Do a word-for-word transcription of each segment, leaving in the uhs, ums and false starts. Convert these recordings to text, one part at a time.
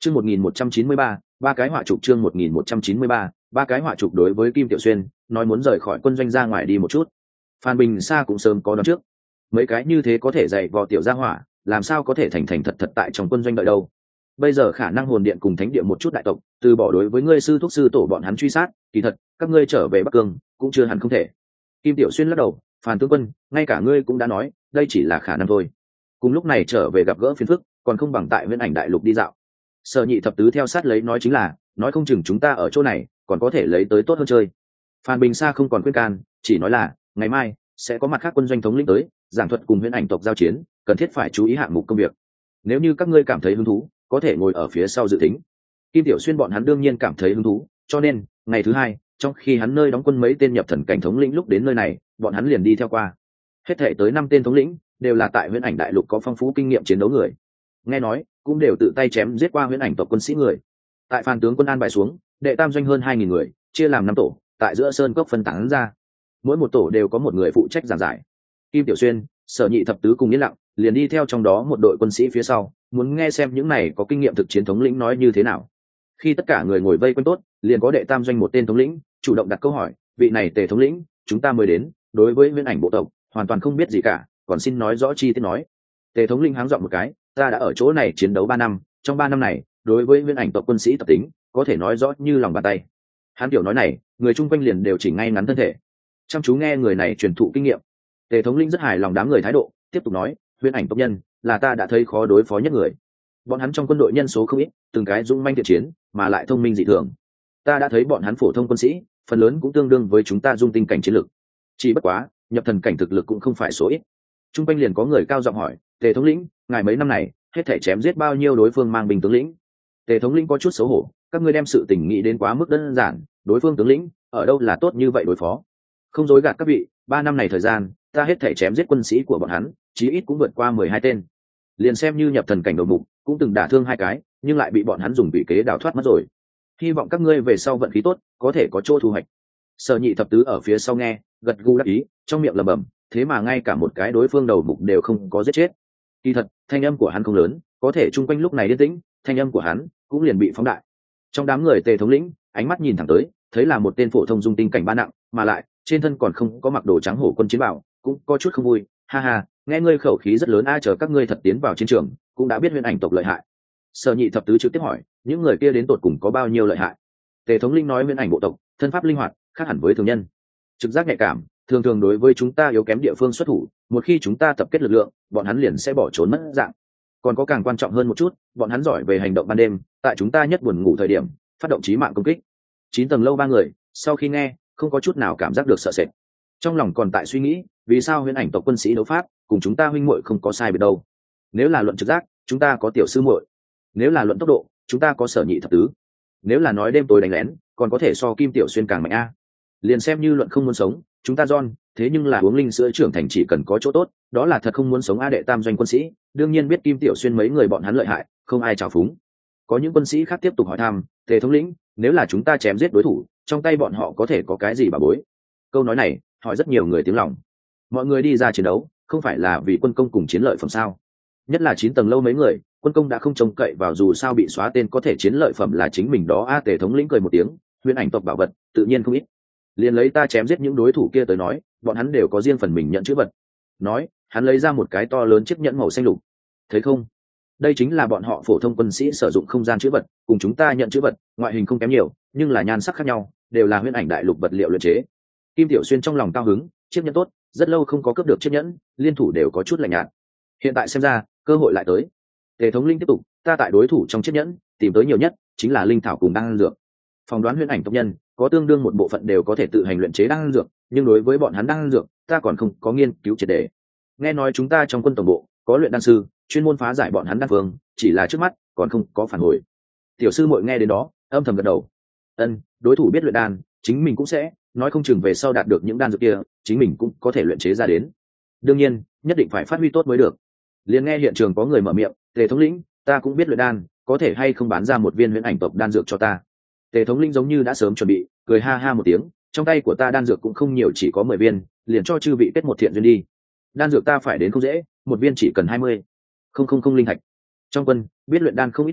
chương một nghìn một trăm chín mươi ba, ba cái họa trục chương một nghìn một trăm chín mươi ba, ba cái họa trục đối với Kim Tiểu Xuyên, nói muốn rời khỏi quân doanh ra ngoài đi một chút. Phan Bình Sa cũng sớm có đoán trước. Mấy cái như thế có thể dạy vò tiểu gia hỏa, làm sao có thể thành thành thật thật tại trong quân doanh đợi đâu. Bây giờ khả năng hồn điện cùng thánh địa một chút đại tộc, từ bỏ đối với ngươi sư thúc sư tổ bọn hắn truy sát, kỳ thật, các ngươi trở về Bắc Cương, cũng chưa hẳn không thể. Kim Tiểu Xuyên lắc đầu, Phan tướng quân, ngay cả ngươi cũng đã nói, đây chỉ là khả năng thôi. Cùng lúc này trở về gặp gỡ phiền phức, còn không bằng tại Viễn Ảnh Đại Lục đi dạo. Sở Nhị thập tứ theo sát lấy nói chính là, nói không chừng chúng ta ở chỗ này, còn có thể lấy tới tốt hơn chơi. Phan Bình Sa không còn khuyên can, chỉ nói là, ngày mai sẽ có mặt khác quân doanh thống lĩnh tới, giảng thuật cùng Viễn Ảnh tộc giao chiến, cần thiết phải chú ý hạng mục công việc. Nếu như các ngươi cảm thấy hứng thú, có thể ngồi ở phía sau dự tính. Kim Tiểu Xuyên bọn hắn đương nhiên cảm thấy hứng thú, cho nên ngày thứ hai, trong khi hắn nơi đóng quân mấy tên nhập thần cảnh thống lĩnh lúc đến nơi này, bọn hắn liền đi theo qua. Hết thảy tới năm tên thống lĩnh, đều là tại Viễn Ảnh Đại Lục có phong phú kinh nghiệm chiến đấu người. Nghe nói, cũng đều tự tay chém giết qua Viễn Ảnh tộc quân sĩ người. Tại Phan tướng quân an bài xuống, đệ tam doanh hơn hai nghìn người, chia làm năm tổ, tại giữa sơn cốc phân tán ra. Mỗi một tổ đều có một người phụ trách giảng giải. Kim Tiểu Xuyên, Sở Nhị thập tứ cùng yên lặng, liền đi theo trong đó một đội quân sĩ phía sau, muốn nghe xem những này có kinh nghiệm thực chiến thống lĩnh nói như thế nào. Khi tất cả người ngồi vây quanh tốt, liền có đệ tam doanh một tên thống lĩnh chủ động đặt câu hỏi, vị này Tề thống lĩnh, chúng ta mới đến, đối với Viễn Ảnh bộ tộc hoàn toàn không biết gì cả, còn xin nói rõ chi tiết nói. Tề thống lĩnh háng dọn một cái, ta đã ở chỗ này chiến đấu ba năm, trong ba năm này, đối với Viễn Ảnh tộc quân sĩ tập tính, có thể nói rõ như lòng bàn tay. Hắn kiểu nói này, người chung quanh liền đều chỉnh ngay ngắn thân thể, chăm chú nghe người này truyền thụ kinh nghiệm. Tề thống lĩnh rất hài lòng đám người thái độ, tiếp tục nói, Viễn Ảnh tộc nhân là ta đã thấy khó đối phó nhất người. Bọn hắn trong quân đội nhân số không ít, từng cái dũng manh thiện chiến, mà lại thông minh dị thường. Ta đã thấy bọn hắn phổ thông quân sĩ, phần lớn cũng tương đương với chúng ta dung tinh cảnh chiến lực. Chỉ bất quá, nhập thần cảnh thực lực cũng không phải số ít. Trung quanh liền có người cao giọng hỏi, Tề thống lĩnh, ngài mấy năm này, hết thể chém giết bao nhiêu đối phương mang binh tướng lĩnh? Tề thống lĩnh có chút xấu hổ, các ngươi đem sự tình nghĩ đến quá mức đơn giản, đối phương tướng lĩnh ở đâu là tốt như vậy đối phó? Không dối gạt các vị, ba năm này thời gian, ta hết thể chém giết quân sĩ của bọn hắn, chí ít cũng vượt qua mười hai tên. Liền xem như nhập thần cảnh đầu mục, cũng từng đả thương hai cái, nhưng lại bị bọn hắn dùng bị kế đào thoát mất rồi. Hy vọng các ngươi về sau vận khí tốt, có thể có chỗ thu hoạch. Sở Nhị thập tứ ở phía sau nghe, gật gù đáp ý, trong miệng lẩm bẩm, thế mà ngay cả một cái đối phương đầu mục đều không có giết chết. Kỳ thật, thanh âm của hắn không lớn, có thể chung quanh lúc này yên tĩnh, thanh âm của hắn cũng liền bị phóng đại. Trong đám người Tề thống lĩnh, ánh mắt nhìn thẳng tới, thấy là một tên phổ thông dung tinh cảnh ba nặng, mà lại trên thân còn không có mặc đồ trắng hổ quân chiến bào, cũng có chút không vui. Ha ha, nghe ngươi khẩu khí rất lớn, ai chờ các ngươi thật tiến vào chiến trường, cũng đã biết Viễn Ảnh tộc lợi hại. Sở Nhị thập tứ trực tiếp hỏi, những người kia đến tột cùng có bao nhiêu lợi hại? Tề thống lĩnh nói, Viễn Ảnh bộ tộc thân pháp linh hoạt, khác hẳn với thường nhân, trực giác nhạy cảm, thường thường đối với chúng ta yếu kém địa phương xuất thủ, một khi chúng ta tập kết lực lượng, bọn hắn liền sẽ bỏ trốn mất dạng. Còn có càng quan trọng hơn một chút, bọn hắn giỏi về hành động ban đêm, tại chúng ta nhất buồn ngủ thời điểm, phát động chí mạng công kích. Chín tầng lâu ba người, sau khi nghe, không có chút nào cảm giác được sợ sệt. Trong lòng còn tại suy nghĩ, vì sao Viễn Ảnh tộc quân sĩ đấu pháp, cùng chúng ta huynh muội không có sai biệt đâu. Nếu là luận trực giác, chúng ta có tiểu sư muội. Nếu là luận tốc độ, chúng ta có Sở Nhị thập tứ. Nếu là nói đêm tối đánh lén, còn có thể so Kim Tiểu Xuyên càng mạnh a. Liền xem như luận không muốn sống, chúng ta John, thế nhưng là uống linh sữa trưởng thành chỉ cần có chỗ tốt, đó là thật không muốn sống a. Đệ tam doanh quân sĩ, đương nhiên biết Kim Tiểu Xuyên mấy người bọn hắn lợi hại, không ai trào phúng. Có những quân sĩ khác tiếp tục hỏi thăm, Tề thống lĩnh, nếu là chúng ta chém giết đối thủ, trong tay bọn họ có thể có cái gì bà bối? Câu nói này, hỏi rất nhiều người tiếng lòng. Mọi người đi ra chiến đấu, không phải là vì quân công cùng chiến lợi phẩm sao? Nhất là chín tầng lâu mấy người, quân công đã không trông cậy vào, dù sao bị xóa tên có thể chiến lợi phẩm là chính mình đó a. Tề thống lĩnh cười một tiếng, Viễn Ảnh tộc bảo vật, tự nhiên không ít. Liền lấy ta chém giết những đối thủ kia tới nói, bọn hắn đều có riêng phần mình nhận chữ vật. Nói, hắn lấy ra một cái to lớn chiếc nhẫn màu xanh lục. Thấy không? Đây chính là bọn họ phổ thông quân sĩ sử dụng không gian chữ vật, cùng chúng ta nhận chữ vật, ngoại hình không kém nhiều, nhưng là nhan sắc khác nhau, đều là Viễn Ảnh đại lục vật liệu luyện chế. Kim Tiểu Xuyên trong lòng cao hứng, chiếc nhẫn tốt, rất lâu không có cướp được chiếc nhẫn, liên thủ đều có chút lạnh nhạt. Hiện tại xem ra, cơ hội lại tới. Tề thống linh tiếp tục, ta tại đối thủ trong chiếc nhẫn, tìm tới nhiều nhất chính là linh thảo cùng đan dược. Phỏng đoán Viễn Ảnh tộc nhân có tương đương một bộ phận đều có thể tự hành luyện chế đan dược, nhưng đối với bọn hắn đan dược, ta còn không có nghiên cứu triệt để. Nghe nói chúng ta trong quân tổng bộ có luyện đan sư, chuyên môn phá giải bọn hắn đan phương, chỉ là trước mắt còn không có phản hồi. Tiểu sư muội nghe đến đó, âm thầm gật đầu. Ân, đối thủ biết luyện đan, chính mình cũng sẽ, nói không chừng về sau đạt được những đan dược kia, chính mình cũng có thể luyện chế ra đến. Đương nhiên, nhất định phải phát huy tốt mới được. Liền nghe hiện trường có người mở miệng, Tề thống lĩnh, ta cũng biết luyện đan, có thể hay không bán ra một viên Viễn Ảnh tộc đan dược cho ta? Tề thống lĩnh giống như đã sớm chuẩn bị, cười ha ha một tiếng, trong tay của ta đan dược cũng không nhiều, chỉ có mười viên, liền cho chư vị kết một thiện duyên đi. Đan dược ta phải đến không dễ, một viên chỉ cần hai mươi không không không linh thạch. Trong quân biết luyện đan không ít người,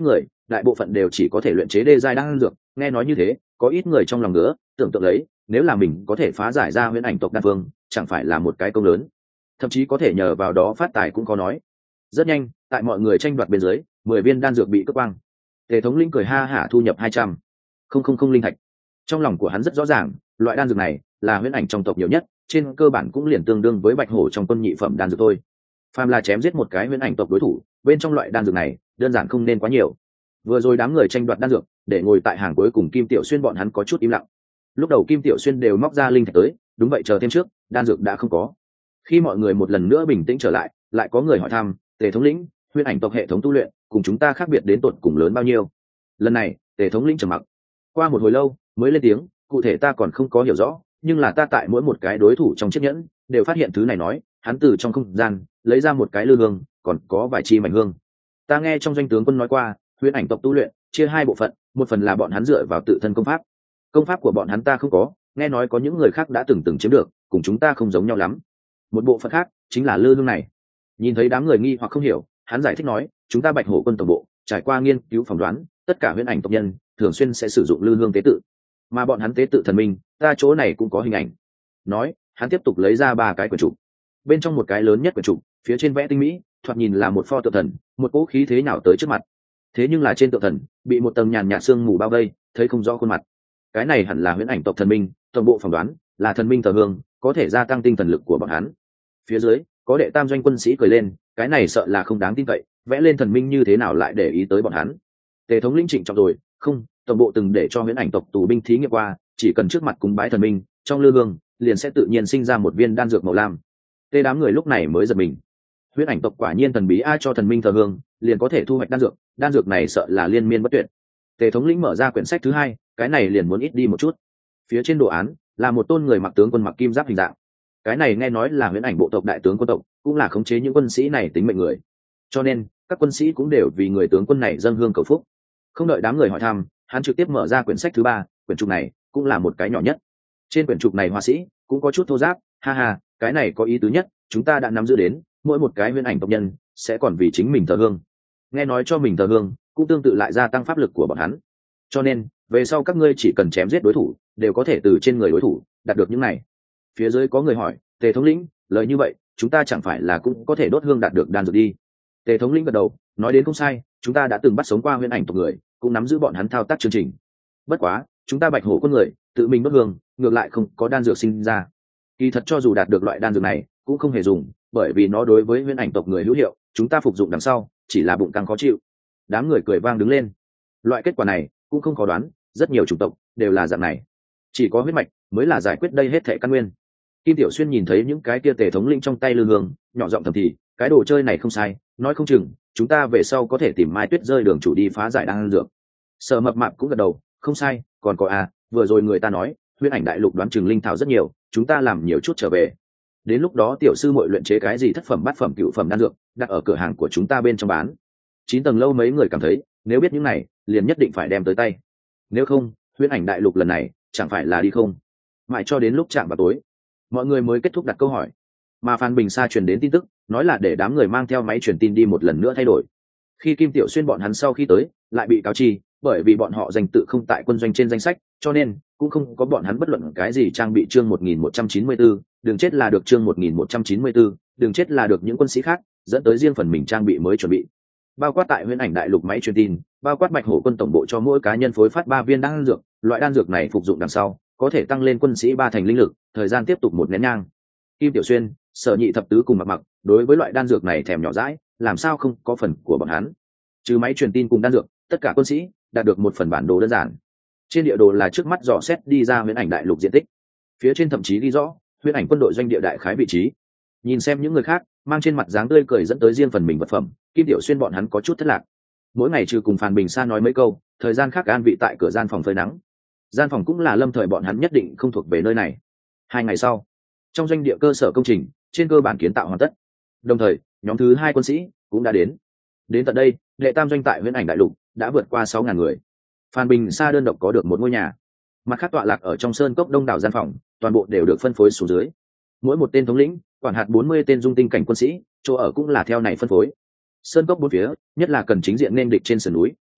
đại bộ phận đều chỉ có thể luyện chế đê giai đan dược. Nghe nói như thế, có ít người trong lòng nữa tưởng tượng lấy, nếu là mình có thể phá giải ra huyễn ảnh tộc đan phương, chẳng phải là một cái công lớn, thậm chí có thể nhờ vào đó phát tài cũng có nói. Rất nhanh, tại mọi người tranh đoạt bên dưới, mười viên đan dược bị cướp quang. Tề thống lĩnh cười ha hả thu nhập hai trăm không không không linh thạch. Trong lòng của hắn rất rõ ràng, loại đan dược này là huyễn ảnh trong tộc nhiều nhất, trên cơ bản cũng liền tương đương với bạch hổ trong quân nhị phẩm đan dược thôi. Phàm là chém giết một cái huyễn ảnh tộc đối thủ, bên trong loại đan dược này đơn giản không nên quá nhiều. Vừa rồi đám người tranh đoạt đan dược, để ngồi tại hàng cuối cùng Kim Tiểu Xuyên bọn hắn có chút im lặng. Lúc đầu Kim Tiểu Xuyên đều móc ra linh thạch tới, đúng vậy chờ thêm trước, đan dược đã không có. Khi mọi người một lần nữa bình tĩnh trở lại, lại có người hỏi thăm, Tề thống lĩnh, huyễn ảnh tộc hệ thống tu luyện cùng chúng ta khác biệt đến tột cùng lớn bao nhiêu? Lần này, Tề thống lĩnh trầm mặc. Qua một hồi lâu, mới lên tiếng, cụ thể ta còn không có hiểu rõ, nhưng là ta tại mỗi một cái đối thủ trong chiếc nhẫn đều phát hiện thứ này. Nói, hắn từ trong không gian lấy ra một cái lư hương, còn có vài chi mảnh hương. Ta nghe trong doanh tướng quân nói qua, huyễn ảnh tộc tu luyện chia hai bộ phận, một phần là bọn hắn dựa vào tự thân công pháp, công pháp của bọn hắn ta không có, nghe nói có những người khác đã từng từng chiếm được, cùng chúng ta không giống nhau lắm. Một bộ phận khác chính là lư hương này. Nhìn thấy đám người nghi hoặc không hiểu, hắn giải thích nói, chúng ta bạch hổ quân tổng bộ trải qua nghiên cứu phỏng đoán, tất cả huyễn ảnh tộc nhân thường xuyên sẽ sử dụng lư hương tế tự, mà bọn hắn tế tự thần minh, ta chỗ này cũng có hình ảnh. Nói, hắn tiếp tục lấy ra ba cái quyển trục. Bên trong một cái lớn nhất quyển trục, phía trên vẽ tinh mỹ, thoạt nhìn là một pho tượng thần, một cỗ khí thế nào tới trước mặt. Thế nhưng là trên tượng thần bị một tầng nhàn nhạt sương mù bao vây, thấy không rõ khuôn mặt. Cái này hẳn là huyễn ảnh tộc thần minh, toàn bộ phỏng đoán là thần minh thờ hương, có thể gia tăng tinh thần lực của bọn hắn. Phía dưới có đệ tam doanh quân sĩ cười lên, cái này sợ là không đáng tin cậy, vẽ lên thần minh như thế nào lại để ý tới bọn hắn. Tề thống lĩnh trịnh trọng rồi, không, tổng bộ từng để cho huyễn ảnh tộc tù binh thí nghiệm qua, chỉ cần trước mặt cúng bái thần minh, trong lư hương liền sẽ tự nhiên sinh ra một viên đan dược màu lam. Tê đám người lúc này mới giật mình, huyễn ảnh tộc quả nhiên thần bí, ai cho thần minh thờ hương liền có thể thu hoạch đan dược, đan dược này sợ là liên miên bất tuyệt. Tề thống lĩnh mở ra quyển sách thứ hai, cái này liền muốn ít đi một chút. Phía trên đồ án là một tôn người mặc tướng quân mặc kim giáp hình dạng, cái này nghe nói là huyễn ảnh bộ tộc đại tướng quân tộc, cũng là khống chế những quân sĩ này tính mệnh người, cho nên các quân sĩ cũng đều vì người tướng quân này dâng hương cầu phúc. Không đợi đám người hỏi thăm, hắn trực tiếp mở ra quyển sách thứ ba, quyển trục này cũng là một cái nhỏ nhất. Trên quyển trục này họa sĩ cũng có chút thô giáp, ha ha, cái này có ý tứ nhất, chúng ta đã nắm giữ đến, mỗi một cái huyễn ảnh tộc nhân sẽ còn vì chính mình thờ hương, nghe nói cho mình thờ hương cũng tương tự lại gia tăng pháp lực của bọn hắn, cho nên về sau các ngươi chỉ cần chém giết đối thủ đều có thể từ trên người đối thủ đạt được những này. Phía dưới có người hỏi, Tề thống lĩnh, lời như vậy chúng ta chẳng phải là cũng có thể đốt hương đạt được đan dược đi? Tề thống lĩnh gật đầu, nói đến không sai, chúng ta đã từng bắt sống qua huyễn ảnh tộc người, cũng nắm giữ bọn hắn thao tác chương trình. Bất quá chúng ta bạch hổ quân người tự mình đốt hương, ngược lại không có đan dược sinh ra. Kỳ thật cho dù đạt được loại đan dược này cũng không hề dùng, bởi vì nó đối với huyễn ảnh tộc người hữu hiệu, chúng ta phục dụng đằng sau chỉ là bụng căng khó chịu. Đám người cười vang đứng lên. Loại kết quả này cũng không khó đoán, rất nhiều chủng tộc đều là dạng này, chỉ có huyết mạch mới là giải quyết đây hết thệ căn nguyên. Kim Tiểu Xuyên nhìn thấy những cái kia Tề thống lĩnh trong tay lư hương, nhỏ giọng thầm thì, cái đồ chơi này không sai, nói không chừng chúng ta về sau có thể tìm Mai Tuyết rơi đường chủ đi phá giải đan dược. Sở Mập Mạp cũng gật đầu, không sai, còn có à, vừa rồi người ta nói huyễn ảnh đại lục đoán chừng linh thảo rất nhiều, chúng ta làm nhiều chút trở về, đến lúc đó tiểu sư muội luyện chế cái gì thất phẩm bát phẩm cựu phẩm đan dược đặt ở cửa hàng của chúng ta bên trong bán. Chín tầng lâu mấy người cảm thấy nếu biết những này liền nhất định phải đem tới tay, nếu không huyễn ảnh đại lục lần này chẳng phải là đi không. Mãi cho đến lúc chạm vào tối, mọi người mới kết thúc đặt câu hỏi, mà Phan Bình Sa truyền đến tin tức nói là để đám người mang theo máy truyền tin đi một lần nữa thay đổi. Khi Kim Tiểu Xuyên bọn hắn sau khi tới lại bị cáo chi, bởi vì bọn họ danh tự không tại quân doanh trên danh sách, cho nên cũng không có bọn hắn bất luận cái gì trang bị. Chương một nghìn một trăm chín mươi tư, đừng chết là được. Chương một nghìn một trăm chín mươi tư, đừng chết là được. Những quân sĩ khác dẫn tới riêng phần mình trang bị mới chuẩn bị, bao quát tại huyễn ảnh đại lục máy truyền tin, bao quát bạch hổ quân tổng bộ cho mỗi cá nhân phối phát ba viên đan dược. Loại đan dược này phục dụng đằng sau có thể tăng lên quân sĩ ba thành linh lực, thời gian tiếp tục một nén nhang. Kim Tiểu Xuyên, Sở Nhị thập tứ cùng Mặc Mặc đối với loại đan dược này thèm nhỏ dãi, làm sao không có phần của bọn hắn. Trừ máy truyền tin cùng đan dược, tất cả quân sĩ đạt được một phần bản đồ đơn giản. Trên địa đồ là trước mắt dò xét đi ra huyễn ảnh đại lục diện tích, phía trên thậm chí ghi rõ huyễn ảnh quân đội doanh địa đại khái vị trí. Nhìn xem những người khác mang trên mặt dáng tươi cười dẫn tới riêng phần mình vật phẩm, Kim Tiểu Xuyên bọn hắn có chút thất lạc. Mỗi ngày trừ cùng Phan Bình Sa nói mấy câu, thời gian khác an vị tại cửa gian phòng phơi nắng. Gian phòng cũng là lâm thời bọn hắn nhất định không thuộc về nơi này. Hai ngày sau, trong doanh địa cơ sở công trình trên cơ bản kiến tạo hoàn tất, đồng thời nhóm thứ hai quân sĩ cũng đã đến. Đến tận đây, đệ tam doanh tại huyễn ảnh đại lục đã vượt qua sáu ngàn người. Phan Bình Sa đơn độc có được một ngôi nhà, mặt khác tọa lạc ở trong sơn cốc đông đảo gian phòng, toàn bộ đều được phân phối xuống dưới. Mỗi một tên thống lĩnh quản hạt bốn mươi tên dung tinh cảnh quân sĩ, chỗ ở cũng là theo này phân phối. Sơn cốc bốn phía, nhất là cần chính diện nên địch trên sườn núi,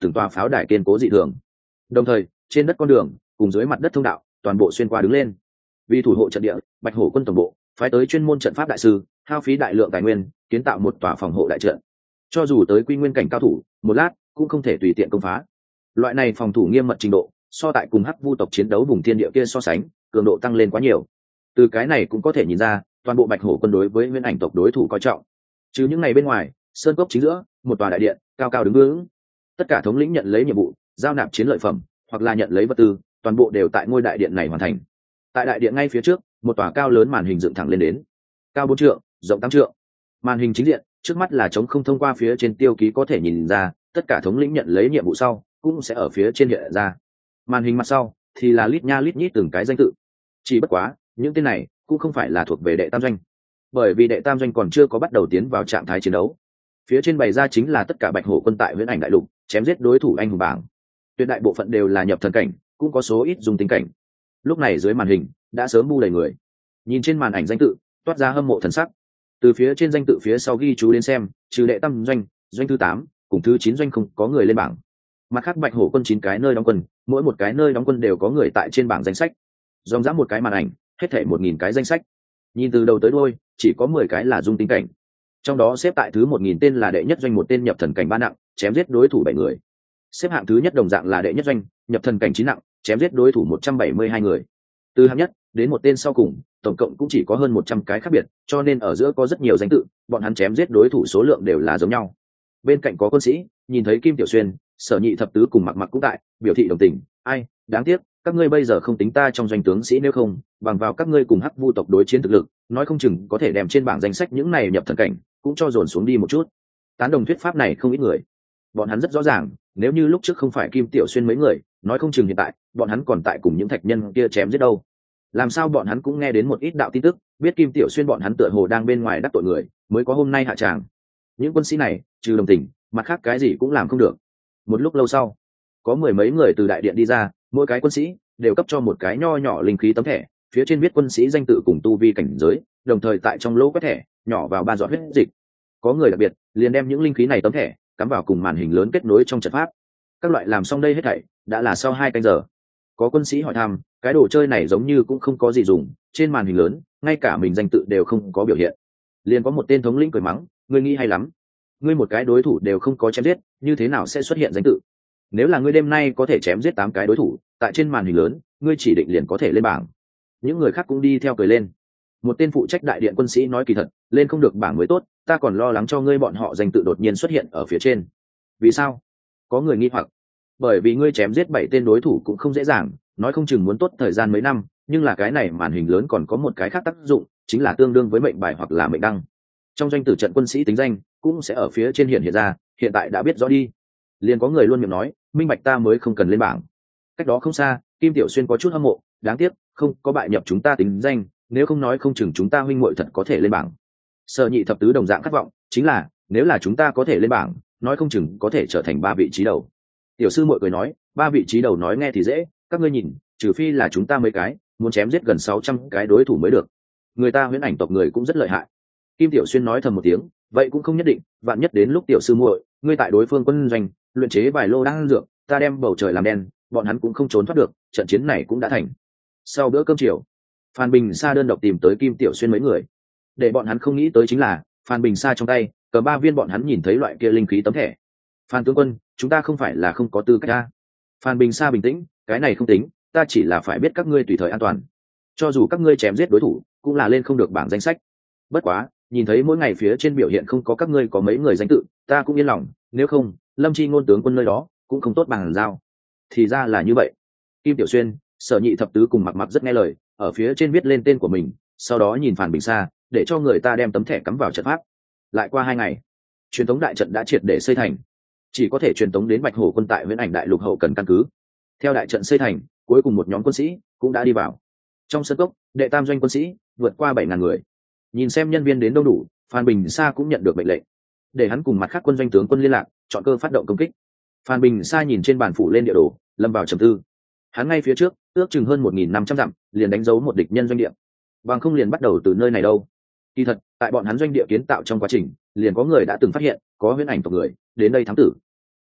từng tòa pháo đài kiên cố dị thường. Đồng thời trên đất con đường cùng dưới mặt đất thông đạo toàn bộ xuyên qua đứng lên. Vì thủ hộ trận địa, Bạch Hổ quân tổng bộ phái tới chuyên môn trận pháp đại sư, hao phí đại lượng tài nguyên kiến tạo một tòa phòng hộ đại trận. Cho dù tới quy nguyên cảnh cao thủ, một lát cũng không thể tùy tiện công phá. Loại này phòng thủ nghiêm mật trình độ, so tại cùng Hắc Vu tộc chiến đấu vùng thiên địa kia so sánh, cường độ tăng lên quá nhiều. Từ cái này cũng có thể nhìn ra, toàn bộ Bạch Hổ quân đối với Nguyên Ảnh tộc đối thủ coi trọng. Chứ những ngày bên ngoài, sơn cốc chính giữa, một tòa đại điện, cao cao đứng vững. Tất cả thống lĩnh nhận lấy nhiệm vụ, giao nạp chiến lợi phẩm, hoặc là nhận lấy vật tư, toàn bộ đều tại ngôi đại điện này hoàn thành. Tại đại điện ngay phía trước, một tòa cao lớn màn hình dựng thẳng lên đến, cao bốn trượng, rộng tám trượng. Màn hình chính diện, trước mắt là trống không, thông qua phía trên tiêu ký có thể nhìn ra, tất cả thống lĩnh nhận lấy nhiệm vụ sau, cũng sẽ ở phía trên hiện ra. Màn hình mặt sau thì là lít nha lít nhít từng cái danh tự. Chỉ bất quá, những tên này cũng không phải là thuộc về đệ tam doanh, bởi vì đệ tam doanh còn chưa có bắt đầu tiến vào trạng thái chiến đấu. Phía trên bày ra chính là tất cả Bạch Hổ quân tại Viễn Ảnh đại lục chém giết đối thủ anh hùng bảng. Tuyệt đại bộ phận đều là nhập thần cảnh, cũng có số ít dùng tính cảnh. Lúc này dưới màn hình đã sớm bu đầy người. Nhìn trên màn ảnh danh tự, toát ra hâm mộ thần sắc. Từ phía trên danh tự phía sau ghi chú đến xem, trừ đệ tam doanh, doanh thứ tám cùng thứ chín doanh không có người lên bảng. Mặt khác Bạch Hổ quân chín cái nơi đóng quân, mỗi một cái nơi đóng quân đều có người tại trên bảng danh sách. Dòng dã một cái màn ảnh, hết thảy một nghìn cái danh sách. Nhìn từ đầu tới đuôi, chỉ có mười cái là dung tính cảnh. Trong đó xếp tại thứ một nghìn tên là đệ nhất doanh, một tên nhập thần cảnh ba nặng, chém giết đối thủ bảy người. Xếp hạng thứ nhất đồng dạng là đệ nhất doanh, nhập thần cảnh chín nặng, chém giết đối thủ một trăm bảy mươi hai người. Từ hạng nhất đến một tên sau cùng, tổng cộng cũng chỉ có hơn một trăm cái khác biệt, cho nên ở giữa có rất nhiều danh tự, bọn hắn chém giết đối thủ số lượng đều là giống nhau. Bên cạnh có quân sĩ, nhìn thấy Kim Tiểu Xuyên, Sở Nhị thập tứ cùng Mặc Mặc cũng tại, biểu thị đồng tình. Ai, đáng tiếc, các ngươi bây giờ không tính ta trong doanh tướng sĩ, nếu không, bằng vào các ngươi cùng Hắc Vu tộc đối chiến thực lực, nói không chừng có thể đem trên bảng danh sách những này nhập thần cảnh cũng cho dồn xuống đi một chút. Tán đồng thuyết pháp này không ít người. Bọn hắn rất rõ ràng, nếu như lúc trước không phải Kim Tiểu Xuyên mấy người, nói không chừng hiện tại bọn hắn còn tại cùng những thạch nhân kia chém giết đâu. Làm sao bọn hắn cũng nghe đến một ít đạo tin tức, biết Kim Tiểu Xuyên bọn hắn tựa hồ đang bên ngoài đắc tội người, mới có hôm nay hạ tràng. Những quân sĩ này, trừ đồng tình, mặt khác cái gì cũng làm không được. Một lúc lâu sau, có mười mấy người từ đại điện đi ra, mỗi cái quân sĩ đều cấp cho một cái nho nhỏ linh khí tấm thẻ, phía trên viết quân sĩ danh tự cùng tu vi cảnh giới, đồng thời tại trong lỗ quét thẻ nhỏ vào ba giọt huyết dịch. Có người đặc biệt liền đem những linh khí này tấm thẻ cắm vào cùng màn hình lớn kết nối trong trận pháp. Các loại làm xong đây hết thảy đã là sau hai canh giờ. Có quân sĩ hỏi thăm, cái đồ chơi này giống như cũng không có gì dùng, trên màn hình lớn ngay cả mình danh tự đều không có biểu hiện. Liền có một tên thống lĩnh cười mắng, ngươi nghĩ hay lắm, ngươi một cái đối thủ đều không có chém giết, như thế nào sẽ xuất hiện danh tự? Nếu là ngươi đêm nay có thể chém giết tám cái đối thủ, tại trên màn hình lớn ngươi chỉ định liền có thể lên bảng. Những người khác cũng đi theo cười lên. Một tên phụ trách đại điện quân sĩ nói, kỳ thật lên không được bảng mới tốt, ta còn lo lắng cho ngươi bọn họ danh tự đột nhiên xuất hiện ở phía trên. Vì sao? Có người nghi hoặc. Bởi vì ngươi chém giết bảy tên đối thủ cũng không dễ dàng, nói không chừng muốn tốt thời gian mấy năm, nhưng là cái này màn hình lớn còn có một cái khác tác dụng, chính là tương đương với mệnh bài hoặc là mệnh đăng. Trong doanh tử trận quân sĩ tính danh cũng sẽ ở phía trên hiện hiện ra, hiện tại đã biết rõ đi. Liền có người luôn miệng nói, minh bạch ta mới không cần lên bảng. Cách đó không xa, Kim Tiểu Xuyên có chút hâm mộ, đáng tiếc không có bại nhập chúng ta tính danh, nếu không nói không chừng chúng ta huynh muội thật có thể lên bảng. Sở Nhị thập tứ đồng dạng khát vọng, chính là nếu là chúng ta có thể lên bảng, nói không chừng có thể trở thành ba vị trí đầu. Tiểu sư muội cười nói, ba vị trí đầu nói nghe thì dễ, các ngươi nhìn, trừ phi là chúng ta mấy cái, muốn chém giết gần sáu trăm cái đối thủ mới được. Người ta Huyễn Ảnh tộc người cũng rất lợi hại. Kim Tiểu Xuyên nói thầm một tiếng, vậy cũng không nhất định, vạn nhất đến lúc tiểu sư muội, ngươi tại đối phương quân doanh, luyện chế vài lô đan dược, ta đem bầu trời làm đen, bọn hắn cũng không trốn thoát được, trận chiến này cũng đã thành. Sau bữa cơm chiều, Phan Bình Sa đơn độc tìm tới Kim Tiểu Xuyên mấy người. Để bọn hắn không nghĩ tới chính là, Phan Bình Sa trong tay cầm ba viên bọn hắn nhìn thấy loại kia linh khí tấm thẻ. Phan tướng quân, chúng ta không phải là không có tư cách ra. Phan Bình Sa bình tĩnh, cái này không tính, ta chỉ là phải biết các ngươi tùy thời an toàn. Cho dù các ngươi chém giết đối thủ, cũng là lên không được bảng danh sách. Bất quá, nhìn thấy mỗi ngày phía trên biểu hiện không có các ngươi có mấy người danh tự, ta cũng yên lòng, nếu không, Lâm Chi ngôn tướng quân nơi đó cũng không tốt bằng giao. Thì ra là như vậy. Kim Tiểu Xuyên, Sở Nhị thập tứ cùng Mặc Mặc rất nghe lời, ở phía trên viết lên tên của mình, sau đó nhìn Phan Bình Sa, để cho người ta đem tấm thẻ cắm vào trận pháp. Lại qua hai ngày, truyền thống đại trận đã triệt để xây thành, chỉ có thể truyền tống đến Bạch Hổ quân tại Viễn Ảnh đại lục hậu cần căn cứ. Theo đại trận xây thành, cuối cùng một nhóm quân sĩ cũng đã đi vào. Trong sân cốc, đệ tam doanh quân sĩ vượt qua bảy ngàn người. Nhìn xem nhân viên đến đông đủ, Phan Bình Sa cũng nhận được mệnh lệnh, để hắn cùng mặt khác quân doanh tướng quân liên lạc, chọn cơ phát động công kích. Phan Bình Sa nhìn trên bàn phủ lên địa đồ, lâm vào trầm tư. Hắn ngay phía trước, ước chừng hơn một nghìn năm trăm dặm, liền đánh dấu một địch nhân doanh địa. Bằng không liền bắt đầu từ nơi này đâu. Kỳ thật, tại bọn hắn doanh địa kiến tạo trong quá trình, liền có người đã từng phát hiện, có Huyễn Ảnh tộc người đến đây thám tử.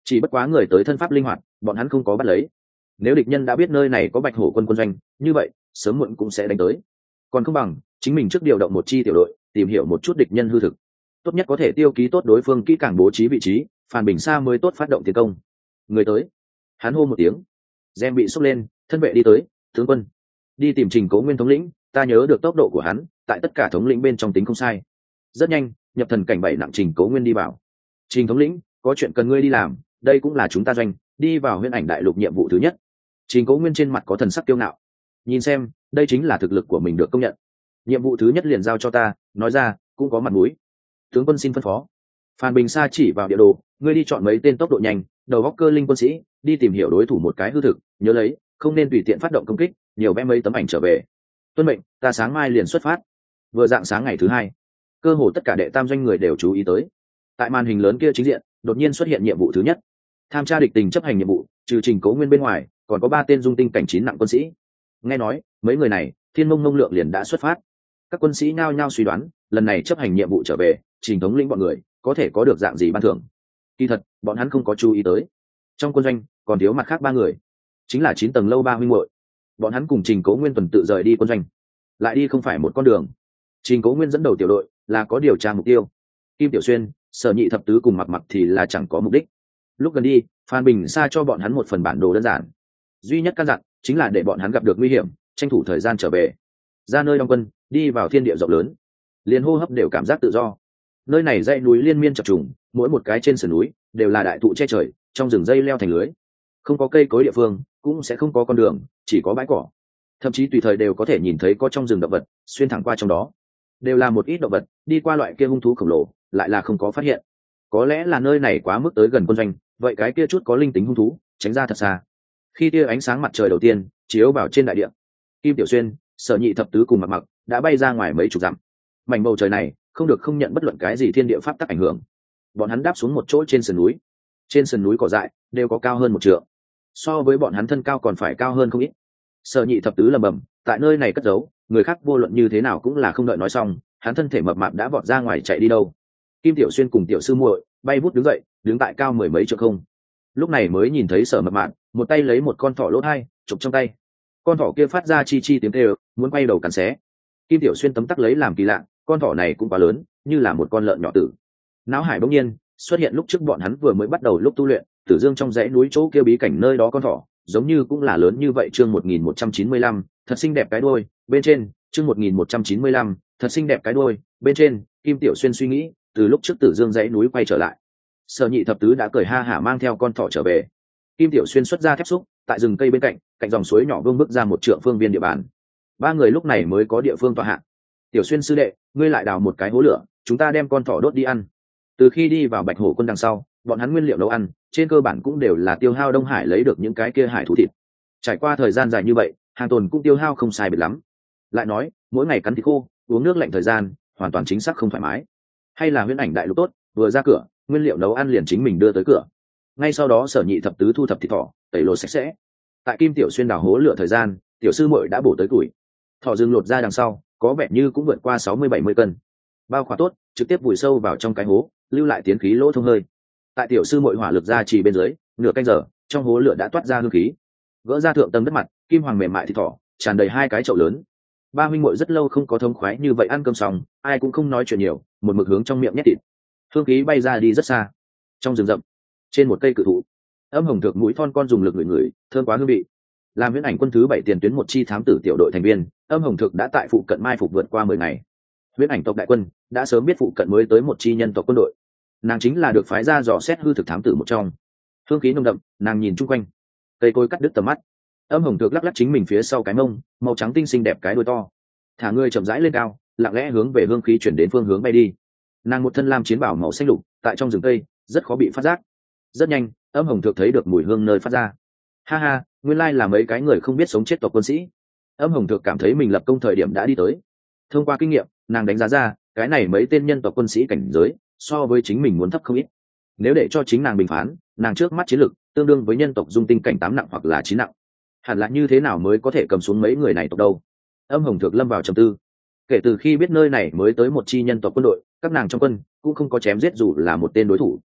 chỉ bất quá người tới thân pháp linh hoạt, bọn hắn không có bắt lấy. Nếu địch nhân đã biết nơi này có bạch hổ quân quân doanh, như vậy sớm muộn cũng sẽ đánh tới. Còn không bằng chính mình trước điều động một chi tiểu đội, tìm hiểu một chút địch nhân hư thực, tốt nhất có thể tiêu ký tốt đối phương kỹ càng bố trí vị trí, Phan Bình Sa mới tốt phát động tiến công. Người tới, hắn hô một tiếng, gem bị xốc lên, thân vệ đi tới. Tướng quân, đi tìm Trình Cố Nguyên thống lĩnh, ta nhớ được tốc độ của hắn, tại tất cả thống lĩnh bên trong tính không sai. Rất nhanh, nhập thần cảnh bảy nặng Trình Cố Nguyên đi vào. Trình thống lĩnh, có chuyện cần ngươi đi làm, đây cũng là chúng ta doanh đi vào Huyễn Ảnh Đại Lục nhiệm vụ thứ nhất. Trình Cố Nguyên trên mặt có thần sắc kiêu ngạo, nhìn xem, đây chính là thực lực của mình được công nhận. Nhiệm vụ thứ nhất liền giao cho ta, nói ra cũng có mặt mũi. Tướng quân xin phân phó. Phan Bình Sa chỉ vào địa đồ, ngươi đi chọn mấy tên tốc độ nhanh, đầu góc cơ linh quân sĩ, đi tìm hiểu đối thủ một cái hư thực, nhớ lấy, không nên tùy tiện phát động công kích, nhiều vẽ mấy tấm ảnh trở về. Tuân mệnh, ta sáng mai liền xuất phát. Vừa dạng sáng ngày thứ hai, cơ hồ tất cả đệ tam doanh người đều chú ý tới. Tại màn hình lớn kia chính diện, đột nhiên xuất hiện nhiệm vụ thứ nhất. Tham tra địch tình chấp hành nhiệm vụ, trừ Trình Cố Nguyên bên ngoài, còn có ba tên dung tinh cảnh chín nặng quân sĩ. Nghe nói, mấy người này, Thiên Mông Mông Lượng liền đã xuất phát. Các quân sĩ nhao nhao suy đoán, lần này chấp hành nhiệm vụ trở về, Trình thống lĩnh bọn người có thể có được dạng gì ban thưởng. Kỳ thật, bọn hắn không có chú ý tới. Trong quân doanh còn thiếu mặt khác ba người, chính là chín tầng lâu ba huynh muội. Bọn hắn cùng Trình Cố Nguyên tuần tự rời đi quân doanh, lại đi không phải một con đường. Trình Cố Nguyên dẫn đầu tiểu đội là có điều tra mục tiêu. Kim Tiểu Xuyên, Sở Nhị Thập Tứ cùng Mặc Mặc thì là chẳng có mục đích. Lúc gần đi, Phan Bình Sa cho bọn hắn một phần bản đồ đơn giản, duy nhất căn dặn chính là để bọn hắn gặp được nguy hiểm, tranh thủ thời gian trở về. Ra nơi đóng quân, đi vào thiên địa rộng lớn, liền hô hấp đều cảm giác tự do. Nơi này dãy núi liên miên chập trùng, mỗi một cái trên sườn núi đều là đại thụ che trời, trong rừng dây leo thành lưới. Không có cây cối địa phương, cũng sẽ không có con đường, chỉ có bãi cỏ. Thậm chí tùy thời đều có thể nhìn thấy có trong rừng động vật xuyên thẳng qua trong đó. Đều là một ít động vật, đi qua loại kia hung thú khổng lồ, lại là không có phát hiện. Có lẽ là nơi này quá mức tới gần quân doanh, vậy cái kia chút có linh tính hung thú, tránh ra thật xa. Khi tia ánh sáng mặt trời đầu tiên chiếu vào trên đại địa, Kim Tiểu Xuyên, Sở Nhị Thập Tứ cùng Mặc Mặc đã bay ra ngoài mấy chục dặm. Mảnh bầu trời này không được không nhận bất luận cái gì thiên địa pháp tắc ảnh hưởng. Bọn hắn đáp xuống một chỗ trên sườn núi. Trên sườn núi cỏ dại đều có cao hơn một trượng, so với bọn hắn thân cao còn phải cao hơn không ít. Sở Nhị Thập Tứ lầm bầm, tại nơi này cất giấu, người khác vô luận như thế nào cũng là không đợi nói xong, hắn thân thể mập mạp đã vọt ra ngoài chạy đi đâu. Kim Tiểu Xuyên cùng Tiểu Sư muội bay vút đứng dậy, đứng tại cao mười mấy trượng không. Lúc này mới nhìn thấy Sở mập mạp, một tay lấy một con thỏ lỗ hai chụp trong tay. Con thỏ kia phát ra chi chi tiếng kêu, muốn quay đầu cắn xé. Kim Tiểu Xuyên tấm tắc lấy làm kỳ lạ, con thỏ này cũng quá lớn, như là một con lợn nhỏ tử. Náo hải bỗng nhiên xuất hiện lúc trước bọn hắn vừa mới bắt đầu lúc tu luyện, Tử Dương trong dãy núi chỗ kia bí cảnh nơi đó con thỏ, giống như cũng là lớn như vậy. Chương một nghìn một trăm chín mươi lăm, thật xinh đẹp cái đuôi, bên trên, chương một nghìn một trăm chín mươi lăm, thật xinh đẹp cái đuôi, bên trên, Kim Tiểu Xuyên suy nghĩ, từ lúc trước Tử Dương dãy núi quay trở lại. Sở Nhị Thập Tứ đã cười ha hả mang theo con thỏ trở về. Kim Tiểu Xuyên xuất ra thép xúc, tại rừng cây bên cạnh, cạnh dòng suối nhỏ vương bước ra một trượng phương viên địa bàn. Ba người lúc này mới có địa phương tọa hạ. Tiểu Xuyên sư đệ, ngươi lại đào một cái hố lửa, chúng ta đem con thỏ đốt đi ăn. Từ khi đi vào Bạch Hổ quân đằng sau, bọn hắn nguyên liệu nấu ăn trên cơ bản cũng đều là tiêu hao Đông Hải lấy được những cái kia hải thú thịt. Trải qua thời gian dài như vậy, hàng tồn cũng tiêu hao không sai biệt lắm. Lại nói, mỗi ngày cắn thịt khô, uống nước lạnh thời gian, hoàn toàn chính xác không thoải mái. Hay là Huyễn Ảnh Đại Lục tốt, vừa ra cửa, nguyên liệu nấu ăn liền chính mình đưa tới cửa. Ngay sau đó Sở Nhị Thập Tứ thu thập thịt thỏ, tẩy lột sạch sẽ. Tại Kim Tiểu Xuyên đào hố lửa thời gian, Tiểu Sư muội đã bổ tới tuổi. Thỏ rừng lột ra đằng sau, có vẻ như cũng vượt qua sáu mươi bảy mươi cân. Bao khóa tốt, trực tiếp vùi sâu vào trong cái hố, lưu lại tiến khí lỗ thông hơi. Tại Tiểu Sư muội hỏa lực ra chỉ bên dưới, nửa canh giờ, trong hố lửa đã toát ra hương khí. Gỡ ra thượng tầng đất mặt, kim hoàng mềm mại thịt thỏ, tràn đầy hai cái chậu lớn. Ba huynh muội rất lâu không có thông khoái như vậy ăn cơm xong, ai cũng không nói chuyện nhiều, một mực hướng trong miệng nhét thịt. Hương khí bay ra đi rất xa. Trong rừng rậm, trên một cây cự thụ, Âm Hồng Thược mũi thon con dùng lực ngửi ngửi, thơm quá hương vị. Làm Huyễn Ảnh quân thứ bảy tiền tuyến một chi thám tử tiểu đội thành viên, Âm Hồng Thược đã tại phụ cận mai phục vượt qua mười ngày. Huyễn Ảnh tộc đại quân đã sớm biết phụ cận mới tới một chi nhân tộc quân đội. Nàng chính là được phái ra dò xét hư thực thám tử một trong. Hương khí nồng đậm, nàng nhìn chung quanh, cây cối cắt đứt tầm mắt. Âm Hồng Thược lắc lắc chính mình phía sau cái mông, màu trắng tinh xinh đẹp cái đuôi to, thả người chậm rãi lên cao, lặng lẽ hướng về hương khí chuyển đến phương hướng bay đi. Nàng một thân lam chiến bảo màu xanh lục, tại trong rừng cây rất khó bị phát giác. Rất nhanh, Âm Hồng Thược thấy được mùi hương nơi phát ra. Ha ha, nguyên lai là mấy cái người không biết sống chết tộc quân sĩ. Âm Hồng Thược cảm thấy mình lập công thời điểm đã đi tới. Thông qua kinh nghiệm, nàng đánh giá ra cái này mấy tên nhân tộc quân sĩ cảnh giới so với chính mình muốn thấp không ít. Nếu để cho chính nàng bình phán, nàng trước mắt chiến lực tương đương với nhân tộc dung tinh cảnh tám nặng hoặc là chín nặng. Hẳn là như thế nào mới có thể cầm xuống mấy người này tộc đâu? Âm Hồng Thược lâm vào trầm tư. Kể từ khi biết nơi này mới tới một chi nhân tộc quân đội, các nàng trong quân cũng không có chém giết dù là một tên đối thủ.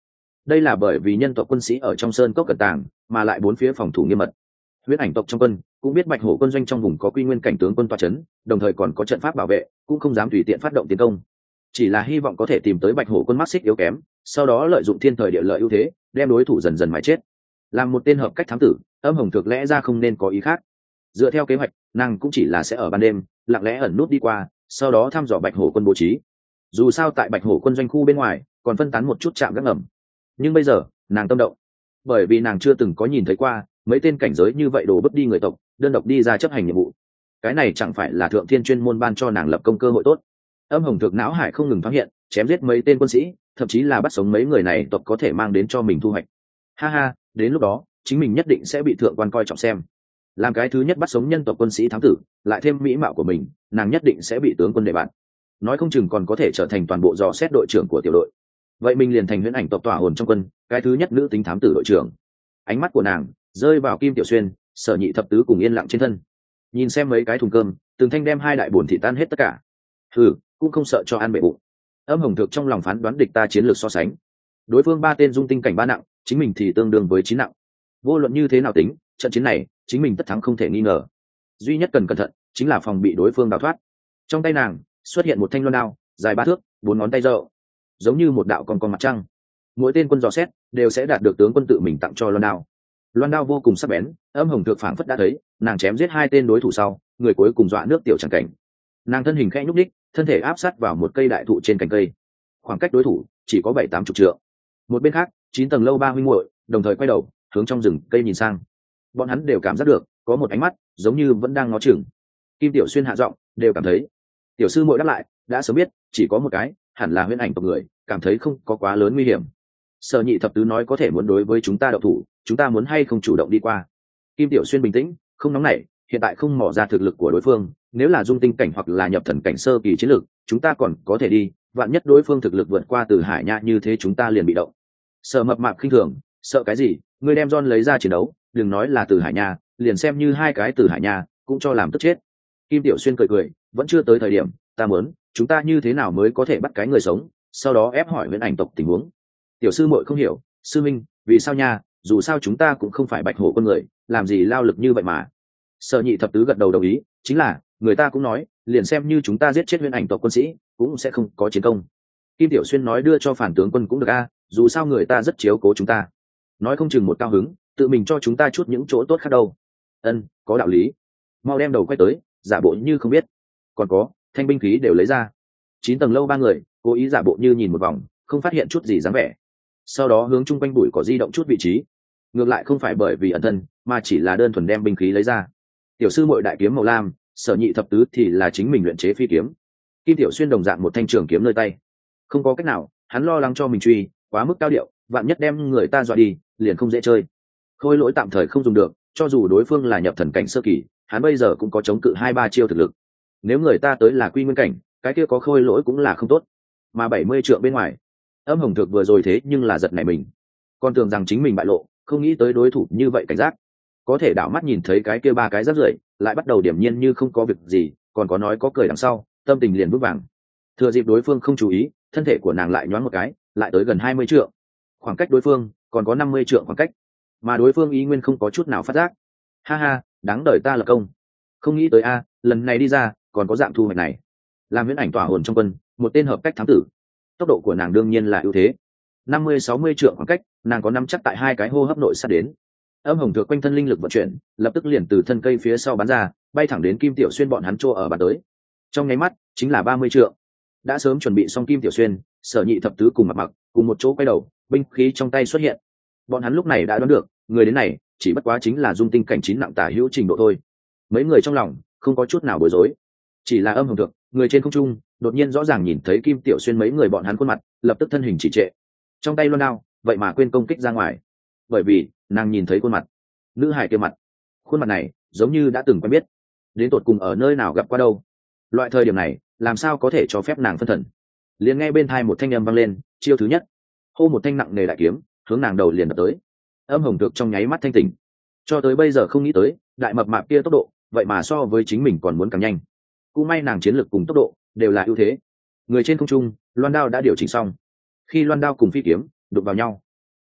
đây là bởi vì nhân tộc quân sĩ ở trong sơn cốc cẩn tàng, mà lại bốn phía phòng thủ nghiêm mật. Huyễn ảnh tộc trong quân cũng biết bạch hổ quân doanh trong vùng có quy nguyên cảnh tướng quân toa chấn, đồng thời còn có trận pháp bảo vệ, cũng không dám tùy tiện phát động tiến công, chỉ là hy vọng có thể tìm tới bạch hổ quân mắc xích yếu kém, sau đó lợi dụng thiên thời địa lợi ưu thế đem đối thủ dần dần mãi chết. Làm một tên hợp cách thám tử, Âm Hồng Thược lẽ ra không nên có ý khác. Dựa theo kế hoạch, nàng cũng chỉ là sẽ ở ban đêm lặng lẽ ẩn nút đi qua, sau đó thăm dò bạch hổ quân bố trí. Dù sao tại bạch hổ quân doanh khu bên ngoài còn phân tán một chút trạm gác ngầm. Nhưng bây giờ nàng tâm động, bởi vì nàng chưa từng có nhìn thấy qua mấy tên cảnh giới như vậy đổ bứt đi người tộc đơn độc đi ra chấp hành nhiệm vụ. Cái này chẳng phải là thượng thiên chuyên môn ban cho nàng lập công cơ hội tốt. Âm Hồng Thược não hải không ngừng thoáng hiện, chém giết mấy tên quân sĩ, thậm chí là bắt sống mấy người này tộc có thể mang đến cho mình thu hoạch. Ha ha, đến lúc đó chính mình nhất định sẽ bị thượng quan coi trọng xem. Làm cái thứ nhất bắt sống nhân tộc quân sĩ thám tử, lại thêm mỹ mạo của mình, nàng nhất định sẽ bị tướng quân đề bạt, nói không chừng còn có thể trở thành toàn bộ dò xét đội trưởng của tiểu đội. Vậy mình liền thành huyễn ảnh tộc tỏa hồn trong quân, cái thứ nhất nữ tính thám tử đội trưởng. Ánh mắt của nàng rơi vào Kim Tiểu Xuyên, Sở Nhị Thập Tứ cùng Yên Lặng trên thân, nhìn xem mấy cái thùng cơm, từng thanh đem hai đại bổn thị tan hết tất cả. Hừ, cũng không sợ cho ăn bể bụng. Âm Hồng Thược trong lòng phán đoán địch ta chiến lược so sánh, đối phương ba tên dung tinh cảnh ba nặng, chính mình thì tương đương với chín nặng. Vô luận như thế nào tính, trận chiến này chính mình tất thắng không thể nghi ngờ. Duy nhất cần cẩn thận chính là phòng bị đối phương đào thoát. Trong tay nàng xuất hiện một thanh loan đao dài ba thước, bốn ngón tay rộng, giống như một đạo con con mặt trăng. Mỗi tên quân dò xét đều sẽ đạt được tướng quân tự mình tặng cho loan đao. Loan đao vô cùng sắc bén, Âm Hồng Thược phảng phất đã thấy nàng chém giết hai tên đối thủ sau, người cuối cùng dọa nước tiểu chẳng cảnh. Nàng thân hình khẽ nhúc đích, thân thể áp sát vào một cây đại thụ trên cành cây. Khoảng cách đối thủ chỉ có bảy tám chục trượng. Một bên khác, chín tầng lâu ba huynh muội đồng thời quay đầu hướng trong rừng cây nhìn sang. Bọn hắn đều cảm giác được có một ánh mắt giống như vẫn đang ngó chừng. Kim Tiểu Xuyên hạ giọng, đều cảm thấy. Tiểu sư muội đáp lại, đã sớm biết chỉ có một cái, hẳn là huyễn ảnh tộc người, cảm thấy không có quá lớn nguy hiểm. Sở Nhị Thập Tứ nói có thể muốn đối với chúng ta đậu thủ, chúng ta muốn hay không chủ động đi qua. Kim Tiểu Xuyên bình tĩnh, không nóng nảy, hiện tại không mò ra thực lực của đối phương, nếu là dung tinh cảnh hoặc là nhập thần cảnh sơ kỳ chiến lực, chúng ta còn có thể đi, vạn nhất đối phương thực lực vượt qua Từ Hải Nha như thế chúng ta liền bị động. Sở Mập Mạp khinh thường, sợ cái gì, ngươi đem John lấy ra chiến đấu, đừng nói là Từ Hải Nha, liền xem như hai cái Từ Hải Nha cũng cho làm tức chết. Kim Tiểu Xuyên cười cười, vẫn chưa tới thời điểm, ta muốn, chúng ta như thế nào mới có thể bắt cái người sống, sau đó ép hỏi huyễn ảnh tộc tình huống. Tiểu sư muội không hiểu, sư minh, vì sao nha, dù sao chúng ta cũng không phải bạch hổ con người, làm gì lao lực như vậy mà. Sở Nhị Thập Tứ gật đầu đồng ý, chính là, người ta cũng nói, liền xem như chúng ta giết chết huyễn ảnh tộc quân sĩ, cũng sẽ không có chiến công. Kim Tiểu Xuyên nói đưa cho phản tướng quân cũng được a, dù sao người ta rất chiếu cố chúng ta, nói không chừng một cao hứng, tự mình cho chúng ta chút những chỗ tốt khác đâu. Ân, có đạo lý. Mau đem đầu quay tới, giả bộ như không biết. Còn có, thanh binh khí đều lấy ra. Chín tầng lâu ba người cố ý giả bộ như nhìn một vòng, không phát hiện chút gì dáng vẻ, sau đó hướng chung quanh bụi cỏ di động chút vị trí. Ngược lại không phải bởi vì ẩn thân, mà chỉ là đơn thuần đem binh khí lấy ra. Tiểu sư muội đại kiếm màu lam, Sở Nhị Thập Tứ thì là chính mình luyện chế phi kiếm. Kim Tiểu Xuyên đồng dạng một thanh trường kiếm nơi tay. Không có cách nào, hắn lo lắng cho mình truy quá mức cao điệu, vạn nhất đem người ta dọa đi, liền không dễ chơi. Khôi lỗi tạm thời không dùng được, cho dù đối phương là nhập thần cảnh sơ kỳ, hắn bây giờ cũng có chống cự hai ba chiêu thực lực. Nếu người ta tới là quy nguyên cảnh, cái kia có khôi lỗi cũng là không tốt. Mà bảy mươi trượng bên ngoài, Âm Hồng Thược vừa rồi thế nhưng là giật nảy mình, còn tưởng rằng chính mình bại lộ, không nghĩ tới đối thủ như vậy cảnh giác. Có thể đảo mắt nhìn thấy cái kia ba cái rác rưởi, lại bắt đầu điểm nhiên như không có việc gì, còn có nói có cười đằng sau, tâm tình liền vững vàng. Thừa dịp đối phương không chú ý, thân thể của nàng lại nhoáng một cái, lại tới gần hai mươi trượng. Khoảng cách đối phương còn có năm mươi trượng khoảng cách, mà đối phương ý nguyên không có chút nào phát giác. Ha ha, đáng đời ta là công. Không nghĩ tới a, lần này đi ra còn có dạng thu hoạch này. Làm huyễn ảnh tỏa hồn trong quân, một tên hợp cách thám tử. Tốc độ của nàng đương nhiên là ưu thế. năm mươi sáu mươi trượng khoảng cách, nàng có nắm chắc tại hai cái hô hấp nội sát đến. Âm Hồng Thược quanh thân linh lực vận chuyển, lập tức liền từ thân cây phía sau bắn ra, bay thẳng đến Kim Tiểu Xuyên bọn hắn chỗ ở bàn tới. Trong nháy mắt, chính là ba mươi trượng. Đã sớm chuẩn bị xong Kim Tiểu Xuyên, Sở Nhị Thập Tứ cùng Mặc Mặc, cùng một chỗ quay đầu, binh khí trong tay xuất hiện. Bọn hắn lúc này đã đoán được, người đến này chỉ bất quá chính là dung tinh cảnh chín nặng tả hữu trình độ thôi. Mấy người trong lòng không có chút nào bối rối, chỉ là Âm Hồng Thược, người trên không trung, đột nhiên rõ ràng nhìn thấy Kim Tiểu Xuyên mấy người bọn hắn khuôn mặt, lập tức thân hình chỉ trệ. Trong tay loan đao, vậy mà quên công kích ra ngoài, bởi vì nàng nhìn thấy khuôn mặt nữ hải kia mặt. Khuôn mặt này giống như đã từng quen biết, đến tột cùng ở nơi nào gặp qua đâu. Loại thời điểm này làm sao có thể cho phép nàng phân thần. Liền nghe bên thai một thanh âm vang lên, chiêu thứ nhất, hô một thanh nặng nề đại kiếm hướng nàng đầu liền đập tới. Âm Hồng Thược trong nháy mắt thanh tỉnh, cho tới bây giờ không nghĩ tới đại mập mạp kia tốc độ vậy mà so với chính mình còn muốn càng nhanh. Cũng may nàng chiến lược cùng tốc độ đều là ưu thế. Người trên không trung, loan đao đã điều chỉnh xong. Khi loan đao cùng phi kiếm đụng vào nhau,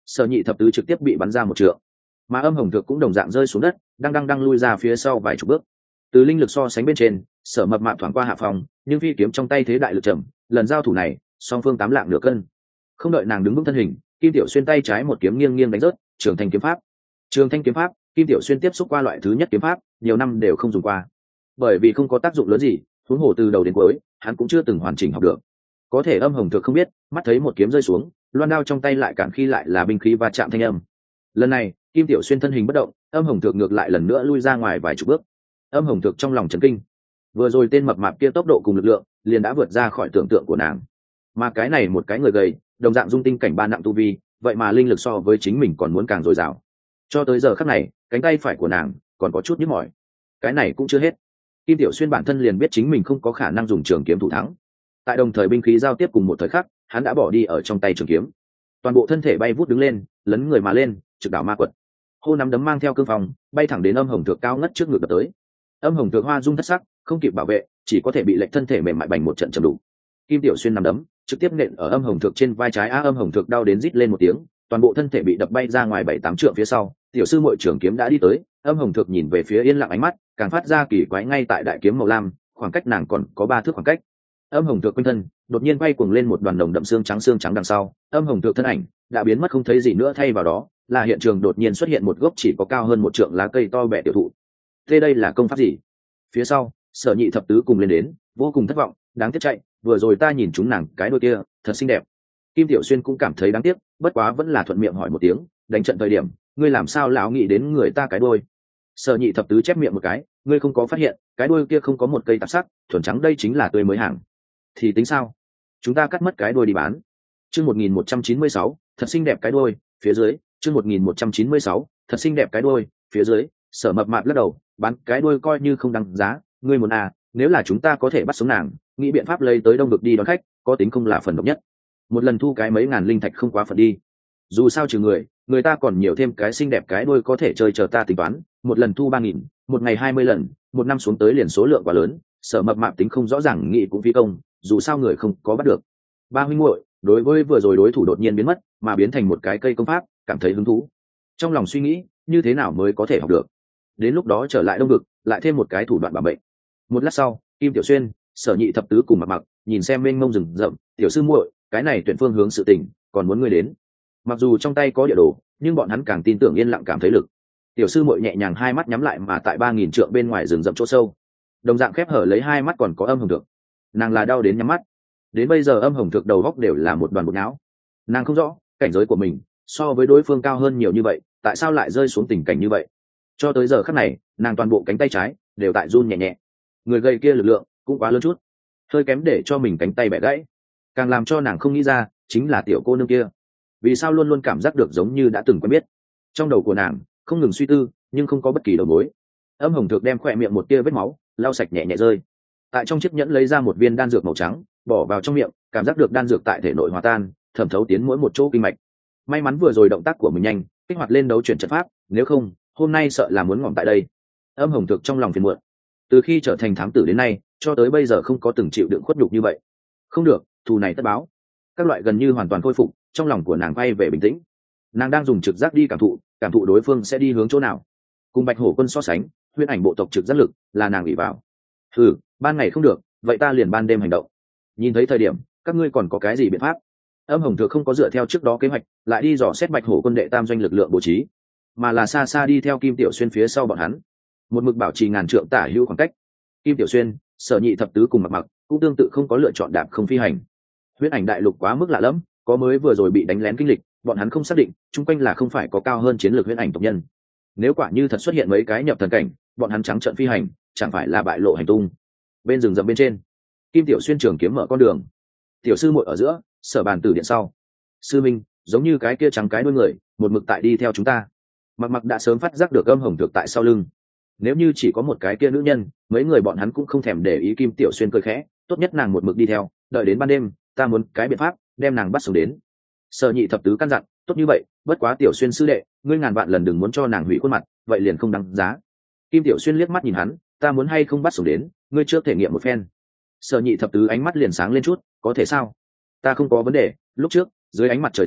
Sở nhị thập tứ trực tiếp bị bắn ra một trượng, mà âm hồng thược cũng đồng dạng rơi xuống đất, đang đang đang lui ra phía sau vài chục bước. Từ linh lực so sánh bên trên, sở mập mạp thoáng qua hạ phòng, nhưng phi kiếm trong tay thế đại lực trầm, lần giao thủ này song phương tám lạng nửa cân. Không đợi nàng đứng vững thân hình, Kim Tiểu Xuyên tay trái một kiếm nghiêng nghiêng đánh rớt, Trường Thanh kiếm pháp. Trường Thanh kiếm pháp, Kim Tiểu Xuyên tiếp xúc qua loại thứ nhất kiếm pháp, nhiều năm đều không dùng qua, bởi vì không có tác dụng lớn gì, huống hồ từ đầu đến cuối, hắn cũng chưa từng hoàn chỉnh học được. Có thể âm hồng thược không biết, mắt thấy một kiếm rơi xuống, loan đao trong tay lại cản khi lại là binh khí va chạm thanh âm. Lần này, Kim Tiểu Xuyên thân hình bất động, âm hồng thược ngược lại lần nữa lui ra ngoài vài chục bước. Âm hồng thược trong lòng chấn kinh, vừa rồi tên mập mạp kia tốc độ cùng lực lượng liền đã vượt ra khỏi tưởng tượng của nàng, mà cái này một cái người gầy, đồng dạng dung tinh cảnh ba nặng tu vi, vậy mà linh lực so với chính mình còn muốn càng dồi dào. Cho tới giờ khắc này, cánh tay phải của nàng còn có chút nhức mỏi. Cái này cũng chưa hết, Kim Tiểu Xuyên bản thân liền biết chính mình không có khả năng dùng trường kiếm thủ thắng. Tại đồng thời binh khí giao tiếp cùng một thời khắc, hắn đã bỏ đi ở trong tay trường kiếm, toàn bộ thân thể bay vút đứng lên, lấn người mà lên, trực đảo ma quật. Hô nắm đấm mang theo cương phòng, bay thẳng đến âm hồng thược cao ngất trước ngực đập tới. Âm hồng thược hoa dung thất sắc, không kịp bảo vệ, chỉ có thể bị lệch thân thể mềm mại bành một trận chầm đủ. Kim Tiểu Xuyên nắm đấm trực tiếp nện ở âm hồng thược trên vai trái, á âm hồng thược đau đến rít lên một tiếng, toàn bộ thân thể bị đập bay ra ngoài bảy tám trượng phía sau. Tiểu sư muội trưởng kiếm đã đi tới, âm hồng thược nhìn về phía yên lặng, ánh mắt càng phát ra kỳ quái. Ngay tại đại kiếm màu lam, khoảng cách nàng còn có ba thước khoảng cách. Âm hồng thược quanh thân đột nhiên bay cuồng lên một đoàn nồng đậm xương trắng, xương trắng đằng sau, âm hồng thược thân ảnh đã biến mất không thấy gì nữa, thay vào đó là hiện trường đột nhiên xuất hiện một gốc chỉ có cao hơn một trượng lá cây to bẹ tiểu thụ. Thế đây là công pháp gì? Phía sau, Sở nhị thập tứ cùng lên đến, vô cùng thất vọng, đáng tiếc chạy, vừa rồi ta nhìn chúng nàng cái đôi kia, thật xinh đẹp. Kim Tiểu Xuyên cũng cảm thấy đáng tiếc, bất quá vẫn là thuận miệng hỏi một tiếng, đánh trận thời điểm, ngươi làm sao lão nghĩ đến người ta cái đôi? Sở nhị thập tứ chép miệng một cái, ngươi không có phát hiện, cái đôi kia không có một cây tạp sắc, thuần trắng, đây chính là tươi mới hàng. Thì tính sao? Chúng ta cắt mất cái đôi đi bán. Chương một nghìn một trăm chín mươi sáu, thật xinh đẹp cái đôi, phía dưới, chương một nghìn một trăm chín mươi sáu, thật xinh đẹp cái đôi, phía dưới. Sở mập mạp lắc đầu, bán cái đôi coi như không đáng giá, ngươi muốn à, nếu là chúng ta có thể bắt sống nàng, nghĩ biện pháp lấy tới đông vực đi đón khách, có tính không là phần độc nhất. Một lần thu cái mấy ngàn linh thạch không quá phần đi. Dù sao trừ người, người ta còn nhiều thêm cái xinh đẹp cái đôi có thể chơi, chờ ta tính toán, một lần thu ba nghìn, một ngày hai mươi lần, một năm xuống tới liền số lượng quá lớn. Sở mập mạp tính không rõ ràng, nghĩ cũng phi công, dù sao người không có bắt được. Ba huynh muội đối với vừa rồi đối thủ đột nhiên biến mất mà biến thành một cái cây công pháp, cảm thấy hứng thú, trong lòng suy nghĩ như thế nào mới có thể học được, đến lúc đó trở lại đông vực lại thêm một cái thủ đoạn bảo bệnh. Một lát sau, Kim Tiểu Xuyên, Sở nhị thập tứ cùng mặc mặc nhìn xem mênh mông rừng rậm, tiểu sư muội, cái này tuyển phương hướng sự tình, còn muốn ngươi đến. Mặc dù trong tay có địa đồ, nhưng bọn hắn càng tin tưởng yên lặng cảm thấy lực. Tiểu sư muội nhẹ nhàng hai mắt nhắm lại, mà tại ba nghìn trượng bên ngoài rừng rậm chỗ sâu, đồng dạng khép hở lấy hai mắt còn có âm hồng thược. Nàng là đau đến nhắm mắt, đến bây giờ âm hồng thược đầu góc đều là một đoàn bột não. Nàng không rõ cảnh giới của mình so với đối phương cao hơn nhiều như vậy, tại sao lại rơi xuống tình cảnh như vậy. Cho tới giờ khắc này, nàng toàn bộ cánh tay trái đều tại run nhẹ nhẹ. Người gầy kia lực lượng cũng quá lớn chút, hơi kém để cho mình cánh tay bẻ gãy. Càng làm cho nàng không nghĩ ra chính là tiểu cô nương kia vì sao luôn luôn cảm giác được giống như đã từng quen biết. Trong đầu của nàng không ngừng suy tư, nhưng không có bất kỳ đầu mối. Âm hồng thược đem khỏe miệng một tia vết máu lau sạch nhẹ nhẹ rơi, tại trong chiếc nhẫn lấy ra một viên đan dược màu trắng, bỏ vào trong miệng, cảm giác được đan dược tại thể nội hòa tan, thẩm thấu tiến mỗi một chỗ kinh mạch. May mắn vừa rồi động tác của mình nhanh, kích hoạt lên đấu chuyển trận pháp, nếu không hôm nay sợ là muốn ngỏm tại đây. Âm hồng thực trong lòng phiền muộn, từ khi trở thành thám tử đến nay cho tới bây giờ không có từng chịu đựng khuất nhục như vậy. Không được, thù này tất báo. Các loại gần như hoàn toàn khôi phục, trong lòng của nàng quay về bình tĩnh. Nàng đang dùng trực giác đi cảm thụ, cảm thụ đối phương sẽ đi hướng chỗ nào. Cùng bạch hổ quân so sánh, huyễn ảnh bộ tộc trực giác lực là nàng ủy vào. Ừ, ban ngày không được, vậy ta liền ban đêm hành động. Nhìn thấy thời điểm, các ngươi còn có cái gì biện pháp? Âm hồng thược không có dựa theo trước đó kế hoạch lại đi dò xét bạch hổ quân đệ tam doanh lực lượng bố trí, mà là xa xa đi theo Kim Tiểu Xuyên phía sau bọn hắn, một mực bảo trì ngàn trượng tả hữu khoảng cách. Kim Tiểu Xuyên, Sở nhị thập tứ cùng mặc mặc cũng tương tự không có lựa chọn đạp không phi hành. Huyễn ảnh đại lục quá mức lạ lẫm, có mới vừa rồi bị đánh lén kinh lịch, bọn hắn không xác định chung quanh là không phải có cao hơn chiến lược huyễn ảnh tộc nhân. Nếu quả như thật xuất hiện mấy cái nhập thần cảnh, bọn hắn trắng trợn phi hành chẳng phải là bại lộ hành tung. Bên rừng rậm bên trên, Kim Tiểu Xuyên trường kiếm mở con đường, tiểu sư muội ở giữa, Sở bàn tử điện sau. Sư minh, giống như cái kia trắng cái đuôi người một mực tại đi theo chúng ta. Mặc mặc đã sớm phát giác được âm hồng thược tại sau lưng. Nếu như chỉ có một cái kia nữ nhân, mấy người bọn hắn cũng không thèm để ý. Kim Tiểu Xuyên cười khẽ, tốt nhất nàng một mực đi theo, đợi đến ban đêm ta muốn cái biện pháp đem nàng bắt sống đến. Sở nhị thập tứ căn dặn, tốt như vậy, bất quá Tiểu Xuyên sư đệ, ngươi ngàn vạn lần đừng muốn cho nàng hủy khuôn mặt, vậy liền không đáng giá. Kim Tiểu Xuyên liếc mắt nhìn hắn, ta muốn hay không bắt sống đến, ngươi trước thể nghiệm một phen. Sở nhị thập tứ ánh mắt liền sáng lên chút, có thể sao? Ta không có vấn đề, lúc trước dưới ánh mặt trời thành,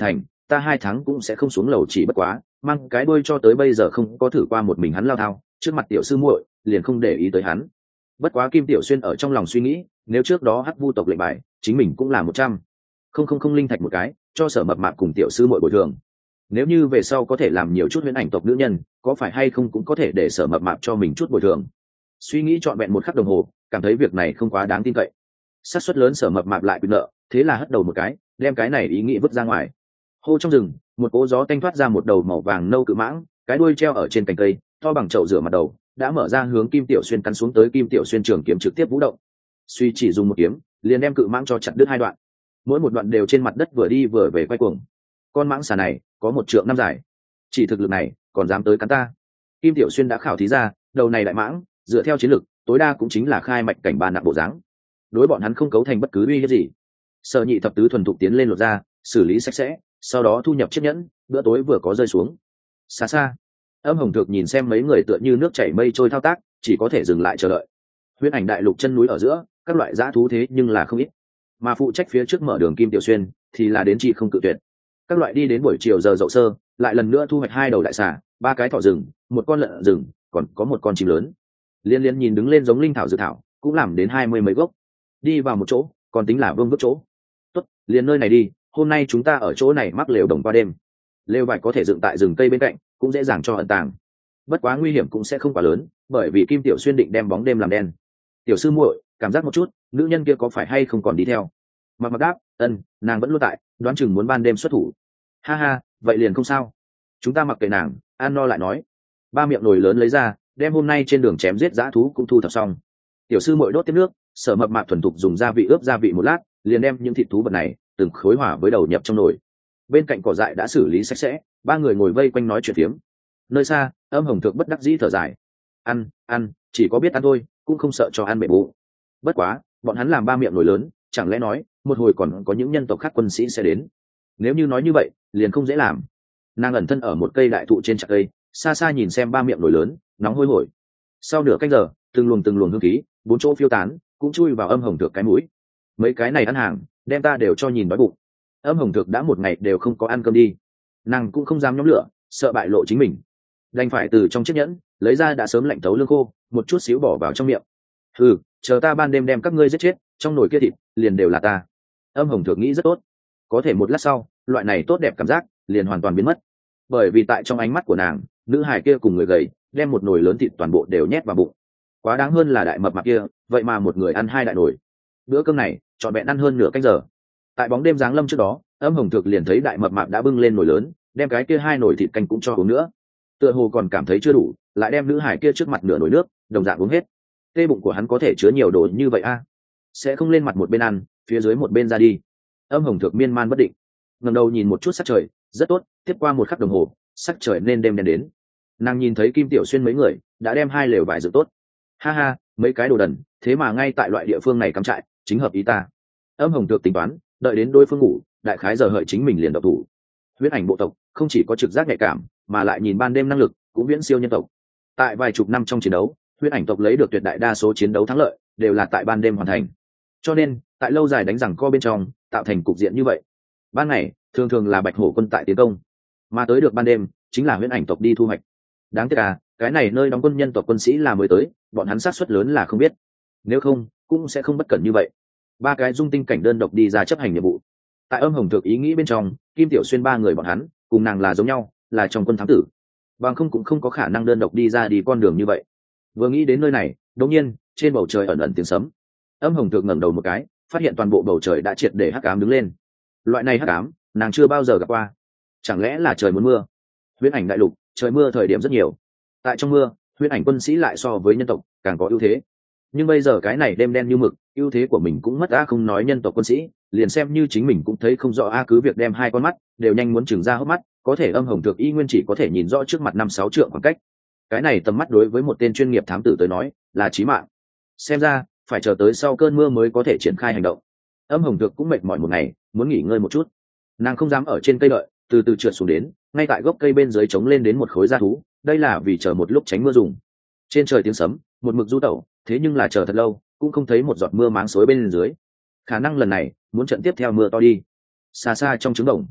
ta hai tháng cũng sẽ không xuống lầu, chỉ bất quá mang cái đuôi cho tới bây giờ không có thử qua một mình hắn lao thao, trước mặt tiểu sư muội liền không để ý tới hắn. Bất quá Kim Tiểu Xuyên ở trong lòng suy nghĩ, nếu trước đó hắc vu tộc lệnh bài chính mình cũng là một trăm không không không linh thạch một cái, cho Sở Mập Mạp cùng tiểu sư muội bồi thường. Nếu như về sau có thể làm nhiều chút huyễn ảnh tộc nữ nhân, có phải hay không cũng có thể để Sở Mập Mạp cho mình chút bồi thường. Suy nghĩ trọn vẹn một khắc đồng hồ, cảm thấy việc này không quá đáng tin cậy. Xác suất lớn Sở Mập Mạp lại bị nợ, thế là hất đầu một cái, đem cái này ý nghĩ vứt ra ngoài. Hô, trong rừng một cỗ gió tanh thoát ra một đầu màu vàng nâu cự mãng, cái đuôi treo ở trên cành cây, to bằng chậu rửa mặt đầu, đã mở ra hướng Kim Tiểu Xuyên cắn xuống tới. Kim Tiểu Xuyên trường kiếm trực tiếp vũ động, suy chỉ dùng một kiếm liền đem cự mãng cho chặt đứt hai đoạn, mỗi một đoạn đều trên mặt đất vừa đi vừa về quay cuồng. Con mãng xà này có một trượng năm dài, chỉ thực lực này còn dám tới cắn ta. Kim Tiểu Xuyên đã khảo thí ra, đầu này đại mãng dựa theo chiến lực tối đa cũng chính là khai mạch cảnh ba nặng bộ dáng, đối bọn hắn không cấu thành bất cứ uy hiếp gì. Sở Nhị thập tứ thuần thục tiến lên lột ra, xử lý sạch sẽ, sau đó thu nhập chiếc nhẫn, bữa tối vừa có rơi xuống. Xa xa Âm Hồng Thược nhìn xem mấy người tựa như nước chảy mây trôi thao tác, chỉ có thể dừng lại chờ đợi. Huyễn ảnh đại lục chân núi ở giữa, các loại dã thú thế nhưng là không ít, mà phụ trách phía trước mở đường Kim Tiểu Xuyên thì là đến chị không cự tuyệt. Các loại đi đến buổi chiều giờ dậu sơ, lại lần nữa thu hoạch hai đầu đại xà, ba cái thỏ rừng, một con lợn rừng, còn có một con chim lớn. Liên liên nhìn đứng lên giống linh thảo dự thảo, cũng làm đến hai mươi mấy gốc. Đi vào một chỗ, còn tính là vương vức chỗ. Tốt, liền nơi này đi, hôm nay chúng ta ở chỗ này mắc lều đồng qua đêm. Lều vải có thể dựng tại rừng cây bên cạnh, cũng dễ dàng cho ẩn tàng. Bất quá nguy hiểm cũng sẽ không quá lớn, bởi vì Kim Tiểu Xuyên định đem bóng đêm làm đen. Tiểu sư muội, cảm giác một chút, nữ nhân kia có phải hay không còn đi theo? Mặc Mặc đáp, ân, nàng vẫn luôn tại, đoán chừng muốn ban đêm xuất thủ. Ha ha, vậy liền không sao, chúng ta mặc kệ nàng. An no lại nói. Ba miệng nồi lớn lấy ra, đem hôm nay trên đường chém giết dã thú cũng thu thập xong. Tiểu sư muội đốt tiếp nước, Sở Mập Mạp thuần thục dùng gia vị ướp gia vị một lát, liền đem những thịt thú vật này từng khối hỏa với đầu nhập trong nồi. Bên cạnh cỏ dại đã xử lý sạch sẽ, ba người ngồi vây quanh nói chuyện phiếm. Nơi xa, Âm Hồng Thược bất đắc dĩ thở dài. Ăn, ăn, chỉ có biết ăn thôi, cũng không sợ cho ăn bể bụng. Bất quá, bọn hắn làm ba miệng nồi lớn, chẳng lẽ nói một hồi còn có những nhân tộc khác quân sĩ sẽ đến? Nếu như nói như vậy, liền không dễ làm. Nàng ẩn thân ở một cây đại thụ trên chạc cây, xa xa nhìn xem ba miệng nồi lớn, nóng hôi hổi. Sau nửa canh giờ, từng luồng từng luồng hương khí, bốn chỗ phiêu tán, cũng chui vào Âm Hồng Thược cái mũi. Mấy cái này ăn hàng, đem ta đều cho nhìn đói bụng. Âm Hồng Thược đã một ngày đều không có ăn cơm đi, nàng cũng không dám nhóm lửa, sợ bại lộ chính mình, đành phải từ trong chiếc nhẫn lấy ra đã sớm lạnh tấu lương khô, một chút xíu bỏ vào trong miệng. Ừ, chờ ta ban đêm đem các ngươi giết chết, trong nồi kia thịt liền đều là ta. Âm Hồng Thược nghĩ rất tốt, có thể một lát sau, loại này tốt đẹp cảm giác liền hoàn toàn biến mất, bởi vì tại trong ánh mắt của nàng, nữ hài kia cùng người gầy đem một nồi lớn thịt toàn bộ đều nhét vào bụng. Quá đáng hơn là đại mập mạp kia, vậy mà một người ăn hai đại nồi. Bữa cơm này trọn vẹn ăn hơn nửa canh giờ. Tại bóng đêm giáng lâm trước đó, Âm Hồng Thược liền thấy đại mập mạp đã bưng lên nồi lớn, đem cái kia hai nồi thịt canh cũng cho uống nữa. Tựa hồ còn cảm thấy chưa đủ, lại đem nữ hải kia trước mặt nửa nồi nước đồng dạng uống hết. Tê bụng của hắn có thể chứa nhiều đồ như vậy a? Sẽ không lên mặt một bên ăn, phía dưới một bên ra đi. Âm Hồng Thược miên man bất định, ngẩng đầu nhìn một chút sắc trời, rất tốt, tiếp qua một khắc đồng hồ, sắc trời nên đêm đen đến. Nàng nhìn thấy Kim Tiểu Xuyên mấy người đã đem hai lều vải dựng tốt. Ha ha, mấy cái đồ đần, thế mà ngay tại loại địa phương này cắm trại, chính hợp ý ta. Âm Hồng Thược tính toán, đợi đến đối phương ngủ, đại khái giờ hợi chính mình liền độc thủ. Huyễn ảnh bộ tộc không chỉ có trực giác nhạy cảm, mà lại nhìn ban đêm năng lực cũng viễn siêu nhân tộc. Tại vài chục năm trong chiến đấu, huyễn ảnh tộc lấy được tuyệt đại đa số chiến đấu thắng lợi đều là tại ban đêm hoàn thành. Cho nên, tại lâu dài đánh rằng co bên trong, tạo thành cục diện như vậy. Ban ngày thường thường là Bạch Hổ quân tại tiến công, mà tới được ban đêm chính là huyễn ảnh tộc đi thu hoạch. Đáng tiếc à, cái này nơi đóng quân nhân tộc quân sĩ là mới tới, bọn hắn sát suất lớn là không biết. Nếu không, cũng sẽ không bất cẩn như vậy. Ba cái dung tinh cảnh đơn độc đi ra chấp hành nhiệm vụ. Tại Âm Hồng Thược ý nghĩ bên trong, Kim Tiểu Xuyên ba người bọn hắn cùng nàng là giống nhau, là trong quân thám tử, bằng không cũng không có khả năng đơn độc đi ra đi con đường như vậy. Vừa nghĩ đến nơi này, đột nhiên trên bầu trời ẩn ẩn tiếng sấm. Âm Hồng Thược ngẩng đầu một cái, phát hiện toàn bộ bầu trời đã triệt để hắc ám đứng lên. Loại này hắc ám, nàng chưa bao giờ gặp qua. Chẳng lẽ là trời muốn mưa? Huyễn ảnh đại lục, trời mưa thời điểm rất nhiều. Tại trong mưa, huyễn ảnh quân sĩ lại so với nhân tộc càng có ưu thế. Nhưng bây giờ cái này đêm đen như mực, ưu thế của mình cũng mất. A không nói nhân tộc quân sĩ, liền xem như chính mình cũng thấy không rõ. A cứ việc đem hai con mắt đều nhanh muốn chừng ra hốc mắt, có thể Âm Hồng Thược y nguyên chỉ có thể nhìn rõ trước mặt năm sáu trượng khoảng cách. Cái này tầm mắt đối với một tên chuyên nghiệp thám tử tới nói là chí mạng. Xem ra phải chờ tới sau cơn mưa mới có thể triển khai hành động. Âm Hồng Thược cũng mệt mỏi một ngày, muốn nghỉ ngơi một chút. Nàng không dám ở trên cây đợi, từ từ trượt xuống đến, ngay tại gốc cây bên dưới chống lên đến một khối da thú. Đây là vì chờ một lúc tránh mưa dùng. Trên trời tiếng sấm, một mực du tẩu, thế nhưng là chờ thật lâu cũng không thấy một giọt mưa máng xối bên dưới. Khả năng lần này muốn trận tiếp theo mưa to đi. Xa xa trong trứng đồng,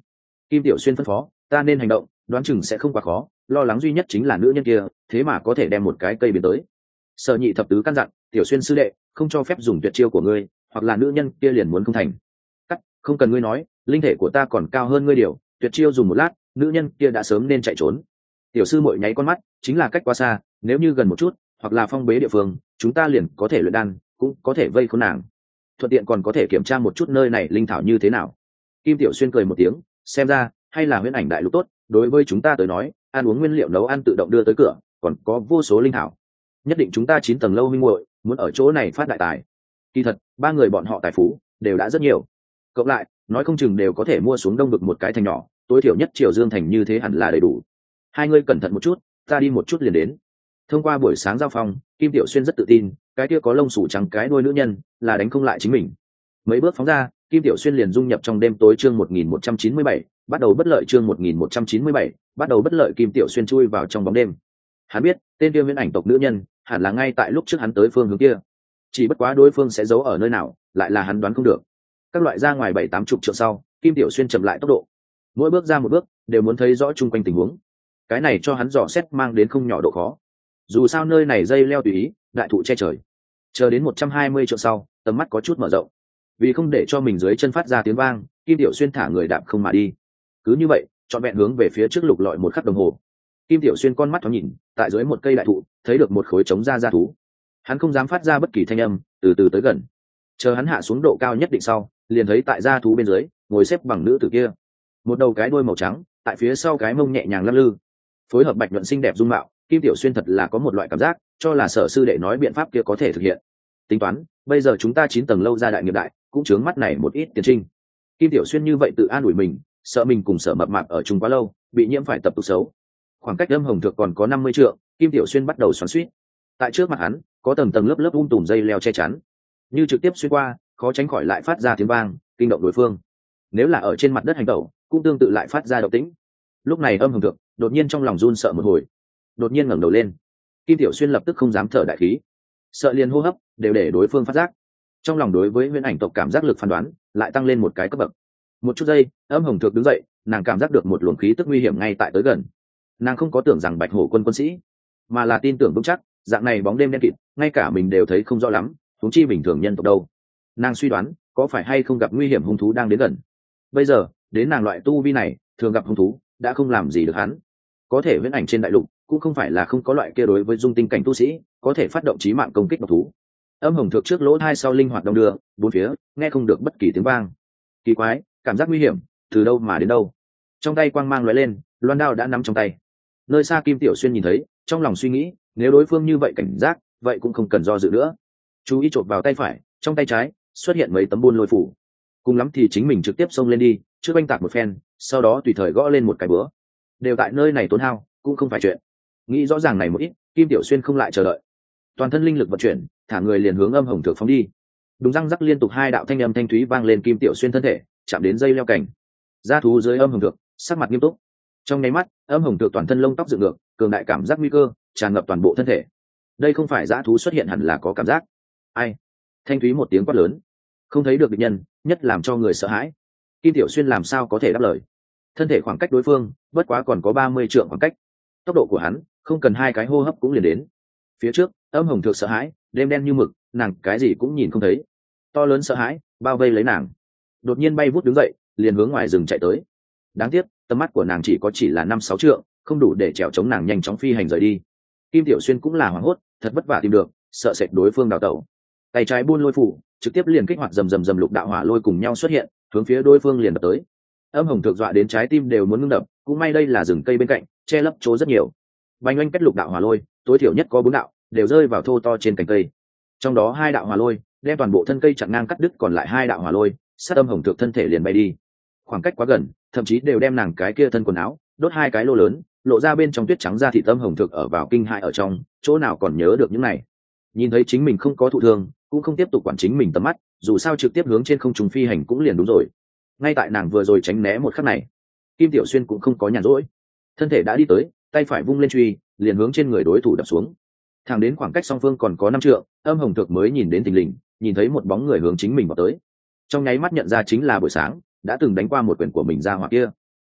Kim Tiểu Xuyên phân phó, ta nên hành động, đoán chừng sẽ không quá khó, lo lắng duy nhất chính là nữ nhân kia thế mà có thể đem một cái cây biến tới. Sở Nhị thập tứ căn dặn, Tiểu Xuyên sư đệ, không cho phép dùng tuyệt chiêu của ngươi, hoặc là nữ nhân kia liền muốn không thành. Cắt, không cần ngươi nói, linh thể của ta còn cao hơn ngươi điều, tuyệt chiêu dùng một lát, nữ nhân kia đã sớm nên chạy trốn. Tiểu sư muội nháy con mắt, chính là cách quá xa, nếu như gần một chút, hoặc là phong bế địa phương, chúng ta liền có thể luyện đan, cũng có thể vây khốn nàng. Thuận tiện còn có thể kiểm tra một chút nơi này linh thảo như thế nào. Kim Tiểu Xuyên cười một tiếng, xem ra hay là huyễn ảnh đại lục tốt, đối với chúng ta tới nói, ăn uống nguyên liệu nấu ăn tự động đưa tới cửa, còn có vô số linh thảo. Nhất định chúng ta chín tầng lâu minh muội muốn ở chỗ này phát đại tài. Kỳ thật, ba người bọn họ tài phú đều đã rất nhiều. Cộng lại, nói không chừng đều có thể mua xuống Đông Vực một cái thành nhỏ, tối thiểu nhất Triều Dương thành như thế hẳn là đầy đủ. Hai người cẩn thận một chút, ta đi một chút liền đến. Thông qua buổi sáng giao phong, Kim Tiểu Xuyên rất tự tin, cái kia có lông sủ trắng cái đuôi nữ nhân là đánh không lại chính mình. Mấy bước phóng ra, Kim Tiểu Xuyên liền dung nhập trong đêm tối. Chương một nghìn một trăm chín mươi bảy, bắt đầu bất lợi. Chương một nghìn một trăm chín mươi bảy, bắt đầu bất lợi. Kim Tiểu Xuyên chui vào trong bóng đêm. Hắn biết, tên kia viễn ảnh tộc nữ nhân hẳn là ngay tại lúc trước hắn tới phương hướng kia. Chỉ bất quá đối phương sẽ giấu ở nơi nào, lại là hắn đoán không được. Các loại ra ngoài bảy tám chục trượng sau, Kim Tiểu Xuyên chậm lại tốc độ. Mỗi bước ra một bước, đều muốn thấy rõ chung quanh tình huống. Cái này cho hắn dò xét mang đến không nhỏ độ khó. Dù sao nơi này dây leo tùy ý, đại thụ che trời. Chờ đến một trăm hai mươi trượng sau, tầm mắt có chút mở rộng. Vì không để cho mình dưới chân phát ra tiếng vang, Kim Tiểu Xuyên thả người đạp không mà đi. Cứ như vậy, trọn vẹn hướng về phía trước lục lọi một khắc đồng hồ. Kim Tiểu Xuyên con mắt thoáng nhìn, tại dưới một cây đại thụ, thấy được một khối trống da da thú. Hắn không dám phát ra bất kỳ thanh âm, từ từ tới gần. Chờ hắn hạ xuống độ cao nhất định sau, liền thấy tại da thú bên dưới, ngồi xếp bằng nữ tử kia. Một đầu cái đuôi màu trắng, tại phía sau cái mông nhẹ nhàng lắc lư. Phối hợp bạch nhuận xinh đẹp dung mạo, Kim Tiểu Xuyên thật là có một loại cảm giác, cho là Sở sư đệ nói biện pháp kia có thể thực hiện. Tính toán, bây giờ chúng ta chín tầng lâu ra đại nghiệp đại, cũng chướng mắt này một ít tiền trinh. Kim Tiểu Xuyên như vậy tự an ủi mình, sợ mình cùng Sở mập mạp ở chung quá lâu, bị nhiễm phải tập tục xấu. Khoảng cách Âm Hồng Thược còn có năm mươi trượng, Kim Tiểu Xuyên bắt đầu xoắn xuýt. Tại trước mặt hắn, có tầng tầng lớp lớp um tùm dây leo che chắn, như trực tiếp xuyên qua, khó tránh khỏi lại phát ra tiếng vang, kinh động đối phương. Nếu là ở trên mặt đất hành tẩu, cũng tương tự lại phát ra động tĩnh. Lúc này Âm Hồng Thược đột nhiên trong lòng run sợ một hồi, đột nhiên ngẩng đầu lên. Kim Tiểu Xuyên lập tức không dám thở đại khí, sợ liền hô hấp đều để đối phương phát giác. Trong lòng đối với huyễn ảnh tộc cảm giác lực phán đoán lại tăng lên một cái cấp bậc. Một chút giây, Âm Hồng Thược đứng dậy, nàng cảm giác được một luồng khí tức nguy hiểm ngay tại tới gần. Nàng không có tưởng rằng Bạch Hổ quân quân sĩ, mà là tin tưởng vững chắc, dạng này bóng đêm đen kịt, ngay cả mình đều thấy không rõ lắm, huống chi bình thường nhân tộc đâu. Nàng suy đoán, có phải hay không gặp nguy hiểm hung thú đang đến gần. Bây giờ, đến nàng loại tu vi này, thường gặp hung thú, đã không làm gì được hắn. Có thể huyễn ảnh trên đại lục, cũng không phải là không có loại kia đối với dung tinh cảnh tu sĩ, có thể phát động chí mạng công kích độc thú. Âm Hồng Thược trước lỗ thai sau linh hoạt đông đưa, bốn phía, nghe không được bất kỳ tiếng vang. Kỳ quái, cảm giác nguy hiểm, từ đâu mà đến đâu. Trong tay quang mang lóe lên, loan đao đã nắm trong tay. Nơi xa Kim Tiểu Xuyên nhìn thấy, trong lòng suy nghĩ, nếu đối phương như vậy cảnh giác, vậy cũng không cần do dự nữa. Chú ý chộp vào tay phải, trong tay trái xuất hiện mấy tấm buôn lôi phủ. Cùng lắm thì chính mình trực tiếp xông lên đi, trước oanh tạc một phen, sau đó tùy thời gõ lên một cái bữa. Đều tại nơi này tốn hao, cũng không phải chuyện. Nghĩ rõ ràng này một ít, Kim Tiểu Xuyên không lại chờ đợi, toàn thân linh lực vận chuyển, thả người liền hướng Âm Hồng Thược phóng đi. Đúng răng rắc liên tục hai đạo thanh âm thanh thúy vang lên, Kim Tiểu Xuyên thân thể chạm đến dây leo cảnh. Gia thú dưới Âm Hồng Thược sắc mặt nghiêm túc. Trong nháy mắt, Âm Hồng Thược toàn thân lông tóc dựng ngược, cường đại cảm giác nguy cơ tràn ngập toàn bộ thân thể. Đây không phải dã thú xuất hiện hẳn là có cảm giác. Ai? Thanh thúy một tiếng quát lớn. Không thấy được địch nhân, nhất làm cho người sợ hãi. Kim Tiểu Xuyên làm sao có thể đáp lời? Thân thể khoảng cách đối phương, bất quá còn có ba mươi trượng khoảng cách. Tốc độ của hắn, không cần hai cái hô hấp cũng liền đến. Phía trước, Âm Hồng Thược sợ hãi, đêm đen như mực, nàng cái gì cũng nhìn không thấy. To lớn sợ hãi, bao vây lấy nàng. Đột nhiên bay vút đứng dậy, liền hướng ngoài rừng chạy tới. Đáng tiếc, tầm mắt của nàng chỉ có chỉ là năm sáu trượng, không đủ để trèo chống nàng nhanh chóng phi hành rời đi. Kim Tiểu Xuyên cũng là hoảng hốt, thật vất vả tìm được, sợ sệt đối phương đào tẩu. Tay trái buôn lôi phủ, trực tiếp liền kích hoạt rầm rầm rầm lục đạo hỏa lôi cùng nhau xuất hiện, hướng phía đối phương liền đập tới. Âm Hồng Thược dọa đến trái tim đều muốn ngưng đập, cũng may đây là rừng cây bên cạnh, che lấp chỗ rất nhiều. Bành oanh kết lục đạo hỏa lôi, tối thiểu nhất có bốn đạo, đều rơi vào thô to trên cành cây. Trong đó hai đạo hỏa lôi, đem toàn bộ thân cây chặn ngang cắt đứt, còn lại hai đạo hỏa lôi, sát Âm Hồng Thược thân thể liền bay đi. Khoảng cách quá gần, thậm chí đều đem nàng cái kia thân quần áo đốt hai cái lô lớn, lộ ra bên trong tuyết trắng da thịt. Âm Hồng Thược ở vào kinh hại ở trong, chỗ nào còn nhớ được những này. Nhìn thấy chính mình không có thụ thương, cũng không tiếp tục quản chính mình tầm mắt, dù sao trực tiếp hướng trên không trung phi hành cũng liền đúng rồi. Ngay tại nàng vừa rồi tránh né một khắc này, Kim Tiểu Xuyên cũng không có nhàn rỗi, thân thể đã đi tới, tay phải vung lên truy, liền hướng trên người đối thủ đập xuống. Thẳng đến khoảng cách song phương còn có năm trượng, Âm Hồng Thược mới nhìn đến thình lình, nhìn thấy một bóng người hướng chính mình vào tới. Trong nháy mắt nhận ra chính là buổi sáng đã từng đánh qua một quyền của mình ra hỏa kia.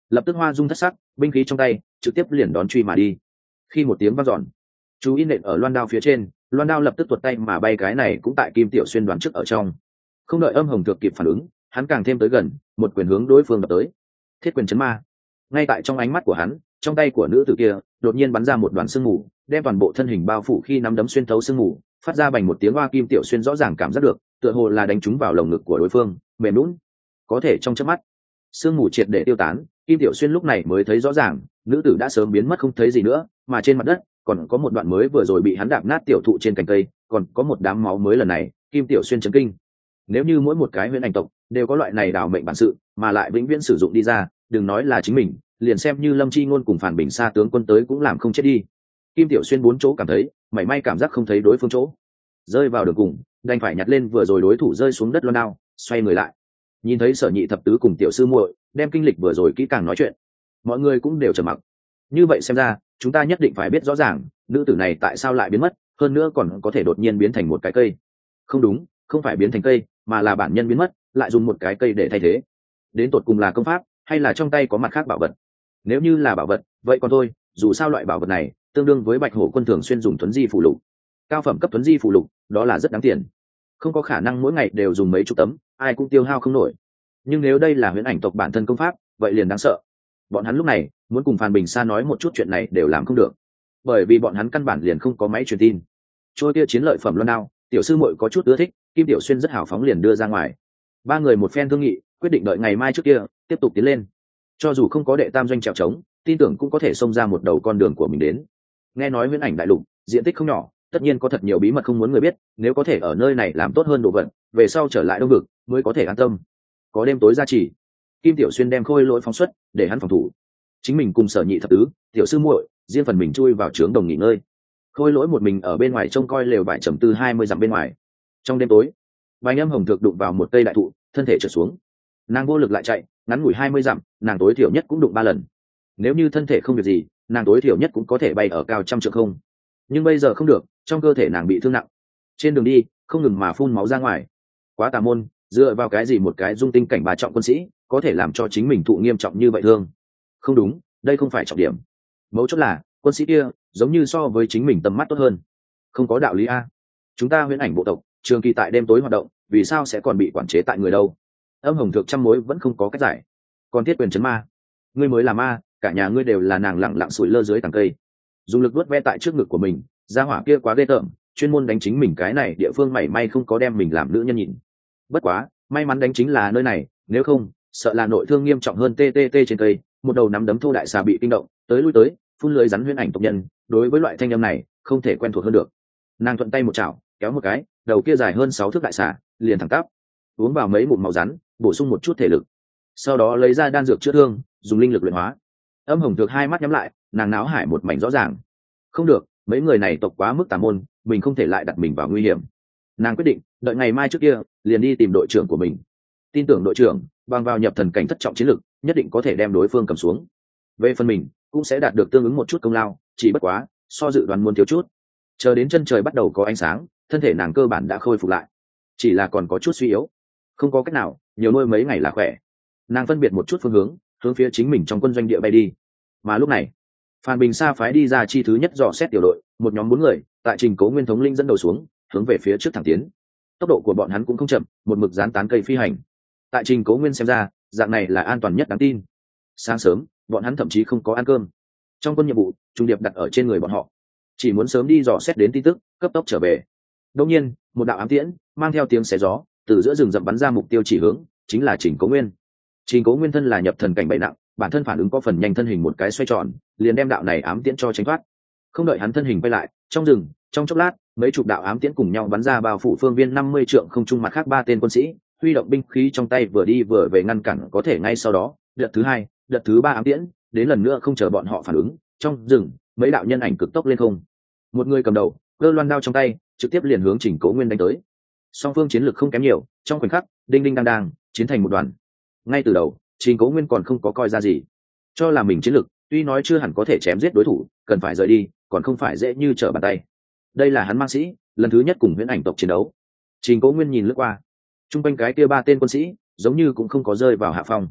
lập tức hoa dung thất sắc, binh khí trong tay trực tiếp liền đón truy mà đi. Khi một tiếng vang dọn, chú ý nện ở loan đao phía trên, loan đao lập tức tuột tay mà bay, cái này cũng tại Kim Tiểu Xuyên đoán trước ở trong. Không đợi Âm Hồng Thược kịp phản ứng, hắn càng thêm tới gần, một quyền hướng đối phương đập tới. Thiết quyền chấn ma. Ngay tại trong ánh mắt của hắn, trong tay của nữ tử kia đột nhiên bắn ra một đoàn sương mù, đem toàn bộ thân hình bao phủ, khi nắm đấm xuyên thấu sương mù, phát ra bành một tiếng hoa. Kim Tiểu Xuyên rõ ràng cảm giác được, tựa hồ là đánh trúng vào lồng ngực của đối phương, mềm nhũn. Có thể trong chớp mắt, sương mù triệt để tiêu tán, Kim Tiểu Xuyên lúc này mới thấy rõ ràng, nữ tử đã sớm biến mất không thấy gì nữa, mà trên mặt đất còn có một đoạn mới vừa rồi bị hắn đạp nát tiểu thụ trên cành cây, còn có một đám máu mới. Lần này Kim Tiểu Xuyên chấn kinh. Nếu như mỗi một cái huyễn ảnh tộc đều có loại này đào mệnh bản sự, mà lại vĩnh viễn sử dụng đi ra, đừng nói là chính mình, liền xem như Lâm Chi Ngôn cùng Phản Bình Sa tướng quân tới cũng làm không chết đi. Kim Tiểu Xuyên bốn chỗ cảm thấy, mảy may cảm giác không thấy đối phương chỗ, rơi vào đường cùng, đành phải nhặt lên vừa rồi đối thủ rơi xuống đất loan đao, xoay người lại. Nhìn thấy Sở Nhị thập tứ cùng tiểu sư muội đem kinh lịch vừa rồi kỹ càng nói chuyện, mọi người cũng đều trầm mặc. Như vậy xem ra, chúng ta nhất định phải biết rõ ràng, nữ tử này tại sao lại biến mất, hơn nữa còn có thể đột nhiên biến thành một cái cây. Không đúng, không phải biến thành cây, mà là bản nhân biến mất, lại dùng một cái cây để thay thế. Đến tột cùng là công pháp, hay là trong tay có mặt khác bảo vật? Nếu như là bảo vật, vậy còn thôi, dù sao loại bảo vật này tương đương với Bạch Hổ quân thường xuyên dùng tuấn di phụ lục. Cao phẩm cấp tuấn di phụ lục, đó là rất đáng tiền. Không có khả năng mỗi ngày đều dùng mấy chục tấm, ai cũng tiêu hao không nổi. Nhưng nếu đây là huyễn ảnh tộc bản thân công pháp, vậy liền đáng sợ. Bọn hắn lúc này muốn cùng Phan Bình Sa nói một chút chuyện này đều làm không được, bởi vì bọn hắn căn bản liền không có máy truyền tin. Trôi kia chiến lợi phẩm loan đao, tiểu sư muội có chút ưa thích, Kim Tiểu Xuyên rất hào phóng liền đưa ra ngoài. Ba người một phen thương nghị, quyết định đợi ngày mai trước kia tiếp tục tiến lên. Cho dù không có đệ tam doanh trèo trống, tin tưởng cũng có thể xông ra một đầu con đường của mình đến. Nghe nói huyễn ảnh đại lục diện tích không nhỏ, tất nhiên có thật nhiều bí mật không muốn người biết, nếu có thể ở nơi này làm tốt hơn đồ vật, về sau trở lại đông vực mới có thể an tâm. Có đêm tối gia trì, Kim Tiểu Xuyên đem Khôi Lỗi phóng xuất để hắn phòng thủ, chính mình cùng Sở Nhị thập tứ, tiểu sư muội riêng phần mình chui vào trướng đồng nghỉ ngơi. Khôi Lỗi một mình ở bên ngoài trông coi lều vải trầm tư hai mươi dặm bên ngoài. Trong đêm tối, Bạch Âm Hồng Thược đụng vào một cây đại thụ, thân thể trượt xuống. Nàng vô lực lại chạy, ngắn ngủi hai mươi dặm, nàng tối thiểu nhất cũng đụng ba lần. Nếu như thân thể không việc gì, nàng tối thiểu nhất cũng có thể bay ở cao trăm trượng không. Nhưng bây giờ không được, trong cơ thể nàng bị thương nặng. Trên đường đi, không ngừng mà phun máu ra ngoài. Quá tà môn, dựa vào cái gì một cái dung tinh cảnh bà trọng quân sĩ có thể làm cho chính mình thụ nghiêm trọng như vậy thương? Không đúng, đây không phải trọng điểm. Mấu chốt là quân sĩ kia giống như so với chính mình tầm mắt tốt hơn. Không có đạo lý a. Chúng ta huyễn ảnh bộ tộc trường kỳ tại đêm tối hoạt động, vì sao sẽ còn bị quản chế tại người đâu? Âm Hồng Thược trăm mối vẫn không có cách giải. Còn Thiết quyền chấn ma, ngươi mới là ma, cả nhà ngươi đều là nàng lẳng lặng sủi lơ dưới tàng cây, dùng lực vuốt ve tại trước ngực của mình. Gia hỏa kia quá ghê tởm, chuyên môn đánh chính mình cái này địa phương, mảy may không có đem mình làm nữ nhân nhìn. Bất quá may mắn đánh chính là nơi này, nếu không sợ là nội thương nghiêm trọng hơn. Ttt trên cây một đầu nắm đấm thô đại xà bị kinh động, tới lui tới phun lưới rắn. Huyễn ảnh tộc nhân đối với loại thanh âm này không thể quen thuộc hơn được. Nàng thuận tay một chảo kéo một cái, đầu kia dài hơn sáu thước đại xà liền thẳng tắp uống vào mấy ngụm máu rắn, bổ sung một chút thể lực, sau đó lấy ra đan dược chữa thương, dùng linh lực luyện hóa. Âm Hồng Thược hai mắt nhắm lại, nàng náo hải một mảnh rõ ràng. Không được, mấy người này tộc quá mức tà môn, mình không thể lại đặt mình vào nguy hiểm. Nàng quyết định đợi ngày mai trước kia liền đi tìm đội trưởng của mình, tin tưởng đội trưởng bằng vào nhập thần cảnh thất trọng chiến lực nhất định có thể đem đối phương cầm xuống. Về phần mình cũng sẽ đạt được tương ứng một chút công lao, chỉ bất quá so dự đoán muốn thiếu chút. Chờ đến chân trời bắt đầu có ánh sáng, thân thể nàng cơ bản đã khôi phục lại, chỉ là còn có chút suy yếu. Không có cách nào, nhiều nuôi mấy ngày là khỏe. Nàng phân biệt một chút phương hướng, hướng phía chính mình trong quân doanh địa bay đi. Mà lúc này Phan Bình Sa phái đi ra chi thứ nhất dò xét tiểu đội, một nhóm bốn người tại Trình Cố Nguyên thống linh dẫn đầu xuống, hướng về phía trước thẳng tiến. Tốc độ của bọn hắn cũng không chậm, một mực dán tán cây phi hành. Tại Trình Cố Nguyên xem ra, dạng này là an toàn nhất đáng tin. Sáng sớm bọn hắn thậm chí không có ăn cơm. Trong quân nhiệm vụ trung điệp đặt ở trên người bọn họ, chỉ muốn sớm đi dò xét đến tin tức, cấp tốc trở về. Đột nhiên một đạo ám tiễn mang theo tiếng xé gió từ giữa rừng rậm bắn ra, mục tiêu chỉ hướng chính là Trình Cố Nguyên. Trình Cố Nguyên thân là nhập thần cảnh bảy nặng, bản thân phản ứng có phần nhanh, thân hình một cái xoay tròn liền đem đạo này ám tiễn cho tránh thoát. Không đợi hắn thân hình quay lại, trong rừng trong chốc lát mấy chục đạo ám tiễn cùng nhau bắn ra, bao phủ phương viên năm mươi trượng không trung. Mặt khác ba tên quân sĩ huy động binh khí trong tay vừa đi vừa về ngăn cản, có thể ngay sau đó đợt thứ hai đợt thứ ba ám tiễn đến, lần nữa không chờ bọn họ phản ứng, trong rừng mấy đạo nhân ảnh cực tốc lên không. Một người cầm đầu cơ loan đao trong tay trực tiếp liền hướng Trình Cố Nguyên đánh tới. Song phương chiến lực không kém nhiều, trong khoảnh khắc đinh đinh đang đang chiến thành một đoàn. Ngay từ đầu Trình Cố Nguyên còn không có coi ra gì, cho là mình chiến lực tuy nói chưa hẳn có thể chém giết đối thủ, cần phải rời đi còn không phải dễ như trở bàn tay. Đây là hắn mang sĩ lần thứ nhất cùng huyễn ảnh tộc chiến đấu. Trình Cố Nguyên nhìn lướt qua chung quanh cái kia ba tên quân sĩ, giống như cũng không có rơi vào hạ phong.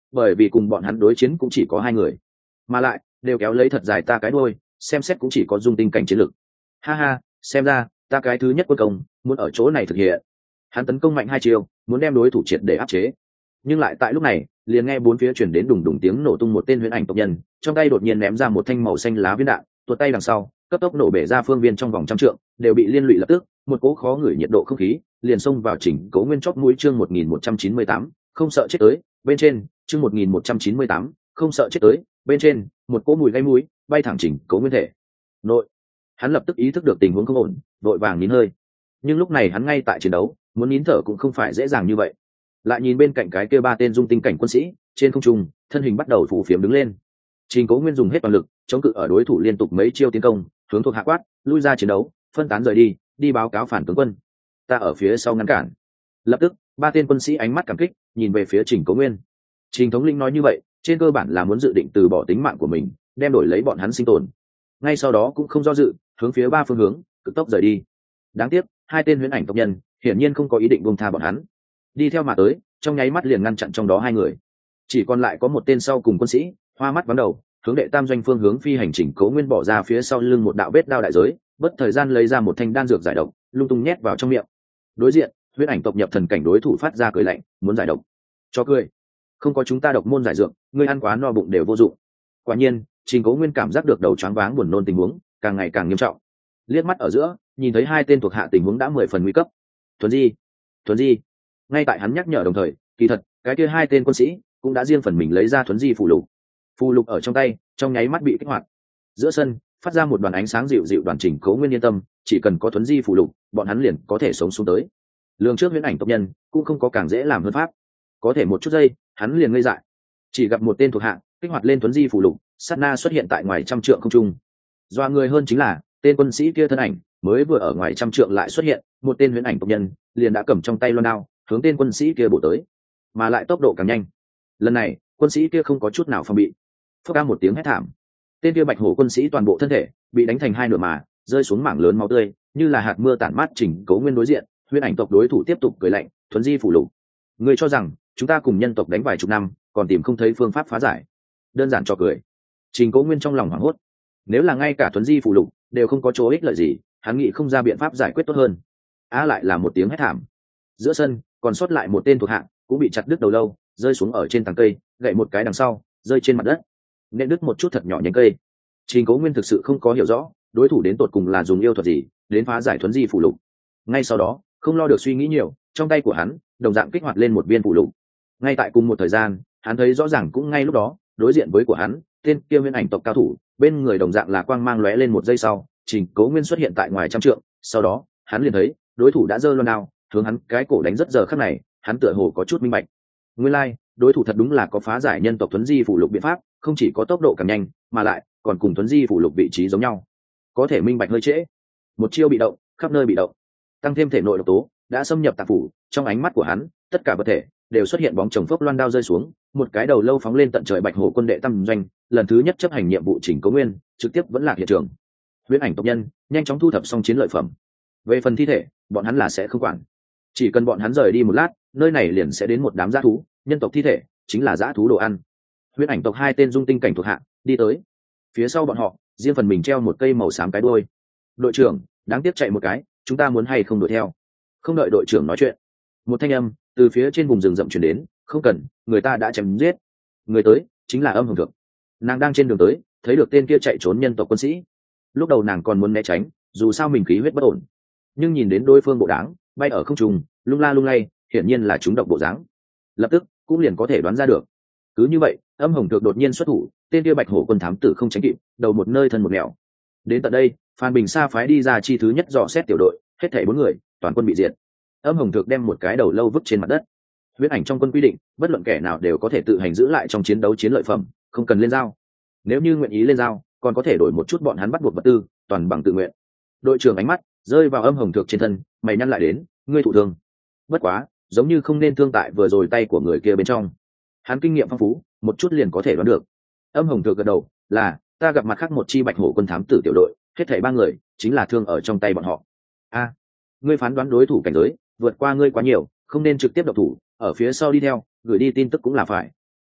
bởi vì cùng bọn hắn đối chiến cũng chỉ có hai người, mà lại đều kéo lấy thật dài ta cái đôi, xem xét cũng chỉ có dung tinh cảnh chiến lực. Ha ha, xem ra ta cái thứ nhất quân công muốn ở chỗ này thực hiện. Hắn tấn công mạnh hai chiều, muốn đem đối thủ triệt để áp chế. Nhưng lại tại lúc này, liền nghe bốn phía chuyển đến đùng đùng tiếng nổ tung, một tên huyễn ảnh tộc nhân trong tay đột nhiên ném ra một thanh màu xanh lá viên đạn, tuột tay đằng sau cấp tốc nổ bể ra phương viên trong vòng trăm trượng đều bị liên lụy lập tức, một cỗ khó ngửi nhiệt độ không khí liền xông vào Trình Cố Nguyên chóp mũi. Chương một nghìn một trăm chín mươi tám, không sợ chết tới bên trên. Chương một nghìn một trăm chín mươi tám, không sợ chết tới bên trên. Một cỗ mùi gây mũi bay thẳng Trình Cố Nguyên thể nội. Hắn lập tức ý thức được tình huống không ổn, vội vàng nín hơi. Nhưng lúc này hắn ngay tại chiến đấu, muốn nín thở cũng không phải dễ dàng như vậy. Lại nhìn bên cạnh cái kia ba tên dung tinh cảnh quân sĩ trên không trung, thân hình bắt đầu phủ phiếm đứng lên. Trình Cố Nguyên dùng hết toàn lực chống cự ở đối thủ liên tục mấy chiêu tiến công, hướng thuộc hạ quát, lui ra chiến đấu, phân tán rời đi, đi báo cáo phản tướng quân, ta ở phía sau ngăn cản. Lập tức ba tên quân sĩ ánh mắt cảm kích nhìn về phía Trình Cố Nguyên. Trình thống lĩnh nói như vậy trên cơ bản là muốn dự định từ bỏ tính mạng của mình, đem đổi lấy bọn hắn sinh tồn. Ngay sau đó cũng không do dự, hướng phía ba phương hướng cực tốc rời đi. Đáng tiếc hai tên huyễn ảnh tộc nhân hiển nhiên không có ý định buông tha bọn hắn, đi theo mà tới, trong nháy mắt liền ngăn chặn trong đó hai người. Chỉ còn lại có một tên sau cùng quân sĩ hoa mắt vắng đầu, hướng đệ tam doanh phương hướng phi hành. Trình Cố Nguyên bỏ ra phía sau lưng một đạo vết đao đại giới, bất thời gian lấy ra một thanh đan dược giải độc, lung tung nhét vào trong miệng. Đối diện huyễn ảnh tộc nhập thần cảnh đối thủ phát ra cười lạnh, muốn giải độc cho cười, không có chúng ta độc môn giải dược, ngươi ăn quá no bụng đều vô dụng. Quả nhiên Trình Cố Nguyên cảm giác được đầu choáng váng buồn nôn tình huống càng ngày càng nghiêm trọng. Liếc mắt ở giữa nhìn thấy hai tên thuộc hạ tình huống đã mười phần nguy cấp. Thuần di, thuần di. Ngay tại hắn nhắc nhở đồng thời, kỳ thật cái kia hai tên quân sĩ cũng đã riêng phần mình lấy ra thuần di phù lục. Phù lục ở trong tay trong nháy mắt bị kích hoạt, giữa sân phát ra một đoàn ánh sáng dịu dịu. Đoàn Trình Cố Nguyên yên tâm, chỉ cần có thuần di phù lục, bọn hắn liền có thể sống xuống tới. Lường trước huyễn ảnh tộc nhân cũng không có càng dễ làm hơn pháp. Có thể một chút giây hắn liền ngây dại, chỉ gặp một tên thuộc hạ kích hoạt lên thuần di phù lục, sát na xuất hiện tại ngoài trăm trượng không trung. Doa người hơn chính là tên quân sĩ kia thân ảnh mới vừa ở ngoài trăm trượng lại xuất hiện, một tên huyễn ảnh tộc nhân liền đã cầm trong tay loan đao hướng tên quân sĩ kia bổ tới, mà lại tốc độ càng nhanh. Lần này quân sĩ kia không có chút nào phòng bị, phốc ca một tiếng hét thảm, tên kia bạch hổ quân sĩ toàn bộ thân thể bị đánh thành hai nửa mà rơi xuống mảng lớn máu tươi như là hạt mưa tản mát. Trình Cố Nguyên đối diện huyễn ảnh tộc đối thủ tiếp tục cười lạnh, thuần di phủ lục, người cho rằng chúng ta cùng nhân tộc đánh vài chục năm còn tìm không thấy phương pháp phá giải, đơn giản cho cười. Trình Cố Nguyên trong lòng hoảng hốt, nếu là ngay cả thuần di phủ lục đều không có chỗ ích lợi gì, hắn nghĩ không ra biện pháp giải quyết tốt hơn. Á lại là một tiếng hét thảm, giữa sân còn sót lại một tên thuộc hạ cũng bị chặt đứt đầu lâu, rơi xuống ở trên tàng cây, gậy một cái đằng sau rơi trên mặt đất, nên đứt một chút thật nhỏ nhánh cây. Trình Cố Nguyên thực sự không có hiểu rõ đối thủ đến tột cùng là dùng yêu thuật gì đến phá giải thuần di phủ lục. Ngay sau đó không lo được suy nghĩ nhiều, trong tay của hắn đồng dạng kích hoạt lên một viên phủ lục. Ngay tại cùng một thời gian, hắn thấy rõ ràng cũng ngay lúc đó, đối diện với của hắn tên kia huyễn ảnh tộc cao thủ bên người đồng dạng là quang mang lóe lên. Một giây sau Trình Cố Nguyên xuất hiện tại ngoài trăm trượng, sau đó hắn liền thấy đối thủ đã giơ loan đao hướng hắn cái cổ đánh. Rất giờ khắc này hắn tựa hồ có chút minh bạch, nguyên lai like, đối thủ thật đúng là có phá giải nhân tộc thuần di phủ lục biện pháp, không chỉ có tốc độ càng nhanh mà lại còn cùng thuần di phủ lục vị trí giống nhau. Có thể minh bạch hơi trễ, một chiêu bị động, khắp nơi bị động, tăng thêm thể nội độc tố đã xâm nhập tạng phủ. Trong ánh mắt của hắn tất cả vật thể đều xuất hiện bóng chồng phốc loan đao rơi xuống, một cái đầu lâu phóng lên tận trời. Bạch hổ quân đệ tam doanh lần thứ nhất chấp hành nhiệm vụ Trình Cố Nguyên trực tiếp vẫn lạc hiện trường. Huyễn ảnh tộc nhân nhanh chóng thu thập xong chiến lợi phẩm, về phần thi thể bọn hắn là sẽ không quản, chỉ cần bọn hắn rời đi một lát, nơi này liền sẽ đến một đám dã thú, nhân tộc thi thể chính là dã thú đồ ăn. Huyễn ảnh tộc hai tên dung tinh cảnh thuộc hạ đi tới, phía sau bọn họ riêng phần mình treo một cây màu xám cái đuôi. Đội trưởng, đáng tiếc chạy một cái, chúng ta muốn hay không đuổi theo? Không đợi đội trưởng nói chuyện, một thanh âm từ phía trên vùng rừng rậm truyền đến, không cần, người ta đã chém giết. Người tới chính là Âm Hồng Thượng. Nàng đang trên đường tới, thấy được tên kia chạy trốn nhân tộc quân sĩ. Lúc đầu nàng còn muốn né tránh, dù sao mình khí huyết bất ổn, nhưng nhìn đến đối phương bộ đáng bay ở không trung, lung la lung lay, hiển nhiên là chúng độc bộ dáng, lập tức cũng liền có thể đoán ra được. Cứ như vậy Âm Hồng Thượng đột nhiên xuất thủ, tên kia bạch hổ quân thám tử không tránh kịp, đầu một nơi thân một nẻo. Đến tận đây Phan Bình Sa phái đi ra chi thứ nhất dò xét tiểu đội, hết thảy bốn người toàn quân bị diệt. Âm Hồng Thượng đem một cái đầu lâu vứt trên mặt đất. Huyễn ảnh trong quân quy định, bất luận kẻ nào đều có thể tự hành giữ lại trong chiến đấu chiến lợi phẩm, không cần lên giao. Nếu như nguyện ý lên giao, còn có thể đổi một chút bọn hắn bắt buộc vật tư, toàn bằng tự nguyện. Đội trưởng ánh mắt rơi vào Âm Hồng Thượng trên thân, mày nhăn lại đến, ngươi thụ thương. Bất quá giống như không nên thương tại vừa rồi tay của người kia bên trong. Hắn kinh nghiệm phong phú, một chút liền có thể đoán được. Âm Hồng Thượng gật đầu, là ta gặp mặt khác một chi bạch hổ quân thám tử tiểu đội, hết thảy ba người chính là thương ở trong tay bọn họ. A, ngươi phán đoán đối thủ cảnh giới vượt qua ngươi quá nhiều, không nên trực tiếp độc thủ, ở phía sau đi theo, gửi đi tin tức cũng là phải.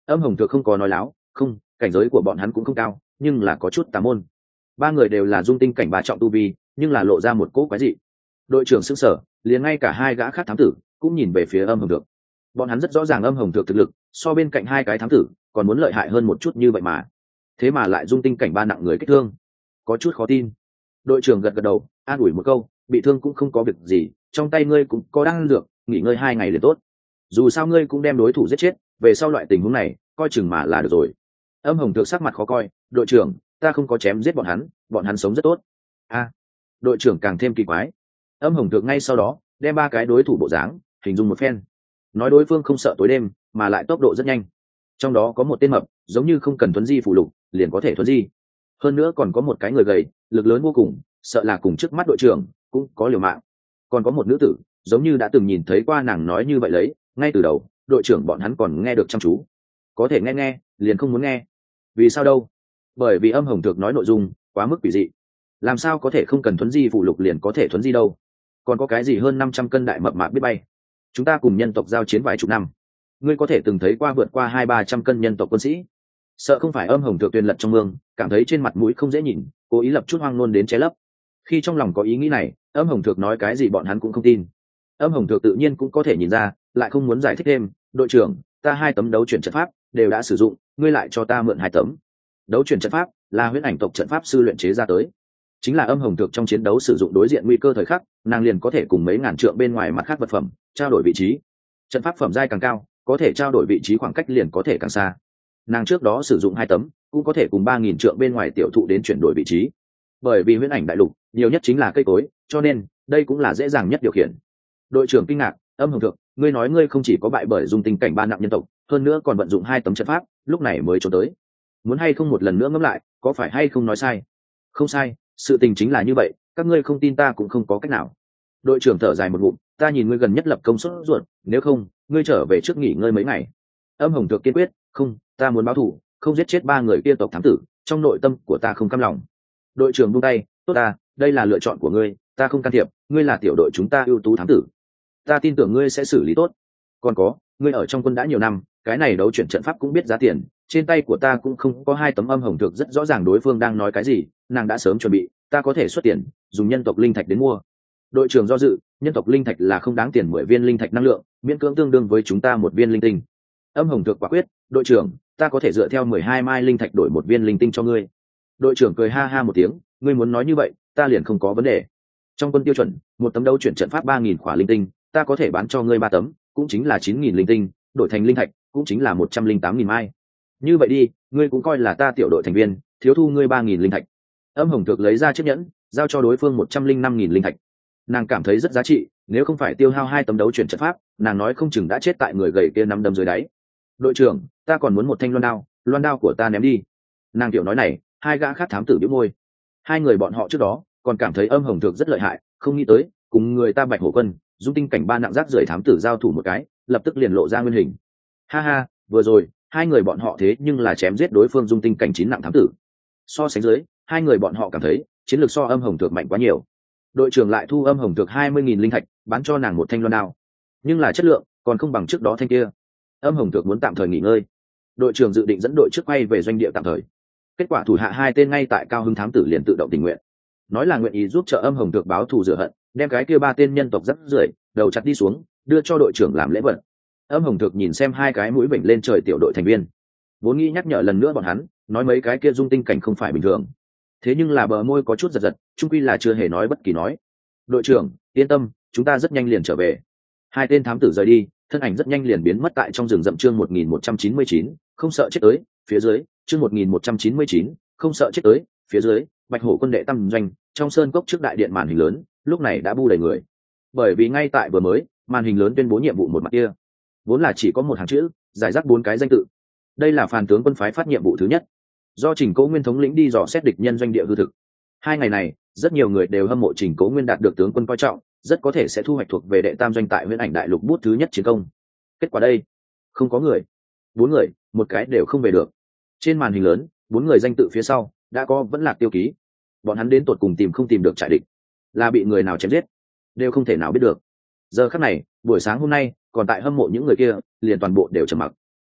Âm Hồng Thược không có nói láo, không, cảnh giới của bọn hắn cũng không cao, nhưng là có chút tà môn. Ba người đều là dung tinh cảnh ba trọng tu vi, nhưng là lộ ra một cỗ quái dị. Đội trưởng sững sờ, liền ngay cả hai gã khác thám tử cũng nhìn về phía Âm Hồng Thược. Bọn hắn rất rõ ràng Âm Hồng Thược thực lực so bên cạnh hai cái thám tử còn muốn lợi hại hơn một chút như vậy mà, thế mà lại dung tinh cảnh ba nặng người kích thương, có chút khó tin. Đội trưởng gật gật đầu, an ủi một câu, bị thương cũng không có việc gì, trong tay ngươi cũng có đan dược, nghỉ ngơi hai ngày liền tốt. Dù sao ngươi cũng đem đối thủ giết chết, về sau loại tình huống này coi chừng mà là được rồi. Âm Hồng Thược sắc mặt khó coi, đội trưởng, ta không có chém giết bọn hắn, bọn hắn sống rất tốt. A, đội trưởng càng thêm kỳ quái. Âm Hồng Thược ngay sau đó đem ba cái đối thủ bộ dáng hình dung một phen, nói đối phương không sợ tối đêm mà lại tốc độ rất nhanh, trong đó có một tên mập giống như không cần thuấn di phụ lục liền có thể thuấn di, hơn nữa còn có một cái người gầy lực lớn vô cùng, sợ là cùng trước mắt đội trưởng cũng có liều mạng, còn có một nữ tử giống như đã từng nhìn thấy qua nàng nói như vậy lấy, ngay từ đầu đội trưởng bọn hắn còn nghe được chăm chú, có thể nghe nghe liền không muốn nghe. Vì sao đâu? Bởi vì Âm Hồng Thược nói nội dung quá mức quỷ dị, làm sao có thể không cần thuấn di phụ lục liền có thể thuấn di đâu, còn có cái gì hơn năm trăm cân đại mập mạp biết bay, chúng ta cùng nhân tộc giao chiến vài chục năm, ngươi có thể từng thấy qua vượt qua hai ba trăm cân nhân tộc quân sĩ? Sợ không phải Âm Hồng Thược tuyên lật trong mương, cảm thấy trên mặt mũi không dễ nhìn, cố ý lập chút hoang ngôn đến che lấp. Khi trong lòng có ý nghĩ này, Âm Hồng Thược nói cái gì bọn hắn cũng không tin. Âm Hồng Thược tự nhiên cũng có thể nhìn ra, lại không muốn giải thích thêm. Đội trưởng, ta hai tấm đấu chuyển trận pháp đều đã sử dụng, ngươi lại cho ta mượn hai tấm. Đấu chuyển trận pháp là huyễn ảnh tộc trận pháp sư luyện chế ra tới, chính là Âm Hồng Thược trong chiến đấu sử dụng đối diện nguy cơ thời khắc, nàng liền có thể cùng mấy ngàn trượng bên ngoài mặt khác vật phẩm trao đổi vị trí. Trận pháp phẩm giai càng cao, có thể trao đổi vị trí khoảng cách liền có thể càng xa. Nàng trước đó sử dụng hai tấm cũng có thể cùng ba nghìn trượng bên ngoài tiểu thụ đến chuyển đổi vị trí, bởi vì huyễn ảnh đại lục nhiều nhất chính là cây cối, cho nên đây cũng là dễ dàng nhất điều khiển. Đội trưởng kinh ngạc, Âm Hồng Thượng, ngươi nói ngươi không chỉ có bại bởi dung tinh cảnh ba nặng nhân tộc, hơn nữa còn vận dụng hai tấm trận pháp, lúc này mới trốn tới, muốn hay không một lần nữa ngẫm lại, có phải hay không nói sai? Không sai, sự tình chính là như vậy, các ngươi không tin ta cũng không có cách nào. Đội trưởng thở dài một ngụm, ta nhìn ngươi gần nhất lập công suất ruột, nếu không ngươi trở về trước nghỉ ngơi mấy ngày. Âm Hồng Thượng kiên quyết, không, ta muốn báo thù, không giết chết ba người kia tộc thám tử, trong nội tâm của ta không cam lòng. Đội trưởng buông tay, tốt ta, đây là lựa chọn của ngươi, ta không can thiệp, ngươi là tiểu đội chúng ta ưu tú thám tử, ta tin tưởng ngươi sẽ xử lý tốt. Còn có, ngươi ở trong quân đã nhiều năm, cái này đấu chuyển trận pháp cũng biết giá tiền, trên tay của ta cũng không có hai tấm. Âm Hồng Thượng rất rõ ràng đối phương đang nói cái gì, nàng đã sớm chuẩn bị, ta có thể xuất tiền dùng nhân tộc linh thạch đến mua. Đội trưởng do dự, nhân tộc linh thạch là không đáng tiền mười viên linh thạch năng lượng, miễn cưỡng tương đương với chúng ta một viên linh tinh. Âm Hồng Thượng quả quyết, đội trưởng, ta có thể dựa theo mười hai mai linh thạch đổi một viên linh tinh cho ngươi. Đội trưởng cười ha ha một tiếng, ngươi muốn nói như vậy, ta liền không có vấn đề. Trong quân tiêu chuẩn, một tấm đấu chuyển trận pháp ba nghìn khỏa linh tinh, ta có thể bán cho ngươi ba tấm, cũng chính là chín nghìn linh tinh, đổi thành linh thạch, cũng chính là một trăm linh tám nghìn mai. Như vậy đi, ngươi cũng coi là ta tiểu đội thành viên, thiếu thu ngươi ba nghìn linh thạch. Âm Hồng Thượng lấy ra chiếc nhẫn, giao cho đối phương một trăm linh năm nghìn linh thạch. Nàng cảm thấy rất giá trị, nếu không phải tiêu hao hai tấm đấu chuyển trận pháp, nàng nói không chừng đã chết tại người gầy kia nắm đấm dưới đáy. Đội trưởng, ta còn muốn một thanh loan đao, loan đao của ta ném đi. Nàng tiểu nói này, hai gã khác thám tử bĩu môi. Hai người bọn họ trước đó còn cảm thấy Âm Hồng Thượng rất lợi hại, không nghĩ tới cùng người ta Bạch Hổ Quân dung tinh cảnh ba nặng rác rưởi thám tử giao thủ một cái, lập tức liền lộ ra nguyên hình. Ha ha, vừa rồi hai người bọn họ thế nhưng là chém giết đối phương dung tinh cảnh chín nặng thám tử, so sánh dưới hai người bọn họ cảm thấy chiến lược so Âm Hồng Thượng mạnh quá nhiều. Đội trưởng lại thu Âm Hồng Thượng hai mươi nghìn linh thạch, bán cho nàng một thanh loan đao, nhưng là chất lượng còn không bằng trước đó thanh kia. Âm Hồng Thượng muốn tạm thời nghỉ ngơi, đội trưởng dự định dẫn đội trước quay về doanh địa tạm thời. Kết quả thủ hạ hai tên ngay tại Cao Hưng thám tử liền tự động tình nguyện, nói là nguyện ý giúp trợ Âm Hồng Thượng báo thù rửa hận, đem cái kia ba tên nhân tộc rất rưởi đầu chặt đi xuống, đưa cho đội trưởng làm lễ vật. Âm Hồng Thượng nhìn xem hai cái mũi bệnh lên trời tiểu đội thành viên, vốn nghĩ nhắc nhở lần nữa bọn hắn, nói mấy cái kia dung tinh cảnh không phải bình thường, thế nhưng là bờ môi có chút giật giật, chung quy là chưa hề nói bất kỳ nói. Đội trưởng yên tâm, chúng ta rất nhanh liền trở về. Hai tên thám tử rời đi, thân ảnh rất nhanh liền biến mất tại trong rừng rậm. Chương một nghìn một trăm chín mươi chín, không sợ chết tới phía dưới. Chương một nghìn một trăm chín mươi chín, không sợ chết tới phía dưới. Bạch Hổ Quân đệ tam doanh, trong sơn cốc trước đại điện màn hình lớn, lúc này đã bu đầy người, bởi vì ngay tại vừa mới, màn hình lớn tuyên bố nhiệm vụ một mặt kia vốn là chỉ có một hàng chữ, giải rác bốn cái danh tự. Đây là Phàn tướng quân phái phát nhiệm vụ thứ nhất, do Trình Cố Nguyên thống lĩnh đi dò xét địch nhân doanh địa hư thực. Hai ngày này, rất nhiều người đều hâm mộ Trình Cố Nguyên đạt được tướng quân coi trọng, rất có thể sẽ thu hoạch thuộc về đệ tam doanh tại Huyễn Ảnh Đại Lục bút thứ nhất chiến công. Kết quả đây, không có người, bốn người, một cái đều không về được. Trên màn hình lớn, bốn người danh tự phía sau đã có vẫn lạc tiêu ký. Bọn hắn đến tột cùng tìm không tìm được trại địch, là bị người nào chém giết, đều không thể nào biết được. Giờ khắc này, buổi sáng hôm nay, còn tại hâm mộ những người kia, liền toàn bộ đều trầm mặc.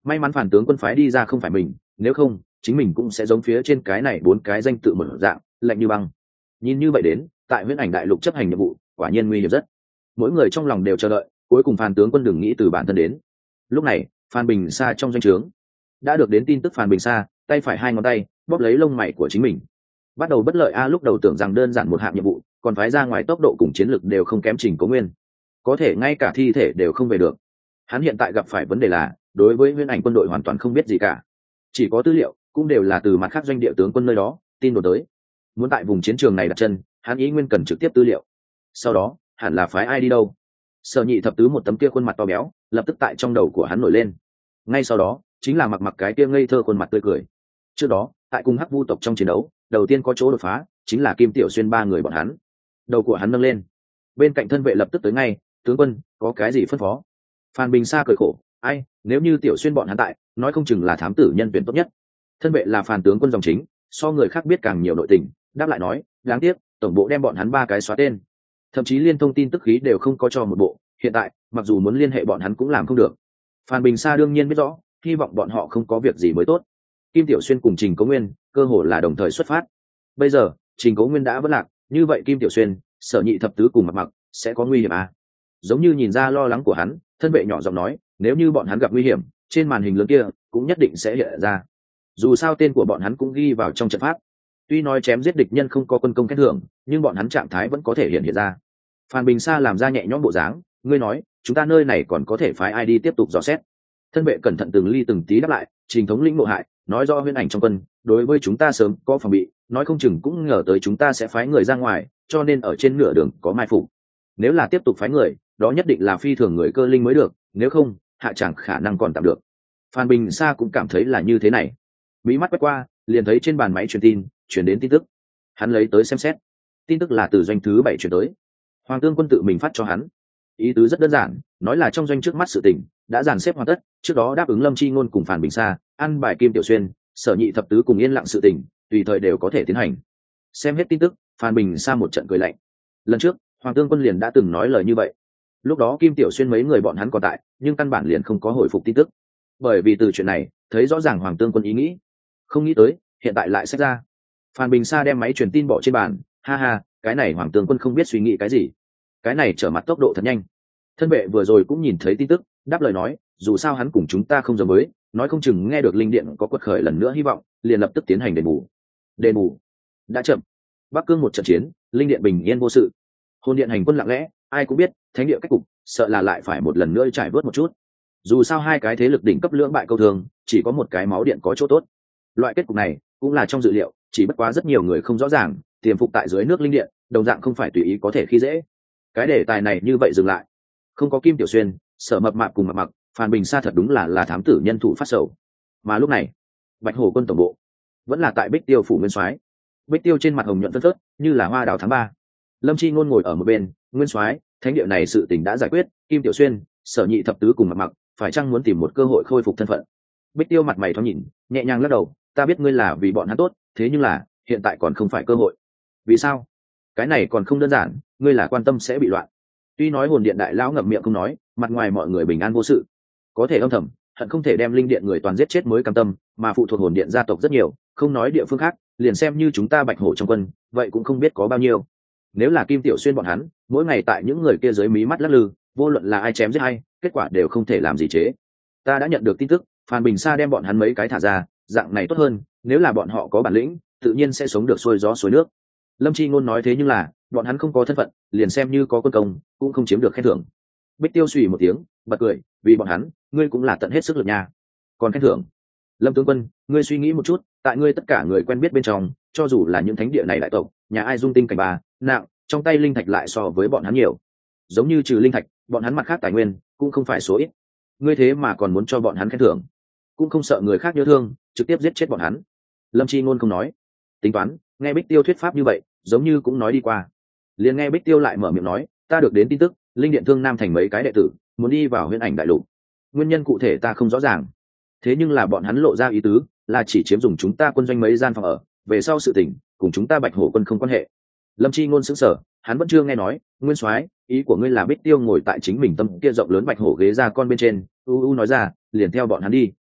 may mắn phản tướng quân phái đi ra không phải mình, nếu không chính mình cũng sẽ giống phía trên cái này bốn cái danh tự một dạng lạnh như băng. Nhìn như vậy đến, tại huyễn ảnh đại lục chấp hành nhiệm vụ quả nhiên nguy hiểm rất. Mỗi người trong lòng đều chờ đợi cuối cùng Phan tướng quân đừng nghĩ từ bản thân đến. Lúc này Phan Bình Sa trong doanh trướng đã được đến tin tức. Phan Bình Sa tay phải hai ngón tay bóp lấy lông mày của chính mình, bắt đầu bất lợi. A lúc đầu tưởng rằng đơn giản một hạng nhiệm vụ, còn phái ra ngoài tốc độ cùng chiến lược đều không kém Trình Cố Nguyên, có thể ngay cả thi thể đều không về được. Hắn hiện tại gặp phải vấn đề là đối với huyễn ảnh quân đội hoàn toàn không biết gì cả, chỉ có tư liệu cũng đều là từ mặt khác doanh địa tướng quân nơi đó tin đồn tới. Muốn tại vùng chiến trường này đặt chân, hắn ý nguyên cần trực tiếp tư liệu, sau đó hẳn là phái ai đi đâu. Sở Nhị thập tứ một tấm kia khuôn mặt to béo lập tức tại trong đầu của hắn nổi lên, ngay sau đó chính là mặc mặc cái kia ngây thơ khuôn mặt tươi cười. Trước đó tại cùng hắc vu tộc trong chiến đấu đầu tiên có chỗ đột phá chính là Kim Tiểu Xuyên ba người bọn hắn. Đầu của hắn nâng lên, bên cạnh thân vệ lập tức tới ngay. Tướng quân có cái gì phân phó? Phan Bình Sa cười khổ, ai, nếu như Tiểu Xuyên bọn hắn tại, nói không chừng là thám tử nhân tuyển tốt nhất. Thân vệ là Phan tướng quân dòng chính, so người khác biết càng nhiều nội tình, đáp lại nói, đáng tiếc tổng bộ đem bọn hắn ba cái xóa tên, thậm chí liên thông tin tức khí đều không có cho một bộ. Hiện tại mặc dù muốn liên hệ bọn hắn cũng làm không được. Phan Bình Sa đương nhiên biết rõ, hy vọng bọn họ không có việc gì mới tốt. Kim Tiểu Xuyên cùng Trình Cố Nguyên cơ hồ là đồng thời xuất phát. Bây giờ Trình Cố Nguyên đã vất lạc, như vậy Kim Tiểu Xuyên, Sở Nhị thập tứ cùng mặc mặc sẽ có nguy hiểm à? Giống như nhìn ra lo lắng của hắn, thân vệ nhỏ giọng nói, nếu như bọn hắn gặp nguy hiểm, trên màn hình lớn kia cũng nhất định sẽ hiện ra. Dù sao tên của bọn hắn cũng ghi vào trong trận pháp. Tuy nói chém giết địch nhân không có quân công khen thưởng, nhưng bọn hắn trạng thái vẫn có thể hiện hiện ra. Phan Bình Sa làm ra nhẹ nhõm bộ dáng, ngươi nói, chúng ta nơi này còn có thể phái ai đi tiếp tục dò xét? Thân vệ cẩn thận từng ly từng tí đáp lại, Trình thống lĩnh ngộ hại, nói do huyễn ảnh trong quân đối với chúng ta sớm có phòng bị, nói không chừng cũng ngờ tới chúng ta sẽ phái người ra ngoài, cho nên ở trên nửa đường có mai phục. Nếu là tiếp tục phái người, đó nhất định là phi thường người cơ linh mới được, nếu không hạ chẳng khả năng còn tạm được. Phan Bình Sa cũng cảm thấy là như thế này. Mỹ mắt quét qua, liền thấy trên bàn máy truyền tin truyền đến tin tức. Hắn lấy tới xem xét, tin tức là từ doanh thứ bảy truyền tới, Hoàng tướng quân tự mình phát cho hắn. Ý tứ rất đơn giản, nói là trong doanh trước mắt sự tình đã dàn xếp hoàn tất, trước đó đáp ứng Lâm Chi Ngôn cùng Phan Bình Sa, ăn bài Kim Tiểu Xuyên, Sở Nhị thập tứ cùng yên lặng sự tình, tùy thời đều có thể tiến hành. Xem hết tin tức, Phan Bình Sa một trận cười lạnh. Lần trước Hoàng tướng quân liền đã từng nói lời như vậy, lúc đó Kim Tiểu Xuyên mấy người bọn hắn còn tại, nhưng căn bản liền không có hồi phục tin tức. Bởi vì từ chuyện này thấy rõ ràng Hoàng tướng quân ý nghĩ, không nghĩ tới hiện tại lại xét ra. Phan Bình Sa đem máy truyền tin bỏ trên bàn, ha ha, cái này Hoàng tướng quân không biết suy nghĩ cái gì, cái này trở mặt tốc độ thật nhanh. Thân vệ vừa rồi cũng nhìn thấy tin tức, đáp lời nói, dù sao hắn cùng chúng ta không giống với, nói không chừng nghe được linh điện có quật khởi lần nữa hy vọng, liền lập tức tiến hành đền bù. Đền bù đã chậm. Bắc Cương một trận chiến, linh điện bình yên vô sự, hồn điện hành quân lặng lẽ, ai cũng biết thánh địa cách cục sợ là lại phải một lần nữa trải bớt một chút. Dù sao hai cái thế lực đỉnh cấp lưỡng bại câu thường, chỉ có một cái máu điện có chỗ tốt. Loại kết cục này cũng là trong dự liệu, chỉ bất quá rất nhiều người không rõ ràng, tiềm phục tại dưới nước linh điện đồng dạng không phải tùy ý có thể khi dễ. Cái đề tài này như vậy dừng lại, không có Kim Tiểu Xuyên, Sở Mập Mạp cùng Mặc Mặc, Phan Bình Sa thật đúng là là thám tử nhân thủ phát sầu. Mà lúc này Bạch Hổ quân tổng bộ vẫn là tại Bích Tiêu phủ Nguyên Soái. Bích Tiêu trên mặt hồng nhuận phân phớt như là hoa đào tháng ba. Lâm Chi Ngôn ngồi ở một bên, Nguyên Soái, thánh địa này sự tình đã giải quyết, Kim Tiểu Xuyên, Sở Nhị thập tứ cùng Mặc Mặc phải chăng muốn tìm một cơ hội khôi phục thân phận? Bích Tiêu mặt mày thoáng nhìn, nhẹ nhàng lắc đầu, ta biết ngươi là vì bọn hắn tốt, thế nhưng là hiện tại còn không phải cơ hội. Vì sao? Cái này còn không đơn giản, ngươi là quan tâm sẽ bị loạn. Tuy nói hồn điện đại lão ngậm miệng không nói, mặt ngoài mọi người bình an vô sự, có thể âm thầm hận không thể đem linh điện người toàn giết chết mới cam tâm, mà phụ thuộc hồn điện gia tộc rất nhiều, không nói địa phương khác, liền xem như chúng ta Bạch Hổ trong quân, vậy cũng không biết có bao nhiêu. Nếu là Kim Tiểu Xuyên bọn hắn mỗi ngày tại những người kia dưới mí mắt lắc lư, vô luận là ai chém giết hay, kết quả đều không thể làm gì chế. Ta đã nhận được tin tức, Phan Bình Sa đem bọn hắn mấy cái thả ra, dạng này tốt hơn, nếu là bọn họ có bản lĩnh, tự nhiên sẽ sống được xuôi gió xuôi nước. Lâm Chi Ngôn nói thế nhưng là bọn hắn không có thân phận, liền xem như có quân công cũng không chiếm được khen thưởng. Bích Tiêu suy một tiếng bật cười, vì bọn hắn ngươi cũng là tận hết sức lực nha, còn khen thưởng? Lâm tướng quân, ngươi suy nghĩ một chút, tại ngươi tất cả người quen biết bên trong, cho dù là những thánh địa này đại tộc, nhà ai dung tinh cảnh bà nặng, trong tay linh thạch lại so với bọn hắn nhiều. Giống như trừ linh thạch, bọn hắn mặt khác tài nguyên cũng không phải số ít. Ngươi thế mà còn muốn cho bọn hắn khen thưởng, cũng không sợ người khác nhớ thương trực tiếp giết chết bọn hắn. Lâm Chi Ngôn không nói, tính toán. Nghe Bích Tiêu thuyết pháp như vậy, giống như cũng nói đi qua. Liền nghe Bích Tiêu lại mở miệng nói, ta được đến tin tức, linh điện Thương Nam thành mấy cái đệ tử muốn đi vào huyễn ảnh đại lục. Nguyên nhân cụ thể ta không rõ ràng, thế nhưng là bọn hắn lộ ra ý tứ là chỉ chiếm dùng chúng ta quân doanh mấy gian phòng ở, về sau sự tình cùng chúng ta Bạch Hổ quân không quan hệ. Lâm Chi Ngôn sững sờ, hắn vẫn chưa nghe nói. Nguyên Soái, ý của ngươi là Bích Tiêu ngồi tại chính mình tâm kia rộng lớn Bạch Hổ ghế ra con bên trên? U U nói ra, liền theo bọn hắn đi.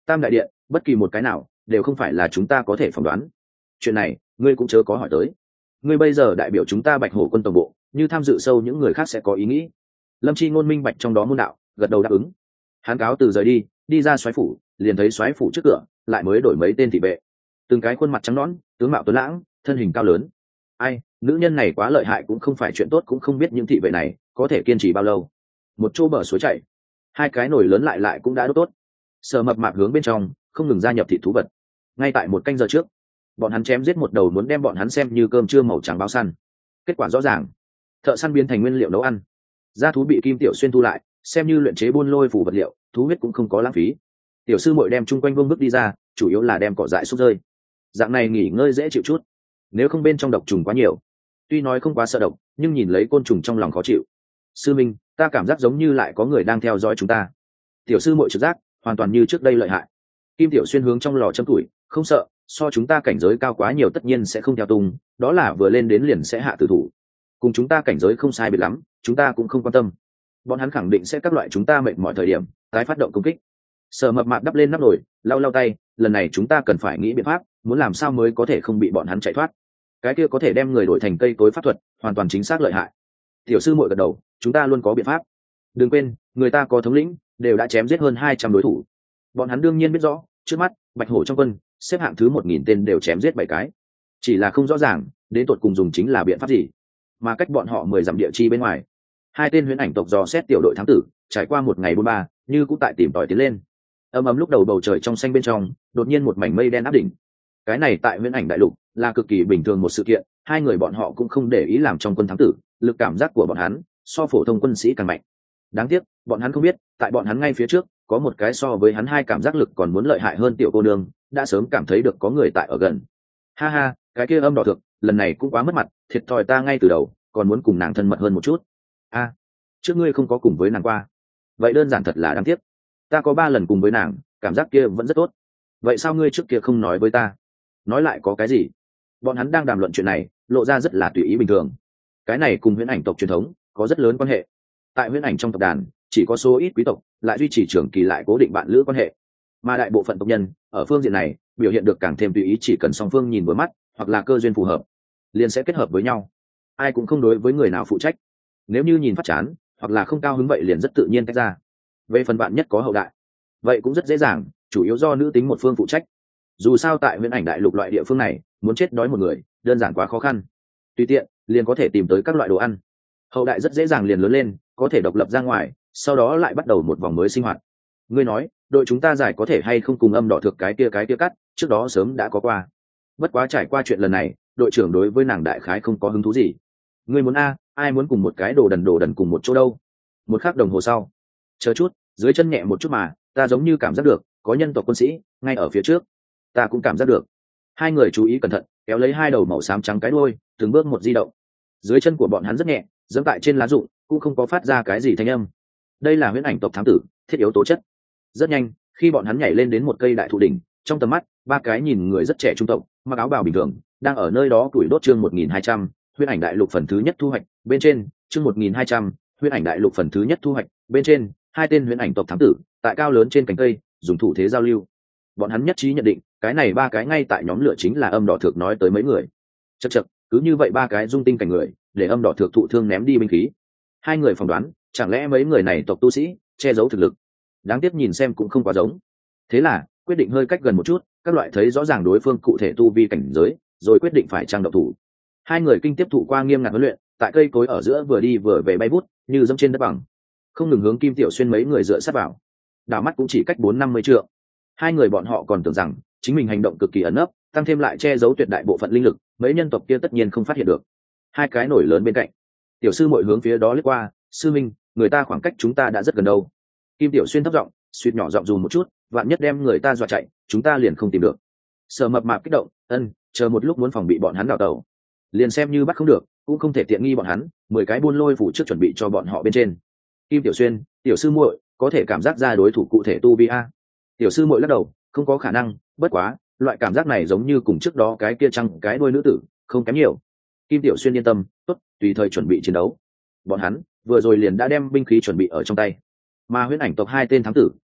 Tam đại điện bất kỳ một cái nào đều không phải là chúng ta có thể phỏng đoán. Chuyện này ngươi cũng chớ có hỏi tới. Ngươi bây giờ đại biểu chúng ta Bạch Hổ quân tổng bộ, như tham dự sâu những người khác sẽ có ý nghĩ. Lâm Chi ngôn minh bạch trong đó môn đạo, gật đầu đáp ứng. Hắn cáo từ rời đi, đi ra soái phủ, liền thấy soái phủ trước cửa lại mới đổi mấy tên thị vệ, từng cái khuôn mặt trắng nõn, tướng mạo tuấn lãng, thân hình cao lớn. Ai, nữ nhân này quá lợi hại, cũng không phải chuyện tốt, cũng không biết những thị vệ này có thể kiên trì bao lâu. Một chỗ bờ suối chảy, hai cái nồi lớn lại lại cũng đã đốt tốt. Sở Mập Mạp hướng bên trong không ngừng gia nhập thịt thú vật. Ngay tại một canh giờ trước, bọn hắn chém giết một đầu muốn đem bọn hắn xem như cơm trưa màu trắng báo săn. Kết quả rõ ràng, thợ săn biến thành nguyên liệu nấu ăn, da thú bị Kim Tiểu Xuyên thu lại, xem như luyện chế buôn lôi phủ vật liệu, thú huyết cũng không có lãng phí. Tiểu sư muội đem chung quanh vương bước đi ra, chủ yếu là đem cỏ dại xúc rơi. Dạng này nghỉ ngơi dễ chịu chút, nếu không bên trong độc trùng quá nhiều. Tuy nói không quá sợ độc, nhưng nhìn lấy côn trùng trong lòng khó chịu. Sư minh, ta cảm giác giống như lại có người đang theo dõi chúng ta. Tiểu sư muội trực giác hoàn toàn như trước đây lợi hại. Kim Tiểu Xuyên hướng trong lò châm tuổi, không sợ, so chúng ta cảnh giới cao quá nhiều tất nhiên sẽ không theo tung, đó là vừa lên đến liền sẽ hạ tử thủ. Cùng chúng ta cảnh giới không sai biệt lắm, chúng ta cũng không quan tâm. Bọn hắn khẳng định sẽ các loại chúng ta mệt mọi thời điểm tái phát động công kích. Sở Mập Mạp đắp lên nắp nồi, lau lau tay, lần này chúng ta cần phải nghĩ biện pháp, muốn làm sao mới có thể không bị bọn hắn chạy thoát. Cái kia có thể đem người đổi thành cây tối pháp thuật, hoàn toàn chính xác lợi hại. Tiểu sư muội gật đầu, chúng ta luôn có biện pháp. Đừng quên, người ta có thống lĩnh, đều đã chém giết hơn hai trăm đối thủ. Bọn hắn đương nhiên biết rõ, trước mắt Bạch Hổ trong quân xếp hạng thứ một nghìn tên đều chém giết bảy cái, chỉ là không rõ ràng đến tột cùng dùng chính là biện pháp gì. Mà cách bọn họ mười dặm địa chi bên ngoài, hai tên huyễn ảnh tộc dò xét tiểu đội thám tử trải qua một ngày bốn ba, như cũng tại tìm tòi tiến lên. Ầm ầm lúc đầu bầu trời trong xanh bên trong đột nhiên một mảnh mây đen áp đỉnh. Cái này tại huyễn ảnh đại lục là cực kỳ bình thường một sự kiện, hai người bọn họ cũng không để ý làm trong quân thám tử, lực cảm giác của bọn hắn so phổ thông quân sĩ càng mạnh. Đáng tiếc bọn hắn không biết, tại bọn hắn ngay phía trước có một cái so với hắn hai cảm giác lực còn muốn lợi hại hơn tiểu cô nương, đã sớm cảm thấy được có người tại ở gần. Ha ha, cái kia âm đỏ thực lần này cũng quá mất mặt, thiệt thòi ta ngay từ đầu còn muốn cùng nàng thân mật hơn một chút. A, à, trước ngươi không có cùng với nàng qua, vậy đơn giản thật là đáng tiếc. Ta có ba lần cùng với nàng, cảm giác kia vẫn rất tốt. Vậy sao ngươi trước kia không nói với ta? Nói lại có cái gì? Bọn hắn đang đàm luận chuyện này, lộ ra rất là tùy ý bình thường. Cái này cùng huyễn ảnh tộc truyền thống có rất lớn quan hệ. Tại huyễn ảnh trong tộc đàn, chỉ có số ít quý tộc lại duy trì trưởng kỳ lại cố định bạn lữ quan hệ, mà đại bộ phận tộc nhân ở phương diện này biểu hiện được càng thêm tùy ý, chỉ cần song phương nhìn vừa mắt hoặc là cơ duyên phù hợp, liền sẽ kết hợp với nhau. Ai cũng không đối với người nào phụ trách. Nếu như nhìn phát chán hoặc là không cao hứng vậy liền rất tự nhiên tách ra. Về phần bạn nhất có hậu đại, vậy cũng rất dễ dàng, chủ yếu do nữ tính một phương phụ trách. Dù sao tại huyễn ảnh đại lục loại địa phương này, muốn chết đói một người đơn giản quá khó khăn, tùy tiện liền có thể tìm tới các loại đồ ăn. Hậu đại rất dễ dàng liền lớn lên, có thể độc lập ra ngoài, sau đó lại bắt đầu một vòng mới sinh hoạt. Ngươi nói đội chúng ta giải có thể hay không cùng âm đỏ thực cái kia cái kia cắt, trước đó sớm đã có qua. Bất quá trải qua chuyện lần này, đội trưởng đối với nàng đại khái không có hứng thú gì. Ngươi muốn a, ai muốn cùng một cái đồ đần đồ đần cùng một chỗ đâu. Một khắc đồng hồ sau, chờ chút, dưới chân nhẹ một chút mà, ta giống như cảm giác được có nhân tộc quân sĩ ngay ở phía trước. Ta cũng cảm giác được. Hai người chú ý cẩn thận, kéo lấy hai đầu màu xám trắng cái đuôi, từng bước một di động. Dưới chân của bọn hắn rất nhẹ, giẫm tại trên lá rụng, cũng không có phát ra cái gì thanh âm. Đây là huyễn ảnh tộc thám tử thiết yếu tố chất. Rất nhanh, khi bọn hắn nhảy lên đến một cây đại thụ đỉnh, trong tầm mắt ba cái nhìn người rất trẻ trung tộc, mặc áo bào bình thường, đang ở nơi đó tuổi đốt chương một nghìn hai trăm, huyễn ảnh đại lục phần thứ nhất thu hoạch, bên trên, chương một nghìn hai trăm, huyễn ảnh đại lục phần thứ nhất thu hoạch, bên trên, hai tên huyễn ảnh tộc thám tử, tại cao lớn trên cành cây, dùng thủ thế giao lưu. Bọn hắn nhất trí nhận định, cái này ba cái ngay tại nhóm lửa chính là âm đỏ thược nói tới mấy người. Chậc chậc, cứ như vậy ba cái dung tinh cảnh người, để âm đỏ thược thụ thương ném đi binh khí. Hai người phỏng đoán, chẳng lẽ mấy người này tộc tu sĩ che giấu thực lực. Đáng tiếc nhìn xem cũng không quá giống. Thế là quyết định hơi cách gần một chút, các loại thấy rõ ràng đối phương cụ thể tu vi cảnh giới, rồi quyết định phải trang động thủ. Hai người kinh tiếp thụ qua nghiêm ngặt huấn luyện, tại cây cối ở giữa vừa đi vừa về bay vút, như dẫm trên đất bằng, không ngừng hướng Kim Tiểu Xuyên mấy người dựa sát vào. Đảo mắt cũng chỉ cách bốn năm mươi trượng. Hai người bọn họ còn tưởng rằng chính mình hành động cực kỳ ẩn nấp, tăng thêm lại che giấu tuyệt đại bộ phận linh lực, mấy nhân tộc kia tất nhiên không phát hiện được. Hai cái nổi lớn bên cạnh, tiểu sư muội hướng phía đó lướt qua, sư minh, người ta khoảng cách chúng ta đã rất gần đâu. Kim Tiểu Xuyên thấp giọng, suýt nhỏ giọng dù một chút, vạn nhất đem người ta dọa chạy, chúng ta liền không tìm được. Sở Mập Mạp kích động, ân, chờ một lúc muốn phòng bị bọn hắn đào tẩu, liền xem như bắt không được, cũng không thể tiện nghi bọn hắn, mười cái buôn lôi phủ trước chuẩn bị cho bọn họ bên trên. Kim Tiểu Xuyên, tiểu sư muội, có thể cảm giác ra đối thủ cụ thể tu vi a? Tiểu sư muội lắc đầu, không có khả năng, bất quá, loại cảm giác này giống như cùng trước đó cái kia chăng cái đôi nữ tử, không kém nhiều. Kim Tiểu Xuyên yên tâm, tốt, tùy thời chuẩn bị chiến đấu. Bọn hắn vừa rồi liền đã đem binh khí chuẩn bị ở trong tay, mà huyễn ảnh tộc hai tên thám tử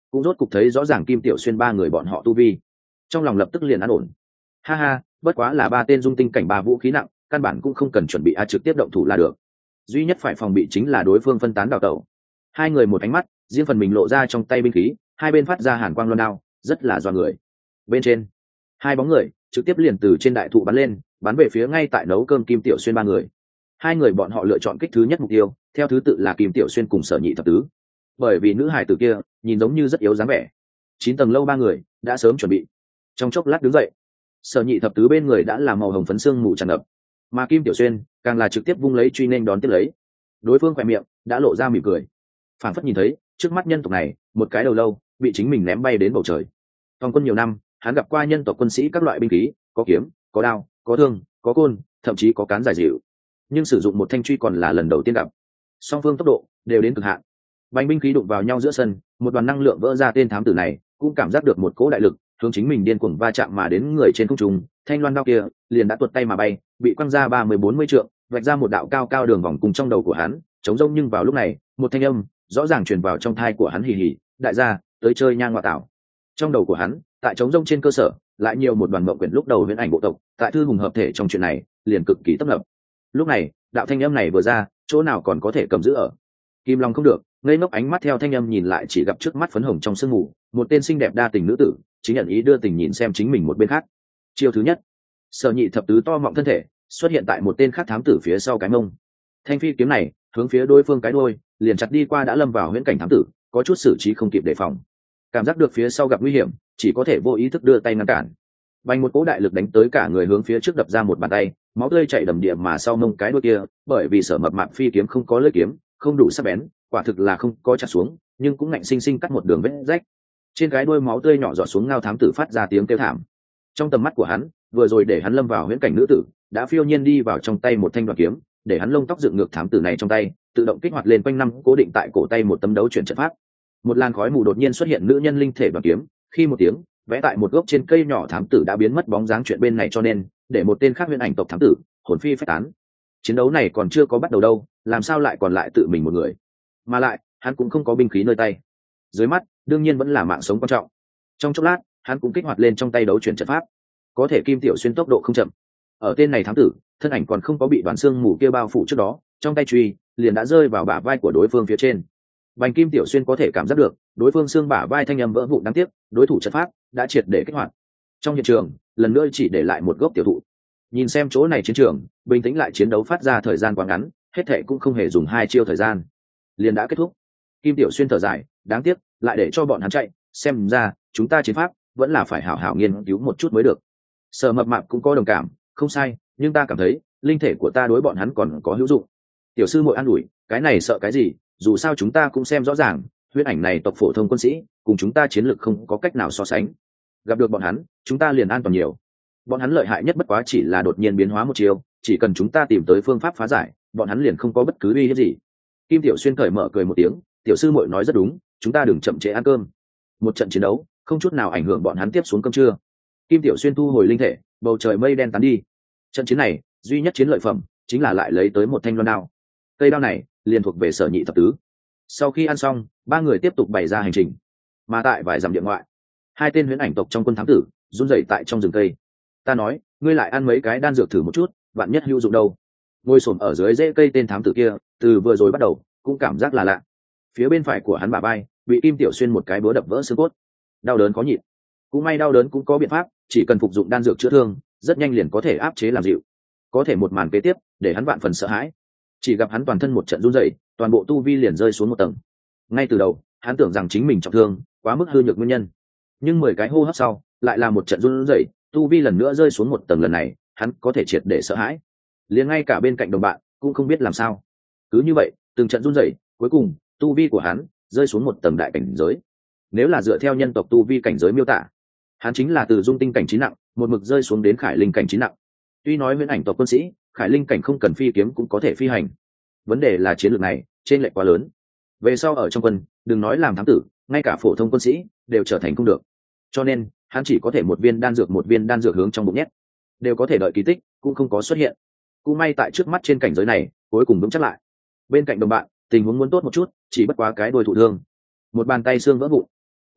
cũng rốt cục thấy rõ ràng Kim Tiểu Xuyên ba người bọn họ tu vi, trong lòng lập tức liền an ổn. Ha ha, bất quá là ba tên dung tinh cảnh ba vũ khí nặng, căn bản cũng không cần chuẩn bị a trực tiếp động thủ là được. Duy nhất phải phòng bị chính là đối phương phân tán đào tẩu. Hai người một ánh mắt, riêng phần mình lộ ra trong tay binh khí, hai bên phát ra hàn quang loan đao, rất là doa người. Bên trên, hai bóng người trực tiếp liền từ trên đại thụ bắn lên, bắn về phía ngay tại nấu cơm Kim Tiểu Xuyên ba người. Hai người bọn họ lựa chọn kích thứ nhất mục tiêu, theo thứ tự là Kim Tiểu Xuyên cùng Sở Nhị thập tứ. Bởi vì nữ hài tử kia nhìn giống như rất yếu dáng vẻ, chín tầng lâu ba người đã sớm chuẩn bị. Trong chốc lát đứng dậy, Sở Nhị thập tứ bên người đã là màu hồng phấn xương mù tràn ngập, mà Kim Tiểu Xuyên càng là trực tiếp vung lấy truy nên đón tiếp lấy. Đối phương khỏe miệng đã lộ ra mỉm cười, phảng phất nhìn thấy trước mắt nhân tộc này một cái đầu lâu bị chính mình ném bay đến bầu trời. Trong quân nhiều năm, hắn gặp qua nhân tộc quân sĩ các loại binh khí, có kiếm, có đao, có thương, có côn, thậm chí có cán dài dịu, nhưng sử dụng một thanh truy còn là lần đầu tiên gặp. Song phương tốc độ đều đến cực hạn, bánh binh khí đụng vào nhau giữa sân, một đoàn năng lượng vỡ ra. Tên thám tử này cũng cảm giác được một cỗ đại lực hướng chính mình điên cuồng va chạm mà đến. Người trên không trung, thanh loan đao kia liền đã tuột tay mà bay, bị quăng ra ba mươi bốn mươi trượng, vạch ra một đạo cao cao đường vòng cùng trong đầu của hắn trống rông. Nhưng vào lúc này, một thanh âm rõ ràng truyền vào trong thai của hắn: hì hì, đại gia tới chơi nhang ngoại tảo. Trong đầu của hắn, tại trống rông trên cơ sở lại nhiều một đoàn mộng quyển lúc đầu huyễn ảnh bộ tộc, tại thư hùng hợp thể trong chuyện này liền cực kỳ tấp nập. Lúc này, đạo thanh âm này vừa ra, chỗ nào còn có thể cầm giữ ở. Kim Long không được, ngây ngốc ánh mắt theo thanh âm nhìn lại, chỉ gặp trước mắt phấn hồng trong sương mù, một tên xinh đẹp đa tình nữ tử chính nhận ý đưa tình nhìn xem chính mình một bên khác. Chiêu thứ nhất, Sở Nhị thập tứ to mọng thân thể xuất hiện tại một tên khác thám tử phía sau cái mông. Thanh phi kiếm này hướng phía đối phương cái đuôi liền chặt đi qua. Đã lâm vào huyễn cảnh thám tử có chút xử trí không kịp đề phòng, cảm giác được phía sau gặp nguy hiểm, chỉ có thể vô ý thức đưa tay ngăn cản. Bành một cỗ đại lực đánh tới, cả người hướng phía trước đập ra một bàn tay, máu tươi chảy đầm địa. Mà sau mông cái đuôi kia, bởi vì Sở Mập Mạp phi kiếm không có lưỡi kiếm, không đủ sắc bén, quả thực là không có chặt xuống, nhưng cũng ngạnh sinh sinh cắt một đường vết rách. Trên cái đuôi máu tươi nhỏ giọt xuống, ngao thám tử phát ra tiếng kêu thảm. Trong tầm mắt của hắn, vừa rồi để hắn lâm vào huyễn cảnh nữ tử đã phiêu nhiên đi vào trong tay một thanh đoạt kiếm, để hắn lông tóc dựng ngược. Thám tử này trong tay tự động kích hoạt lên quanh năm cố định tại cổ tay một tấm đấu chuyển trận pháp. Một làn khói mù đột nhiên xuất hiện, nữ nhân linh thể đoạt kiếm khi một tiếng vẽ tại một gốc trên cây nhỏ. Thám tử đã biến mất bóng dáng chuyện bên này, cho nên để một tên khác huyễn ảnh tộc thám tử hồn phi phách tán. Chiến đấu này còn chưa có bắt đầu đâu, làm sao lại còn lại tự mình một người, mà lại hắn cũng không có binh khí nơi tay. Dưới mắt đương nhiên vẫn là mạng sống quan trọng. Trong chốc lát, hắn cũng kích hoạt lên trong tay đấu chuyển trận pháp. Có thể Kim Tiểu Xuyên tốc độ không chậm, ở tên này thám tử thân ảnh còn không có bị đoàn xương mù kia bao phủ trước đó, trong tay truy liền đã rơi vào bả vai của đối phương phía trên. Bành Kim Tiểu Xuyên có thể cảm giác được đối phương xương bả vai thanh âm vỡ vụn. Đáng tiếc đối thủ trận pháp đã triệt để kích hoạt. Trong hiện trường lần nữa chỉ để lại một gốc tiểu thụ. Nhìn xem chỗ này chiến trường bình tĩnh lại, chiến đấu phát ra thời gian quá ngắn, hết thệ cũng không hề dùng hai chiêu thời gian liền đã kết thúc. Kim Tiểu Xuyên thở dài, đáng tiếc lại để cho bọn hắn chạy, xem ra chúng ta chiến pháp vẫn là phải hảo hảo nghiên cứu một chút mới được. Sở Mập Mạp cũng có đồng cảm, không sai, nhưng ta cảm thấy linh thể của ta đối bọn hắn còn có hữu dụng. Tiểu sư muội an ủi, cái này sợ cái gì, dù sao chúng ta cũng xem rõ ràng, huyễn ảnh này tộc phổ thông quân sĩ cùng chúng ta chiến lược không có cách nào so sánh. Gặp được bọn hắn, chúng ta liền an toàn nhiều. Bọn hắn lợi hại nhất bất quá chỉ là đột nhiên biến hóa một chiều, chỉ cần chúng ta tìm tới phương pháp phá giải, bọn hắn liền không có bất cứ uy hiếp gì. Kim Tiểu Xuyên cởi mở cười một tiếng, tiểu sư muội nói rất đúng, chúng ta đừng chậm trễ ăn cơm. Một trận chiến đấu không chút nào ảnh hưởng bọn hắn tiếp xuống cơm trưa. Kim Tiểu Xuyên thu hồi linh thể, bầu trời mây đen tán đi. Trận chiến này duy nhất chiến lợi phẩm chính là lại lấy tới một thanh loan đao. Cây đao này liền thuộc về Sở Nhị thập tứ. Sau khi ăn xong, ba người tiếp tục bày ra hành trình. Mà tại vài dặm địa ngoại, hai tên huyễn ảnh tộc trong quân thám tử run rẩy tại trong rừng cây. Ta nói, ngươi lại ăn mấy cái đan dược thử một chút, vạn nhất hữu dụng đâu. Ngồi xổm ở dưới rễ cây tên thám tử kia từ vừa rồi bắt đầu cũng cảm giác là lạ. Phía bên phải của hắn bả vai bị Kim Tiểu Xuyên một cái búa đập vỡ xương cốt, đau đớn khó nhịn. Cũng may đau đớn cũng có biện pháp, chỉ cần phục dụng đan dược chữa thương, rất nhanh liền có thể áp chế làm dịu. Có thể một màn kế tiếp để hắn vạn phần sợ hãi. Chỉ gặp hắn toàn thân một trận run rẩy, toàn bộ tu vi liền rơi xuống một tầng. Ngay từ đầu hắn tưởng rằng chính mình trọng thương quá mức hư nhược nguyên nhân, nhưng mười cái hô hấp sau lại là một trận run rẩy, tu vi lần nữa rơi xuống một tầng. Lần này hắn có thể triệt để sợ hãi, liền ngay cả bên cạnh đồng bạn cũng không biết làm sao. Cứ như vậy từng trận run rẩy, cuối cùng tu vi của hắn rơi xuống một tầng đại cảnh giới. Nếu là dựa theo nhân tộc tu vi cảnh giới miêu tả, hắn chính là từ dung tinh cảnh chín nặng một mực rơi xuống đến khải linh cảnh chín nặng. Tuy nói huyễn ảnh tộc quân sĩ khải linh cảnh không cần phi kiếm cũng có thể phi hành, vấn đề là chiến lược này trên lệch quá lớn. Về sau ở trong quân, đừng nói làm thám tử, ngay cả phổ thông quân sĩ đều trở thành không được. Cho nên hắn chỉ có thể một viên đan dược một viên đan dược hướng trong bụng nhét, đều có thể đợi kỳ tích cũng không có xuất hiện. Cũng may tại trước mắt trên cảnh giới này cuối cùng vững chắc lại. Bên cạnh đồng bạn tình huống muốn tốt một chút, chỉ bất quá cái đôi thụ thương, một bàn tay xương vỡ vụn.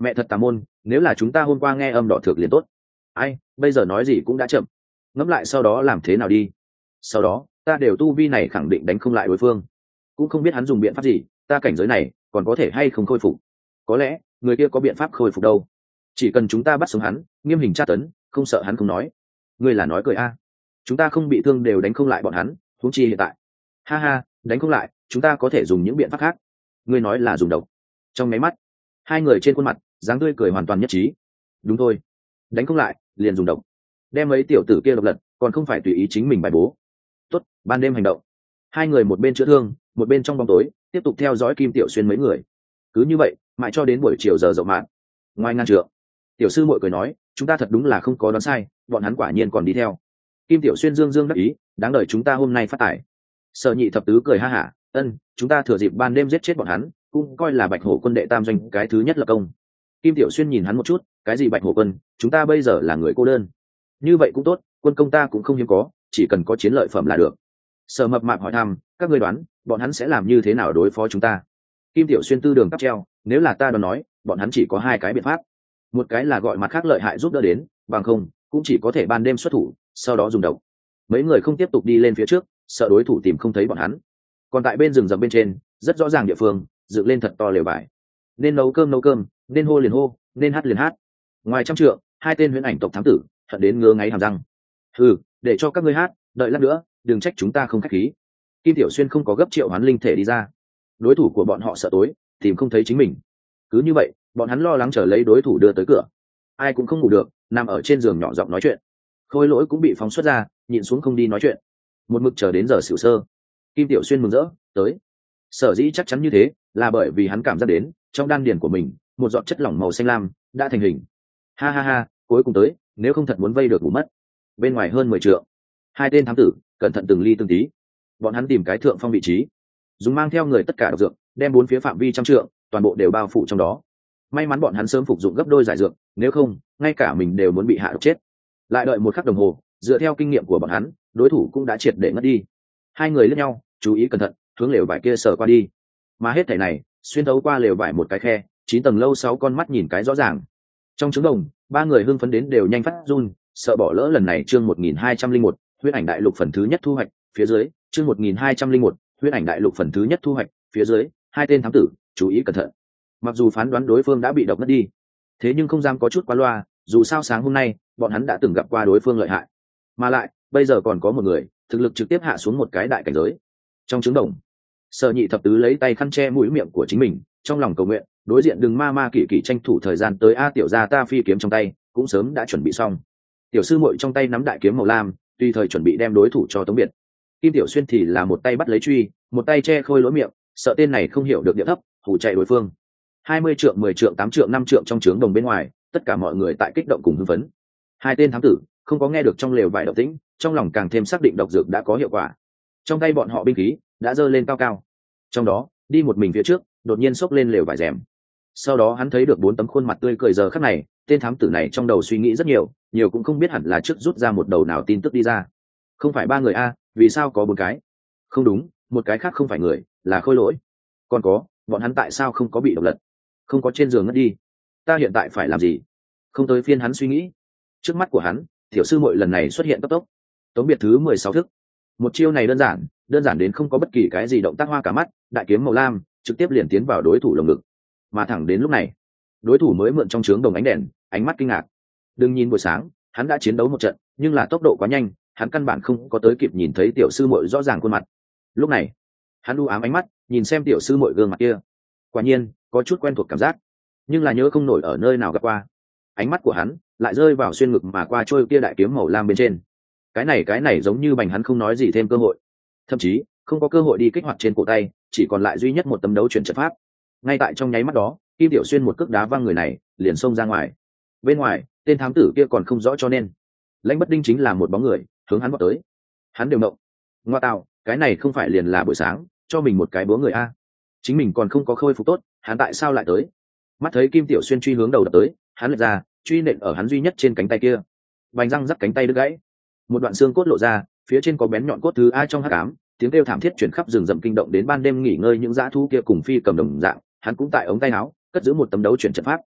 mẹ thật tà môn, nếu là chúng ta hôm qua nghe âm đỏ thược liền tốt. Ai, bây giờ nói gì cũng đã chậm. Ngẫm lại sau đó làm thế nào đi. Sau đó ta đều tu vi này khẳng định đánh không lại đối phương, cũng không biết hắn dùng biện pháp gì, ta cảnh giới này còn có thể hay không khôi phục. Có lẽ người kia có biện pháp khôi phục đâu, chỉ cần chúng ta bắt sống hắn, nghiêm hình tra tấn, không sợ hắn không nói. Ngươi là nói cười a? Chúng ta không bị thương đều đánh không lại bọn hắn, huống chi hiện tại. Ha ha, đánh không lại chúng ta có thể dùng những biện pháp khác. Ngươi nói là dùng độc. Trong máy mắt hai người trên khuôn mặt dáng tươi cười hoàn toàn nhất trí. Đúng thôi, đánh không lại liền dùng độc, đem mấy tiểu tử kia độc lật, còn không phải tùy ý chính mình bài bố. Tốt, ban đêm hành động. Hai người một bên chữa thương, một bên trong bóng tối tiếp tục theo dõi Kim Tiểu Xuyên mấy người. Cứ như vậy mãi cho đến buổi chiều giờ rộng mạn. Ngoài ngàn trượng, tiểu sư muội cười nói, chúng ta thật đúng là không có đoán sai, bọn hắn quả nhiên còn đi theo. Kim Tiểu Xuyên dương dương đắc ý, đáng đợi chúng ta hôm nay phát tài. Sở Nhị thập tứ cười ha hả, ân, chúng ta thừa dịp ban đêm giết chết bọn hắn, cũng coi là Bạch Hổ quân đệ tam doanh cái thứ nhất lập công. Kim Tiểu Xuyên nhìn hắn một chút, cái gì Bạch Hổ quân, chúng ta bây giờ là người cô đơn. Như vậy cũng tốt, quân công ta cũng không hiếm có, chỉ cần có chiến lợi phẩm là được. Sở Mập Mạp hỏi thăm, các ngươi đoán bọn hắn sẽ làm như thế nào đối phó chúng ta? Kim Tiểu Xuyên tư đường cắp treo, nếu là ta đoán nói, bọn hắn chỉ có hai cái biện pháp. Một cái là gọi mặt khác lợi hại giúp đỡ đến, bằng không cũng chỉ có thể ban đêm xuất thủ, sau đó dùng độc. Mấy người không tiếp tục đi lên phía trước, sợ đối thủ tìm không thấy bọn hắn. Còn tại bên rừng rậm bên trên, rất rõ ràng địa phương, dựng lên thật to lều vải. Nên nấu cơm nấu cơm, nên hô liền hô, nên hát liền hát. Ngoài trăm trượng, hai tên huyễn ảnh tộc thám tử hận đến ngứa ngáy hàm răng. Ừ, để cho các ngươi hát, đợi lát nữa, đừng trách chúng ta không khách khí. Kim Tiểu Xuyên không có gấp triệu hoán linh thể đi ra. Đối thủ của bọn họ sợ tối, tìm không thấy chính mình. Cứ như vậy, bọn hắn lo lắng chờ lấy đối thủ đưa tới cửa. Ai cũng không ngủ được, nằm ở trên giường nhỏ giọng nói chuyện. Khôi Lỗi cũng bị phóng xuất ra, nhịn xuống không đi nói chuyện. Một mực chờ đến giờ xỉu sơ. Kim Tiểu Xuyên mừng rỡ, tới. Sở dĩ chắc chắn như thế, là bởi vì hắn cảm giác đến, trong đan điền của mình, một giọt chất lỏng màu xanh lam đã thành hình. Ha ha ha, cuối cùng tới, nếu không thật muốn vây được ngủ mất. Bên ngoài hơn mười trượng, hai tên thám tử cẩn thận từng ly từng tí. Bọn hắn tìm cái thượng phong vị trí, dùng mang theo người tất cả độc dược, đem bốn phía phạm vi trăm trượng toàn bộ đều bao phủ trong đó. May mắn bọn hắn sớm phục dụng gấp đôi giải dược, nếu không ngay cả mình đều muốn bị hạ độc chết. Lại đợi một khắc đồng hồ, dựa theo kinh nghiệm của bọn hắn, đối thủ cũng đã triệt để ngất đi. Hai người lướt nhau, chú ý cẩn thận, hướng lều vải kia sờ qua đi. Mà hết thảy này xuyên thấu qua lều vải một cái khe, chín tầng lâu sáu con mắt nhìn cái rõ ràng. Trong trứng đồng, ba người hưng phấn đến đều nhanh phát run, sợ bỏ lỡ lần này chương một nghìn hai trăm linh một, huyết ảnh đại lục phần thứ nhất thu hoạch, phía dưới, chương một nghìn hai trăm linh một, huyết ảnh đại lục phần thứ nhất thu hoạch, phía dưới, hai tên thám tử, chú ý cẩn thận. Mặc dù phán đoán đối phương đã bị độc ngất đi, thế nhưng không dám có chút quá loa, dù sao sáng hôm nay, bọn hắn đã từng gặp qua đối phương lợi hại. Mà lại, bây giờ còn có một người, thực lực trực tiếp hạ xuống một cái đại cảnh giới. Trong trứng đồng, Sở Nhị thập tứ lấy tay khăn che mũi miệng của chính mình, trong lòng cầu nguyện, đối diện đừng ma ma kỷ kỷ tranh thủ thời gian tới a tiểu gia ta phi kiếm trong tay, cũng sớm đã chuẩn bị xong. Tiểu sư muội trong tay nắm đại kiếm màu lam, tùy thời chuẩn bị đem đối thủ cho tống biệt. Kim Tiểu Xuyên thì là một tay bắt lấy truy, một tay che Khôi Lỗi miệng, sợ tên này không hiểu được địa thấp, hù chạy đối phương. Hai mươi trượng, mười trượng, tám trượng, năm trượng trong trướng đồng bên ngoài, tất cả mọi người tại kích động cùng hưng phấn. Hai tên thám tử không có nghe được trong lều vải động tĩnh, trong lòng càng thêm xác định độc dược đã có hiệu quả. Trong tay bọn họ binh khí đã giơ lên cao cao. Trong đó, đi một mình phía trước, đột nhiên xốc lên lều vải rèm. Sau đó hắn thấy được bốn tấm khuôn mặt tươi cười giờ khắc này, tên thám tử này trong đầu suy nghĩ rất nhiều, nhiều cũng không biết hẳn là trước rút ra một đầu nào tin tức đi ra. Không phải ba người a, vì sao có bốn cái? Không đúng, một cái khác không phải người, là Khôi Lỗi. Còn có, bọn hắn tại sao không có bị độc lật? Không có trên giường ngất đi. Ta hiện tại phải làm gì? Không tới phiên hắn suy nghĩ. Trước mắt của hắn, tiểu sư muội lần này xuất hiện cấp tốc. Tống biệt thứ mười sáu thức. Một chiêu này đơn giản, đơn giản đến không có bất kỳ cái gì động tác hoa cả mắt, đại kiếm màu lam trực tiếp liền tiến vào đối thủ lồng ngực. Mà thẳng đến lúc này, đối thủ mới mượn trong trướng đồng ánh đèn, ánh mắt kinh ngạc. Đừng nhìn buổi sáng, hắn đã chiến đấu một trận, nhưng là tốc độ quá nhanh, hắn căn bản không có tới kịp nhìn thấy tiểu sư muội rõ ràng khuôn mặt. Lúc này, hắn u ám ánh mắt, nhìn xem tiểu sư muội gương mặt kia. Quả nhiên, có chút quen thuộc cảm giác, nhưng là nhớ không nổi ở nơi nào gặp qua. Ánh mắt của hắn lại rơi vào xuyên ngực mà qua trôi kia đại kiếm màu lam bên trên. Cái này cái này giống như bành hắn không nói gì thêm cơ hội, thậm chí không có cơ hội đi kích hoạt trên cổ tay, chỉ còn lại duy nhất một tấm đấu chuyển trận pháp. Ngay tại trong nháy mắt đó, Kim Tiểu Xuyên một cước đá văng người này, liền xông ra ngoài. Bên ngoài, tên thám tử kia còn không rõ cho nên, Lãnh Bất Đinh chính là một bóng người hướng hắn vọt tới. Hắn đều động. Ngoa tạo, cái này không phải liền là buổi sáng cho mình một cái búa người a? Chính mình còn không có khôi phục tốt, hắn tại sao lại tới? Mắt thấy Kim Tiểu Xuyên truy hướng đầu đập tới, hắn lật ra, truy nện ở hắn duy nhất trên cánh tay kia. Bành răng rắc cánh tay đứt gãy. Một đoạn xương cốt lộ ra, phía trên có bén nhọn cốt thứ ai trong hắc ám, tiếng kêu thảm thiết chuyển khắp rừng rậm kinh động đến ban đêm nghỉ ngơi những dã thú kia cùng phi cầm đồng dạng, hắn cũng tại ống tay áo cất giữ một tấm đấu chuyển trận pháp.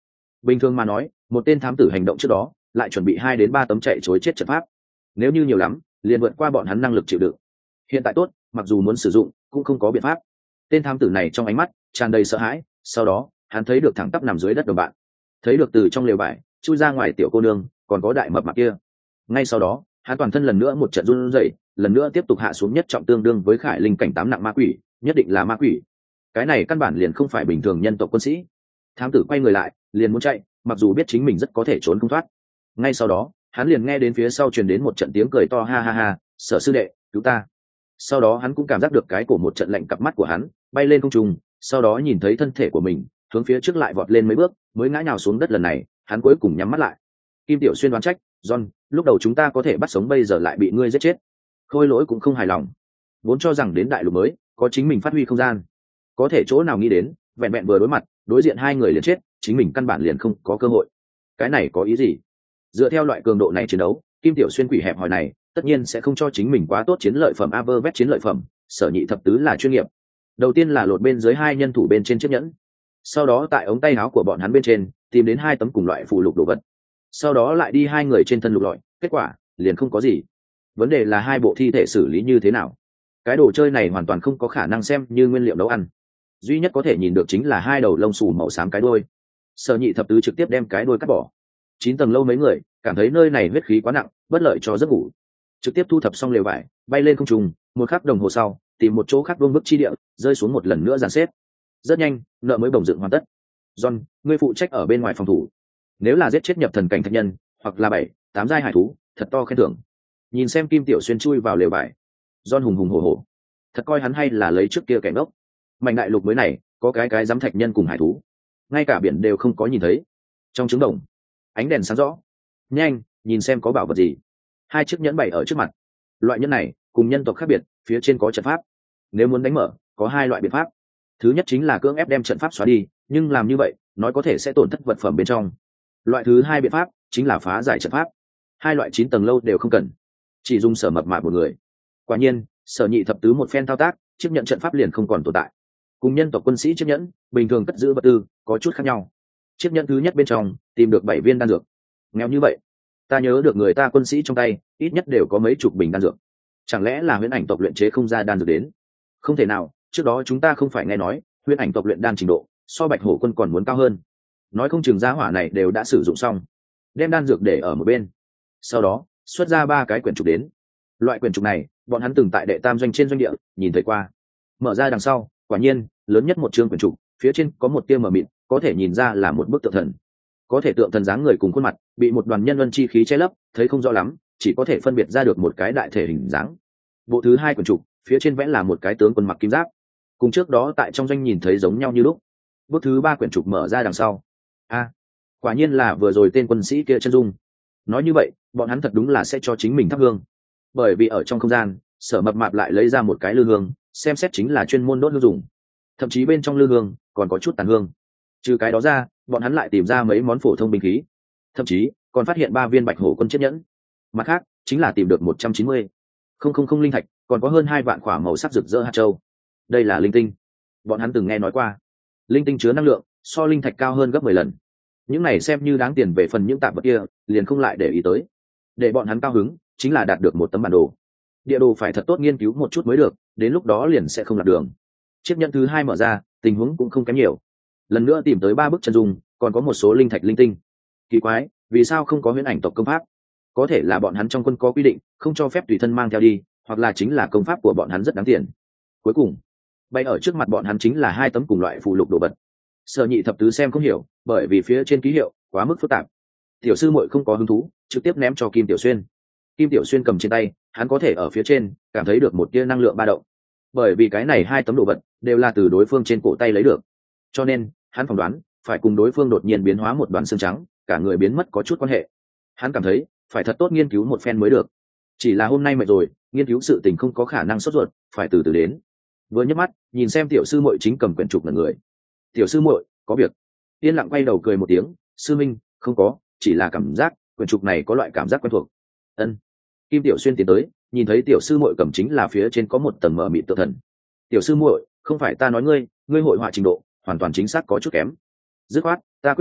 bình thường mà nói một tên thám tử hành động trước đó lại chuẩn bị hai đến ba tấm chạy chối chết trận pháp, nếu như nhiều lắm liền vượt qua bọn hắn năng lực chịu đựng. Hiện tại tốt, mặc dù muốn sử dụng cũng không có biện pháp. Tên thám tử này trong ánh mắt tràn đầy sợ hãi, sau đó hắn thấy được thẳng tắp nằm dưới đất đồng bạn, thấy được từ trong lều vải chui ra ngoài tiểu cô nương, còn có đại mập mạp kia. Ngay sau đó hắn toàn thân lần nữa một trận run rẩy, lần nữa tiếp tục hạ xuống nhất trọng tương đương với khải linh cảnh tám nặng ma quỷ, nhất định là ma quỷ. Cái này căn bản liền không phải bình thường nhân tộc quân sĩ. Thám tử quay người lại liền muốn chạy, mặc dù biết chính mình rất có thể trốn không thoát. Ngay sau đó hắn liền nghe đến phía sau truyền đến một trận tiếng cười to, ha ha ha, Sở sư đệ cứu ta. Sau đó hắn cũng cảm giác được cái cổ một trận lạnh, cặp mắt của hắn bay lên không trung, sau đó nhìn thấy thân thể của mình hướng phía trước lại vọt lên mấy bước mới ngã nhào xuống đất. Lần này hắn cuối cùng nhắm mắt lại. Kim Tiểu Xuyên đoán trách, John, lúc đầu chúng ta có thể bắt sống, bây giờ lại bị ngươi giết chết. Khôi Lỗi cũng không hài lòng, vốn cho rằng đến đại lục mới có chính mình phát huy không gian, có thể chỗ nào nghĩ đến vẹn vẹn vừa đối mặt đối diện hai người liền chết, chính mình căn bản liền không có cơ hội. Cái này có ý gì? Dựa theo loại cường độ này chiến đấu, Kim Tiểu Xuyên quỷ hẹp hòi này tất nhiên sẽ không cho chính mình quá tốt chiến lợi phẩm. Avervet chiến lợi phẩm, Sở Nhị thập tứ là chuyên nghiệp. Đầu tiên là lột bên dưới hai nhân thủ bên trên chiếc nhẫn, sau đó tại ống tay áo của bọn hắn bên trên tìm đến hai tấm cùng loại phụ lục đồ vật, sau đó lại đi hai người trên thân lục lọi, kết quả liền không có gì. Vấn đề là hai bộ thi thể xử lý như thế nào? Cái đồ chơi này hoàn toàn không có khả năng xem như nguyên liệu nấu ăn, duy nhất có thể nhìn được chính là hai đầu lông xù màu xám cái đuôi. Sở Nhị thập tứ trực tiếp đem cái đuôi cắt bỏ. Chín tầng lâu mấy người cảm thấy nơi này huyết khí quá nặng, bất lợi cho giấc ngủ, trực tiếp thu thập xong lều vải bay lên không trung. Một khắc đồng hồ sau tìm một chỗ khác vương bức chi địa rơi xuống, một lần nữa dàn xếp. Rất nhanh nợ mới bổng dựng hoàn tất. John, ngươi phụ trách ở bên ngoài phòng thủ, nếu là giết chết nhập thần cảnh thạch nhân hoặc là bảy tám giai hải thú, thật to khen thưởng. Nhìn xem Kim Tiểu Xuyên chui vào lều vải, John hùng hùng hổ hổ, thật coi hắn hay là lấy trước kia kẻ ngốc. Mảnh đại lục mới này có cái cái dám thạch nhân cùng hải thú, ngay cả biển đều không có nhìn thấy. Trong trứng đồng ánh đèn sáng rõ, nhanh nhìn xem có bảo vật gì. Hai chiếc nhẫn bày ở trước mặt. Loại nhẫn này cùng nhân tộc khác biệt, phía trên có trận pháp, nếu muốn đánh mở có hai loại biện pháp. Thứ nhất chính là cưỡng ép đem trận pháp xóa đi, nhưng làm như vậy nói có thể sẽ tổn thất vật phẩm bên trong. Loại thứ hai biện pháp chính là phá giải trận pháp. Hai loại chín tầng lâu đều không cần, chỉ dùng Sở mập mạp một người. Quả nhiên Sở Nhị thập tứ một phen thao tác, chiếc nhẫn trận pháp liền không còn tồn tại. Cùng nhân tộc quân sĩ chiếc nhẫn bình thường cất giữ vật tư có chút khác nhau. Chiếc nhẫn thứ nhất bên trong tìm được bảy viên đan dược. Nghèo như vậy, ta nhớ được người ta quân sĩ trong tay ít nhất đều có mấy chục bình đan dược, chẳng lẽ là huyễn ảnh tộc luyện chế không ra đan dược đến? Không thể nào, trước đó chúng ta không phải nghe nói huyễn ảnh tộc luyện đan trình độ so Bạch Hổ quân còn muốn cao hơn, nói không chừng giá hỏa này đều đã sử dụng xong. Đem đan dược để ở một bên, sau đó xuất ra ba cái quyển trục đến. Loại quyển trục này bọn hắn từng tại đệ tam doanh trên doanh địa nhìn thấy qua. Mở ra đằng sau, quả nhiên lớn nhất một chương quyển trục, phía trên có một tia mờ mịt, có thể nhìn ra là một bức tượng thần. Có thể tượng thần dáng người cùng khuôn mặt bị một đoàn nhân luân chi khí che lấp, thấy không rõ lắm, chỉ có thể phân biệt ra được một cái đại thể hình dáng. Bộ thứ hai quyển trục, phía trên vẽ là một cái tướng quân mặc kim giáp, cùng trước đó tại trong doanh nhìn thấy giống nhau như lúc. Bước thứ ba quyển trục mở ra đằng sau, a à, quả nhiên là vừa rồi tên quân sĩ kia chân dung. Nói như vậy bọn hắn thật đúng là sẽ cho chính mình thắp hương, bởi vì ở trong không gian Sở mập mạp lại lấy ra một cái lư hương, xem xét chính là chuyên môn đốt hương dùng, thậm chí bên trong lư hương còn có chút tàn hương. Trừ cái đó ra, bọn hắn lại tìm ra mấy món phổ thông binh khí, thậm chí còn phát hiện ba viên Bạch Hổ quân chiếc nhẫn. Mặt khác chính là tìm được một trăm chín mươi không không không linh thạch, còn có hơn hai vạn quả màu sắc rực rỡ hạt châu. Đây là linh tinh, bọn hắn từng nghe nói qua, linh tinh chứa năng lượng so linh thạch cao hơn gấp mười lần. Những này xem như đáng tiền, về phần những tạp vật kia liền không lại để ý tới. Để bọn hắn cao hứng chính là đạt được một tấm bản đồ. Địa đồ phải thật tốt nghiên cứu một chút mới được, đến lúc đó liền sẽ không lạc đường. Chiếc nhẫn thứ hai mở ra, tình huống cũng không kém nhiều. Lần nữa tìm tới ba bức chân dung, còn có một số linh thạch linh tinh. Kỳ quái, vì sao không có huyễn ảnh tộc công pháp? Có thể là bọn hắn trong quân có quy định không cho phép tùy thân mang theo đi, hoặc là chính là công pháp của bọn hắn rất đáng tiền. Cuối cùng bay ở trước mặt bọn hắn chính là hai tấm cùng loại phụ lục đồ vật. Sở Nhị thập tứ xem không hiểu, bởi vì phía trên ký hiệu quá mức phức tạp. Tiểu sư muội không có hứng thú, trực tiếp ném cho Kim Tiểu Xuyên. Kim Tiểu Xuyên cầm trên tay, hắn có thể ở phía trên cảm thấy được một tia năng lượng ba động, bởi vì cái này hai tấm đồ vật đều là từ đối phương trên cổ tay lấy được, cho nên hắn phỏng đoán phải cùng đối phương đột nhiên biến hóa một đoàn xương trắng, cả người biến mất có chút quan hệ. Hắn cảm thấy phải thật tốt nghiên cứu một phen mới được, chỉ là hôm nay mệt rồi, nghiên cứu sự tình không có khả năng sốt ruột, phải từ từ đến. Vừa nhấc mắt nhìn xem tiểu sư muội chính cầm quyển trục ngẩn người. Tiểu sư muội có việc? Yên lặng quay đầu cười một tiếng, sư minh không có, chỉ là cảm giác quyển trục này có loại cảm giác quen thuộc. Ân. Kim Tiểu Xuyên tiến tới, nhìn thấy tiểu sư muội cầm chính là phía trên có một tầng mờ mịt tự thần. Tiểu sư muội, không phải ta nói ngươi, ngươi hội họa trình độ hoàn toàn chính xác có chút kém. Dứt khoát ta quyết định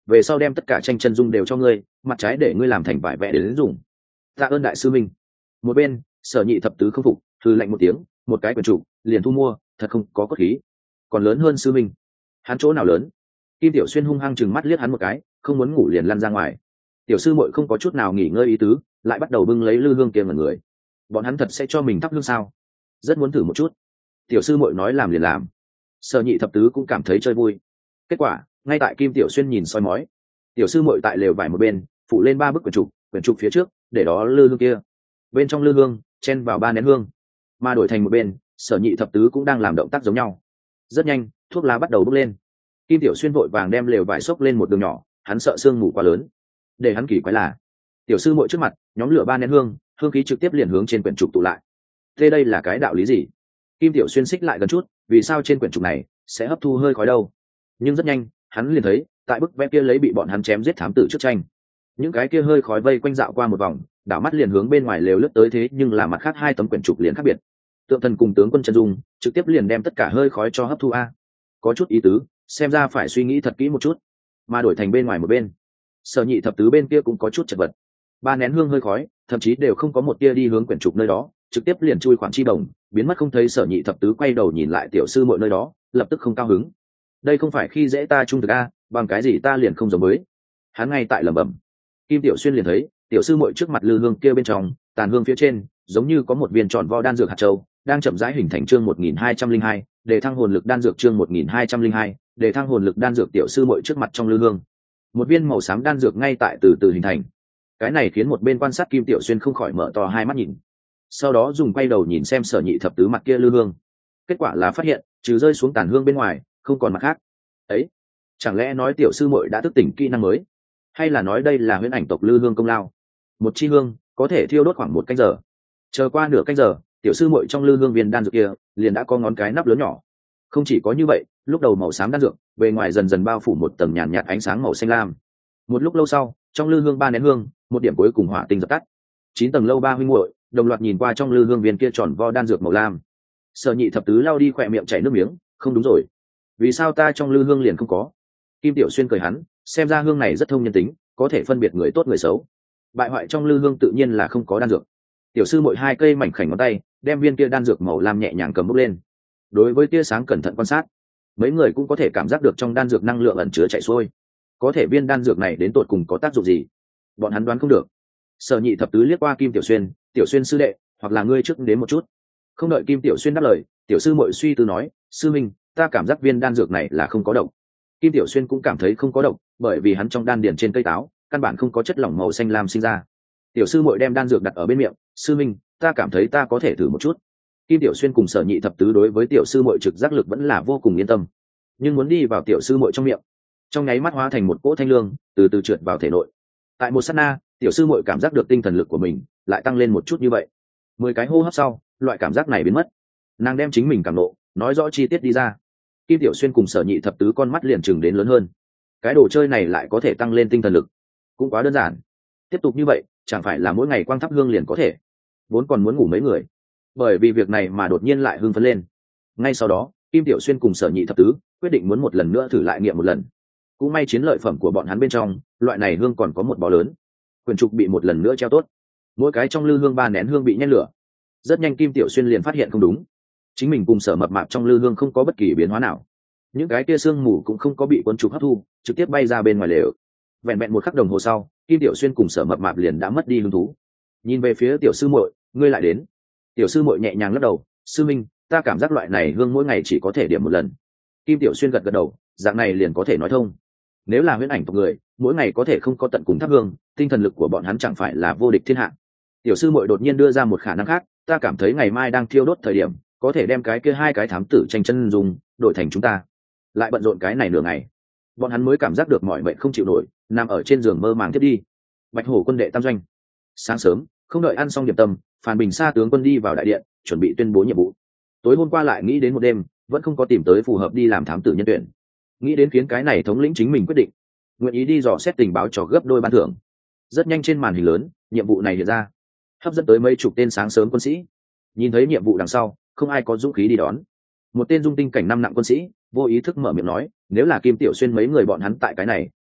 về sau đem tất cả tranh chân dung đều cho ngươi, mặt trái để ngươi làm thành vải vẽ để đến dùng. Tạ ơn đại sư minh. Một bên Sở Nhị thập tứ không phục, thư lạnh một tiếng, một cái quyển trục liền thu mua, thật không có cốt khí, còn lớn hơn sư minh. Hắn chỗ nào lớn? Kim Tiểu Xuyên hung hăng chừng mắt liếc hắn một cái, không muốn ngủ liền lăn ra ngoài. Tiểu sư muội không có chút nào nghỉ ngơi ý tứ, lại bắt đầu bưng lấy lư hương kia ngẩn người. Bọn hắn thật sẽ cho mình thắp hương sao? Rất muốn thử một chút. Tiểu sư muội nói làm liền làm. Sở Nhị thập tứ cũng cảm thấy chơi vui. Kết quả, ngay tại Kim Tiểu Xuyên nhìn soi mói, tiểu sư muội tại lều vải một bên phụ lên ba bức quyển trục, quyển trục phía trước để đó lư hương kia, bên trong lư hương chen vào ba nén hương, mà đổi thành một bên Sở Nhị thập tứ cũng đang làm động tác giống nhau. Rất nhanh thuốc lá bắt đầu bốc lên. Kim Tiểu Xuyên vội vàng đem lều vải xốc lên một đường nhỏ, hắn sợ sương mù quá lớn. Để hắn kỳ quái là tiểu sư muội trước mặt nhóm lửa ba nén hương, hương khí trực tiếp liền hướng trên quyển trục tụ lại. Thế đây là cái đạo lý gì? Kim Tiểu Xuyên xích lại gần chút, vì sao trên quyển trục này sẽ hấp thu hơi khói đâu? Nhưng rất nhanh hắn liền thấy tại bức vẽ kia lấy bị bọn hắn chém giết thám tử trước tranh, những cái kia hơi khói vây quanh dạo qua một vòng, đảo mắt liền hướng bên ngoài lều lướt tới. Thế nhưng là mặt khác hai tấm quyển trục liền khác biệt. Tượng thần cùng tướng quân chân dung trực tiếp liền đem tất cả hơi khói cho hấp thu. A, có chút ý tứ, xem ra phải suy nghĩ thật kỹ một chút. Mà đổi thành bên ngoài một bên, Sở Nhị thập tứ bên kia cũng có chút chật vật. Ba nén hương hơi khói thậm chí đều không có một tia đi hướng quyển trục nơi đó, trực tiếp liền chui khoảng chi bồng biến mất không thấy. Sở Nhị thập tứ quay đầu nhìn lại tiểu sư muội nơi đó, lập tức không cao hứng. Đây không phải khi dễ ta trung thực a, bằng cái gì ta liền không giống mới. Hắn ngay tại lẩm bẩm. Kim Tiểu Xuyên liền thấy tiểu sư muội trước mặt lư hương kia bên trong tàn hương phía trên giống như có một viên tròn vo đan dược hạt châu đang chậm rãi hình thành. Chương một nghìn hai trăm linh hai, để thăng hồn lực đan dược. Chương một nghìn hai trăm linh hai, để thăng hồn lực đan dược. Tiểu sư muội trước mặt trong lư hương, một viên màu xám đan dược ngay tại từ từ hình thành. Cái này khiến một bên quan sát Kim Tiểu Xuyên không khỏi mở to hai mắt nhìn, sau đó dùng quay đầu nhìn xem Sở Nhị thập tứ mặt kia lư hương. Kết quả là phát hiện trừ rơi xuống tàn hương bên ngoài không còn mặt khác. Ấy, chẳng lẽ nói tiểu sư muội đã thức tỉnh kỹ năng mới, hay là nói đây là huyễn ảnh tộc lư hương công lao? Một chi hương có thể thiêu đốt khoảng một canh giờ, chờ qua nửa canh giờ tiểu sư muội trong lư hương viên đan dược kia liền đã có ngón cái nắp lớn nhỏ. Không chỉ có như vậy, lúc đầu màu xám đan dược bề ngoài dần dần bao phủ một tầng nhàn nhạt, nhạt ánh sáng màu xanh lam. Một lúc lâu sau, trong lư hương ba nén hương, một điểm cuối cùng hỏa tinh dập tắt. Chín tầng lâu ba huynh muội đồng loạt nhìn qua trong lư hương viên kia tròn vo đan dược màu lam. Sở Nhị thập tứ lao đi khỏe miệng chảy nước miếng, không đúng rồi, vì sao ta trong lư hương liền không có? Kim Tiểu Xuyên cười hắn, xem ra hương này rất thông nhân tính, có thể phân biệt người tốt người xấu. Bại hoại trong lư hương tự nhiên là không có đan dược. Tiểu sư mỗi hai cây mảnh khảnh ngón tay đem viên kia đan dược màu lam nhẹ nhàng cầm bốc lên. Đối với tia sáng cẩn thận quan sát, mấy người cũng có thể cảm giác được trong đan dược năng lượng ẩn chứa chảy xuôi. Có thể viên đan dược này đến tột cùng có tác dụng gì, bọn hắn đoán không được. Sở Nhị thập tứ liếc qua Kim Tiểu Xuyên, Tiểu Xuyên sư đệ, hoặc là ngươi trước đến một chút. Không đợi Kim Tiểu Xuyên đáp lời, tiểu sư muội suy tư nói, sư minh, ta cảm giác viên đan dược này là không có độc. Kim Tiểu Xuyên cũng cảm thấy không có độc, bởi vì hắn trong đan điền trên cây táo căn bản không có chất lỏng màu xanh lam sinh ra. Tiểu sư muội đem đan dược đặt ở bên miệng, sư minh, ta cảm thấy ta có thể thử một chút. Kim Tiểu Xuyên cùng Sở Nhị thập tứ đối với tiểu sư muội trực giác lực vẫn là vô cùng yên tâm, nhưng muốn đi vào tiểu sư muội trong miệng, trong nháy mắt hóa thành một cỗ thanh lương, từ từ trượt vào thể nội. Tại một sát na, tiểu sư muội cảm giác được tinh thần lực của mình lại tăng lên một chút như vậy. Mười cái hô hấp sau, loại cảm giác này biến mất. Nàng đem chính mình cảm nộ nói rõ chi tiết đi ra. Kim Tiểu Xuyên cùng Sở Nhị thập tứ con mắt liền chừng đến lớn hơn. Cái đồ chơi này lại có thể tăng lên tinh thần lực, cũng quá đơn giản. Tiếp tục như vậy, chẳng phải là mỗi ngày quang thắp hương liền có thể? Vốn còn muốn ngủ mấy người, bởi vì việc này mà đột nhiên lại hưng phấn lên. Ngay sau đó, Kim Tiểu Xuyên cùng Sở Nhị thập tứ quyết định muốn một lần nữa thử lại nghiệm một lần. Cũng may chiến lợi phẩm của bọn hắn bên trong, loại này hương còn có một bó lớn. Quyền trục bị một lần nữa treo tốt, mỗi cái trong lư hương ba nén hương bị nhét lửa. Rất nhanh Kim Tiểu Xuyên liền phát hiện không đúng, chính mình cùng Sở Mập Mạp trong lư hương không có bất kỳ biến hóa nào, những cái kia sương mù cũng không có bị cuốn trục hấp thu, trực tiếp bay ra bên ngoài lều. Vẹn vẹn một khắc đồng hồ sau, Kim Tiểu Xuyên cùng Sở Mập Mạp liền đã mất đi hứng thú. Nhìn về phía tiểu sư muội, ngươi lại đến. Tiểu sư muội nhẹ nhàng lắc đầu, sư minh, ta cảm giác loại này hương mỗi ngày chỉ có thể điểm một lần. Kim Tiểu Xuyên gật gật đầu, dạng này liền có thể nói thông. Nếu là huyễn ảnh tộc người, mỗi ngày có thể không có tận cùng thắp hương, tinh thần lực của bọn hắn chẳng phải là vô địch thiên hạ. Tiểu sư muội đột nhiên đưa ra một khả năng khác, ta cảm thấy ngày mai đang thiêu đốt thời điểm, có thể đem cái kia hai cái thám tử tranh chân dùng đổi thành chúng ta. Lại bận rộn cái này nửa ngày, bọn hắn mới cảm giác được mỏi mệt không chịu nổi, nằm ở trên giường mơ màng thiết đi. Bạch Hổ quân đệ tam doanh. Sáng sớm, không đợi ăn xong điểm tâm, Phan Bình Sa tướng quân đi vào đại điện, chuẩn bị tuyên bố nhiệm vụ. Tối hôm qua lại nghĩ đến một đêm, vẫn không có tìm tới phù hợp đi làm thám tử nhân tuyển. Nghĩ đến khiến cái này thống lĩnh chính mình quyết định, nguyện ý đi dò xét tình báo cho gấp đôi ban thưởng. Rất nhanh trên màn hình lớn, nhiệm vụ này hiện ra, hấp dẫn tới mấy chục tên sáng sớm quân sĩ. Nhìn thấy nhiệm vụ đằng sau, không ai có dũng khí đi đón. Một tên dung tinh cảnh năm nặng quân sĩ vô ý thức mở miệng nói, nếu là Kim Tiểu Xuyên mấy người bọn hắn tại cái này,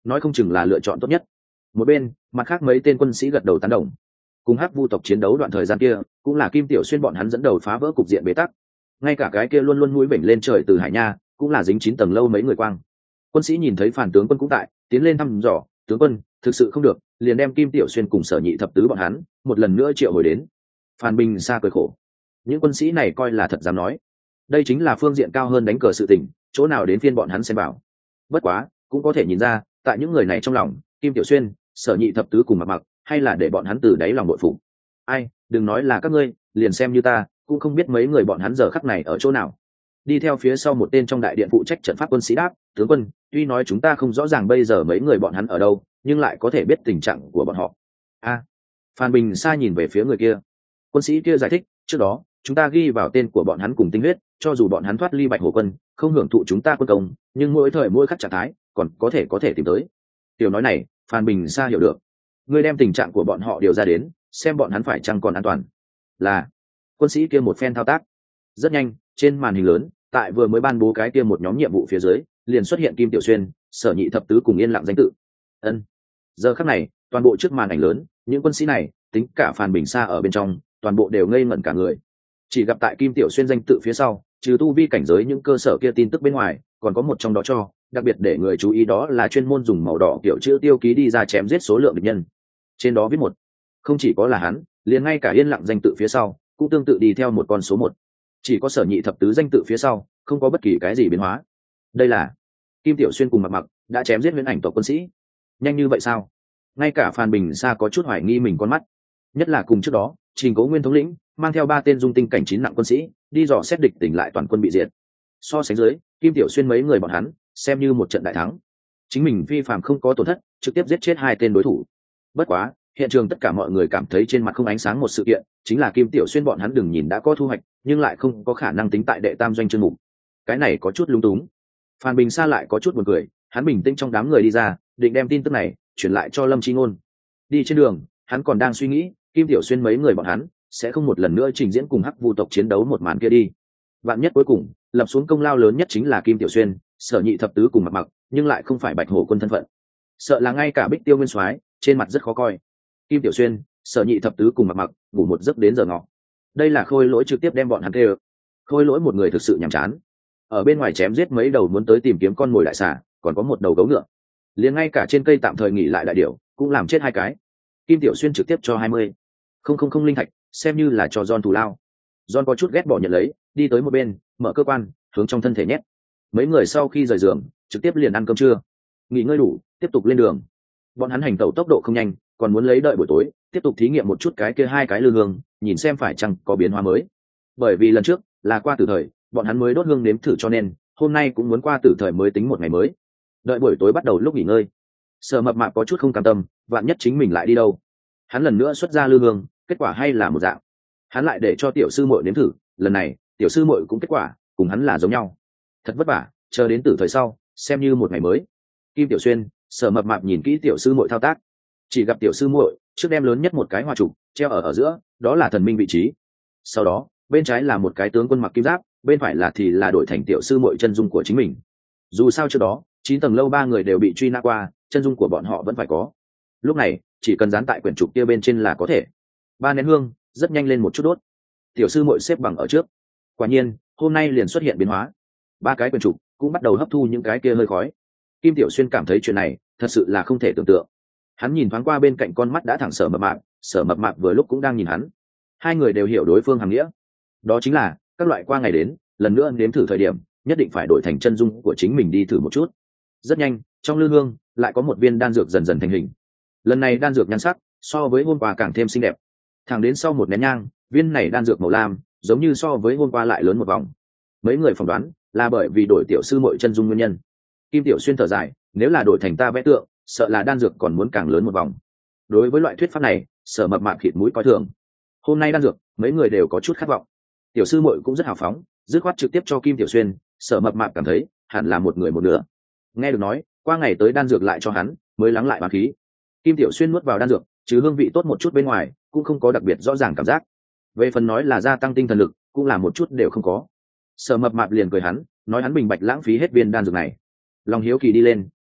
nói không chừng là lựa chọn tốt nhất. Một bên mặt khác mấy tên quân sĩ gật đầu tán đồng. Cùng hắc vu tộc chiến đấu đoạn thời gian kia cũng là Kim Tiểu Xuyên bọn hắn dẫn đầu phá vỡ cục diện bế tắc. Ngay cả cái kia luôn luôn mũi vểnh lên trời từ hải nha cũng là dính chín tầng lâu mấy người quang. Quân sĩ nhìn thấy Phàn tướng quân cũng tại, tiến lên thăm dò, tướng quân thực sự không được liền đem Kim Tiểu Xuyên cùng Sở Nhị thập tứ bọn hắn một lần nữa triệu hồi đến. Phan Bình Sa cười khổ, những quân sĩ này coi là thật dám nói, đây chính là phương diện cao hơn đánh cờ sự tình, chỗ nào đến phiên bọn hắn xem bảo. Bất quá cũng có thể nhìn ra tại những người này trong lòng Kim Tiểu Xuyên, Sở Nhị thập tứ cùng mặc mặc hay là để bọn hắn từ đáy lòng bội phục. Ai đừng nói là các ngươi, liền xem như ta cũng không biết mấy người bọn hắn giờ khắc này ở chỗ nào. Đi theo phía sau một tên trong đại điện phụ trách trận pháp quân sĩ đáp, tướng quân tuy nói chúng ta không rõ ràng bây giờ mấy người bọn hắn ở đâu, nhưng lại có thể biết tình trạng của bọn họ. A à, Phan Bình Sa nhìn về phía người kia. Quân sĩ kia giải thích, trước đó chúng ta ghi vào tên của bọn hắn cùng tinh huyết, cho dù bọn hắn thoát ly Bạch Hổ quân không hưởng thụ chúng ta quân công, nhưng mỗi thời mỗi khắc trạng thái còn có thể có thể tìm tới. Tiểu nói này Phan Bình Sa hiểu được. Ngươi đem tình trạng của bọn họ điều ra đến, xem bọn hắn phải chăng còn an toàn. Là quân sĩ kia một phen thao tác. Rất nhanh trên màn hình lớn, tại vừa mới ban bố cái kia một nhóm nhiệm vụ phía dưới liền xuất hiện Kim Tiểu Xuyên, Sở Nhị thập tứ cùng Yên Lặng danh tự. Ân. Giờ khắc này toàn bộ trước màn ảnh lớn, những quân sĩ này tính cả Phan Bình Sa ở bên trong toàn bộ đều ngây ngẩn cả người. Chỉ gặp tại Kim Tiểu Xuyên danh tự phía sau, trừ tu vi cảnh giới những cơ sở kia tin tức bên ngoài, còn có một trong đó cho đặc biệt để người chú ý, đó là chuyên môn dùng màu đỏ kiểu chữ tiêu ký đi ra chém giết số lượng địch nhân. Trên đó viết một. Không chỉ có là hắn, liền ngay cả Yên Lặng danh tự phía sau cũng tương tự đi theo một con số một. Chỉ có Sở Nhị thập tứ danh tự phía sau không có bất kỳ cái gì biến hóa. Đây là Kim Tiểu Xuyên cùng mặc mặc đã chém giết Huyễn Ảnh tộc quân sĩ. Nhanh như vậy sao? Ngay cả Phan Bình Sa có chút hoài nghi mình con mắt. Nhất là cùng trước đó Trình Cố Nguyên thống lĩnh mang theo ba tên dung tinh cảnh chín nặng quân sĩ đi dò xét địch tỉnh lại toàn quân bị diệt. So sánh dưới, Kim Tiểu Xuyên mấy người bọn hắn xem như một trận đại thắng. Chính mình vi phạm không có tổn thất, trực tiếp giết chết hai tên đối thủ. Bất quá hiện trường tất cả mọi người cảm thấy trên mặt không ánh sáng một sự kiện, chính là Kim Tiểu Xuyên bọn hắn đừng nhìn đã có thu hoạch, nhưng lại không có khả năng tính tại đệ tam doanh chương mục. Cái này có chút lung túng. Phan Bình Sa lại có chút buồn cười, hắn bình tĩnh trong đám người đi ra, định đem tin tức này chuyển lại cho Lâm Chi Ngôn. Đi trên đường, hắn còn đang suy nghĩ, Kim Tiểu Xuyên mấy người bọn hắn sẽ không một lần nữa trình diễn cùng Hắc Vu tộc chiến đấu một màn kia đi. Vạn nhất cuối cùng lập xuống công lao lớn nhất chính là Kim Tiểu Xuyên, Sở Nhị thập tứ cùng mặc mặc, nhưng lại không phải Bạch Hổ quân thân phận. Sợ là ngay cả Bích Tiêu Nguyên Soái trên mặt rất khó coi. Kim Tiểu Xuyên, Sở Nhị thập tứ cùng mặc mặc ngủ một giấc đến giờ ngọ. Đây là Khôi Lỗi trực tiếp đem bọn hắn kêu. Khôi Lỗi một người thực sự nhàm chán, ở bên ngoài chém giết mấy đầu muốn tới tìm kiếm con mồi đại xà, còn có một đầu gấu ngựa, liền ngay cả trên cây tạm thời nghỉ lại đại điểu cũng làm chết hai cái. Kim Tiểu Xuyên trực tiếp cho hai mươi không không không linh thạch, xem như là cho John thù lao. John có chút ghét bỏ nhận lấy, đi tới một bên mở cơ quan hướng trong thân thể nhét. Mấy người sau khi rời giường trực tiếp liền ăn cơm trưa, nghỉ ngơi đủ tiếp tục lên đường. Bọn hắn hành tẩu tốc độ không nhanh, còn muốn lấy đợi buổi tối tiếp tục thí nghiệm một chút cái kia hai cái lư hương, nhìn xem phải chăng có biến hóa mới. Bởi vì lần trước là qua tử thời, bọn hắn mới đốt hương nếm thử, cho nên hôm nay cũng muốn qua tử thời mới tính một ngày mới. Đợi buổi tối bắt đầu lúc nghỉ ngơi, Sở Mập Mạp có chút không cam tâm, vạn nhất chính mình lại đi đâu. Hắn lần nữa xuất ra lư hương, kết quả hay là một dạng. Hắn lại để cho tiểu sư muội nếm thử, lần này tiểu sư muội cũng kết quả cùng hắn là giống nhau. Thật vất vả, chờ đến tử thời sau xem như một ngày mới. Kim Tiểu Xuyên, Sở Mập Mạp nhìn kỹ tiểu sư muội thao tác, chỉ gặp tiểu sư muội trước đem lớn nhất một cái hoa trụ treo ở ở giữa, đó là thần minh vị trí. Sau đó bên trái là một cái tướng quân mặc kim giáp, bên phải là thì là đổi thành tiểu sư muội chân dung của chính mình. Dù sao trước đó chín tầng lâu ba người đều bị truy nã qua, chân dung của bọn họ vẫn phải có. Lúc này chỉ cần dán tại quyển trục kia bên trên là có thể. Ba nén hương rất nhanh lên một chút đốt. Tiểu sư muội xếp bằng ở trước. Quả nhiên hôm nay liền xuất hiện biến hóa, ba cái quyển trục cũng bắt đầu hấp thu những cái kia hơi khói. Kim Tiểu Xuyên cảm thấy chuyện này thật sự là không thể tưởng tượng. Hắn nhìn thoáng qua bên cạnh con mắt đã thẳng Sở Mập Mạp, Sở Mập Mạp vừa lúc cũng đang nhìn hắn. Hai người đều hiểu đối phương hàm nghĩa, đó chính là các loại qua ngày đến lần nữa nếm thử thời điểm nhất định phải đổi thành chân dung của chính mình đi thử một chút. Rất nhanh trong lư hương lại có một viên đan dược dần dần thành hình. Lần này đan dược nhan sắc so với hôm qua càng thêm xinh đẹp. Thẳng đến sau một nén nhang, viên này đan dược màu lam giống như so với hôm qua lại lớn một vòng. Mấy người phỏng đoán là bởi vì đổi tiểu sư muội chân dung nguyên nhân. Kim Tiểu Xuyên thở dài, nếu là đổi thành ta vẽ tượng, sợ là đan dược còn muốn càng lớn một vòng. Đối với loại thuyết pháp này, Sở Mập Mạp khịt mũi coi thường. Hôm nay đan dược mấy người đều có chút khát vọng. Tiểu sư muội cũng rất hào phóng, dứt khoát trực tiếp cho Kim Tiểu Xuyên. Sở Mập Mạp cảm thấy hẳn là một người một nửa. Nghe được nói qua ngày tới đan dược lại cho hắn, mới lắng lại bá khí. Kim Tiểu Xuyên nuốt vào đan dược, chứ hương vị tốt một chút bên ngoài, cũng không có đặc biệt rõ ràng cảm giác. Về phần nói là gia tăng tinh thần lực, cũng là một chút đều không có. Sở Mập Mạp liền cười hắn, nói hắn bình bạch lãng phí hết viên đan dược này. Lòng hiếu kỳ đi lên,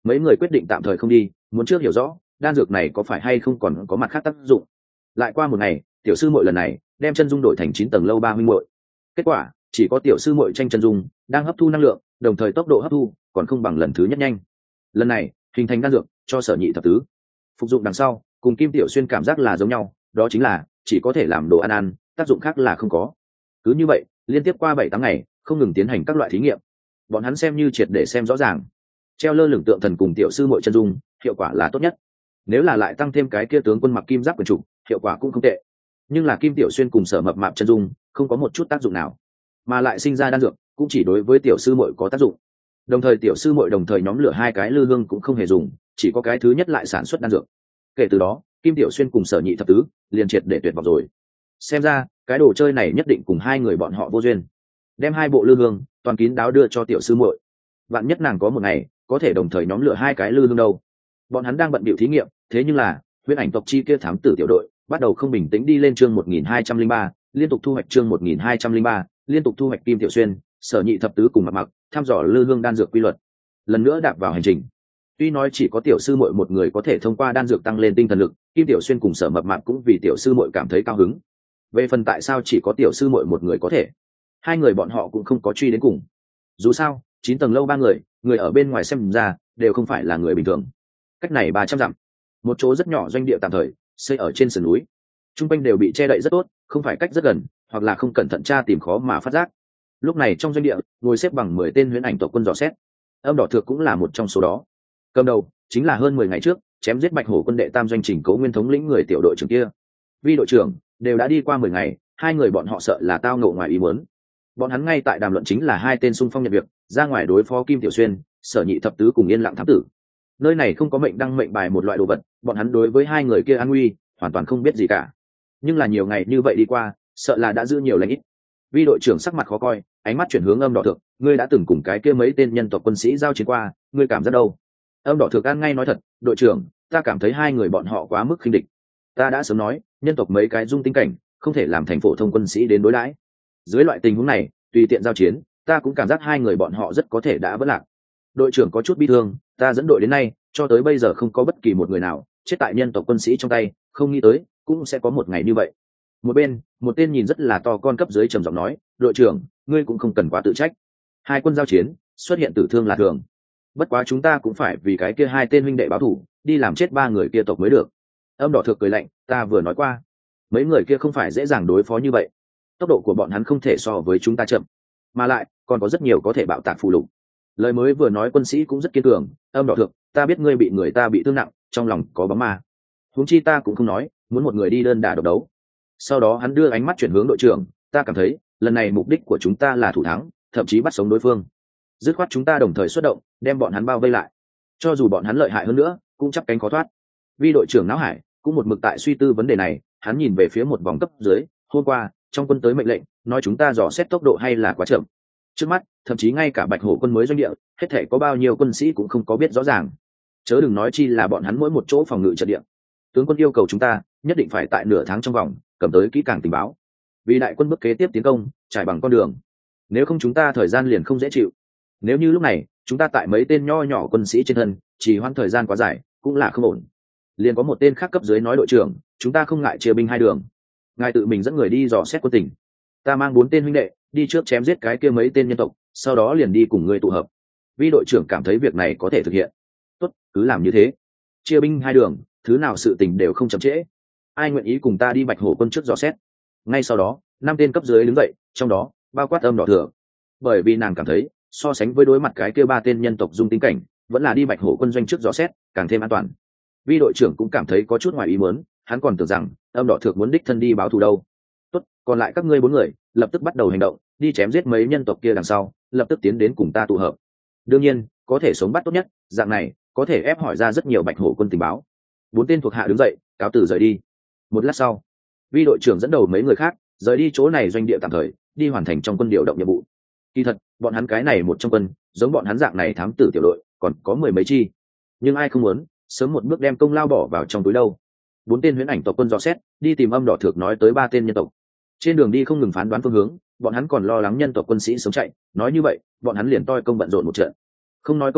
mấy người quyết định tạm thời không đi, muốn trước hiểu rõ đan dược này có phải hay không còn có mặt khác tác dụng. Lại qua một ngày, tiểu sư muội lần này đem chân dung đổi thành chín tầng lâu ba huynh muội. Kết quả chỉ có tiểu sư muội tranh chân dung đang hấp thu năng lượng, đồng thời tốc độ hấp thu còn không bằng lần thứ nhất nhanh. Lần này hình thành đan dược cho Sở Nhị thập tứ phục dụng đằng sau, cùng Kim Tiểu Xuyên cảm giác là giống nhau, đó chính là chỉ có thể làm đồ ăn ăn, tác dụng khác là không có. Cứ như vậy liên tiếp qua bảy tám ngày, không ngừng tiến hành các loại thí nghiệm. Bọn hắn xem như triệt để xem rõ ràng, treo lơ lửng tượng thần cùng tiểu sư muội chân dung hiệu quả là tốt nhất. Nếu là lại tăng thêm cái kia tướng quân mặc kim giáp quyền trục, hiệu quả cũng không tệ. Nhưng là Kim Tiểu Xuyên cùng Sở Mập Mạp chân dung không có một chút tác dụng nào, mà lại sinh ra đan dược cũng chỉ đối với tiểu sư muội có tác dụng. Đồng thời tiểu sư muội đồng thời nhóm lửa hai cái lư hương cũng không hề dùng, chỉ có cái thứ nhất lại sản xuất đan dược. Kể từ đó Kim Tiểu Xuyên cùng Sở Nhị thập tứ liền triệt để tuyệt vọng rồi. Xem ra cái đồ chơi này nhất định cùng hai người bọn họ vô duyên. Đem hai bộ lư hương toàn kín đáo đưa cho tiểu sư muội, vạn nhất nàng có một ngày có thể đồng thời nhóm lửa hai cái lư hương đâu. Bọn hắn đang bận bịu thí nghiệm, thế nhưng là huyễn ảnh tộc chi kia thám tử tiểu đội bắt đầu không bình tĩnh đi lên chương một nghìn hai trăm linh ba, liên tục thu hoạch chương một nghìn hai trăm linh ba, liên tục thu hoạch Kim Tiểu Xuyên, Sở Nhị thập tứ cùng Mặc Mặc thăm dò lư hương đan dược quy luật, lần nữa đạp vào hành trình. Tuy nói chỉ có tiểu sư muội một người có thể thông qua đan dược tăng lên tinh thần lực, Kim Tiểu Xuyên cùng Sở Mập Mạp cũng vì tiểu sư muội cảm thấy cao hứng. Về phần tại sao chỉ có tiểu sư muội một người có thể, hai người bọn họ cũng không có truy đến cùng. Dù sao chín tầng lâu ba người, người ở bên ngoài xem ra đều không phải là người bình thường. Cách này ba trăm dặm, một chỗ rất nhỏ doanh địa tạm thời xây ở trên sườn núi, trung quanh đều bị che đậy rất tốt, không phải cách rất gần, hoặc là không cẩn thận tra tìm khó mà phát giác. Lúc này trong doanh địa ngồi xếp bằng mười tên huyễn ảnh tộc quân dò xét, âm đỏ thược cũng là một trong số đó. Cầm đầu chính là hơn mười ngày trước chém giết bạch hổ quân đệ tam doanh Trình Cố Nguyên thống lĩnh người tiểu đội trưởng kia. Vi đội trưởng đều đã đi qua mười ngày, hai người bọn họ sợ là tao ngộ ngoài ý muốn. Bọn hắn ngay tại đàm luận chính là hai tên xung phong nhận việc ra ngoài đối phó Kim Tiểu Xuyên, Sở Nhị thập tứ cùng Yên Lặng thám tử. Nơi này không có mệnh đăng mệnh bài một loại đồ vật, bọn hắn đối với hai người kia an nguy hoàn toàn không biết gì cả. Nhưng là nhiều ngày như vậy đi qua, sợ là đã giữ nhiều lãnh ít. Vi đội trưởng sắc mặt khó coi, ánh mắt chuyển hướng âm đỏ thượng, ngươi đã từng cùng cái kia mấy tên nhân tộc quân sĩ giao chiến qua, ngươi cảm giác đâu? Âm đỏ thượng an ngay nói thật, đội trưởng, ta cảm thấy hai người bọn họ quá mức khinh địch. Ta đã sớm nói, nhân tộc mấy cái dung tinh cảnh, không thể làm thành phổ thông quân sĩ đến đối đãi. Dưới loại tình huống này, tùy tiện giao chiến, ta cũng cảm giác hai người bọn họ rất có thể đã vỡ lạc. Đội trưởng có chút bi thương, ta dẫn đội đến nay, cho tới bây giờ không có bất kỳ một người nào chết tại nhân tộc quân sĩ trong tay, không nghĩ tới cũng sẽ có một ngày như vậy. Một bên, một tên nhìn rất là to con cấp dưới trầm giọng nói, đội trưởng, ngươi cũng không cần quá tự trách. Hai quân giao chiến, xuất hiện tử thương là thường. Bất quá chúng ta cũng phải vì cái kia hai tên huynh đệ báo thù, đi làm chết ba người kia tộc mới được. Âm đỏ thược cười lạnh, ta vừa nói qua, mấy người kia không phải dễ dàng đối phó như vậy. Tốc độ của bọn hắn không thể so với chúng ta chậm, mà lại còn có rất nhiều có thể bạo tạc phù lục. Lời mới vừa nói quân sĩ cũng rất kiên cường, âm đỏ thược, ta biết ngươi bị người ta bị thương nặng, trong lòng có bóng ma. Huống chi ta cũng không nói, muốn một người đi đơn đả độc đấu. Sau đó hắn đưa ánh mắt chuyển hướng đội trưởng, ta cảm thấy lần này mục đích của chúng ta là thủ thắng, thậm chí bắt sống đối phương. Dứt khoát chúng ta đồng thời xuất động, đem bọn hắn bao vây lại. Cho dù bọn hắn lợi hại hơn nữa, cũng chắp cánh khó thoát. Vi đội trưởng não hải cũng một mực tại suy tư vấn đề này, hắn nhìn về phía một vòng cấp dưới, hôm qua trong quân tới mệnh lệnh, nói chúng ta dò xét tốc độ hay là quá chậm. Trước mắt, thậm chí ngay cả Bạch Hổ quân mới doanh địa, hết thể có bao nhiêu quân sĩ cũng không có biết rõ ràng. Chớ đừng nói chi là bọn hắn mỗi một chỗ phòng ngự trận địa. Tướng quân yêu cầu chúng ta nhất định phải tại nửa tháng trong vòng cầm tới kỹ càng tình báo, vì đại quân bước kế tiếp tiến công trải bằng con đường. Nếu không chúng ta thời gian liền không dễ chịu. Nếu như lúc này chúng ta tại mấy tên nho nhỏ quân sĩ trên thân chỉ hoãn thời gian quá dài cũng là không ổn. Liền có một tên khác cấp dưới nói, đội trưởng, chúng ta không ngại chia binh hai đường, ngài tự mình dẫn người đi dò xét quân tình, ta mang bốn tên huynh đệ đi trước chém giết cái kia mấy tên nhân tộc, sau đó liền đi cùng người tụ hợp. Vi đội trưởng cảm thấy việc này có thể thực hiện. Tốt, cứ làm như thế. Chia binh hai đường, thứ nào sự tình đều không chậm trễ. Ai nguyện ý cùng ta đi Bạch Hổ quân trước dò xét? Ngay sau đó năm tên cấp dưới đứng dậy, trong đó bao quát âm đỏ thừa, bởi vì nàng cảm thấy so sánh với đối mặt cái kia ba tên nhân tộc dung tính cảnh, vẫn là đi Bạch Hổ quân doanh trước dò xét càng thêm an toàn. Vi đội trưởng cũng cảm thấy có chút ngoài ý muốn, hắn còn tưởng rằng âm đỏ thược muốn đích thân đi báo thù đâu. Tốt, còn lại các ngươi bốn người lập tức bắt đầu hành động, đi chém giết mấy nhân tộc kia đằng sau, lập tức tiến đến cùng ta tụ hợp. Đương nhiên có thể sống bắt tốt nhất, dạng này có thể ép hỏi ra rất nhiều Bạch Hổ quân tình báo. Bốn tên thuộc hạ đứng dậy cáo từ rời đi. Một lát sau, Vi đội trưởng dẫn đầu mấy người khác rời đi chỗ này doanh địa tạm thời, đi hoàn thành trong quân điều động nhiệm vụ. Kỳ thật bọn hắn cái này một trong quân, giống bọn hắn dạng này thám tử tiểu đội còn có mười mấy chi, nhưng ai không muốn sớm một bước đem công lao bỏ vào trong túi đâu. Bốn tên huyễn ảnh tộc quân dò xét đi tìm âm đỏ thược nói tới ba tên nhân tộc. Trên đường đi không ngừng phán đoán phương hướng, bọn hắn còn lo lắng nhân tộc quân sĩ sống chạy, nói như vậy bọn hắn liền toi công bận rộn một trận. Không nói công lao,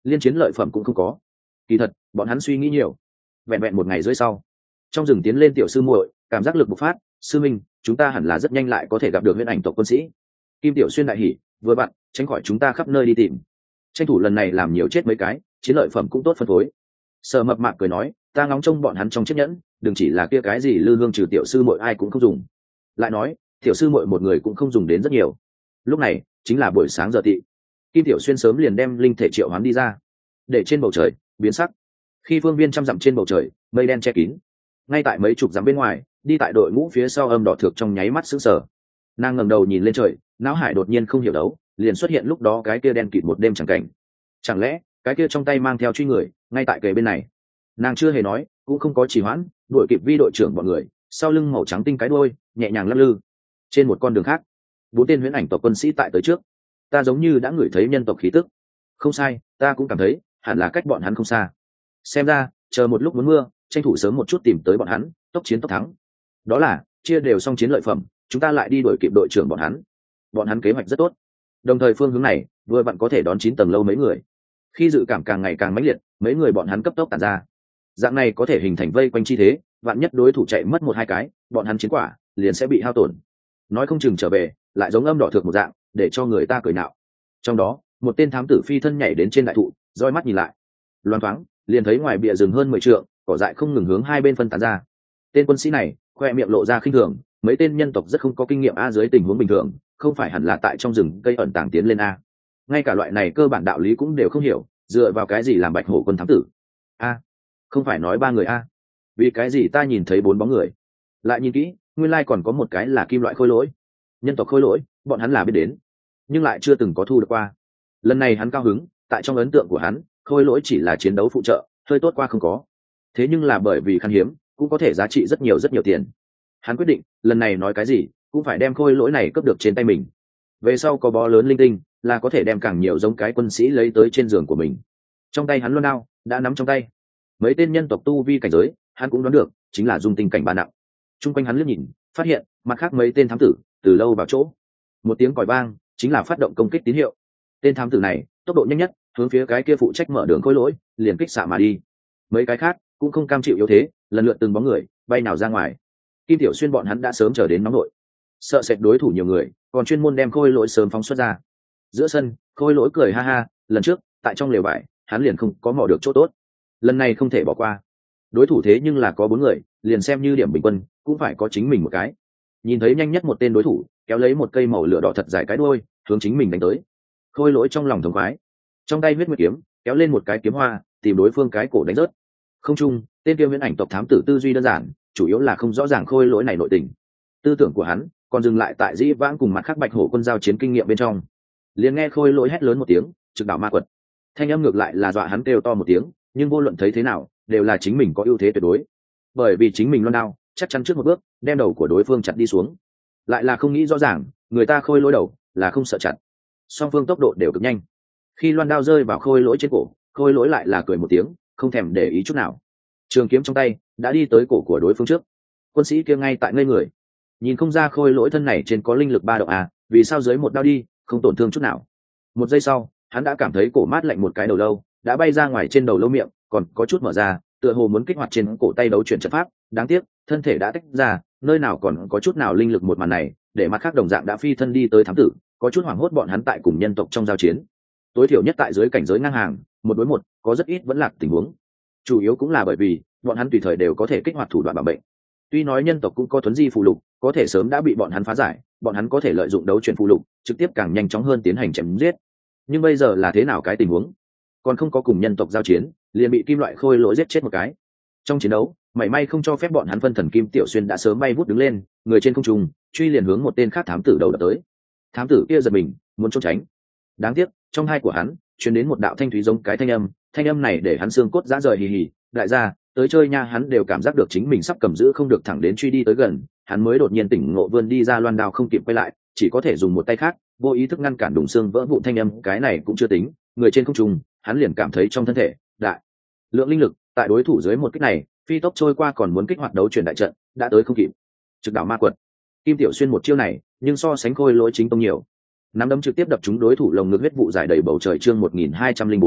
liên chiến lợi phẩm cũng không có. Kỳ thật bọn hắn suy nghĩ nhiều. Vẹn vẹn một ngày rưỡi sau, trong rừng tiến lên tiểu sư muội cảm giác lực bộc phát. Sư minh, chúng ta hẳn là rất nhanh lại có thể gặp được huyễn ảnh tộc quân sĩ. Kim tiểu xuyên đại hỉ, vừa bạn tránh khỏi chúng ta khắp nơi đi tìm, tranh thủ lần này làm nhiều chết mấy cái, chiến lợi phẩm cũng tốt phân phối. Sở Mập Mạp cười nói, ta ngóng trông bọn hắn trong chiếc nhẫn, đừng chỉ là kia cái gì lư hương trừ tiểu sư muội ai cũng không dùng. Lại nói, tiểu sư muội một người cũng không dùng đến rất nhiều. Lúc này chính là buổi sáng giờ tị. Kim tiểu xuyên sớm liền đem linh thể triệu hoán đi ra, để trên bầu trời biến sắc. Khi phương viên trăm dặm trên bầu trời mây đen che kín, ngay tại mấy chục dặm bên ngoài, đi tại đội ngũ phía sau Âm Đỏ Thược trong nháy mắt sững sờ. Nàng ngẩng đầu nhìn lên trời, não hải đột nhiên không hiểu đấu, liền xuất hiện lúc đó cái kia đen kịt một đêm chẳng cảnh. Chẳng lẽ cái kia trong tay mang theo truy người ngay tại kề bên này? Nàng chưa hề nói, cũng không có trì hoãn, đuổi kịp vi đội trưởng bọn người, sau lưng màu trắng tinh cái đuôi nhẹ nhàng lắc lư. Trên một con đường khác, bốn tên huyễn ảnh tộc quân sĩ tại tới trước. Ta giống như đã ngửi thấy nhân tộc khí tức. Không sai, ta cũng cảm thấy hẳn là cách bọn hắn không xa. Xem ra chờ một lúc muốn mưa, tranh thủ sớm một chút tìm tới bọn hắn, tốc chiến tốc thắng. Đó là chia đều xong chiến lợi phẩm, chúng ta lại đi đuổi kịp đội trưởng bọn hắn. Bọn hắn kế hoạch rất tốt, đồng thời phương hướng này vừa vặn có thể đón chín tầng lâu mấy người. Khi dự cảm càng ngày càng mãnh liệt, mấy người bọn hắn cấp tốc tản ra, dạng này có thể hình thành vây quanh chi thế, vạn nhất đối thủ chạy mất một hai cái, bọn hắn chiến quả liền sẽ bị hao tổn, nói không chừng trở về lại giống Âm Đỏ Thược một dạng, để cho người ta cười nạo. Trong đó một tên thám tử phi thân nhảy đến trên đại thụ, roi mắt nhìn lại, loáng thoáng liền thấy ngoài bìa rừng hơn mười trượng, cỏ dại không ngừng hướng hai bên phân tán ra. Tên quân sĩ này khoe miệng lộ ra khinh thường, mấy tên nhân tộc rất không có kinh nghiệm a, dưới tình huống bình thường không phải hẳn là tại trong rừng cây ẩn tàng tiến lên a, ngay cả loại này cơ bản đạo lý cũng đều không hiểu, dựa vào cái gì làm Bạch Hổ quân thám tử a? Không phải nói ba người a, vì cái gì ta nhìn thấy bốn bóng người? Lại nhìn kỹ, nguyên lai còn có một cái là kim loại khôi lỗi. Nhân tộc khôi lỗi bọn hắn là biết đến, nhưng lại chưa từng có thu được qua. Lần này hắn cao hứng, tại trong ấn tượng của hắn, khôi lỗi chỉ là chiến đấu phụ trợ, hơi tốt qua không có. Thế nhưng là bởi vì khan hiếm, cũng có thể giá trị rất nhiều rất nhiều tiền. Hắn quyết định lần này nói cái gì cũng phải đem khôi lỗi này cướp được trên tay mình. Về sau có bó lớn linh tinh, là có thể đem càng nhiều giống cái quân sĩ lấy tới trên giường của mình. Trong tay hắn luân đao đã nắm trong tay. Mấy tên nhân tộc tu vi cảnh giới hắn cũng đoán được, chính là dung tinh cảnh ba nặng. Trung quanh hắn liếc nhìn, phát hiện mặt khác mấy tên thám tử từ lâu vào chỗ. Một tiếng còi vang chính là phát động công kích tín hiệu. Tên thám tử này tốc độ nhanh nhất, hướng phía cái kia phụ trách mở đường khôi lỗi liền kích xạ mà đi. Mấy cái khác cũng không cam chịu yếu thế, lần lượt từng bóng người bay nào ra ngoài. Kim tiểu xuyên bọn hắn đã sớm chờ đến nóng nội, sợ sệt đối thủ nhiều người, còn chuyên môn đem khôi lỗi sớm phóng xuất ra. Giữa sân khôi lỗi cười ha ha, lần trước tại trong lều vải hắn liền không có mò được chỗ tốt, lần này không thể bỏ qua. Đối thủ thế nhưng là có bốn người, liền xem như điểm bình quân cũng phải có chính mình một cái. Nhìn thấy nhanh nhất một tên đối thủ kéo lấy một cây màu lửa đỏ thật dài cái đuôi hướng chính mình đánh tới, khôi lỗi trong lòng thống khoái, trong tay huyết nguyệt kiếm kéo lên một cái kiếm hoa, tìm đối phương cái cổ đánh rớt. Không chung, tên kia huyễn ảnh tộc thám tử tư duy đơn giản, chủ yếu là không rõ ràng khôi lỗi này nội tình. Tư tưởng của hắn còn dừng lại tại dĩ vãng cùng mặt khác Bạch Hổ quân giao chiến kinh nghiệm bên trong. Liền nghe khôi lỗi hét lớn một tiếng, trực đảo ma quật. Thanh âm ngược lại là dọa hắn kêu to một tiếng, nhưng vô luận thấy thế nào đều là chính mình có ưu thế tuyệt đối, bởi vì chính mình loan đao chắc chắn trước một bước đem đầu của đối phương chặt đi xuống. Lại là không nghĩ rõ ràng, người ta khôi lỗi đầu là không sợ chặt, song phương tốc độ đều cực nhanh. Khi loan đao rơi vào khôi lỗi trên cổ, khôi lỗi lại là cười một tiếng, không thèm để ý chút nào. Trường kiếm trong tay đã đi tới cổ của đối phương trước. Quân sĩ kia ngay tại ngây người, nhìn không ra khôi lỗi thân này trên có linh lực ba động à, vì sao dưới một đao đi không tổn thương chút nào. Một giây sau hắn đã cảm thấy cổ mát lạnh, một cái đầu lâu đã bay ra ngoài trên đầu lâu, miệng còn có chút mở ra, tựa hồ muốn kích hoạt trên cổ tay đấu chuyển trận pháp. Đáng tiếc thân thể đã tách ra, nơi nào còn có chút nào linh lực. Một màn này để mặt khác đồng dạng đã phi thân đi tới thám tử có chút hoảng hốt, bọn hắn tại cùng nhân tộc trong giao chiến, tối thiểu nhất tại dưới cảnh giới ngang hàng một đối một có rất ít vẫn lạc tình huống, chủ yếu cũng là bởi vì bọn hắn tùy thời đều có thể kích hoạt thủ đoạn bảo mệnh. Tuy nói nhân tộc cũng có thuấn di phù lục, có thể sớm đã bị bọn hắn phá giải, bọn hắn có thể lợi dụng đấu chuyển phù lục trực tiếp càng nhanh chóng hơn tiến hành chém giết. Nhưng bây giờ là thế nào cái tình huống? Còn không có cùng nhân tộc giao chiến liền bị kim loại khôi lỗi giết chết một cái. Trong chiến đấu mảy may không cho phép bọn hắn phân thần, Kim tiểu xuyên đã sớm bay vút đứng lên, người trên không trung truy liền hướng một tên khác thám tử đầu đập tới. Thám tử kia giật mình muốn trốn tránh, đáng tiếc trong hai của hắn truyền đến một đạo thanh thúy giống cái thanh âm, thanh âm này để hắn xương cốt rã rời. Hì hì, đại gia tới chơi nha. Hắn đều cảm giác được chính mình sắp cầm giữ không được, thẳng đến truy đi tới gần, hắn mới đột nhiên tỉnh ngộ, vươn đi ra loan đao không kịp quay lại, chỉ có thể dùng một tay khác vô ý thức ngăn cản đùng xương vỡ vụn thanh âm. Cái này cũng chưa tính, người trên không trung hắn liền cảm thấy trong thân thể đại lượng linh lực tại đối thủ dưới một kích này phi tốc trôi qua, còn muốn kích hoạt đấu chuyển đại trận đã tới không kịp. Trực đảo ma quật, Kim tiểu xuyên một chiêu này nhưng so sánh khôi lỗi chính tông nhiều, nắm đấm trực tiếp đập trúng đối thủ lồng ngực, huyết vụ dài đầy bầu trời. Chương một nghìn hai trăm linh bốn,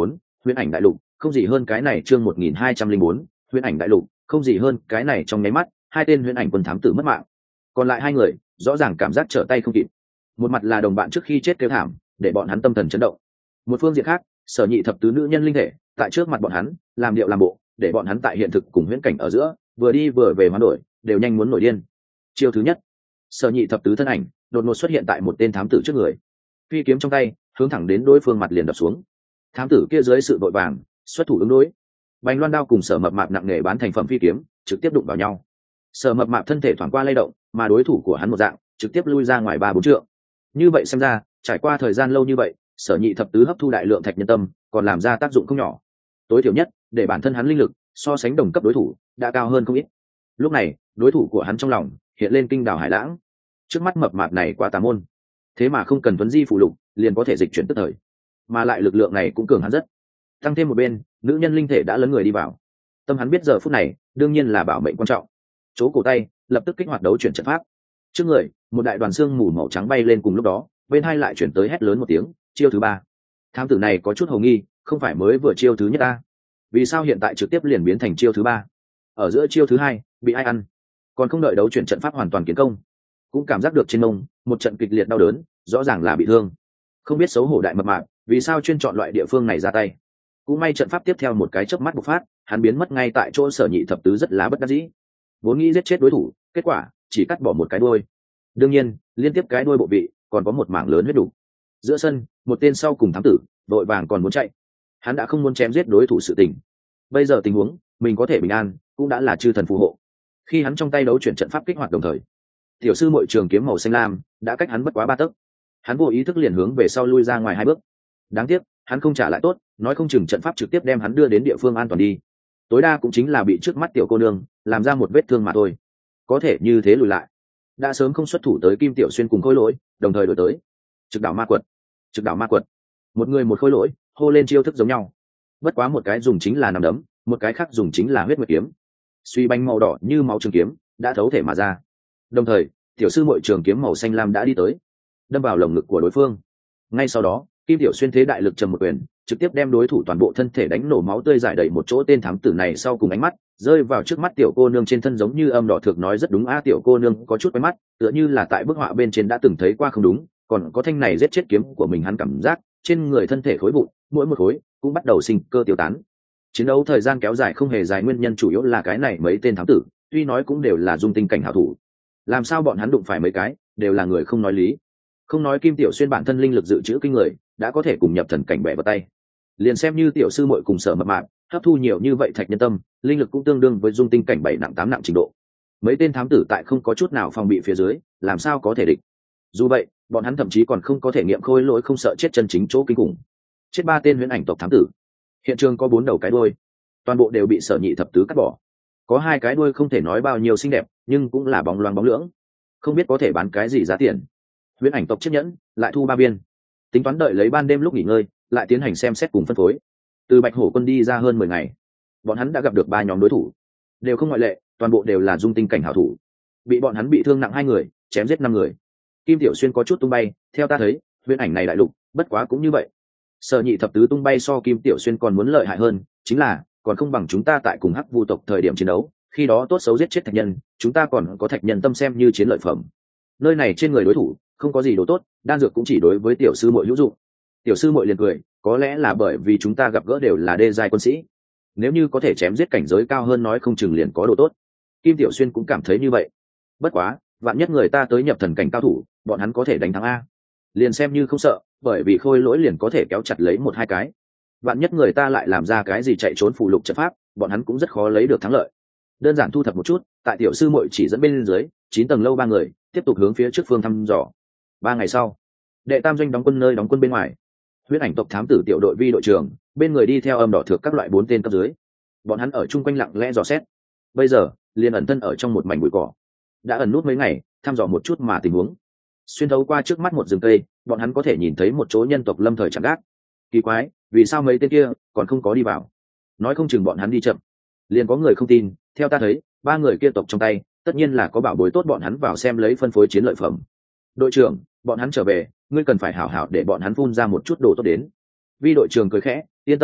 huyễn ảnh đại lục không gì hơn cái này. Chương một nghìn hai trăm linh bốn, huyễn ảnh đại lục không gì hơn cái này. Trong nháy mắt hai tên huyễn ảnh quân thám tử mất mạng, còn lại hai người rõ ràng cảm giác trở tay không kịp. Một mặt là đồng bạn trước khi chết kêu thảm để bọn hắn tâm thần chấn động, một phương diện khác Sở Nhị thập tứ nữ nhân linh thể tại trước mặt bọn hắn làm điệu làm bộ, để bọn hắn tại hiện thực cùng huyễn cảnh ở giữa vừa đi vừa về hoán đổi, đều nhanh muốn nổi điên. Chiêu thứ nhất, Sở Nhị thập tứ thân ảnh đột ngột xuất hiện tại một tên thám tử trước người, phi kiếm trong tay hướng thẳng đến đối phương mặt liền đập xuống. Thám tử kia dưới sự vội vàng xuất thủ ứng đối, bành loan đao cùng Sở Mập Mạp nặng nề bán thành phẩm phi kiếm trực tiếp đụng vào nhau. Sở Mập Mạp thân thể thoáng qua lay động, mà đối thủ của hắn một dạng trực tiếp lui ra ngoài ba bốn trượng. Như vậy xem ra, trải qua thời gian lâu như vậy, Sở Nhị thập tứ hấp thu đại lượng thạch nhân tâm còn làm ra tác dụng không nhỏ. Tối thiểu nhất để bản thân hắn linh lực so sánh đồng cấp đối thủ đã cao hơn không ít. Lúc này đối thủ của hắn trong lòng hiện lên kinh đảo hải lãng. Trước mắt mập mạp này quá tà môn, thế mà không cần tuấn di phụ lục liền có thể dịch chuyển tức thời, mà lại lực lượng này cũng cường hắn rất. Tăng thêm một bên nữ nhân linh thể đã lấn người đi vào, tâm hắn biết giờ phút này đương nhiên là bảo mệnh quan trọng. Chỗ cổ tay lập tức kích hoạt đấu chuyển trận pháp. Trước người một đại đoàn xương mù màu trắng bay lên, cùng lúc đó bên hai lại chuyển tới hét lớn một tiếng, chiêu thứ ba. Thám tử này có chút hồ nghi, không phải mới vừa chiêu thứ nhất ta, vì sao hiện tại trực tiếp liền biến thành chiêu thứ ba? Ở giữa chiêu thứ hai bị ai ăn? Còn không đợi đấu chuyển trận pháp hoàn toàn kiến công, cũng cảm giác được trên mông một trận kịch liệt đau đớn, rõ ràng là bị thương. Không biết xấu hổ đại mập mạp vì sao chuyên chọn loại địa phương này ra tay. Cũng may trận pháp tiếp theo một cái chớp mắt bộc phát, hắn biến mất ngay tại chỗ. Sở Nhị thập tứ rất lá bất đắc dĩ, vốn nghĩ giết chết đối thủ, kết quả chỉ cắt bỏ một cái đuôi. Đương nhiên liên tiếp cái đuôi bộ vị còn có một mảng lớn huyết đủ. Giữa sân một tên sau cùng thám tử vội vàng còn muốn chạy, hắn đã không muốn chém giết đối thủ sự tình. Bây giờ tình huống mình có thể bình an cũng đã là chư thần phù hộ. Khi hắn trong tay đấu chuyển trận pháp kích hoạt đồng thời, tiểu sư muội trường kiếm màu xanh lam đã cách hắn bất quá ba tấc, hắn vô ý thức liền hướng về sau lui ra ngoài hai bước. Đáng tiếc hắn không trả lại tốt, nói không chừng trận pháp trực tiếp đem hắn đưa đến địa phương an toàn đi, tối đa cũng chính là bị trước mắt tiểu cô nương làm ra một vết thương mà thôi. Có thể như thế lùi lại, đã sớm không xuất thủ tới Kim Tiểu Xuyên cùng Khôi Lỗi đồng thời đổi tới. Trực đảo ma quật, trực đảo ma quật, một người một Khôi Lỗi hô lên chiêu thức giống nhau, bất quá một cái dùng chính là nằm đấm, một cái khác dùng chính là huyết nguyệt kiếm. Suy banh màu đỏ như máu trường kiếm đã thấu thể mà ra, đồng thời tiểu sư muội trường kiếm màu xanh lam đã đi tới, đâm vào lồng ngực của đối phương. Ngay sau đó Kim Tiểu Xuyên thế đại lực trầm một quyền, trực tiếp đem đối thủ toàn bộ thân thể đánh nổ, máu tươi rải đầy một chỗ. Tên thám tử này sau cùng ánh mắt rơi vào trước mắt tiểu cô nương trên thân, giống như âm đỏ thược nói rất đúng a. Tiểu cô nương có chút quay mắt, tựa như là tại bức họa bên trên đã từng thấy qua không đúng, còn có thanh này giết chết kiếm của mình, hắn cảm giác trên người thân thể khối vụn, mỗi một khối cũng bắt đầu sinh cơ tiêu tán. Chiến đấu thời gian kéo dài không hề dài, nguyên nhân chủ yếu là cái này mấy tên thám tử tuy nói cũng đều là dung tinh cảnh hảo thủ, làm sao bọn hắn đụng phải mấy cái đều là người không nói lý. Không nói Kim Tiểu Xuyên bản thân linh lực dự trữ kinh người, đã có thể cùng nhập thần cảnh bẻ vào tay, liền xem như tiểu sư muội cùng Sở Mập Mạp hấp thu nhiều như vậy thạch nhân tâm, linh lực cũng tương đương với dung tinh cảnh bảy nặng tám nặng trình độ. Mấy tên thám tử tại không có chút nào phòng bị phía dưới, làm sao có thể địch. Dù vậy bọn hắn thậm chí còn không có thể nghiệm Khôi Lỗi không sợ chết chân chính chỗ kinh khủng. Chết ba tên huyễn ảnh tộc thám tử, hiện trường có bốn đầu cái đuôi, toàn bộ đều bị Sở Nhị thập tứ cắt bỏ. Có hai cái đuôi không thể nói bao nhiêu xinh đẹp, nhưng cũng là bóng loáng bóng lưỡng, không biết có thể bán cái gì giá tiền. Huyễn ảnh tộc chiếc nhẫn lại thu ba viên, tính toán đợi lấy ban đêm lúc nghỉ ngơi lại tiến hành xem xét cùng phân phối. Từ Bạch Hổ quân đi ra hơn mười ngày, bọn hắn đã gặp được ba nhóm đối thủ, đều không ngoại lệ, toàn bộ đều là dung tinh cảnh hảo thủ. Bị bọn hắn bị thương nặng hai người, chém giết năm người. Kim Tiểu Xuyên có chút tung bay, theo ta thấy huyễn ảnh này đại lục bất quá cũng như vậy. Sở Nhị thập tứ tung bay so Kim Tiểu Xuyên còn muốn lợi hại hơn, chính là còn không bằng chúng ta tại cùng Hắc Vu tộc thời điểm chiến đấu, khi đó tốt xấu giết chết thạch nhân, chúng ta còn có thạch nhân tâm xem như chiến lợi phẩm. Nơi này trên người đối thủ không có gì đồ tốt, đan dược cũng chỉ đối với tiểu sư muội hữu dụng. Tiểu sư muội liền cười, có lẽ là bởi vì chúng ta gặp gỡ đều là đê giai quân sĩ, nếu như có thể chém giết cảnh giới cao hơn nói không chừng liền có đồ tốt. Kim Tiểu Xuyên cũng cảm thấy như vậy, bất quá vạn nhất người ta tới nhập thần cảnh cao thủ, bọn hắn có thể đánh thắng a, liền xem như không sợ, bởi vì Khôi Lỗi liền có thể kéo chặt lấy một hai cái. Vạn nhất người ta lại làm ra cái gì chạy trốn phù lục trận pháp, bọn hắn cũng rất khó lấy được thắng lợi. Đơn giản thu thập một chút, tại tiểu sư muội chỉ dẫn bên dưới chín tầng lâu ba người tiếp tục hướng phía trước phương thăm dò. Ba ngày sau, đệ tam doanh đóng quân nơi đóng quân bên ngoài, huyễn ảnh tộc thám tử tiểu đội vi đội trưởng bên người đi theo âm đỏ thược các loại bốn tên cấp dưới, bọn hắn ở chung quanh lặng lẽ dò xét. Bây giờ liền ẩn thân ở trong một mảnh bụi cỏ, đã ẩn nút mấy ngày, thăm dò một chút mà tình huống. Xuyên thấu qua trước mắt một rừng cây, bọn hắn có thể nhìn thấy một chỗ nhân tộc lâm thời chạm gác. Kỳ quái, vì sao mấy tên kia còn không có đi vào? Nói không chừng bọn hắn đi chậm. Liền có người không tin, theo ta thấy ba người kia tộc trong tay tất nhiên là có bảo bối tốt, bọn hắn vào xem lấy phân phối chiến lợi phẩm. Đội trưởng, bọn hắn trở về, ngươi cần phải hảo hảo để bọn hắn phun ra một chút đồ tốt đến. Vi đội trưởng cười khẽ, yên tâm,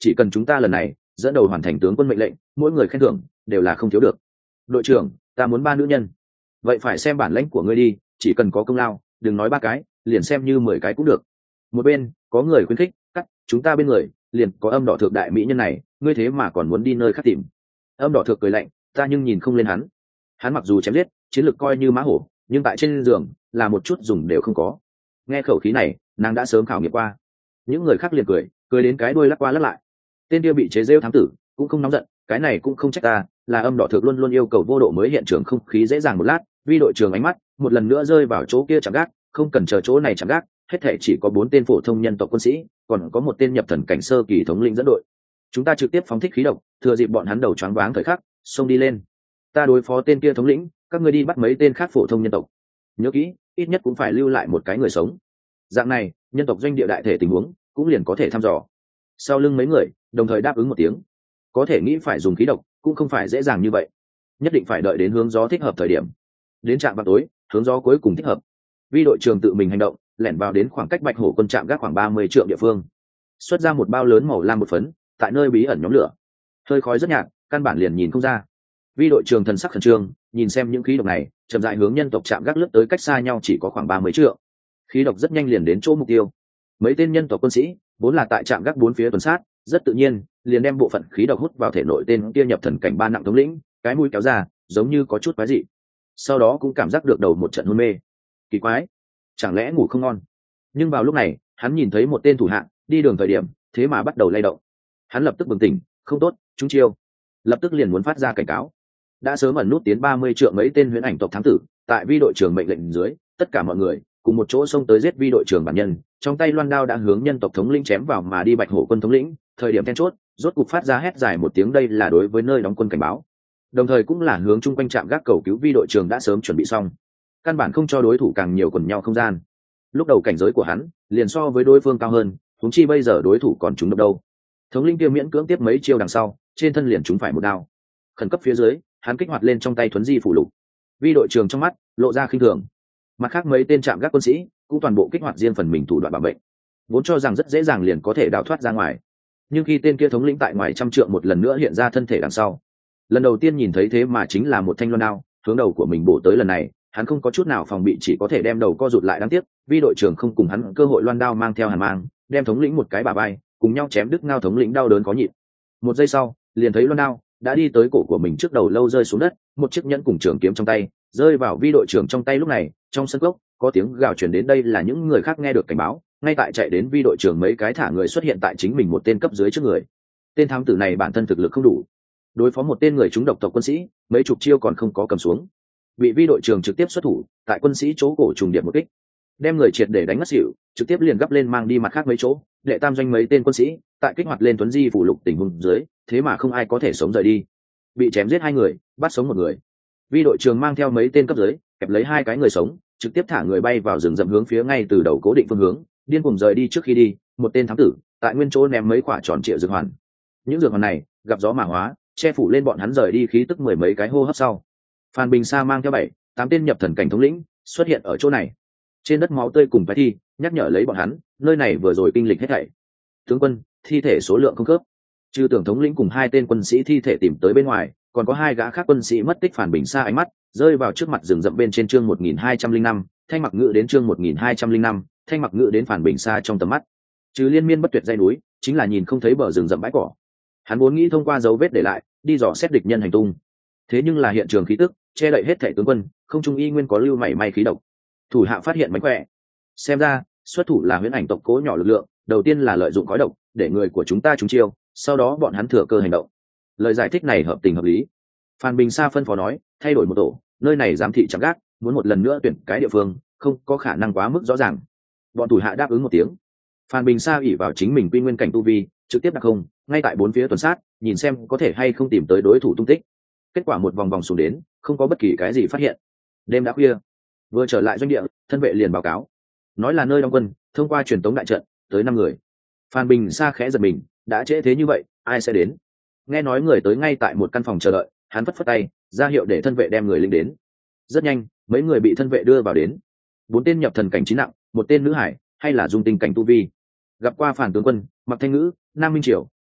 chỉ cần chúng ta lần này dẫn đầu hoàn thành tướng quân mệnh lệnh, mỗi người khen thưởng đều là không thiếu được. Đội trưởng, ta muốn ba nữ nhân. Vậy phải xem bản lãnh của ngươi đi, chỉ cần có công lao, đừng nói ba cái, liền xem như mười cái cũng được. Một bên có người khuyến khích, cắt, chúng ta bên người liền có Âm Đỏ Thượng đại mỹ nhân này, ngươi thế mà còn muốn đi nơi khác tìm. Âm Đỏ Thượng cười lạnh, ta nhưng nhìn không lên hắn. Hắn mặc dù chém giết, chiến lược coi như mã hổ, nhưng tại trên giường là một chút dùng đều không có. Nghe khẩu khí này, nàng đã sớm khảo nghiệm qua. Những người khác liền cười, cười đến cái đuôi lắc qua lắc lại. Tên kia bị chế rêu thám tử cũng không nóng giận, cái này cũng không trách ta, là Âm Đỏ Thượng luôn luôn yêu cầu vô độ mới hiện trường không khí dễ dàng một lát. Vi đội trưởng ánh mắt một lần nữa rơi vào chỗ kia chạm gác, không cần chờ chỗ này chạm gác, hết thể chỉ có bốn tên phổ thông nhân tộc quân sĩ, còn có một tên nhập thần cảnh sơ kỳ thống lĩnh dẫn đội. Chúng ta trực tiếp phóng thích khí độc, thừa dịp bọn hắn đầu choáng váng thời khắc, xông đi lên. Ta đối phó tên kia thống lĩnh, các ngươi đi bắt mấy tên khác phổ thông nhân tộc. Nhớ kỹ, ít nhất cũng phải lưu lại một cái người sống. Dạng này, nhân tộc doanh địa đại thể tình huống cũng liền có thể thăm dò. Sau lưng mấy người đồng thời đáp ứng một tiếng. Có thể nghĩ phải dùng khí độc, cũng không phải dễ dàng như vậy. Nhất định phải đợi đến hướng gió thích hợp thời điểm. Đến trạm vào tối, hướng gió cuối cùng thích hợp. Vi đội trưởng tự mình hành động, lẻn vào đến khoảng cách Bạch Hổ quân trạm gác khoảng ba mươi trượng địa phương, xuất ra một bao lớn màu lam một phấn, tại nơi bí ẩn nhóm lửa, hơi khói rất nhạt, căn bản liền nhìn không ra. Vi đội trưởng thần sắc khẩn trương, nhìn xem những khí độc này, chậm rãi hướng nhân tộc trạm gác lướt tới, cách xa nhau chỉ có khoảng ba mươi trượng. Khí độc rất nhanh liền đến chỗ mục tiêu. Mấy tên nhân tộc quân sĩ vốn là tại trạm gác bốn phía tuần sát, rất tự nhiên liền đem bộ phận khí độc hút vào thể nội tên kia nhập thần cảnh ba nặng thống lĩnh, cái mũi kéo ra, giống như có chút quái dị. Sau đó cũng cảm giác được đầu một trận hôn mê. Kỳ quái, chẳng lẽ ngủ không ngon? Nhưng vào lúc này, hắn nhìn thấy một tên thủ hạ đi đường thời điểm, thế mà bắt đầu lay động. Hắn lập tức bừng tỉnh, không tốt, chúng chiêu. Lập tức liền muốn phát ra cảnh cáo. Đã sớm ẩn nút tiến ba mươi trượng mấy tên huyễn ảnh tộc thám tử, tại vi đội trưởng mệnh lệnh dưới, tất cả mọi người cùng một chỗ xông tới giết vi đội trưởng bản nhân, trong tay loan đao đã hướng nhân tộc thống lĩnh chém vào mà đi. Bạch Hổ quân thống lĩnh, thời điểm then chốt, rốt cục phát ra hét dài một tiếng, đây là đối với nơi đóng quân cảnh báo, đồng thời cũng là hướng chung quanh trạm gác cầu cứu. Vi đội trưởng đã sớm chuẩn bị xong, căn bản không cho đối thủ càng nhiều quần nhau không gian. Lúc đầu cảnh giới của hắn liền so với đối phương cao hơn, huống chi bây giờ đối thủ còn trúng độc đâu. Thống linh kia miễn cưỡng tiếp mấy chiêu đằng sau, trên thân liền trúng phải một đao. Khẩn cấp phía dưới, hắn kích hoạt lên trong tay thuấn di phủ lục. Vi đội trưởng trong mắt lộ ra khinh thường. Mặt khác mấy tên trạm gác quân sĩ cũng toàn bộ kích hoạt riêng phần mình thủ đoạn bảo mệnh, vốn cho rằng rất dễ dàng liền có thể đào thoát ra ngoài. Nhưng khi tên kia thống lĩnh tại ngoài trăm trượng một lần nữa hiện ra thân thể đằng sau, lần đầu tiên nhìn thấy thế mà chính là một thanh loan đao hướng đầu của mình bổ tới. Lần này hắn không có chút nào phòng bị, chỉ có thể đem đầu co rụt lại. Đáng tiếc vi đội trưởng không cùng hắn cơ hội, loan đao mang theo hàn mang, đem thống lĩnh một cái bà bay cùng nhau chém đứt. Ngao thống lĩnh đau đớn có nhịn, một giây sau liền thấy loan đao đã đi tới cổ của mình trước đầu lâu rơi xuống đất, một chiếc nhẫn cùng trường kiếm trong tay rơi vào vi đội trưởng trong tay. Lúc này trong sân gốc có tiếng gào truyền đến, đây là những người khác nghe được cảnh báo, ngay tại chạy đến. Vi đội trưởng mấy cái thả người xuất hiện tại chính mình một tên cấp dưới trước người. Tên thám tử này bản thân thực lực không đủ đối phó một tên người trúng độc tộc quân sĩ, mấy chục chiêu còn không có cầm xuống, bị vi đội trưởng trực tiếp xuất thủ, tại quân sĩ chỗ cổ trùng điệp một kích, đem người triệt để đánh ngất xỉu, trực tiếp liền gấp lên mang đi mặt khác mấy chỗ. Đệ tam doanh mấy tên quân sĩ tại kích hoạt lên tuấn di phủ lục tình huống dưới, thế mà không ai có thể sống rời đi, bị chém giết hai người, bắt sống một người. Vi đội trưởng mang theo mấy tên cấp dưới kẹp lấy hai cái người sống, trực tiếp thả người bay vào rừng rậm, hướng phía ngay từ đầu cố định phương hướng điên cuồng rời đi. Trước khi đi, một tên thám tử tại nguyên chỗ ném mấy quả tròn trịa dược hoàn. Những dược hoàn này gặp gió mà hóa, che phủ lên bọn hắn rời đi khí tức. Mười mấy cái hô hấp sau, Phan Bình Sa mang theo bảy tám tên nhập thần cảnh thống lĩnh xuất hiện ở chỗ này. Trên đất máu tươi cùng vết thi nhắc nhở lấy bọn hắn, nơi này vừa rồi kinh lịch hết thảy. Tướng quân, thi thể số lượng không khớp. Trừ tưởng thống lĩnh cùng hai tên quân sĩ thi thể tìm tới bên ngoài, còn có hai gã khác quân sĩ mất tích. Phan Bình Sa ánh mắt rơi vào trước mặt rừng rậm bên trên. Chương một nghìn hai trăm linh năm, Thanh Mặc Ngự đến. Chương một nghìn hai trăm linh năm, Thanh Mặc Ngự đến. Phan Bình Sa trong tầm mắt trừ liên miên bất tuyệt dãy núi, chính là nhìn không thấy bờ rừng rậm bãi cỏ. Hắn vốn nghĩ thông qua dấu vết để lại đi dò xét địch nhân hành tung, thế nhưng là hiện trường khí tức che đậy hết thảy tướng quân, không trung y nguyên có lưu mảy may khí độc. Thủ hạ phát hiện mánh khỏe, xem ra xuất thủ là huyễn ảnh tộc cố nhỏ lực lượng. Đầu tiên là lợi dụng khói độc để người của chúng ta trúng chiêu, sau đó bọn hắn thừa cơ hành động. Lời giải thích này hợp tình hợp lý. Phan Bình Sa phân phó nói, thay đổi một tổ, nơi này giám thị chạm gác, muốn một lần nữa tuyển cái địa phương, không có khả năng quá mức rõ ràng. Bọn thủ hạ đáp ứng một tiếng. Phan Bình Sa ỉ vào chính mình quy nguyên cảnh tu vi, trực tiếp đặc không ngay tại bốn phía tuần sát, nhìn xem có thể hay không tìm tới đối thủ tung tích. Kết quả một vòng vòng xuống đến, không có bất kỳ cái gì phát hiện. Đêm đã khuya, vừa trở lại doanh địa, thân vệ liền báo cáo, nói là nơi đóng quân thông qua truyền tống đại trận tới năm người. Phan Bình Sa khẽ giật mình, đã trễ thế như vậy, ai sẽ đến? Nghe nói người tới ngay tại một căn phòng chờ đợi, hắn phất phất tay ra hiệu để thân vệ đem người linh đến. Rất nhanh, mấy người bị thân vệ đưa vào đến. Bốn tên nhập thần cảnh chín nặng, một tên nữ hải hay là dung tinh cảnh tu vi. Gặp qua Phản tướng quân, Mặc Thanh Ngữ, Nam Minh Triều,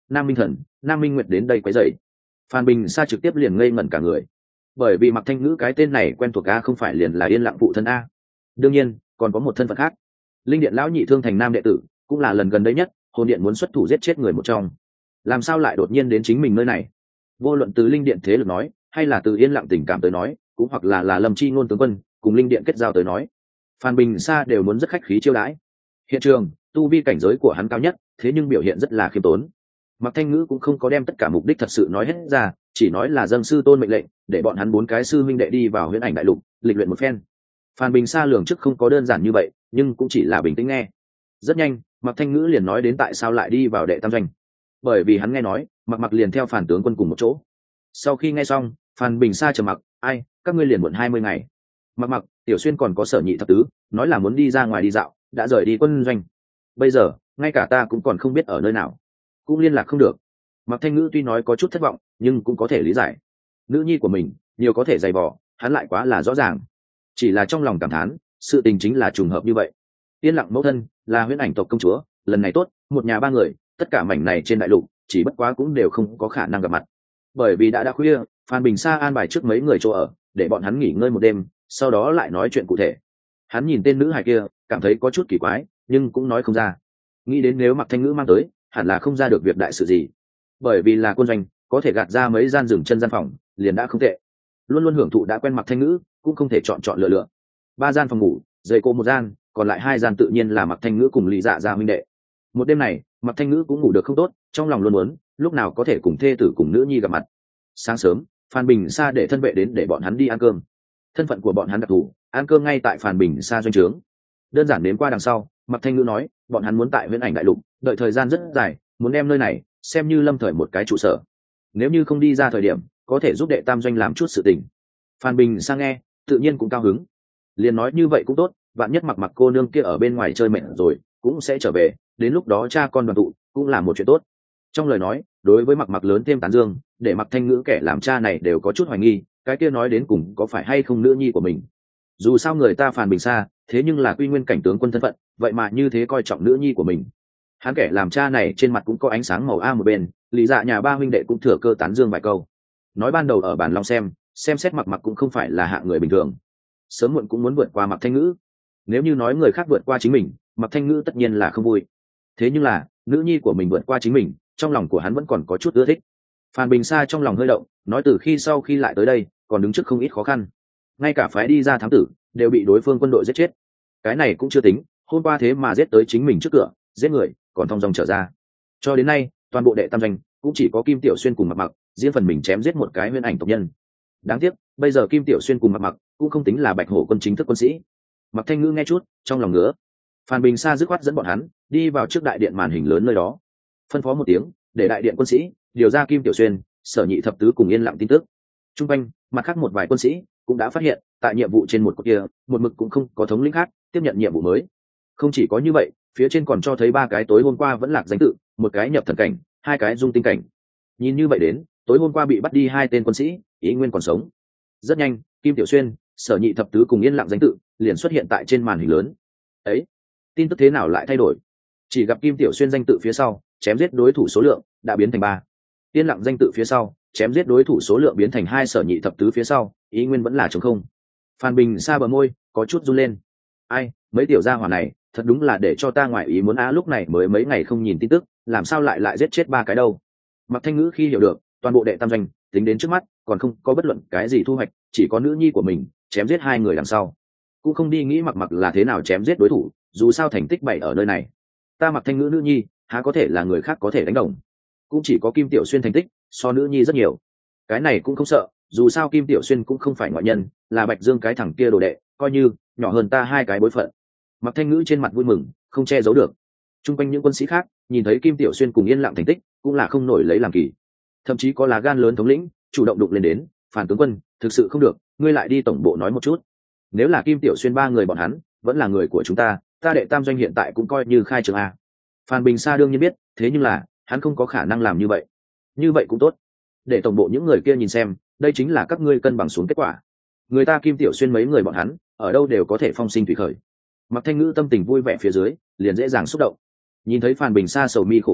Nam Minh Thần, Nam Minh Nguyệt đến đây quấy rầy. Phan Bình Sa trực tiếp liền ngây ngẩn cả người, bởi vì Mạc Thanh Ngữ cái tên này quen thuộc a, không phải liền là Yên Lặng phụ thân a. Đương nhiên còn có một thân phận khác, Linh Điện lão nhị Thương Thành Nam đệ tử, cũng là lần gần đây nhất hồn điện muốn xuất thủ giết chết người một trong. Làm sao lại đột nhiên đến chính mình nơi này? Vô luận từ Linh Điện thế lực nói, hay là từ Yên Lặng tình cảm tới nói, cũng hoặc là là Lâm Chi Ngôn tướng quân cùng Linh Điện kết giao tới nói, Phan Bình Sa đều muốn rất khách khí chiêu đãi. Hiện trường, tu vi cảnh giới của hắn cao nhất, thế nhưng biểu hiện rất là khiêm tốn. Mạc Thanh Ngữ cũng không có đem tất cả mục đích thật sự nói hết ra, chỉ nói là dâng sư tôn mệnh lệnh, để bọn hắn bốn cái sư huynh đệ đi vào Huyễn Ảnh Đại Lục, lịch luyện một phen. Phan Bình Sa lường trước không có đơn giản như vậy, nhưng cũng chỉ là bình tĩnh nghe. Rất nhanh, Mạc Thanh Ngữ liền nói đến tại sao lại đi vào đệ tam doanh. Bởi vì hắn nghe nói, Mạc Mặc liền theo Phan tướng quân cùng một chỗ. Sau khi nghe xong, Phan Bình Sa trầm mặc, ai, các ngươi liền muộn hai mươi ngày. Mạc Mặc, Tiểu Xuyên còn có Sở Nhị thập tứ, nói là muốn đi ra ngoài đi dạo, đã rời đi quân doanh. Bây giờ, ngay cả ta cũng còn không biết ở nơi nào, cũng liên lạc không được. Mạc Thanh Ngữ tuy nói có chút thất vọng, nhưng cũng có thể lý giải. Nữ nhi của mình, nhiều có thể dày vò, hắn lại quá là rõ ràng. Chỉ là trong lòng cảm thán, sự tình chính là trùng hợp như vậy. Yên Lặng mẫu thân là Huyễn Ảnh tộc công chúa, lần này tốt, một nhà ba người, tất cả mảnh này trên đại lục, chỉ bất quá cũng đều không có khả năng gặp mặt. Bởi vì đã đã khuya, Phan Bình Sa an bài trước mấy người chỗ ở, để bọn hắn nghỉ ngơi một đêm, sau đó lại nói chuyện cụ thể. Hắn nhìn tên nữ hài kia, cảm thấy có chút kỳ quái, nhưng cũng nói không ra. Nghĩ đến nếu Mạc Thanh Ngữ mang tới, hẳn là không ra được việc đại sự gì. Bởi vì là quân doanh, có thể gạt ra mấy gian dừng chân gian phòng, liền đã không tệ. Luôn luôn hưởng thụ đã quen Mạc Thanh Ngữ, cũng không thể chọn chọn lựa lựa. Ba gian phòng ngủ, dày cô một gian, còn lại hai gian tự nhiên là Mạc Thanh Ngữ cùng Lý Dạ Gia huynh đệ. Một đêm này, Mạc Thanh Ngữ cũng ngủ được không tốt, trong lòng luôn muốn lúc nào có thể cùng thê tử cùng nữ nhi gặp mặt. Sáng sớm, Phan Bình Sa để thân vệ đến để bọn hắn đi ăn cơm. Thân phận của bọn hắn đặc thù, ăn cơm ngay tại Phan Bình Sa doanh trướng. Đơn giản đến qua đằng sau, Mạc Thanh Ngữ nói, bọn hắn muốn tại Huyễn Ảnh Đại Lục, đợi thời gian rất dài, muốn đem nơi này xem như lâm thời một cái trụ sở. Nếu như không đi ra thời điểm, có thể giúp đệ tam doanh làm chút sự tình. Phan Bình Sa nghe, tự nhiên cũng cao hứng. Liền nói như vậy cũng tốt, vạn nhất Mặc Mặc cô nương kia ở bên ngoài chơi mệt rồi, cũng sẽ trở về, đến lúc đó cha con đoàn tụ, cũng là một chuyện tốt. Trong lời nói, đối với Mặc Mặc lớn thêm tán dương, để Mạc Thanh Ngữ kẻ làm cha này đều có chút hoài nghi, cái kia nói đến cùng có phải hay không nữ nhi của mình. Dù sao người ta Phan Bình Sa, thế nhưng là quy nguyên cảnh tướng quân thân phận, vậy mà như thế coi trọng nữ nhi của mình. Hắn kẻ làm cha này trên mặt cũng có ánh sáng màu a một bên, Lý Dạ nhà ba huynh đệ cũng thừa cơ tán dương vài câu. Nói ban đầu ở bản long xem, xem xét Mặc Mặc cũng không phải là hạng người bình thường, sớm muộn cũng muốn vượt qua Mạc Thanh Ngữ. Nếu như nói người khác vượt qua chính mình, Mạc Thanh Ngữ tất nhiên là không vui. Thế nhưng là nữ nhi của mình vượt qua chính mình, trong lòng của hắn vẫn còn có chút ưa thích. Phan Bình Sa trong lòng hơi động, nói từ khi sau khi lại tới đây, còn đứng trước không ít khó khăn, ngay cả phái đi ra thám tử đều bị đối phương quân đội giết chết. Cái này cũng chưa tính, hôm qua thế mà giết tới chính mình trước cửa, giết người còn thong dong trở ra. Cho đến nay, toàn bộ đệ tam doanh cũng chỉ có Kim Tiểu Xuyên cùng Mặc Mặc, riêng phần mình chém giết một cái Huyễn Ảnh tộc nhân. Đáng tiếc, bây giờ Kim Tiểu Xuyên cùng Mặc Mặc cũng không tính là Bạch Hổ quân chính thức quân sĩ. Mạc Thanh Ngữ nghe chút, trong lòng ngứa. Phan Bình Sa dứt khoát dẫn bọn hắn đi vào trước đại điện màn hình lớn nơi đó, phân phó một tiếng, để đại điện quân sĩ điều ra Kim Tiểu Xuyên, Sở Nhị thập tứ cùng Yên Lặng tin tức. Trung quanh, mặt khác một vài quân sĩ cũng đã phát hiện, tại nhiệm vụ trên một cột kia, một mực cũng không có thống lĩnh khác tiếp nhận nhiệm vụ mới. Không chỉ có như vậy, phía trên còn cho thấy ba cái tối hôm qua vẫn lạc danh tự, một cái nhập thần cảnh, hai cái dung tinh cảnh. Nhìn như vậy đến, tối hôm qua bị bắt đi hai tên quân sĩ, ý nguyên còn sống. Rất nhanh, Kim Tiểu Xuyên, Sở Nhị thập tứ cùng Yên Lặng danh tự liền xuất hiện tại trên màn hình lớn. Ấy, tin tức thế nào lại thay đổi? Chỉ gặp Kim Tiểu Xuyên danh tự phía sau, chém giết đối thủ số lượng đã biến thành ba. Yên Lặng danh tự phía sau, chém giết đối thủ số lượng biến thành hai, Sở Nhị thập tứ phía sau, ý nguyên vẫn là trống không. Phan Bình Sa bờ môi có chút run lên. Ai, mấy tiểu gia hỏa này, thật đúng là để cho ta ngoại ý muốn á, lúc này mới mấy ngày không nhìn tin tức, làm sao lại lại giết chết ba cái đâu? Mạc Thanh Ngữ khi hiểu được, toàn bộ đệ tam doanh, tính đến trước mắt, còn không có bất luận cái gì thu hoạch, chỉ có nữ nhi của mình chém giết hai người đằng sau, cũng không đi nghĩ Mặc Mặc là thế nào chém giết đối thủ, dù sao thành tích bày ở nơi này. Ta Mạc Thanh Ngữ nữ nhi, há có thể là người khác có thể đánh đồng? Cũng chỉ có Kim Tiểu Xuyên thành tích so nữ nhi rất nhiều. Cái này cũng không sợ, dù sao Kim Tiểu Xuyên cũng không phải ngoại nhân, là Bạch Dương cái thằng kia đồ đệ, coi như nhỏ hơn ta hai cái bối phận. Mạc Thanh Ngữ trên mặt vui mừng, không che giấu được. Trung quanh những quân sĩ khác nhìn thấy Kim Tiểu Xuyên cùng Yên Lặng thành tích, cũng là không nổi lấy làm kỳ. Thậm chí có lá gan lớn thống lĩnh chủ động đụng lên đến, Phản tướng quân, thực sự không được, ngươi lại đi tổng bộ nói một chút. Nếu là Kim Tiểu Xuyên ba người bọn hắn vẫn là người của chúng ta, ta đệ tam doanh hiện tại cũng coi như khai trường a. Phan Bình Sa đương nhiên biết, thế nhưng là hắn không có khả năng làm như vậy. Như vậy cũng tốt, để tổng bộ những người kia nhìn xem, đây chính là các ngươi cân bằng xuống kết quả. Người ta Kim Tiểu Xuyên mấy người bọn hắn ở đâu đều có thể phong sinh thủy khởi. Mạc Thanh Ngữ tâm tình vui vẻ phía dưới, liền dễ dàng xúc động. Nhìn thấy Phan Bình Sa sầu mi khổ kiểm,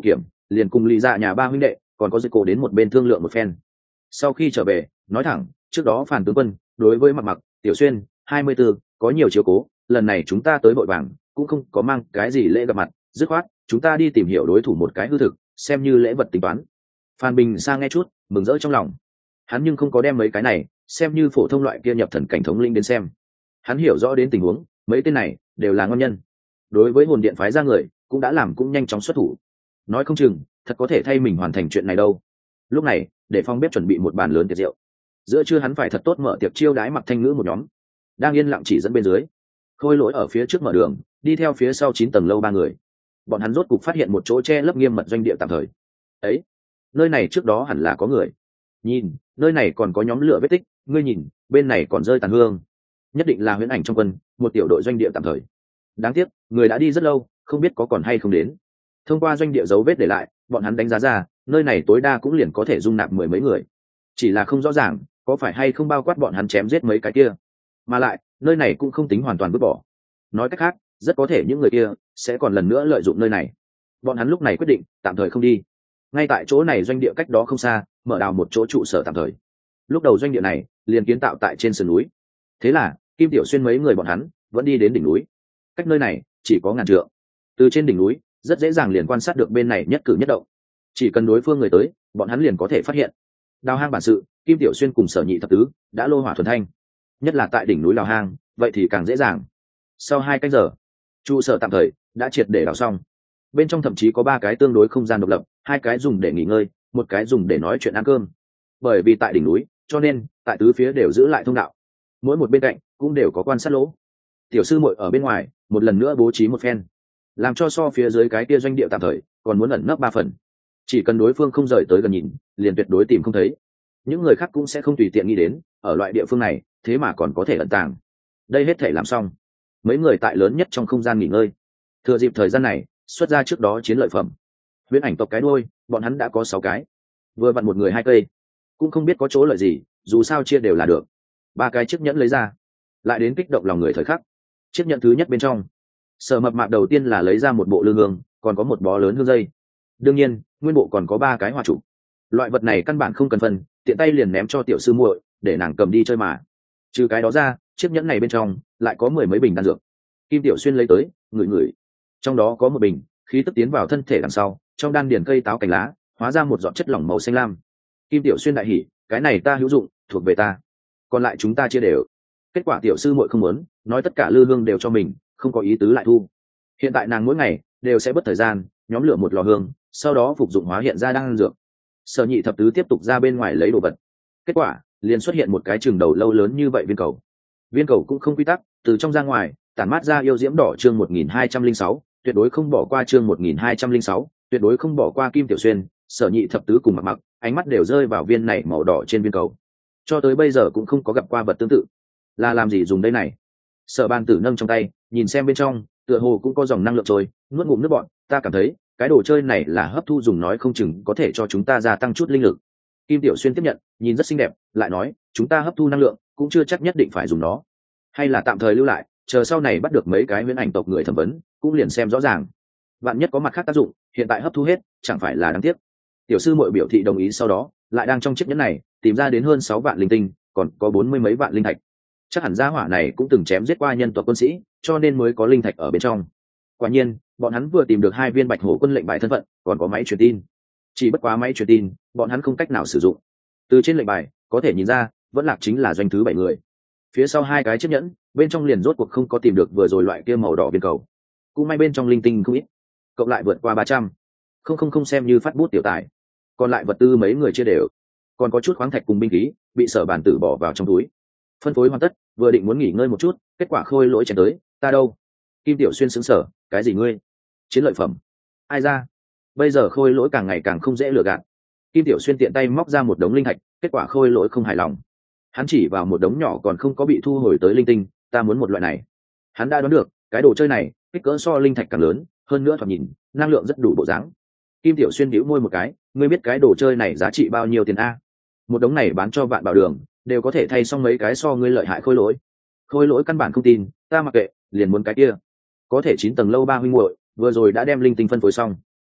liền cùng lý dạ nhà ba huynh đệ còn có dây cổ đến một bên thương lượng một phen. Sau khi trở về nói thẳng, trước đó Phàn tướng quân đối với Mặc Mặc, Tiểu Xuyên hai mươi tư có nhiều chiếu cố, lần này chúng ta tới vội vàng cũng không có mang cái gì lễ gặp mặt, dứt khoát chúng ta đi tìm hiểu đối thủ một cái hư thực, xem như lễ vật tính toán. Phan Bình Sa nghe chút mừng rỡ trong lòng, hắn nhưng không có đem mấy cái này xem như phổ thông loại kia nhập thần cảnh thống linh đến xem. Hắn hiểu rõ đến tình huống, mấy tên này đều là ngon nhân, đối với hồn điện phái ra người cũng đã làm cũng nhanh chóng xuất thủ, nói không chừng thật có thể thay mình hoàn thành chuyện này đâu. Lúc này để phong bếp chuẩn bị một bàn lớn tiệc rượu, giữa trưa hắn phải thật tốt mở tiệc chiêu đái Mặc Thanh Ngữ một nhóm. Đang yên lặng chỉ dẫn bên dưới, Khôi Lỗi ở phía trước mở đường, đi theo phía sau chín tầng lâu ba người. Bọn hắn rốt cục phát hiện một chỗ che lấp nghiêm mật doanh địa tạm thời. Ấy, nơi này trước đó hẳn là có người. Nhìn, nơi này còn có nhóm lửa vết tích, ngươi nhìn, bên này còn rơi tàn hương. Nhất định là huyễn ảnh trong quân, một tiểu đội doanh địa tạm thời. Đáng tiếc, người đã đi rất lâu, không biết có còn hay không đến. Thông qua doanh địa dấu vết để lại, bọn hắn đánh giá ra, nơi này tối đa cũng liền có thể dung nạp mười mấy người. Chỉ là không rõ ràng, có phải hay không bao quát bọn hắn chém giết mấy cái kia. Mà lại, nơi này cũng không tính hoàn toàn vứt bỏ. Nói cách khác, rất có thể những người kia sẽ còn lần nữa lợi dụng nơi này. Bọn hắn lúc này quyết định tạm thời không đi. Ngay tại chỗ này doanh địa cách đó không xa, mở đào một chỗ trụ sở tạm thời. Lúc đầu doanh địa này liền kiến tạo tại trên sườn núi. Thế là Kim Tiểu Xuyên mấy người bọn hắn vẫn đi đến đỉnh núi. Cách nơi này chỉ có ngàn trượng. Từ trên đỉnh núi rất dễ dàng liền quan sát được bên này nhất cử nhất động. Chỉ cần đối phương người tới, bọn hắn liền có thể phát hiện. Đào hang bản sự, Kim Tiểu Xuyên cùng Sở Nhị thập tứ đã lô hỏa thuần thanh. Nhất là tại đỉnh núi đào hang, vậy thì càng dễ dàng. Sau hai canh giờ, trụ sở tạm thời đã triệt để đào xong. Bên trong thậm chí có ba cái tương đối không gian độc lập, hai cái dùng để nghỉ ngơi, một cái dùng để nói chuyện ăn cơm. Bởi vì tại đỉnh núi, cho nên tại tứ phía đều giữ lại thông đạo, mỗi một bên cạnh cũng đều có quan sát lỗ. Tiểu sư muội ở bên ngoài một lần nữa bố trí một phen, làm cho so phía dưới cái kia doanh địa tạm thời còn muốn ẩn nấp ba phần. Chỉ cần đối phương không rời tới gần nhìn, liền tuyệt đối tìm không thấy. Những người khác cũng sẽ không tùy tiện nghĩ đến ở loại địa phương này thế mà còn có thể ẩn tàng. Đây hết thể làm xong, mấy người tại lớn nhất trong không gian nghỉ ngơi, thừa dịp thời gian này xuất ra trước đó chiến lợi phẩm. Huyễn ảnh tộc cái đuôi, bọn hắn đã có sáu cái, vừa vặn một người hai cây, cũng không biết có chỗ lợi gì, dù sao chia đều là được. Ba cái chiếc nhẫn lấy ra, lại đến kích động lòng người thời khắc. Chiếc nhẫn thứ nhất bên trong, Sở Mập Mạp đầu tiên là lấy ra một bộ lư hương, còn có một bó lớn hương dây. Đương nhiên nguyên bộ còn có ba cái hỏa trụ. Loại vật này căn bản không cần phân, tiện tay liền ném cho tiểu sư muội để nàng cầm đi chơi mà. Trừ cái đó ra, chiếc nhẫn này bên trong lại có mười mấy bình đan dược. Kim Tiểu Xuyên lấy tới ngửi ngửi, trong đó có một bình khí tức tiến vào thân thể đằng sau, trong đan điền cây táo cành lá hóa ra một giọt chất lỏng màu xanh lam. Kim Tiểu Xuyên đại hỉ, cái này ta hữu dụng, thuộc về ta, còn lại chúng ta chia đều. Kết quả tiểu sư muội không muốn, nói tất cả lư hương đều cho mình, không có ý tứ lại thu. Hiện tại nàng mỗi ngày đều sẽ bất thời gian nhóm lửa một lò hương, sau đó phục dụng hóa hiện ra đan dược. Sở Nhị thập tứ tiếp tục ra bên ngoài lấy đồ vật, kết quả liền xuất hiện một cái chừng đầu lâu lớn như vậy viên cầu. Viên cầu cũng không quy tắc, từ trong ra ngoài tản mát ra yêu diễm đỏ. Chương một nghìn hai trăm linh sáu, tuyệt đối không bỏ qua. Chương một nghìn hai trăm linh sáu, tuyệt đối không bỏ qua. Kim Tiểu Xuyên, Sở Nhị thập tứ cùng Mặc Mặc, ánh mắt đều rơi vào viên này màu đỏ trên viên cầu. Cho tới bây giờ cũng không có gặp qua vật tương tự, là làm gì dùng đây này? Sở Ban Tử nâng trong tay, nhìn xem bên trong, tựa hồ cũng có dòng năng lượng trôi, nuốt ngụm nước bọn. Ta cảm thấy cái đồ chơi này là hấp thu dùng, nói không chừng có thể cho chúng ta gia tăng chút linh lực. Kim Tiểu Xuyên tiếp nhận, nhìn rất xinh đẹp, lại nói, chúng ta hấp thu năng lượng cũng chưa chắc nhất định phải dùng nó, hay là tạm thời lưu lại, chờ sau này bắt được mấy cái huyễn ảnh tộc người thẩm vấn, cũng liền xem rõ ràng. Vạn nhất có mặt khác tác dụng, hiện tại hấp thu hết, chẳng phải là đáng tiếc. Tiểu sư muội biểu thị đồng ý, sau đó lại đang trong chiếc nhẫn này tìm ra đến hơn sáu vạn linh tinh, còn có bốn mươi mấy vạn linh thạch. Chắc hẳn gia hỏa này cũng từng chém giết qua nhân tộc quân sĩ, cho nên mới có linh thạch ở bên trong. Quả nhiên, bọn hắn vừa tìm được hai viên Bạch Hổ quân lệnh bài thân phận, còn có máy truyền tin. Chỉ bất quá máy truyền tin, bọn hắn không cách nào sử dụng. Từ trên lệnh bài có thể nhìn ra, vẫn lạc chính là doanh thứ bảy người. Phía sau hai cái chiếc nhẫn, bên trong liền rốt cuộc không có tìm được vừa rồi loại kia màu đỏ viên cầu. Cũng may bên trong linh tinh không ít, cộng lại vượt qua ba trăm. Không không không xem như phát bút tiểu tài. Còn lại vật tư mấy người chia đều, còn có chút khoáng thạch cùng binh khí, bị Sở Bản Tử bỏ vào trong túi. Phân phối hoàn tất, vừa định muốn nghỉ ngơi một chút, kết quả Khôi Lỗi chém tới, ta đâu? Kim Tiểu Xuyên sững sờ, cái gì ngươi? Chiến lợi phẩm? Ai ra? Bây giờ Khôi Lỗi càng ngày càng không dễ lừa gạt. Kim Tiểu Xuyên tiện tay móc ra một đống linh thạch, kết quả Khôi Lỗi không hài lòng. Hắn chỉ vào một đống nhỏ còn không có bị thu hồi tới linh tinh, ta muốn một loại này. Hắn đã đoán được, cái đồ chơi này kích cỡ so linh thạch càng lớn, hơn nữa thoạt nhìn năng lượng rất đủ bộ dáng. Kim Tiểu Xuyên bĩu môi một cái, ngươi biết cái đồ chơi này giá trị bao nhiêu tiền a? Một đống này bán cho Vạn Bảo Đường đều có thể thay xong mấy cái so ngươi lợi hại. Khôi Lỗi. Khôi Lỗi căn bản không tin, ta mặc kệ, liền muốn cái kia. Có thể chín tầng lâu ba huynh muội vừa rồi đã đem linh tinh phân phối xong,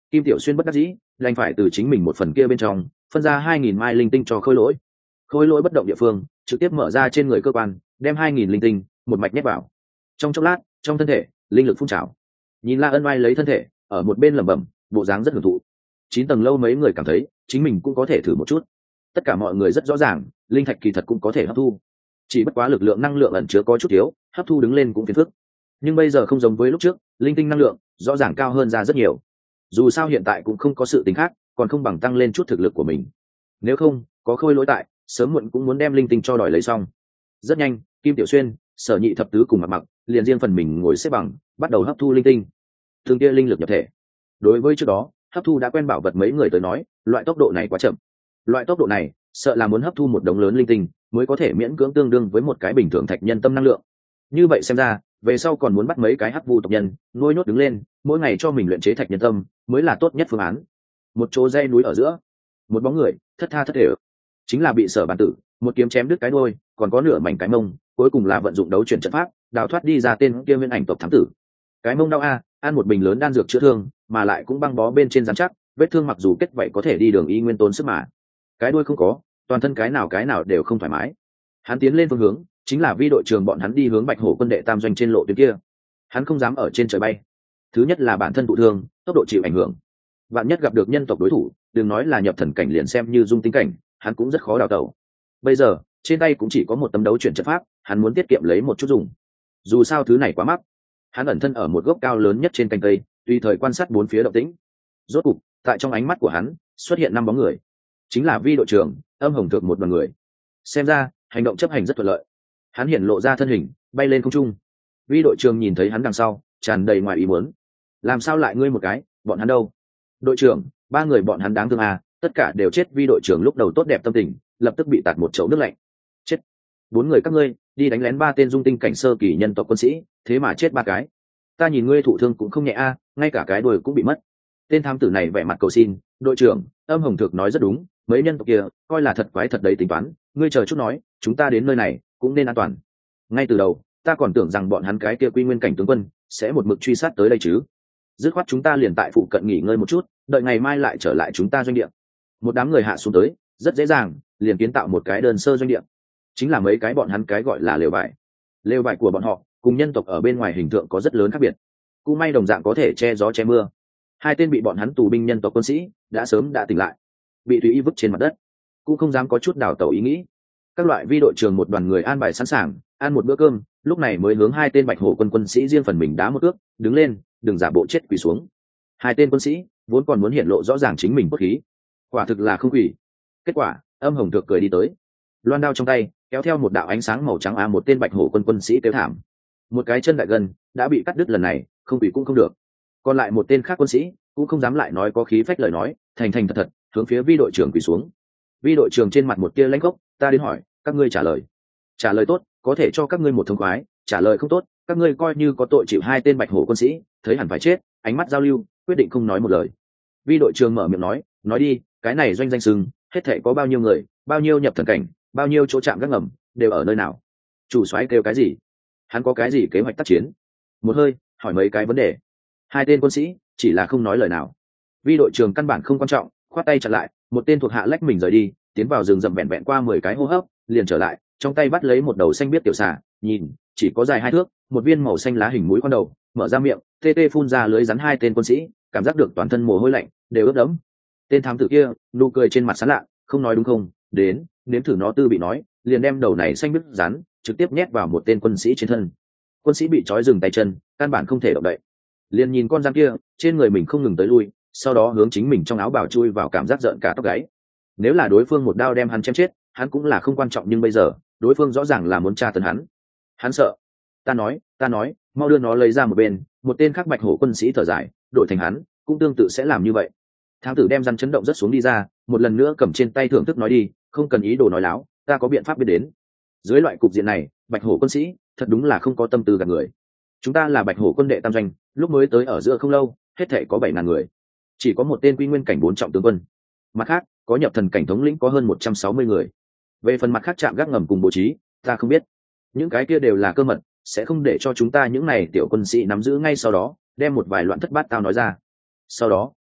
Kim Tiểu Xuyên bất đắc dĩ đành phải từ chính mình một phần kia bên trong phân ra hai nghìn mai linh tinh cho khôi lỗi. Khôi lỗi bất động địa phương trực tiếp mở ra trên người cơ quan, đem hai nghìn linh tinh một mạch nhét vào. Trong chốc lát, trong thân thể linh lực phun trào. Nhìn La Ân Oai lấy thân thể ở một bên lẩm bẩm, bộ dáng rất hưởng thụ. Chín tầng lâu mấy người cảm thấy chính mình cũng có thể thử một chút. Tất cả mọi người rất rõ ràng, linh thạch kỳ thật cũng có thể hấp thu, chỉ bất quá lực lượng năng lượng ẩn chứa có chút thiếu, hấp thu đứng lên cũng phiền phức. Nhưng bây giờ không giống với lúc trước, linh tinh năng lượng rõ ràng cao hơn ra rất nhiều. Dù sao hiện tại cũng không có sự tính khác, còn không bằng tăng lên chút thực lực của mình. Nếu không, có khôi lỗi tại, sớm muộn cũng muốn đem linh tinh cho đòi lấy xong. Rất nhanh, Kim Tiểu Xuyên, Sở Nhị thập tứ cùng Mặc Mặc liền riêng phần mình ngồi xếp bằng, bắt đầu hấp thu linh tinh. Thương kia linh lực nhập thể. Đối với trước đó hấp thu đã quen bảo vật mấy người tới nói, loại tốc độ này quá chậm. Loại tốc độ này, sợ là muốn hấp thu một đống lớn linh tinh mới có thể miễn cưỡng tương đương với một cái bình thường thạch nhân tâm năng lượng. Như vậy xem ra, về sau còn muốn bắt mấy cái hắc vu tộc nhân nuôi nhốt đứng lên, mỗi ngày cho mình luyện chế thạch nhân tâm mới là tốt nhất phương án. Một chỗ dãy núi ở giữa, một bóng người thất tha thất thể, chính là bị Sở Bản Tử một kiếm chém đứt cái đuôi, còn có nửa mảnh cái mông, cuối cùng là vận dụng đấu chuyển trận pháp đào thoát đi ra tên kia Nguyên Ảnh tộc thám tử. Cái mông đau a, ăn một bình lớn đan dược chữa thương, mà lại cũng băng bó bên trên rắn chắc, vết thương mặc dù kết vậy có thể đi đường y nguyên tốn sức mà. Cái đuôi không có, toàn thân cái nào cái nào đều không thoải mái. Hắn tiến lên phương hướng chính là Vi đội trường bọn hắn đi hướng Bạch Hổ quân đệ tam doanh trên lộ tuyến kia. Hắn không dám ở trên trời bay. Thứ nhất là bản thân thụ thương, tốc độ chịu ảnh hưởng. Vạn nhất gặp được nhân tộc đối thủ, đừng nói là nhập thần cảnh liền xem như dung tính cảnh, hắn cũng rất khó đào tẩu. Bây giờ trên tay cũng chỉ có một tấm đấu chuyển trận pháp, hắn muốn tiết kiệm lấy một chút dùng. Dù sao thứ này quá mắc. Hắn ẩn thân ở một gốc cao lớn nhất trên cành cây, tùy thời quan sát bốn phía động tĩnh. Rốt cục, tại trong ánh mắt của hắn xuất hiện năm bóng người, chính là Vi đội trưởng, Âm Hồng Thượng một đoàn người. Xem ra hành động chấp hành rất thuận lợi. Hắn hiện lộ ra thân hình, bay lên không trung. Vi đội trưởng nhìn thấy hắn đằng sau, tràn đầy ngoài ý muốn. Làm sao lại ngươi một cái, bọn hắn đâu? Đội trưởng, ba người bọn hắn đáng thương à, tất cả đều chết. Vi đội trưởng lúc đầu tốt đẹp tâm tình, lập tức bị tạt một chậu nước lạnh. Chết. Bốn người các ngươi đi đánh lén ba tên dung tinh cảnh sơ kỳ nhân tộc quân sĩ, thế mà chết ba cái. Ta nhìn ngươi thụ thương cũng không nhẹ a, ngay cả cái đuôi cũng bị mất. Tên thám tử này vẻ mặt cầu xin. Đội trưởng, Âm Hồng Thượng nói rất đúng, mấy nhân tộc kia coi là thật quái thật đấy tính toán, ngươi chờ chút nói, chúng ta đến nơi này cũng nên an toàn. Ngay từ đầu ta còn tưởng rằng bọn hắn cái kia quy nguyên cảnh tướng quân sẽ một mực truy sát tới đây chứ. Dứt khoát chúng ta liền tại phụ cận nghỉ ngơi một chút, đợi ngày mai lại trở lại chúng ta doanh địa. Một đám người hạ xuống tới, rất dễ dàng liền kiến tạo một cái đơn sơ doanh địa, chính là mấy cái bọn hắn cái gọi là lều vải. Lều vải của bọn họ cùng nhân tộc ở bên ngoài hình tượng có rất lớn khác biệt, cũng may đồng dạng có thể che gió che mưa. Hai tên bị bọn hắn tù binh nhân tộc quân sĩ đã sớm đã tỉnh lại, bị tùy ý vứt trên mặt đất, cũng không dám có chút đào tẩu ý nghĩ. Các loại Vi đội trường một đoàn người an bài sẵn sàng, ăn một bữa cơm, lúc này mới hướng hai tên Bạch Hổ quân quân sĩ riêng phần mình đá một cước, đứng lên, đừng giả bộ chết quỳ xuống. Hai tên quân sĩ vốn còn muốn hiện lộ rõ ràng chính mình bất khí, quả thực là không quỳ. Kết quả, Âm Hồng Thượng cười đi tới, loan đao trong tay kéo theo một đạo ánh sáng màu trắng, a một tên Bạch Hổ quân quân sĩ kêu thảm, một cái chân đại gần đã bị cắt đứt, lần này không quỳ cũng không được. Còn lại một tên khác quân sĩ cũng không dám lại nói có khí phách lời nói, thành thành thật thật hướng phía Vi đội trưởng quỳ xuống. Vi đội trưởng trên mặt một tia lãnh gốc, ta đến hỏi các ngươi trả lời, trả lời tốt có thể cho các ngươi một thông khoái, trả lời không tốt các ngươi coi như có tội chịu. Hai tên Bạch Hổ quân sĩ thấy hẳn phải chết, ánh mắt giao lưu, quyết định không nói một lời. Vi đội trưởng mở miệng nói, nói đi, cái này doanh danh sừng hết thảy có bao nhiêu người, bao nhiêu nhập thần cảnh, bao nhiêu chỗ chạm gác ngầm, đều ở nơi nào? Chủ soái kêu cái gì? Hắn có cái gì kế hoạch tác chiến? Một hơi hỏi mấy cái vấn đề. Hai tên quân sĩ chỉ là không nói lời nào. Vi đội trưởng căn bản không quan trọng, khoát tay chặn lại, một tên thuộc hạ lách mình rời đi, tiến vào rừng rậm, vẹn vẹn qua mười cái hô hấp liền trở lại, trong tay bắt lấy một đầu xanh biết tiểu xà, nhìn chỉ có dài hai thước, một viên màu xanh lá hình mũi con đầu, mở ra miệng tê tê phun ra lưới rắn. Hai tên quân sĩ cảm giác được toàn thân mồ hôi lạnh đều ướt đẫm. Tên thám tử kia nụ cười trên mặt sán lạ, không nói đúng không, đến nếm thử nó. Tư bị nói, liền đem đầu này xanh biết rắn trực tiếp nhét vào một tên quân sĩ trên thân. Quân sĩ bị trói dừng tay chân, căn bản không thể động đậy, liền nhìn con rắn kia trên người mình không ngừng tới lui, sau đó hướng chính mình trong áo bào chui vào, cảm giác rợn cả tóc gáy. Nếu là đối phương một đao đem hắn chém chết, hắn cũng là không quan trọng, nhưng bây giờ đối phương rõ ràng là muốn tra tấn hắn, hắn sợ. Ta nói, ta nói, mau đưa nó lấy ra một bên. Một tên khác Bạch Hổ quân sĩ thở dài, đổi thành hắn cũng tương tự sẽ làm như vậy. Thám tử đem rắn chấn động rất xuống đi ra, một lần nữa cầm trên tay thưởng thức, nói đi, không cần ý đồ nói láo, ta có biện pháp biết đến. Dưới loại cục diện này, Bạch Hổ quân sĩ thật đúng là không có tâm tư gạt người. Chúng ta là Bạch Hổ quân đệ tam doanh, lúc mới tới ở giữa không lâu, hết thể có bảy ngàn người, chỉ có một tên quy nguyên cảnh bốn trọng tướng quân, mặt khác có nhập thần cảnh thống lĩnh có hơn một trăm sáu mươi người. Về phần mặt khác trạm gác ngầm cùng bố trí, ta không biết, những cái kia đều là cơ mật, sẽ không để cho chúng ta những này tiểu quân sĩ nắm giữ. Ngay sau đó đem một vài loạn thất bát tao nói ra, sau đó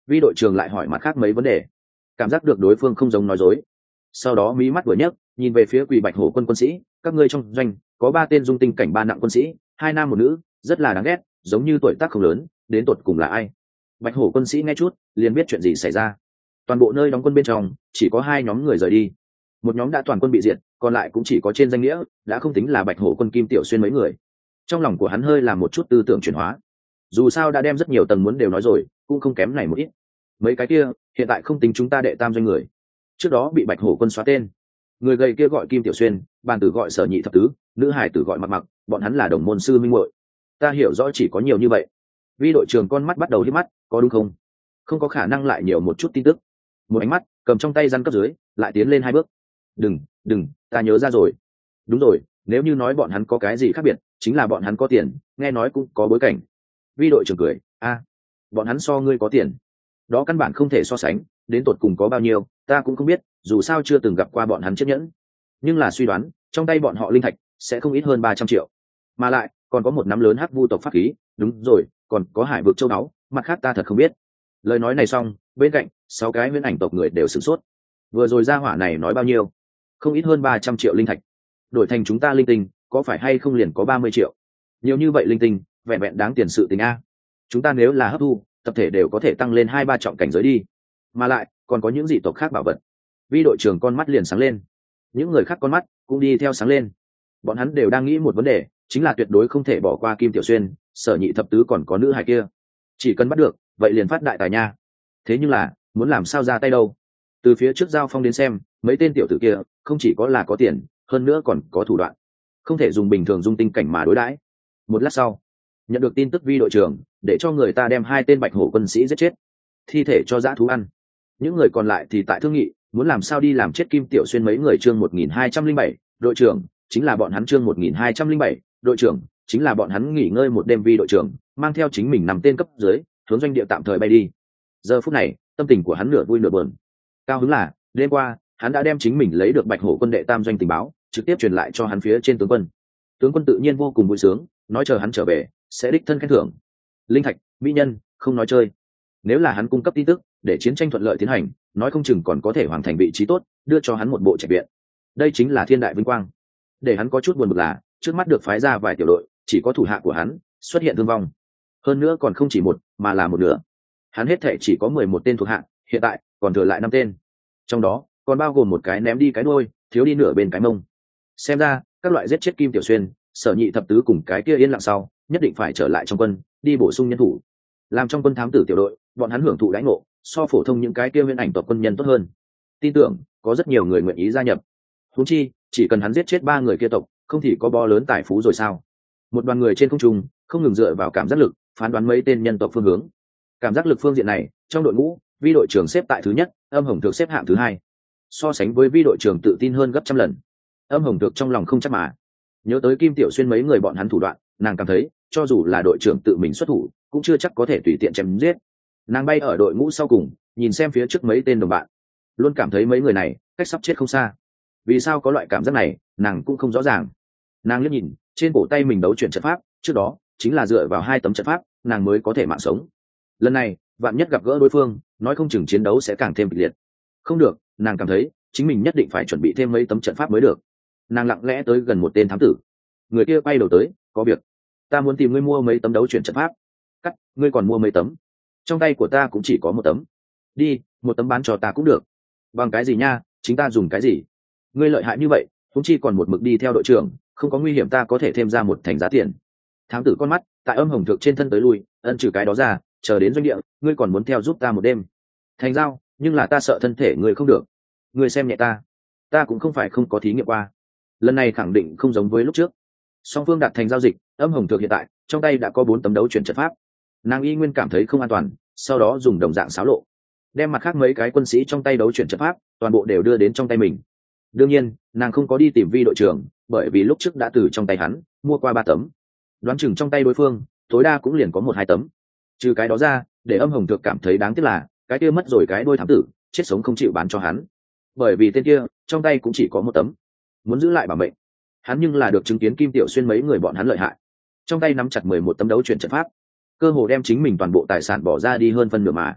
Vi đội trưởng lại hỏi mặt khác mấy vấn đề, cảm giác được đối phương không giống nói dối. Sau đó mí mắt vừa nhấc, nhìn về phía Quỳ Bạch Hổ quân quân sĩ, các ngươi trong doanh có ba tên dung tinh cảnh ba nặng quân sĩ, hai nam một nữ, rất là đáng ghét, giống như tuổi tác không lớn, đến tột cùng là ai? Bạch Hổ quân sĩ nghe chút liền biết chuyện gì xảy ra. Toàn bộ nơi đóng quân bên trong chỉ có hai nhóm người rời đi, một nhóm đã toàn quân bị diệt, còn lại cũng chỉ có trên danh nghĩa, đã không tính là Bạch Hổ quân Kim Tiểu Xuyên mấy người. Trong lòng của hắn hơi làm một chút tư tưởng chuyển hóa, dù sao đã đem rất nhiều tầng muốn đều nói rồi, cũng không kém này một ít. Mấy cái kia hiện tại không tính chúng ta đệ tam doanh người, trước đó bị Bạch Hổ quân xóa tên, người gầy kia gọi Kim Tiểu Xuyên, bàn tử gọi Sở Nhị Thập Tứ, nữ hải tử gọi Mặc Mặc, bọn hắn là đồng môn sư minh muội. Ta hiểu rõ chỉ có nhiều như vậy. Vi đội trưởng con mắt bắt đầu hít mắt, có đúng không? Không có khả năng lại nhiều một chút tin tức. Một ánh mắt cầm trong tay răn cấp dưới, lại tiến lên hai bước. Đừng, đừng, ta nhớ ra rồi. Đúng rồi, nếu như nói bọn hắn có cái gì khác biệt, chính là bọn hắn có tiền, nghe nói cũng có bối cảnh. Vi đội trưởng cười, a, bọn hắn so ngươi có tiền, đó căn bản không thể so sánh, đến tột cùng có bao nhiêu, ta cũng không biết, dù sao chưa từng gặp qua bọn hắn chiếc nhẫn. Nhưng là suy đoán, trong tay bọn họ linh thạch sẽ không ít hơn ba trăm triệu, mà lại còn có một nắm lớn hắc vu tộc pháp khí, đúng rồi, còn có hải vực châu báu, mặt khác ta thật không biết. Lời nói này xong, bên cạnh sáu cái huyễn ảnh tộc người đều sửng sốt. Vừa rồi ra hỏa này nói bao nhiêu? Không ít hơn ba trăm triệu linh thạch, đổi thành chúng ta linh tinh có phải hay không liền có ba mươi triệu? Nhiều như vậy linh tinh, vẹn vẹn đáng tiền sự tình a. Chúng ta nếu là hấp thu, tập thể đều có thể tăng lên hai ba trọng cảnh giới đi, mà lại còn có những dị tộc khác bảo vật. Vi đội trưởng con mắt liền sáng lên, những người khác con mắt cũng đi theo sáng lên. Bọn hắn đều đang nghĩ một vấn đề, chính là tuyệt đối không thể bỏ qua Kim Tiểu Xuyên, Sở Nhị Thập Tứ, còn có nữ hài kia. Chỉ cần bắt được, vậy liền phát đại tài nha. Thế nhưng là muốn làm sao ra tay đâu? Từ phía trước giao phong đến xem, mấy tên tiểu tử kia không chỉ có là có tiền, hơn nữa còn có thủ đoạn, không thể dùng bình thường dung tinh cảnh mà đối đãi. Một lát sau, nhận được tin tức Vi đội trưởng để cho người ta đem hai tên Bạch Hổ quân sĩ giết chết, thi thể cho dã thú ăn. Những người còn lại thì tại thương nghị muốn làm sao đi làm chết Kim Tiểu Xuyên mấy người. Chương một nghìn hai trăm linh bảy, đội trưởng chính là bọn hắn. Chương một nghìn hai trăm linh bảy, đội trưởng chính là bọn hắn. Nghỉ ngơi một đêm, Vi đội trưởng mang theo chính mình nằm tên cấp dưới hướng doanh địa tạm thời bay đi. Giờ phút này tâm tình của hắn nửa vui nửa buồn. Cao hứng là đêm qua hắn đã đem chính mình lấy được Bạch Hổ quân đệ tam doanh tình báo trực tiếp truyền lại cho hắn phía trên tướng quân. Tướng quân tự nhiên vô cùng vui sướng, nói chờ hắn trở về sẽ đích thân khen thưởng linh thạch, mỹ nhân, không nói chơi. Nếu là hắn cung cấp tin tức để chiến tranh thuận lợi tiến hành, nói không chừng còn có thể hoàn thành vị trí tốt, đưa cho hắn một bộ trạch viện. Đây chính là thiên đại vinh quang. Để hắn có chút buồn bực là trước mắt được phái ra vài tiểu đội, chỉ có thủ hạ của hắn xuất hiện thương vong, hơn nữa còn không chỉ một mà là một nửa. Hắn hết thể chỉ có mười một tên thuộc hạ, hiện tại còn thừa lại năm tên, trong đó còn bao gồm một cái ném đi cái đuôi, thiếu đi nửa bên cái mông. Xem ra các loại giết chết Kim Tiểu Xuyên, Sở Nhị Thập Tứ cùng cái kia yên lặng sau, nhất định phải trở lại trong quân đi bổ sung nhân thủ, làm trong quân thám tử tiểu đội. Bọn hắn hưởng thụ đãi ngộ so phổ thông những cái kia nguyên ảnh tộc quân nhân tốt hơn, tin tưởng có rất nhiều người nguyện ý gia nhập. Huống chi chỉ cần hắn giết chết ba người kia tộc, không thì có bo lớn tài phú rồi sao? Một đoàn người trên không trung không ngừng dựa vào cảm giác lực phán đoán mấy tên nhân tộc phương hướng. Cảm giác lực phương diện này, trong đội ngũ Vi đội trưởng xếp tại thứ nhất, Âm Hồng Thược xếp hạng thứ hai. So sánh với Vi đội trưởng tự tin hơn gấp trăm lần. Âm Hồng Thược trong lòng không chắc mà nhớ tới Kim Tiểu Xuyên mấy người bọn hắn thủ đoạn, nàng cảm thấy cho dù là đội trưởng tự mình xuất thủ cũng chưa chắc có thể tùy tiện chém giết. Nàng bay ở đội ngũ sau cùng, nhìn xem phía trước mấy tên đồng bạn, luôn cảm thấy mấy người này cách sắp chết không xa. Vì sao có loại cảm giác này, nàng cũng không rõ ràng. Nàng liếc nhìn trên cổ tay mình đấu chuyển trận pháp, trước đó chính là dựa vào hai tấm trận pháp nàng mới có thể mạng sống. Lần này vạn nhất gặp gỡ đối phương, nói không chừng chiến đấu sẽ càng thêm kịch liệt. Không được, nàng cảm thấy chính mình nhất định phải chuẩn bị thêm mấy tấm trận pháp mới được. Nàng lặng lẽ tới gần một tên thám tử. Người kia quay đầu tới, có việc, ta muốn tìm ngươi mua mấy tấm đấu chuyển trận pháp. Cắt, ngươi còn mua mấy tấm? Trong tay của ta cũng chỉ có một tấm. Đi, một tấm bán cho ta cũng được. Bằng cái gì nha, chính ta dùng cái gì? Ngươi lợi hại như vậy, cũng chỉ còn một mực đi theo đội trưởng, không có nguy hiểm ta có thể thêm ra một thành giá tiền. Thám tử con mắt tại Âm Hồng Thược trên thân tới lui, ân trừ cái đó ra, chờ đến doanh địa, ngươi còn muốn theo giúp ta một đêm. Thành giao, nhưng là ta sợ thân thể ngươi không được. Ngươi xem nhẹ ta, ta cũng không phải không có thí nghiệm qua. Lần này khẳng định không giống với lúc trước. Song phương đạt thành giao dịch, Âm Hồng Thược hiện tại trong tay đã có bốn tấm đấu chuyển trận pháp. Nàng y nguyên cảm thấy không an toàn, sau đó dùng đồng dạng xáo lộ, đem mặt khác mấy cái quân sĩ trong tay đấu chuyển trận pháp toàn bộ đều đưa đến trong tay mình. Đương nhiên nàng không có đi tìm Vi đội trưởng, bởi vì lúc trước đã từ trong tay hắn mua qua ba tấm, đoán chừng trong tay đối phương tối đa cũng liền có một hai tấm. Trừ cái đó ra, để Âm Hồng Thược cảm thấy đáng tiếc là cái kia mất rồi cái đôi thám tử chết sống không chịu bán cho hắn, bởi vì tên kia trong tay cũng chỉ có một tấm. Muốn giữ lại bảo mệnh, hắn nhưng là được chứng kiến Kim Tiểu Xuyên mấy người bọn hắn lợi hại, trong tay nắm chặt mười một tấm đấu chuyển trận pháp, cơ hồ đem chính mình toàn bộ tài sản bỏ ra đi hơn phân nửa mà.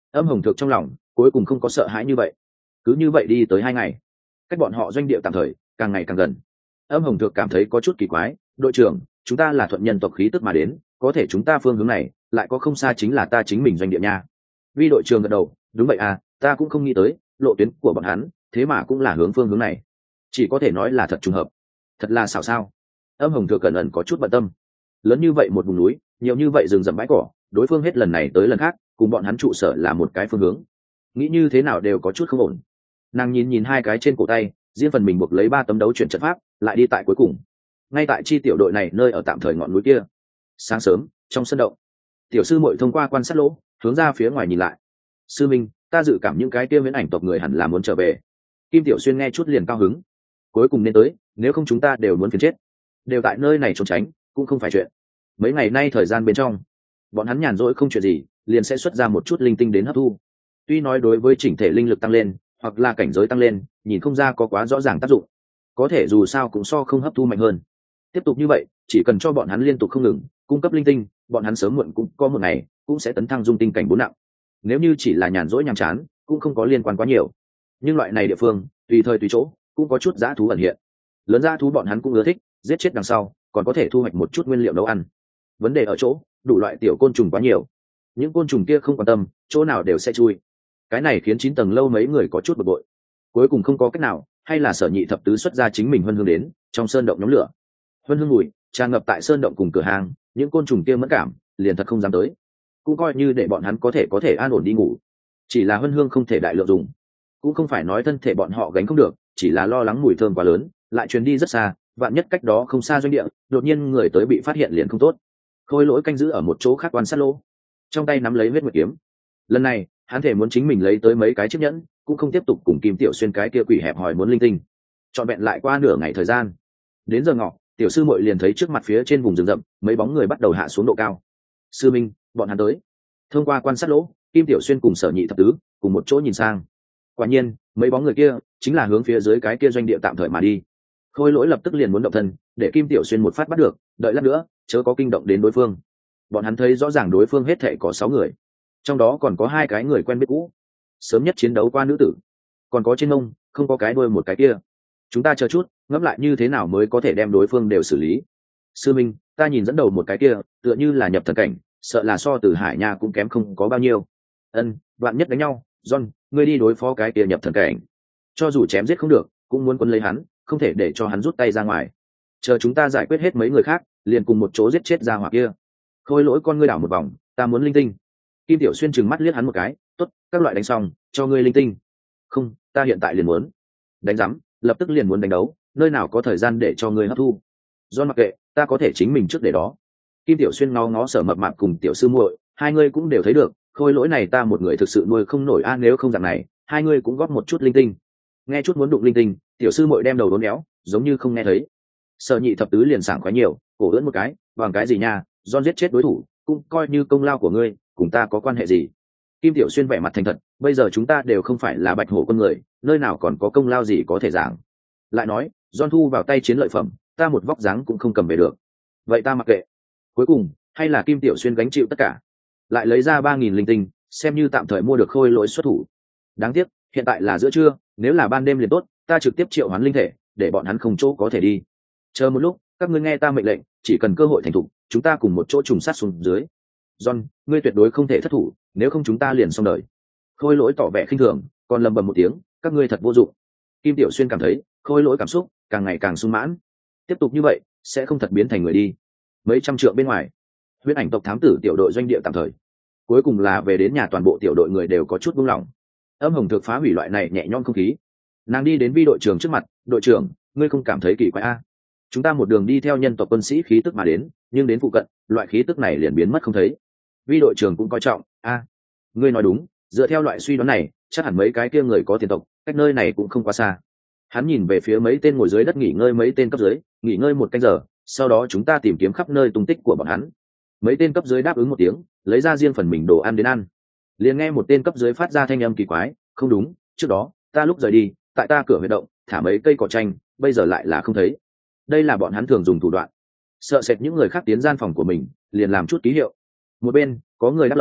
Âm Hồng Thược trong lòng cuối cùng không có sợ hãi như vậy. Cứ như vậy đi tới hai ngày, cách bọn họ doanh địa tạm thời càng ngày càng gần. Âm Hồng Thược cảm thấy có chút kỳ quái, đội trưởng, chúng ta là thuận nhân tộc khí tức mà đến, có thể chúng ta phương hướng này lại có không xa chính là ta chính mình doanh địa nha. Vi đội trưởng gật đầu, đúng vậy à, ta cũng không nghĩ tới lộ tuyến của bọn hắn thế mà cũng là hướng phương hướng này, chỉ có thể nói là thật trùng hợp, thật là xảo sao. Âm Hồng Thược cẩn ẩn có chút bận tâm, lớn như vậy một vùng núi, nhiều như vậy rừng rậm bãi cỏ, đối phương hết lần này tới lần khác cùng bọn hắn trụ sở là một cái phương hướng, nghĩ như thế nào đều có chút không ổn. Nàng nhìn nhìn hai cái trên cổ tay riêng phần mình buộc lấy ba tấm đấu chuyển trận pháp, lại đi tại cuối cùng ngay tại chi tiểu đội này nơi ở tạm thời ngọn núi kia. Sáng sớm trong sân động, tiểu sư muội thông qua quan sát lỗ hướng ra phía ngoài nhìn lại. Sư minh, ta dự cảm những cái kia viễn ảnh tộc người hẳn là muốn trở về. Kim Tiểu Xuyên nghe chút liền cao hứng, cuối cùng nên tới, nếu không chúng ta đều muốn phiền chết, đều tại nơi này trốn tránh cũng không phải chuyện. Mấy ngày nay thời gian bên trong bọn hắn nhàn rỗi không chuyện gì, liền sẽ xuất ra một chút linh tinh đến hấp thu. Tuy nói đối với chỉnh thể linh lực tăng lên hoặc là cảnh giới tăng lên nhìn không ra có quá rõ ràng tác dụng, có thể dù sao cũng so không hấp thu mạnh hơn. Tiếp tục như vậy, chỉ cần cho bọn hắn liên tục không ngừng cung cấp linh tinh, bọn hắn sớm muộn cũng có một ngày cũng sẽ tấn thăng dung tinh cảnh bốn nặng. Nếu như chỉ là nhàn rỗi nhàm chán cũng không có liên quan quá nhiều, nhưng loại này địa phương tùy thời tùy chỗ cũng có chút dã thú ẩn hiện. Lớn dã thú bọn hắn cũng ưa thích, giết chết đằng sau còn có thể thu hoạch một chút nguyên liệu nấu ăn. Vấn đề ở chỗ đủ loại tiểu côn trùng quá nhiều, những côn trùng kia không quan tâm, chỗ nào đều sẽ chui. Cái này khiến chín tầng lâu mấy người có chút bực bội. Cuối cùng không có cách nào, hay là Sở Nhị thập tứ xuất ra chính mình huân hương đến trong sơn động nhóm lửa. Huân hương mùi tràn ngập tại sơn động cùng cửa hàng, những côn trùng kia mẫn cảm liền thật không dám tới, cũng coi như để bọn hắn có thể có thể an ổn đi ngủ. Chỉ là huân hương không thể đại lượng dùng, cũng không phải nói thân thể bọn họ gánh không được, chỉ là lo lắng mùi thơm quá lớn lại truyền đi rất xa, vạn nhất cách đó không xa doanh địa đột nhiên người tới bị phát hiện liền không tốt. Khôi Lỗi canh giữ ở một chỗ khác quan sát lỗ, trong tay nắm lấy huyết nguyệt kiếm. Lần này hắn thể muốn chính mình lấy tới mấy cái chiếc nhẫn, cũng không tiếp tục cùng Kim Tiểu Xuyên cái kia quỷ hẹp hỏi muốn linh tinh. Trọn vẹn lại qua nửa ngày thời gian, đến giờ ngọ, tiểu sư muội liền thấy trước mặt phía trên vùng rừng rậm mấy bóng người bắt đầu hạ xuống độ cao. Sư minh, bọn hắn tới. Thông qua quan sát lỗ, Kim Tiểu Xuyên cùng Sở Nhị thập tứ cùng một chỗ nhìn sang. Quả nhiên mấy bóng người kia chính là hướng phía dưới cái kia doanh địa tạm thời mà đi. Khôi Lỗi lập tức liền muốn động thân, để Kim Tiểu Xuyên một phát bắt được, đợi lát nữa chớ có kinh động đến đối phương. Bọn hắn thấy rõ ràng đối phương hết thảy có sáu người, trong đó còn có hai cái người quen biết cũ, sớm nhất chiến đấu qua nữ tử, còn có trên mông không có cái đuôi một cái kia. Chúng ta chờ chút ngẫm lại như thế nào mới có thể đem đối phương đều xử lý. Sư minh, ta nhìn dẫn đầu một cái kia tựa như là nhập thần cảnh, sợ là so từ Hải Nha cũng kém không có bao nhiêu. Ân, vạn nhất đánh nhau, John, ngươi đi đối phó cái kia nhập thần cảnh, cho dù chém giết không được cũng muốn quân lấy hắn, không thể để cho hắn rút tay ra ngoài. Chờ chúng ta giải quyết hết mấy người khác liền cùng một chỗ giết chết ra hỏa kia. Khôi Lỗi con ngươi đảo một vòng, ta muốn linh tinh. Kim Tiểu Xuyên trừng mắt liếc hắn một cái, tốt, các loại đánh xong cho ngươi linh tinh. Không, ta hiện tại liền muốn. Đánh rắm, lập tức liền muốn đánh đấu, nơi nào có thời gian để cho ngươi hấp thu. John mặc kệ, ta có thể chính mình trước để đó. Kim Tiểu Xuyên ngó ngó Sở Mập Mạp cùng tiểu sư muội, hai ngươi cũng đều thấy được, Khôi Lỗi này ta một người thực sự nuôi không nổi a, nếu không dạng này, hai ngươi cũng góp một chút linh tinh. Nghe chút muốn đụng linh tinh, tiểu sư muội đem đầu đốn éo, giống như không nghe thấy. Sở Nhị thập tứ liền sảng khoái nhiều, cổ ưỡn một cái, bằng cái gì nha, John giết chết đối thủ, cũng coi như công lao của ngươi, cùng ta có quan hệ gì? Kim Tiểu Xuyên vẻ mặt thành thật, bây giờ chúng ta đều không phải là bạch hổ quân người, nơi nào còn có công lao gì có thể giảng. Lại nói, John thu vào tay chiến lợi phẩm, ta một vóc dáng cũng không cầm về được. Vậy ta mặc kệ. Cuối cùng, hay là Kim Tiểu Xuyên gánh chịu tất cả. Lại lấy ra ba nghìn linh tinh, xem như tạm thời mua được Khôi Lỗi xuất thủ. Đáng tiếc, hiện tại là giữa trưa, nếu là ban đêm liền tốt, ta trực tiếp triệu hoán linh thể, để bọn hắn không chỗ có thể đi. Chờ một lúc, các ngươi nghe ta mệnh lệnh, chỉ cần cơ hội thành thục, chúng ta cùng một chỗ trùng sát xuống dưới. John, ngươi tuyệt đối không thể thất thủ, nếu không chúng ta liền xong đời. Khôi Lỗi tỏ vẻ khinh thường, còn lầm bầm một tiếng, các ngươi thật vô dụng. Kim Tiểu Xuyên cảm thấy Khôi Lỗi cảm xúc càng ngày càng sung mãn, tiếp tục như vậy sẽ không thật biến thành người đi. Mấy trăm trượng bên ngoài, huyễn ảnh tộc thám tử tiểu đội doanh địa tạm thời cuối cùng là về đến nhà, toàn bộ tiểu đội người đều có chút buông lỏng. Âm Hồng Thược phá hủy loại này nhẹ nhõm không khí, nàng đi đến Vi đội trưởng trước mặt, đội trưởng, ngươi không cảm thấy kỳ quái a? Chúng ta một đường đi theo nhân tộc quân sĩ khí tức mà đến, nhưng đến phụ cận loại khí tức này liền biến mất không thấy. Vi đội trưởng cũng coi trọng, a, ngươi nói đúng, dựa theo loại suy đoán này chắc hẳn mấy cái kia người có tiền tộc cách nơi này cũng không quá xa. Hắn nhìn về phía mấy tên ngồi dưới đất nghỉ ngơi, mấy tên cấp dưới nghỉ ngơi một canh giờ, sau đó chúng ta tìm kiếm khắp nơi tung tích của bọn hắn. Mấy tên cấp dưới đáp ứng một tiếng, lấy ra riêng phần mình đồ ăn đến ăn. Liền nghe một tên cấp dưới phát ra thanh âm kỳ quái, không đúng, trước đó ta lúc rời đi tại ta cửa huyệt động thả mấy cây cỏ tranh, bây giờ lại là không thấy. Đây là bọn hắn thường dùng thủ đoạn, sợ sệt những người khác tiến gian phòng của mình, liền làm chút ký hiệu. Một bên có người đáp lời,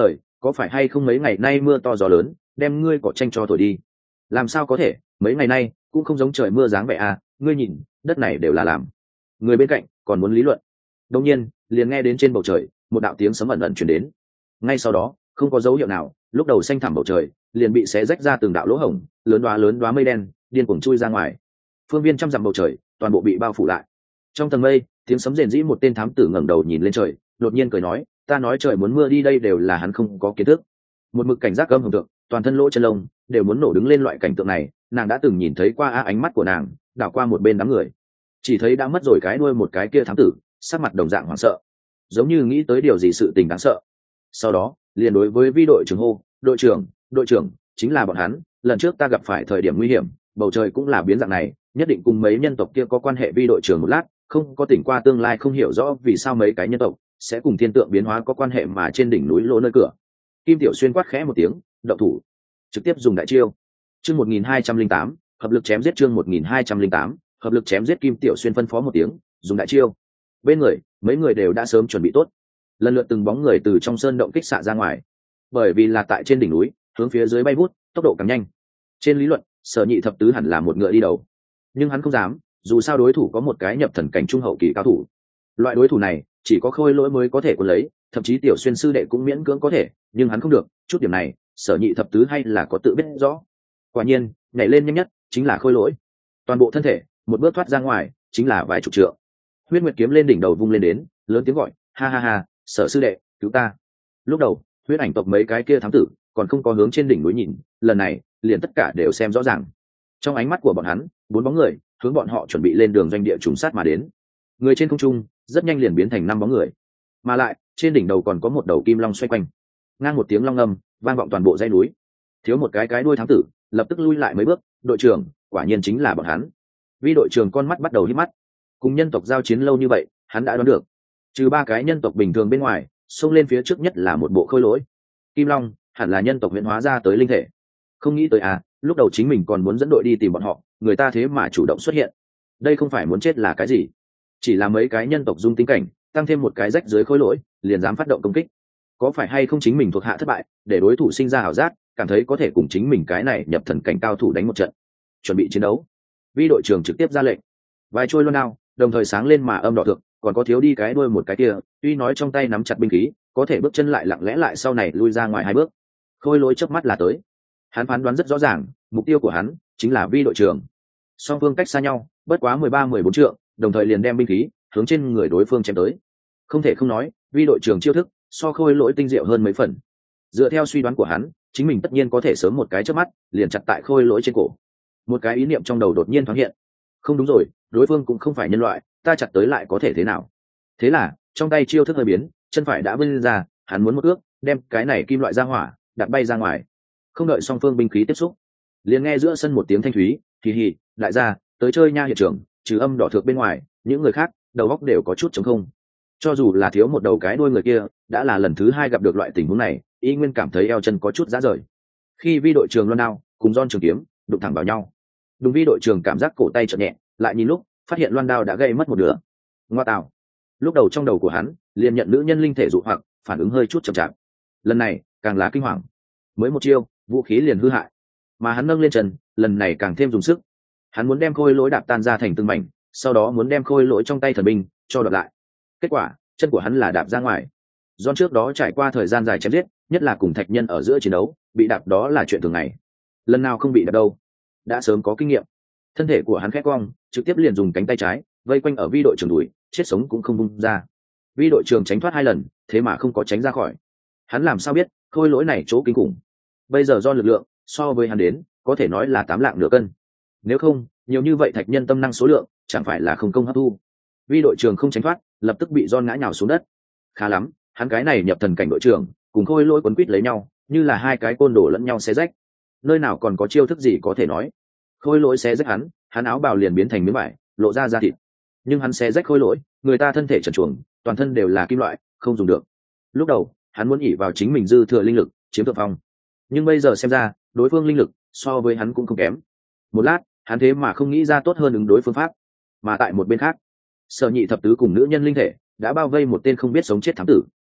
có phải hay không mấy ngày nay mưa to gió lớn đem ngươi cỏ tranh cho thổi đi? Làm sao có thể, mấy ngày nay cũng không giống trời mưa dáng vẻ à, ngươi nhìn đất này đều là làm. Người bên cạnh còn muốn lý luận, đông nhiên liền nghe đến trên bầu trời một đạo tiếng sấm ẩn ẩn chuyển đến. Ngay sau đó không có dấu hiệu nào, lúc đầu xanh thẳm bầu trời liền bị xé rách ra từng đạo lỗ hổng, lớn đoá lớn đoá mây đen điên cuồng chui ra ngoài, phương viên trăm dặm bầu trời toàn bộ bị bao phủ lại. Trong tầng mây tiếng sấm rền rĩ, một tên thám tử ngẩng đầu nhìn lên trời, đột nhiên cười nói, ta nói trời muốn mưa đi, đây đều là hắn không có kiến thức. Một mực cảnh giác cơm hồng tượng, toàn thân lỗ chân lông đều muốn nổ đứng lên. Loại cảnh tượng này nàng đã từng nhìn thấy qua. A ánh mắt của nàng đảo qua một bên đám người, chỉ thấy đã mất rồi cái đuôi một cái kia thám tử sắc mặt đồng dạng hoảng sợ, giống như nghĩ tới điều gì sự tình đáng sợ. Sau đó liền đối với vi đội trưởng hô, đội trưởng đội trưởng, chính là bọn hắn, lần trước ta gặp phải thời điểm nguy hiểm bầu trời cũng là biến dạng này, nhất định cùng mấy nhân tộc kia có quan hệ. Vi đội trưởng một lát không có tỉnh qua tương lai, không hiểu rõ vì sao mấy cái nhân tộc sẽ cùng thiên tượng biến hóa có quan hệ, mà trên đỉnh núi lỗ nơi cửa. Kim Tiểu Xuyên quát khẽ một tiếng, động thủ, trực tiếp dùng đại chiêu. Chương một nghìn hai trăm linh tám, hợp lực chém giết. Chương một nghìn hai trăm linh tám, hợp lực chém giết. Kim Tiểu Xuyên phân phó một tiếng, dùng đại chiêu. Bên người mấy người đều đã sớm chuẩn bị tốt, lần lượt từng bóng người từ trong sơn động kích xạ ra ngoài. Bởi vì là tại trên đỉnh núi, hướng phía dưới bay vút, tốc độ càng nhanh. Trên lý luận, Sở Nhị thập tứ hẳn là một ngựa đi đầu, nhưng hắn không dám, dù sao đối thủ có một cái nhập thần cảnh trung hậu kỳ cao thủ. Loại đối thủ này chỉ có Khôi Lỗi mới có thể cuốn lấy, thậm chí Tiểu Xuyên sư đệ cũng miễn cưỡng có thể, nhưng hắn không được. Chút điểm này Sở Nhị thập tứ hay là có tự biết rõ. Quả nhiên nhảy lên nhanh nhất chính là Khôi Lỗi, toàn bộ thân thể một bước thoát ra ngoài chính là vài chục trượng. Huyết Nguyệt kiếm lên đỉnh đầu vung lên đến, lớn tiếng gọi, ha ha ha, Sở sư đệ cứu ta. Lúc đầu huyết ảnh tộc mấy cái kia thám tử còn không có hướng trên đỉnh núi nhìn, lần này liền tất cả đều xem rõ ràng. Trong ánh mắt của bọn hắn, bốn bóng người hướng bọn họ chuẩn bị lên đường doanh địa trùng sát mà đến. Người trên không trung rất nhanh liền biến thành năm bóng người, mà lại trên đỉnh đầu còn có một đầu kim long xoay quanh. Ngang một tiếng long ngâm vang vọng toàn bộ dãy núi. Thiếu một cái cái đuôi thám tử lập tức lui lại mấy bước, đội trưởng, quả nhiên chính là bọn hắn. Vi đội trưởng con mắt bắt đầu hít mắt, cùng nhân tộc giao chiến lâu như vậy, hắn đã đoán được, trừ ba cái nhân tộc bình thường bên ngoài, xông lên phía trước nhất là một bộ Khôi Lỗi. Kim long hẳn là nhân tộc huyễn hóa ra tới linh thể. Không nghĩ tới à, lúc đầu chính mình còn muốn dẫn đội đi tìm bọn họ, người ta thế mà chủ động xuất hiện. Đây không phải muốn chết là cái gì? Chỉ là mấy cái nhân tộc dung tính cảnh, tăng thêm một cái rách dưới Khôi Lỗi, liền dám phát động công kích. Có phải hay không chính mình thuộc hạ thất bại, để đối thủ sinh ra ảo giác, cảm thấy có thể cùng chính mình cái này nhập thần cảnh cao thủ đánh một trận, chuẩn bị chiến đấu. Vi đội trưởng trực tiếp ra lệnh, vài trôi loan đao đồng thời sáng lên mà âm đỏ thượng, còn có thiếu đi cái đuôi một cái kia, tuy nói trong tay nắm chặt binh khí, có thể bước chân lại lặng lẽ lại sau này lui ra ngoài hai bước. Khôi Lỗi chớp mắt là tới, hắn phán đoán rất rõ ràng, mục tiêu của hắn chính là Vi đội trưởng. Song phương cách xa nhau bất quá mười ba mười bốn trượng, đồng thời liền đem binh khí hướng trên người đối phương chém tới. Không thể không nói, Vi đội trưởng chiêu thức so Khôi Lỗi tinh diệu hơn mấy phần. Dựa theo suy đoán của hắn, chính mình tất nhiên có thể sớm một cái chớp mắt liền chặt tại Khôi Lỗi trên cổ. Một cái ý niệm trong đầu đột nhiên thoáng hiện, không đúng rồi, đối phương cũng không phải nhân loại, ta chặt tới lại có thể thế nào? Thế là trong tay chiêu thức hơi biến, chân phải đã vươn ra, hắn muốn một ước đem cái này kim loại ra hỏa đặt bay ra ngoài. Không đợi song phương binh khí tiếp xúc, liền nghe giữa sân một tiếng thanh thúy, hì hì, đại gia tới chơi nha. Hiện trường trừ âm đỏ thược bên ngoài, những người khác đầu óc đều có chút trống không. Cho dù là thiếu một đầu cái đuôi người kia, đã là lần thứ hai gặp được loại tình huống này, y nguyên cảm thấy eo chân có chút rã rời. Khi Vi đội trưởng loan đao cùng Don trường kiếm đụng thẳng vào nhau, đúng Vi đội trưởng cảm giác cổ tay chợt nhẹ, lại nhìn lúc phát hiện loan đao đã gây mất một nửa. Ngoa tạo! Lúc đầu trong đầu của hắn liền nhận nữ nhân linh thể dụ hoặc, phản ứng hơi chút chậm chạp. Lần này càng là kinh hoàng, mới một chiêu vũ khí liền hư hại, mà hắn nâng lên chân, lần này càng thêm dùng sức. Hắn muốn đem Khôi Lỗi đạp tan ra thành từng mảnh, sau đó muốn đem Khôi Lỗi trong tay thần binh cho đoạt lại. Kết quả chân của hắn là đạp ra ngoài. Do trước đó trải qua thời gian dài chém giết, nhất là cùng thạch nhân ở giữa chiến đấu, bị đạp đó là chuyện thường ngày, lần nào không bị đạp đâu, đã sớm có kinh nghiệm. Thân thể của hắn khẽ cong, trực tiếp liền dùng cánh tay trái vây quanh ở Vi đội trưởng đùi, chết sống cũng không bung ra. Vi đội trưởng tránh thoát hai lần, thế mà không có tránh ra khỏi. Hắn làm sao biết Khôi Lỗi này chỗ kinh khủng? Bây giờ do lực lượng so với hắn đến có thể nói là tám lạng nửa cân, nếu không nhiều như vậy thạch nhân tâm năng số lượng chẳng phải là không công hấp thu. Vi đội trưởng không tránh thoát, lập tức bị Don ngã nhào xuống đất. Khá lắm, hắn cái này nhập thần cảnh đội trưởng cùng Khôi Lỗi quấn quýt lấy nhau, như là hai cái côn đồ lẫn nhau xé rách, nơi nào còn có chiêu thức gì có thể nói. Khôi Lỗi xé rách hắn, hắn áo bào liền biến thành miếng vải, lộ ra da thịt. Nhưng hắn xé rách Khôi Lỗi, người ta thân thể trần truồng, toàn thân đều là kim loại, không dùng được. Lúc đầu hắn muốn ỉ vào chính mình dư thừa linh lực chiếm thượng phong, nhưng bây giờ xem ra đối phương linh lực so với hắn cũng không kém. Một lát hắn thế mà không nghĩ ra tốt hơn ứng đối phương pháp. Mà tại một bên khác, Sở Nhị thập tứ cùng nữ nhân linh thể đã bao vây một tên không biết sống chết thám tử.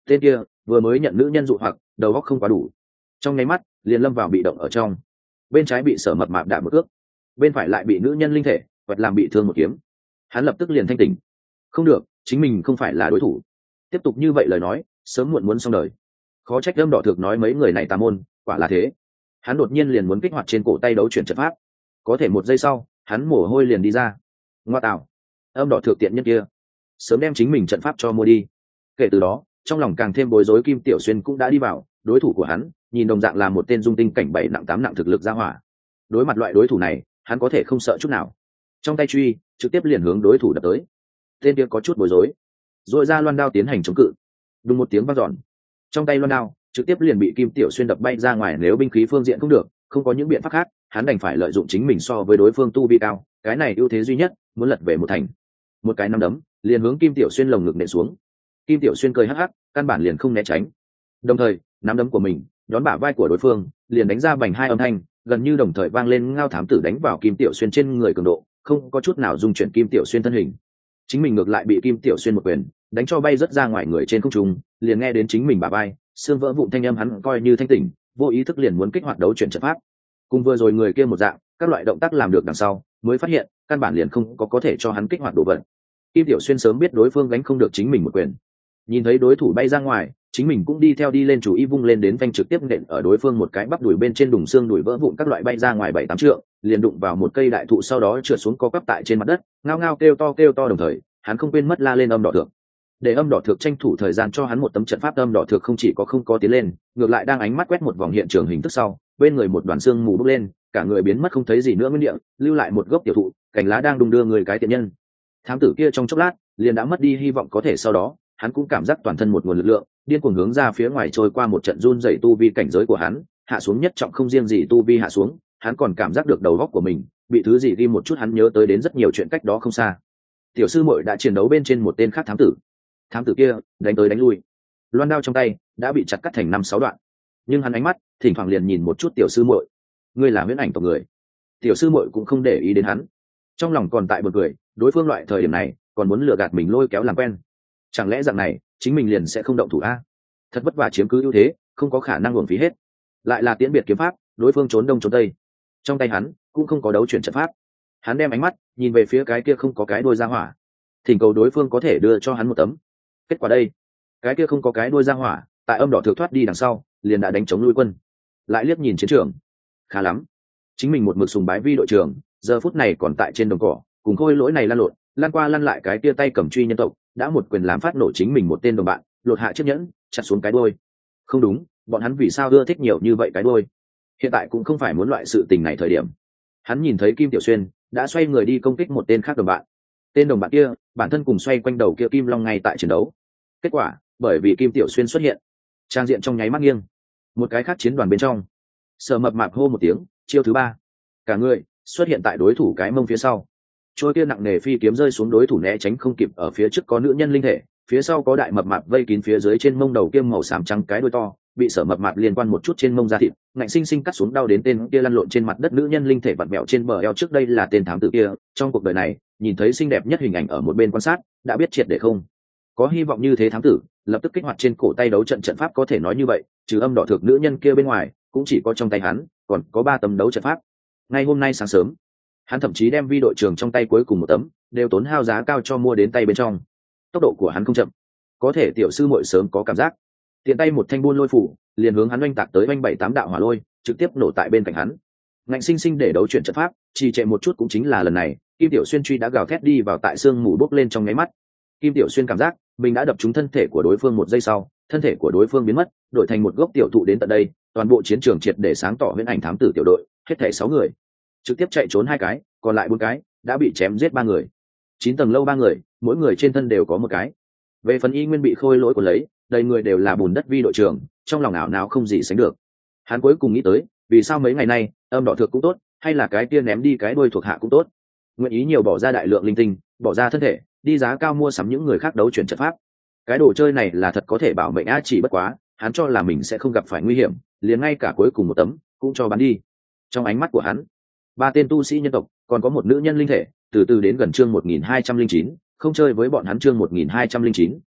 Tên kia vừa mới nhận nữ nhân dụ hoặc đầu óc không quá đủ, trong nháy mắt liền lâm vào bị động ở trong. Bên trái bị Sở Mập Mạp đạp một ước, bên phải lại bị nữ nhân linh thể vật làm bị thương một kiếm. Hắn lập tức liền thanh tỉnh, không được, chính mình không phải là đối thủ. Tiếp tục như vậy lời nói sớm muộn muốn xong đời. Khó trách Âm Đỏ Thực nói mấy người này tà môn, quả là thế. Hắn đột nhiên liền muốn kích hoạt trên cổ tay đấu chuyển trận pháp. Có thể một giây sau hắn mồ hôi liền đi ra. Ngoa tạo, Âm Đỏ Thực tiện nhân kia sớm đem chính mình trận pháp cho mua đi. Kể từ đó trong lòng càng thêm bối rối. Kim Tiểu Xuyên cũng đã đi vào, đối thủ của hắn nhìn đồng dạng là một tên dung tinh cảnh bảy nặng tám nặng thực lực ra hỏa. Đối mặt loại đối thủ này hắn có thể không sợ chút nào, trong tay truy trực tiếp liền hướng đối thủ đập tới. Tên kia có chút bối rối, rồi ra loan đao tiến hành chống cự. Đùng một tiếng vang dọn, trong tay loan đao trực tiếp liền bị Kim Tiểu Xuyên đập bay ra ngoài. Nếu binh khí phương diện không được, không có những biện pháp khác, hắn đành phải lợi dụng chính mình so với đối phương tu vi cao, cái này ưu thế duy nhất, muốn lật về một thành. Một cái nắm đấm liền hướng Kim Tiểu Xuyên lồng ngực nện xuống. Kim Tiểu Xuyên cười hắc hắc, căn bản liền không né tránh. Đồng thời nắm đấm của mình đón bả vai của đối phương liền đánh ra bành hai âm thanh, gần như đồng thời vang lên. Ngao thám tử đánh vào Kim Tiểu Xuyên trên người cường độ không có chút nào dung chuyển Kim Tiểu Xuyên thân hình, chính mình ngược lại bị Kim Tiểu Xuyên một quyền đánh cho bay rất ra ngoài người trên không trung. Liền nghe đến chính mình bả vai xương vỡ vụn thanh âm, hắn coi như thanh tỉnh, vô ý thức liền muốn kích hoạt đấu chuyển trận pháp. Cùng vừa rồi người kia một dạng, các loại động tác làm được đằng sau mới phát hiện căn bản liền không có có thể cho hắn kích hoạt đồ vật. Kim Tiểu Xuyên sớm biết đối phương đánh không được chính mình một quyền, nhìn thấy đối thủ bay ra ngoài, chính mình cũng đi theo đi lên, chủ ý vung lên đến vanh trực tiếp nện ở đối phương một cái bắp đùi bên trên, đùng xương đùi vỡ vụn các loại bay ra ngoài bảy tám trượng, liền đụng vào một cây đại thụ, sau đó trượt xuống co quắp tại trên mặt đất, ngao ngao kêu to kêu to. Đồng thời hắn không quên mất la lên Âm Đỏ Thượng, để Âm Đỏ Thượng tranh thủ thời gian cho hắn một tấm trận pháp. Âm Đỏ Thượng không chỉ có không có tiến lên, ngược lại đang ánh mắt quét một vòng hiện trường hình thức sau, bên người một đoàn xương mù bốc lên, cả người biến mất không thấy gì nữa nguyên địa, lưu lại một gốc tiểu thụ, cành lá đang đung đưa người cái tiện nhân. Thám tử kia trong chốc lát liền đã mất đi hy vọng, có thể sau đó hắn cũng cảm giác toàn thân một nguồn lực lượng điên cuồng hướng ra phía ngoài trôi qua. Một trận run dày tu vi cảnh giới của hắn hạ xuống nhất trọng, không riêng gì tu vi hạ xuống, hắn còn cảm giác được đầu góc của mình bị thứ gì ghi một chút. Hắn nhớ tới đến rất nhiều chuyện cách đó không xa, tiểu sư muội đã chiến đấu bên trên một tên khác thám tử. Thám tử kia đánh tới đánh lui, loan đao trong tay đã bị chặt cắt thành năm sáu đoạn, nhưng hắn ánh mắt thỉnh thoảng liền nhìn một chút tiểu sư muội. Ngươi là huyễn ảnh tộc người. Tiểu sư muội cũng không để ý đến hắn, trong lòng còn tại bật cười, đối phương loại thời điểm này còn muốn lừa gạt mình, lôi kéo làm quen. Chẳng lẽ dạng này chính mình liền sẽ không động thủ a? Thật vất vả chiếm cứ ưu thế, không có khả năng uổng phí hết. Lại là tiễn biệt kiếm pháp, đối phương trốn đông trốn tây, trong tay hắn cũng không có đấu chuyển trận pháp. Hắn đem ánh mắt nhìn về phía cái kia không có cái đuôi ra hỏa, thỉnh cầu đối phương có thể đưa cho hắn một tấm. Kết quả đây, cái kia không có cái đuôi ra hỏa tại Âm Đỏ Thượng thoát đi đằng sau liền đã đánh chống lui quân. Lại liếc nhìn chiến trường, khá lắm, chính mình một mực sùng bái Vi đội trưởng giờ phút này còn tại trên đồng cỏ cùng khôi lỗi này lăn lộn lăn qua lăn lại. Cái tia tay cầm truy nhân tộc đã một quyền làm phát nổ chính mình một tên đồng bạn, lột hạ chiếc nhẫn chặt xuống cái đôi. Không đúng, bọn hắn vì sao ưa thích nhiều như vậy cái đôi? Hiện tại cũng không phải muốn loại sự tình này thời điểm. Hắn nhìn thấy Kim Tiểu Xuyên đã xoay người đi công kích một tên khác đồng bạn. Tên đồng bạn kia bản thân cùng xoay quanh đầu kia Kim Long ngay tại chiến đấu. Kết quả bởi vì Kim Tiểu Xuyên xuất hiện, trang diện trong nháy mắt nghiêng. Một cái khác chiến đoàn bên trong, Sở Mập Mạp hô một tiếng, chiêu thứ ba, cả người xuất hiện tại đối thủ cái mông phía sau. Trôi kia nặng nề phi kiếm rơi xuống, đối thủ né tránh không kịp. Ở phía trước có nữ nhân linh thể, phía sau có đại mập mạp vây kín phía dưới. Trên mông đầu kia màu xám trắng cái đuôi to bị Sở Mập Mạp liên quan một chút trên mông da thịt, ngạnh sinh sinh cắt xuống, đau đến tên kia lăn lộn trên mặt đất. Nữ nhân linh thể vặn vẹo trên bờ eo. Trước đây là tên thám tử kia, trong cuộc đời này nhìn thấy xinh đẹp nhất hình ảnh ở một bên quan sát, đã biết triệt để không có hy vọng. Như thế thám tử lập tức kích hoạt trên cổ tay đấu trận trận pháp. Có thể nói như vậy, trừ Âm Đỏ Thực nữ nhân kia bên ngoài, cũng chỉ có trong tay hắn còn có ba tấm đấu trận pháp. Ngay hôm nay sáng sớm, hắn thậm chí đem Vi đội trưởng trong tay cuối cùng một tấm đều tốn hao giá cao cho mua đến tay bên trong. Tốc độ của hắn không chậm, có thể tiểu sư muội sớm có cảm giác, tiện tay một thanh buôn lôi phủ liền hướng hắn oanh tạc tới, oanh bảy tám đạo hỏa lôi trực tiếp nổ tại bên cạnh hắn. Ngạnh sinh sinh để đấu chuyển trận pháp trì trệ một chút. Cũng chính là lần này, Kim Tiểu Xuyên truy đã gào thét đi vào, tại xương mù bốc lên trong nháy mắt, Kim Tiểu Xuyên cảm giác mình đã đập trúng thân thể của đối phương. Một giây sau, thân thể của đối phương biến mất, đổi thành một gốc tiểu thụ. Đến tận đây, toàn bộ chiến trường triệt để sáng tỏ. Huyễn ảnh thám tử tiểu đội hết thảy sáu người, trực tiếp chạy trốn hai cái, còn lại bốn cái đã bị chém giết ba người. Chín tầng lâu ba người, mỗi người trên thân đều có một cái. Về phần Y Nguyên bị khôi lỗi của lấy, đầy người đều là bùn đất Vi đội trưởng, trong lòng ảo não không gì sánh được. Hắn cuối cùng nghĩ tới, vì sao mấy ngày nay Âm Đỏ Thực cũng tốt, hay là cái kia ném đi cái đuôi thuộc hạ cũng tốt, nguyện ý nhiều bỏ ra đại lượng linh tinh, bỏ ra thân thể, đi giá cao mua sắm những người khác đấu chuyển trận pháp. Cái đồ chơi này là thật có thể bảo mệnh á, chỉ bất quá hắn cho là mình sẽ không gặp phải nguy hiểm, liền ngay cả cuối cùng một tấm cũng cho bán đi. Trong ánh mắt của hắn, ba tên tu sĩ nhân tộc còn có một nữ nhân linh thể từ từ đến gần. Chương một nghìn hai trăm linh chín, không chơi với bọn hắn. Chương một nghìn hai trăm linh chín,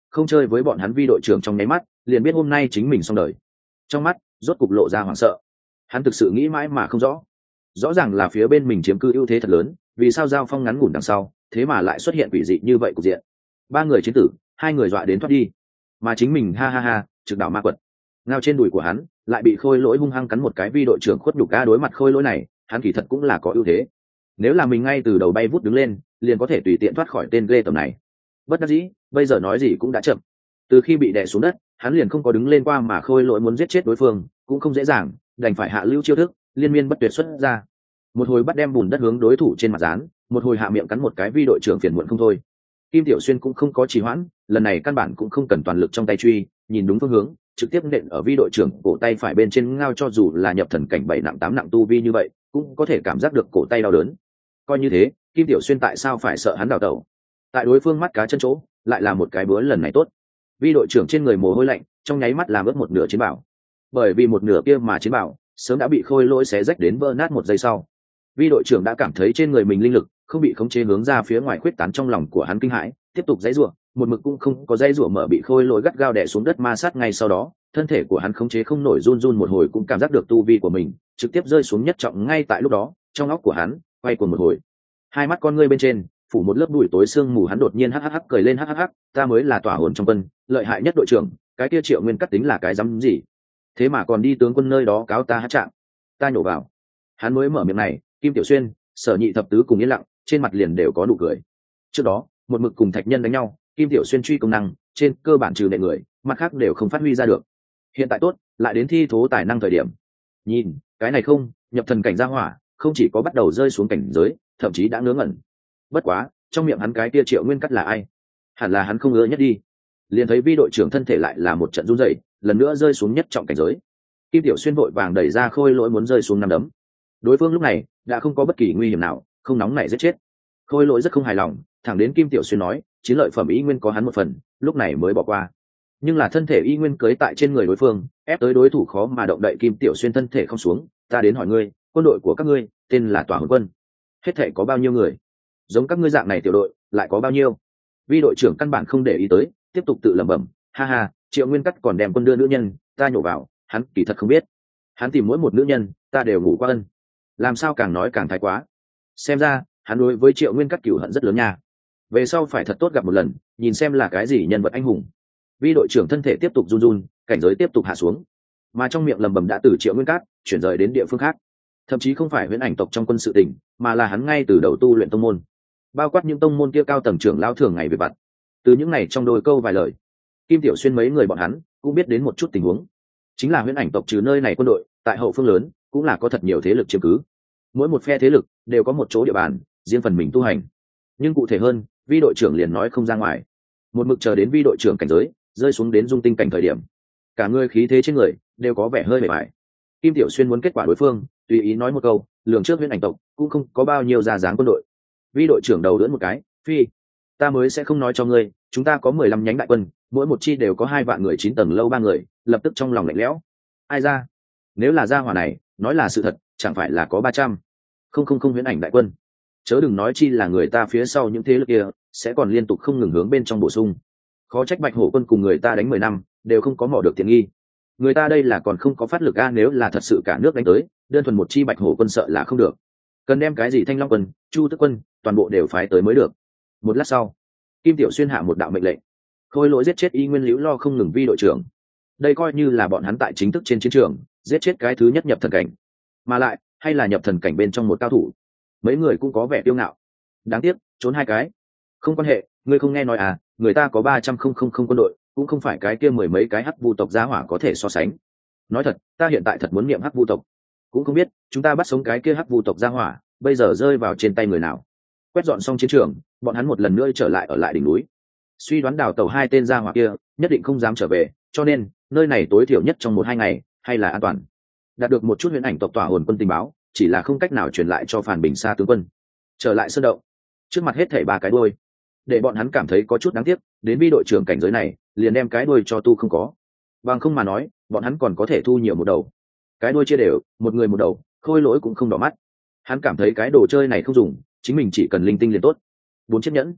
không chơi với bọn hắn vi đội trưởng trong nháy mắt liền biết hôm nay chính mình xong đời. Trong mắt rốt cục lộ ra hoảng sợ. Hắn thực sự nghĩ mãi mà không rõ, rõ ràng là phía bên mình chiếm cư ưu thế thật lớn, vì sao giao phong ngắn ngủn đằng sau thế mà lại xuất hiện quỷ dị như vậy cục diện. Ba người chiến tử, hai người dọa đến thoát đi, mà chính mình ha ha ha trực đảo ma quật. Ngao trên đùi của hắn lại bị khôi lỗi hung hăng cắn một cái, vi đội trưởng khuất nhục. Ca đối mặt khôi lỗi này hắn kỳ thật cũng là có ưu thế, nếu là mình ngay từ đầu bay vút đứng lên liền có thể tùy tiện thoát khỏi tên ghê tầm này. Bất đắc dĩ bây giờ nói gì cũng đã chậm, từ khi bị đè xuống đất hắn liền không có đứng lên qua, mà khôi lỗi muốn giết chết đối phương cũng không dễ dàng, đành phải hạ lưu chiêu thức liên miên bất tuyệt xuất ra. Một hồi bắt đem bùn đất hướng đối thủ trên mặt dán, một hồi hạ miệng cắn một cái, vi đội trưởng phiền muộn không thôi. Kim Tiểu Xuyên cũng không có trì hoãn, lần này căn bản cũng không cần toàn lực trong tay truy, nhìn đúng phương hướng trực tiếp nện ở vi đội trưởng cổ tay phải bên trên. Ngao cho dù là nhập thần cảnh bảy nặng tám nặng tu vi như vậy cũng có thể cảm giác được cổ tay đau đớn. Coi như thế Kim Tiểu Xuyên tại sao phải sợ hắn đào tẩu? Tại đối phương mắt cá chân chỗ lại là một cái bữa lần này tốt. Vi đội trưởng trên người mồ hôi lạnh trong nháy mắt làm ướt một nửa chiến bảo, bởi vì một nửa kia mà chiến bảo sớm đã bị khôi lỗi xé rách đến vỡ nát. Một giây sau vi đội trưởng đã cảm thấy trên người mình linh lực không bị khống chế hướng ra phía ngoài khuyết tán, trong lòng của hắn kinh hãi, tiếp tục dãy rủa, một mực cũng không có dãy rủa mở, bị khôi lỗi gắt gao đè xuống đất ma sát. Ngay sau đó thân thể của hắn khống chế không nổi, run run một hồi cũng cảm giác được tu vi của mình trực tiếp rơi xuống nhất trọng. Ngay tại lúc đó trong óc của hắn quay cuồng một hồi, hai mắt con ngươi bên trên phủ một lớp bụi tối sương mù, hắn đột nhiên hắc hắc hắc cười lên, hắc hắc hắc, ta mới là tỏa hồn trong quân lợi hại nhất đội trưởng, cái kia Triệu Nguyên Cắt tính là cái dám gì, thế mà còn đi tướng quân nơi đó cáo ta hát trạng, ta nhổ vào. Hắn mới mở miệng này, Kim Tiểu Xuyên, Sở Nhị thập tứ cùng yên lặng, trên mặt liền đều có nụ cười. Trước đó một mực cùng Thạch Nhân đánh nhau, Kim Tiểu Xuyên truy công năng trên cơ bản trừ nệ người, mặt khác đều không phát huy ra được. Hiện tại tốt, lại đến thi thố tài năng thời điểm. Nhìn cái này không nhập thần cảnh gia hỏa, không chỉ có bắt đầu rơi xuống cảnh giới, thậm chí đã ngớ ngẩn. Bất quá trong miệng hắn cái kia Triệu Nguyên Cắt là ai? Hẳn là hắn không ngớ nhất đi. Liền thấy vi đội trưởng thân thể lại là một trận run rẩy, lần nữa rơi xuống nhất trọng cảnh giới. Kim Tiểu Xuyên vội vàng đẩy ra khôi lỗi muốn rơi xuống năm đấm. Đối phương lúc này đã không có bất kỳ nguy hiểm nào, không nóng nảy giết chết. Khôi lỗi rất không hài lòng, thẳng đến Kim Tiểu Xuyên nói chiến lợi phẩm y nguyên có hắn một phần, lúc này mới bỏ qua. Nhưng là thân thể y nguyên cưới tại trên người đối phương, ép tới đối thủ khó mà động đậy. Kim Tiểu Xuyên thân thể không xuống, ta đến hỏi ngươi, quân đội của các ngươi tên là Tỏa Hồn Quân, hết thể có bao nhiêu người? Giống các ngươi dạng này tiểu đội lại có bao nhiêu? Vi đội trưởng căn bản không để ý tới, tiếp tục tự lẩm bẩm, ha ha, Triệu Nguyên Cắt còn đem quân đưa nữ nhân, ta nhổ vào, hắn kỳ thật không biết, hắn tìm mỗi một nữ nhân ta đều ngủ qua ân. Làm sao càng nói càng thái quá, xem ra hắn đối với Triệu Nguyên Cắt cửu hận rất lớn nha, về sau phải thật tốt gặp một lần, nhìn xem là cái gì nhân vật anh hùng. Vi đội trưởng thân thể tiếp tục run run, cảnh giới tiếp tục hạ xuống, mà trong miệng lẩm bẩm đã từ Triệu Nguyên Cắt chuyển rời đến địa phương khác, thậm chí không phải huyễn ảnh tộc trong quân sự tỉnh, mà là hắn ngay từ đầu tu luyện tông môn, bao quát những tông môn kia cao tầng trưởng lão thường ngày về vặt. Từ những này trong đôi câu vài lời, Kim Tiểu Xuyên mấy người bọn hắn cũng biết đến một chút tình huống, chính là huyễn ảnh tộc trừ nơi này quân đội, tại hậu phương lớn cũng là có thật nhiều thế lực chiếm cứ, mỗi một phe thế lực đều có một chỗ địa bàn riêng phần mình tu hành. Nhưng cụ thể hơn, vi đội trưởng liền nói không ra ngoài, một mực chờ đến vi đội trưởng cảnh giới rơi xuống đến dung tinh cảnh thời điểm, cả người khí thế trên người đều có vẻ hơi bề bài. Kim Tiểu Xuyên muốn kết quả đối phương, tùy ý nói một câu, lường trước huyễn ảnh tộc cũng không có bao nhiêu ra dáng quân đội. Vi đội trưởng đầu đỡ một cái, phi, ta mới sẽ không nói cho ngươi, chúng ta có mười lăm nhánh đại quân, mỗi một chi đều có hai vạn người, chín tầng lâu ba người. Lập tức trong lòng lạnh lẽo, ai ra, nếu là gia hỏa này nói là sự thật, chẳng phải là có ba trăm không không không huyễn ảnh đại quân, chớ đừng nói chi là người ta phía sau những thế lực kia sẽ còn liên tục không ngừng hướng bên trong bổ sung. Khó trách Bạch Hổ quân cùng người ta đánh mười năm đều không có mỏ được tiện nghi, người ta đây là còn không có phát lực a. Nếu là thật sự cả nước đánh tới, đơn thuần một chi Bạch Hổ quân sợ là không được, cần đem cái gì Thanh Long quân, Chu Tức quân toàn bộ đều phái tới mới được. Một lát sau, Kim Tiểu Xuyên hạ một đạo mệnh lệnh, khôi lỗi giết chết y nguyên liễu lo không ngừng vi đội trưởng. Đây coi như là bọn hắn tại chính thức trên chiến trường giết chết cái thứ nhất nhập thần cảnh, mà lại hay là nhập thần cảnh bên trong một cao thủ. Mấy người cũng có vẻ tiêu ngạo, đáng tiếc trốn hai cái. Không quan hệ, ngươi không nghe nói à, người ta có ba trăm không không không quân đội, cũng không phải cái kia mười mấy cái hắc vu tộc gia hỏa có thể so sánh. Nói thật, ta hiện tại thật muốn niệm hắc vu tộc, cũng không biết chúng ta bắt sống cái kia hắc vu tộc gia hỏa bây giờ rơi vào trên tay người nào. Quét dọn xong chiến trường, bọn hắn một lần nữa trở lại ở lại đỉnh núi, suy đoán đào tàu hai tên gia hỏa kia nhất định không dám trở về, cho nên nơi này tối thiểu nhất trong một hai ngày hay là an toàn. Đạt được một chút huyễn ảnh tộc Tỏa Hồn quân tình báo, chỉ là không cách nào truyền lại cho Phàn Bình Sa tướng quân. Trở lại sơn động, trước mặt hết thảy ba cái đuôi, để bọn hắn cảm thấy có chút đáng tiếc, đến vi đội trưởng cảnh giới này liền đem cái đuôi cho tu không có, bằng không mà nói bọn hắn còn có thể thu nhiều một đầu. Cái đuôi chia đều, một người một đầu, khôi lỗi cũng không đỏ mắt. Hắn cảm thấy cái đồ chơi này không dùng, chính mình chỉ cần linh tinh liền tốt. Bốn chiếc nhẫn,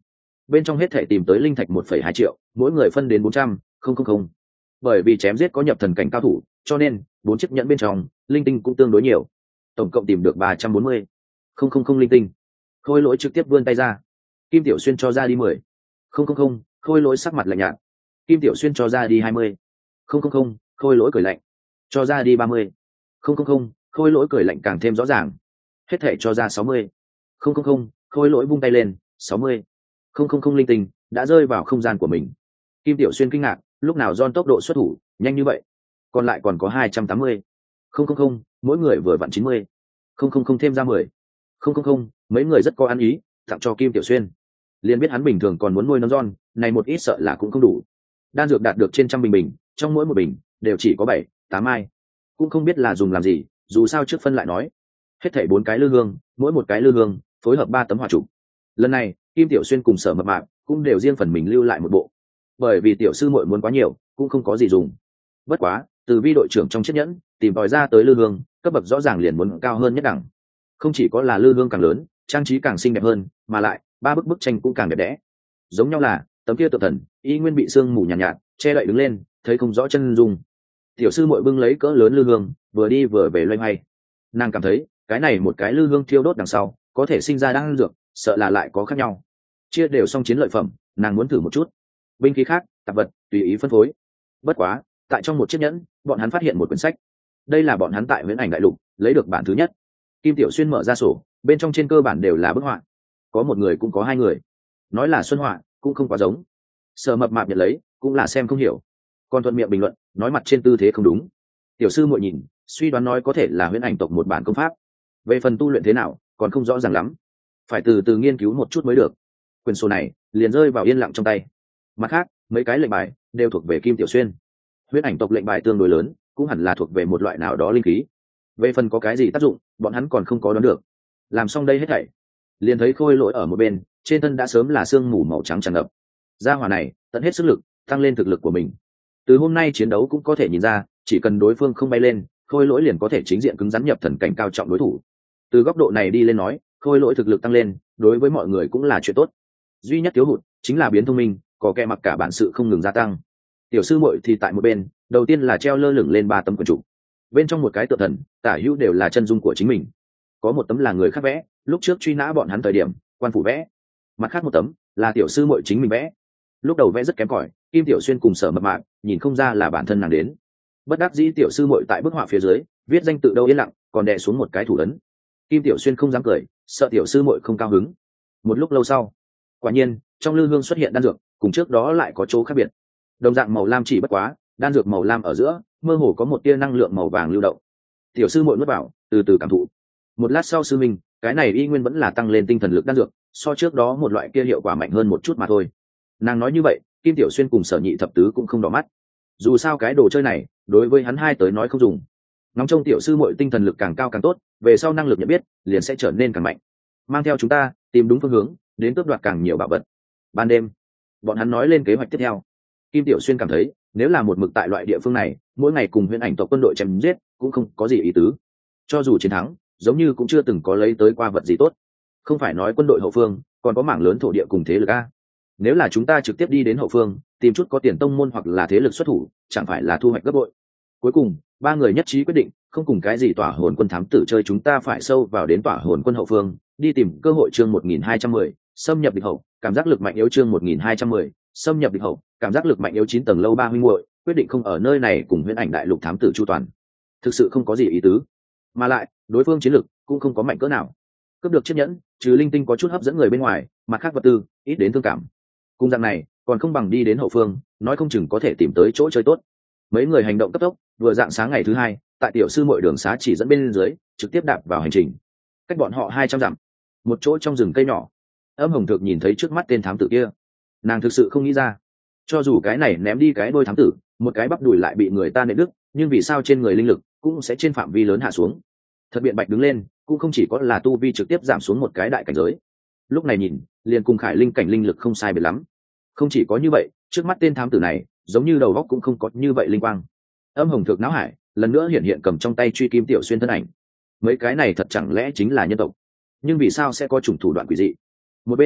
bên trong hết thể tìm tới linh thạch một phẩy hai triệu, mỗi người phân đến bốn trăm không không không. Bởi vì chém giết có nhập thần cảnh cao thủ, cho nên bốn chiếc nhẫn bên trong linh tinh cũng tương đối nhiều, tổng cộng tìm được ba trăm bốn mươi không không không linh tinh. Khôi Lỗi trực tiếp vươn tay ra, Kim Tiểu Xuyên cho ra đi mười không không không. Khôi Lỗi sắc mặt lạnh nhạt, Kim Tiểu Xuyên cho ra đi hai mươi không không không. Khôi Lỗi cười lạnh, cho ra đi ba mươi không không không. Khôi Lỗi cười lạnh càng thêm rõ ràng, hết thể cho ra sáu mươi không không không. Khôi Lỗi vung tay lên, sáu mươi không không không linh tinh đã rơi vào không gian của mình. Kim Tiểu Xuyên kinh ngạc, lúc nào John tốc độ xuất thủ nhanh như vậy? Còn lại còn có hai trăm tám mươi không không không. Mỗi người vừa vặn chín mươi không không không thêm ra mười không không không. Mấy người rất có ăn ý, tặng cho Kim Tiểu Xuyên. Liền biết hắn bình thường còn muốn nuôi nấng John, này một ít sợ là cũng không đủ. Đan dược đạt được trên trăm bình bình, trong mỗi một bình đều chỉ có bảy tám ai, cũng không biết là dùng làm gì, dù sao trước phân lại nói hết thảy bốn cái lư hương, mỗi một cái lư hương phối hợp ba tấm hỏa trụ. Lần này Kim Tiểu Xuyên cùng Sở Mập Mạp cũng đều riêng phần mình lưu lại một bộ, bởi vì tiểu sư muội muốn quá nhiều cũng không có gì dùng. Bất quá từ vi đội trưởng trong chiếc nhẫn tìm tòi ra tới lư hương, cấp bậc rõ ràng liền muốn cao hơn nhất đẳng. Không chỉ có là lư hương càng lớn, trang trí càng xinh đẹp hơn, mà lại ba bức bức tranh cũng càng đẹp đẽ. Giống nhau là tấm kia tượng thần y nguyên bị sương mù nhàn nhạt, nhạt che đậy đứng lên, thấy không rõ chân dung. Tiểu sư muội bưng lấy cỡ lớn lư hương, vừa đi vừa về loay hoay. Nàng cảm thấy cái này một cái lư hương thiêu đốt đằng sau có thể sinh ra đan dược, sợ là lại có khác nhau. Chia đều xong chiến lợi phẩm, nàng muốn thử một chút binh khí khác, tạp vật tùy ý phân phối. Bất quá tại trong một chiếc nhẫn, bọn hắn phát hiện một quyển sách. Đây là bọn hắn tại Viễn Ảnh Đại Lục lấy được bản thứ nhất. Kim Tiểu Xuyên mở ra sổ, bên trong trên cơ bản đều là bức họa, có một người cũng có hai người, nói là xuân họa cũng không quá giống. Sở Mập Mạp nhận lấy cũng là xem không hiểu, còn thuận miệng bình luận nói mặt trên tư thế không đúng. Tiểu sư muội nhìn, suy đoán nói có thể là Huyễn Ảnh tộc một bản công pháp, về phần tu luyện thế nào còn không rõ ràng lắm, phải từ từ nghiên cứu một chút mới được. Quyển sổ này liền rơi vào yên lặng trong tay. Mặt khác mấy cái lệnh bài đều thuộc về Kim Tiểu Xuyên. Huyễn Ảnh tộc lệnh bài tương đối lớn, cũng hẳn là thuộc về một loại nào đó linh khí. Về phần có cái gì tác dụng, bọn hắn còn không có đoán được. Làm xong đây hết thảy, liền thấy Khôi Lỗi ở một bên, trên thân đã sớm là sương mù màu trắng tràn ngập. Gia hỏa này tận hết sức lực tăng lên thực lực của mình. Từ hôm nay chiến đấu cũng có thể nhìn ra, chỉ cần đối phương không bay lên, Khôi Lỗi liền có thể chính diện cứng rắn nhập thần cảnh cao trọng đối thủ. Từ góc độ này đi lên nói, Khôi Lỗi thực lực tăng lên đối với mọi người cũng là chuyện tốt. Duy nhất thiếu hụt chính là biến thông minh, có kẻ mặc cả bản sự không ngừng gia tăng. Tiểu sư muội thì tại một bên, đầu tiên là treo lơ lửng lên ba tấm quyển trục, bên trong một cái tượng thần tả hữu đều là chân dung của chính mình, có một tấm là người khác vẽ, lúc trước truy nã bọn hắn thời điểm quan phủ vẽ, mặt khác một tấm là tiểu sư muội chính mình vẽ. Lúc đầu vẽ rất kém cỏi, Kim Tiểu Xuyên cùng Sở Mập Mạp nhìn không ra là bản thân nàng đến. Bất đắc dĩ tiểu sư muội tại bức họa phía dưới viết danh tự đâu yên lặng, còn đè xuống một cái thủ ấn. Kim Tiểu Xuyên không dám cười, sợ tiểu sư muội không cao hứng. Một lúc lâu sau, quả nhiên trong lư hương xuất hiện đan dược, cùng trước đó lại có chỗ khác biệt. Đồng dạng màu lam, chỉ bất quá đan dược màu lam ở giữa mơ hồ có một tia năng lượng màu vàng lưu động. Tiểu sư muội nuốt vào, từ từ cảm thụ. Một lát sau, sư minh, cái này y nguyên vẫn là tăng lên tinh thần lực đan dược, so trước đó một loại kia hiệu quả mạnh hơn một chút mà thôi. Nàng nói như vậy, Kim Tiểu Xuyên cùng Sở Nhị thập tứ cũng không đỏ mắt. Dù sao cái đồ chơi này đối với hắn hai tới nói không dùng. Ngóng trông tiểu sư muội tinh thần lực càng cao càng tốt, về sau năng lực nhận biết liền sẽ trở nên càng mạnh. Mang theo chúng ta tìm đúng phương hướng, đến cướp đoạt càng nhiều bảo vật. Ban đêm, bọn hắn nói lên kế hoạch tiếp theo. Kim Tiểu Xuyên cảm thấy, nếu là một mực tại loại địa phương này, mỗi ngày cùng Huyễn Ảnh tộc quân đội chém giết, cũng không có gì ý tứ. Cho dù chiến thắng, giống như cũng chưa từng có lấy tới qua vật gì tốt. Không phải nói quân đội hậu phương còn có mảng lớn thổ địa cùng thế lực a. Nếu là chúng ta trực tiếp đi đến hậu phương, tìm chút có tiền tông môn hoặc là thế lực xuất thủ, chẳng phải là thu hoạch gấp bội. Cuối cùng ba người nhất trí quyết định, không cùng cái gì tỏa hồn quân thám tử chơi, chúng ta phải sâu vào đến tỏa hồn quân hậu phương, đi tìm cơ hội. Chương một nghìn hai trăm mười, xâm nhập địch hậu, cảm giác lực mạnh yếu. Chương một nghìn hai trăm mười, xâm nhập địch hậu, cảm giác lực mạnh yếu. Chín tầng lâu ba huynh muội quyết định không ở nơi này cùng Huyễn Ảnh đại lục thám tử chu toàn, thực sự không có gì ý tứ, mà lại đối phương chiến lực cũng không có mạnh cỡ nào. Cướp được chiếc nhẫn, trừ linh tinh có chút hấp dẫn người bên ngoài, mặt khác vật tư ít đến thương cảm. Cùng dạng này còn không bằng đi đến hậu phương, nói không chừng có thể tìm tới chỗ chơi tốt. Mấy người hành động cấp tốc, vừa dạng sáng ngày thứ hai, tại tiểu sư muội đường xá chỉ dẫn bên dưới, trực tiếp đạp vào hành trình. Cách bọn họ hai trăm dặm, một chỗ trong rừng cây nhỏ, Âm Hồng Thược nhìn thấy trước mắt tên thám tử kia, nàng thực sự không nghĩ ra, cho dù cái này ném đi cái đôi thám tử, một cái bắp đùi lại bị người ta nện đứt, nhưng vì sao trên người linh lực cũng sẽ trên phạm vi lớn hạ xuống. Thật biện bạch đứng lên, cũng không chỉ có là tu vi trực tiếp giảm xuống một cái đại cảnh giới, lúc này nhìn liền cùng khải linh cảnh linh lực không sai biệt lắm. Không chỉ có như vậy, trước mắt tên thám tử này giống như đầu óc cũng không có như vậy linh quang. Âm Hồng Thược não hải lần nữa hiện hiện cầm trong tay truy Kim Tiểu Xuyên thân ảnh. Mấy cái này thật chẳng lẽ chính là nhân tộc? Nhưng vì sao sẽ có chủng thủ đoạn quỷ dị? Một bên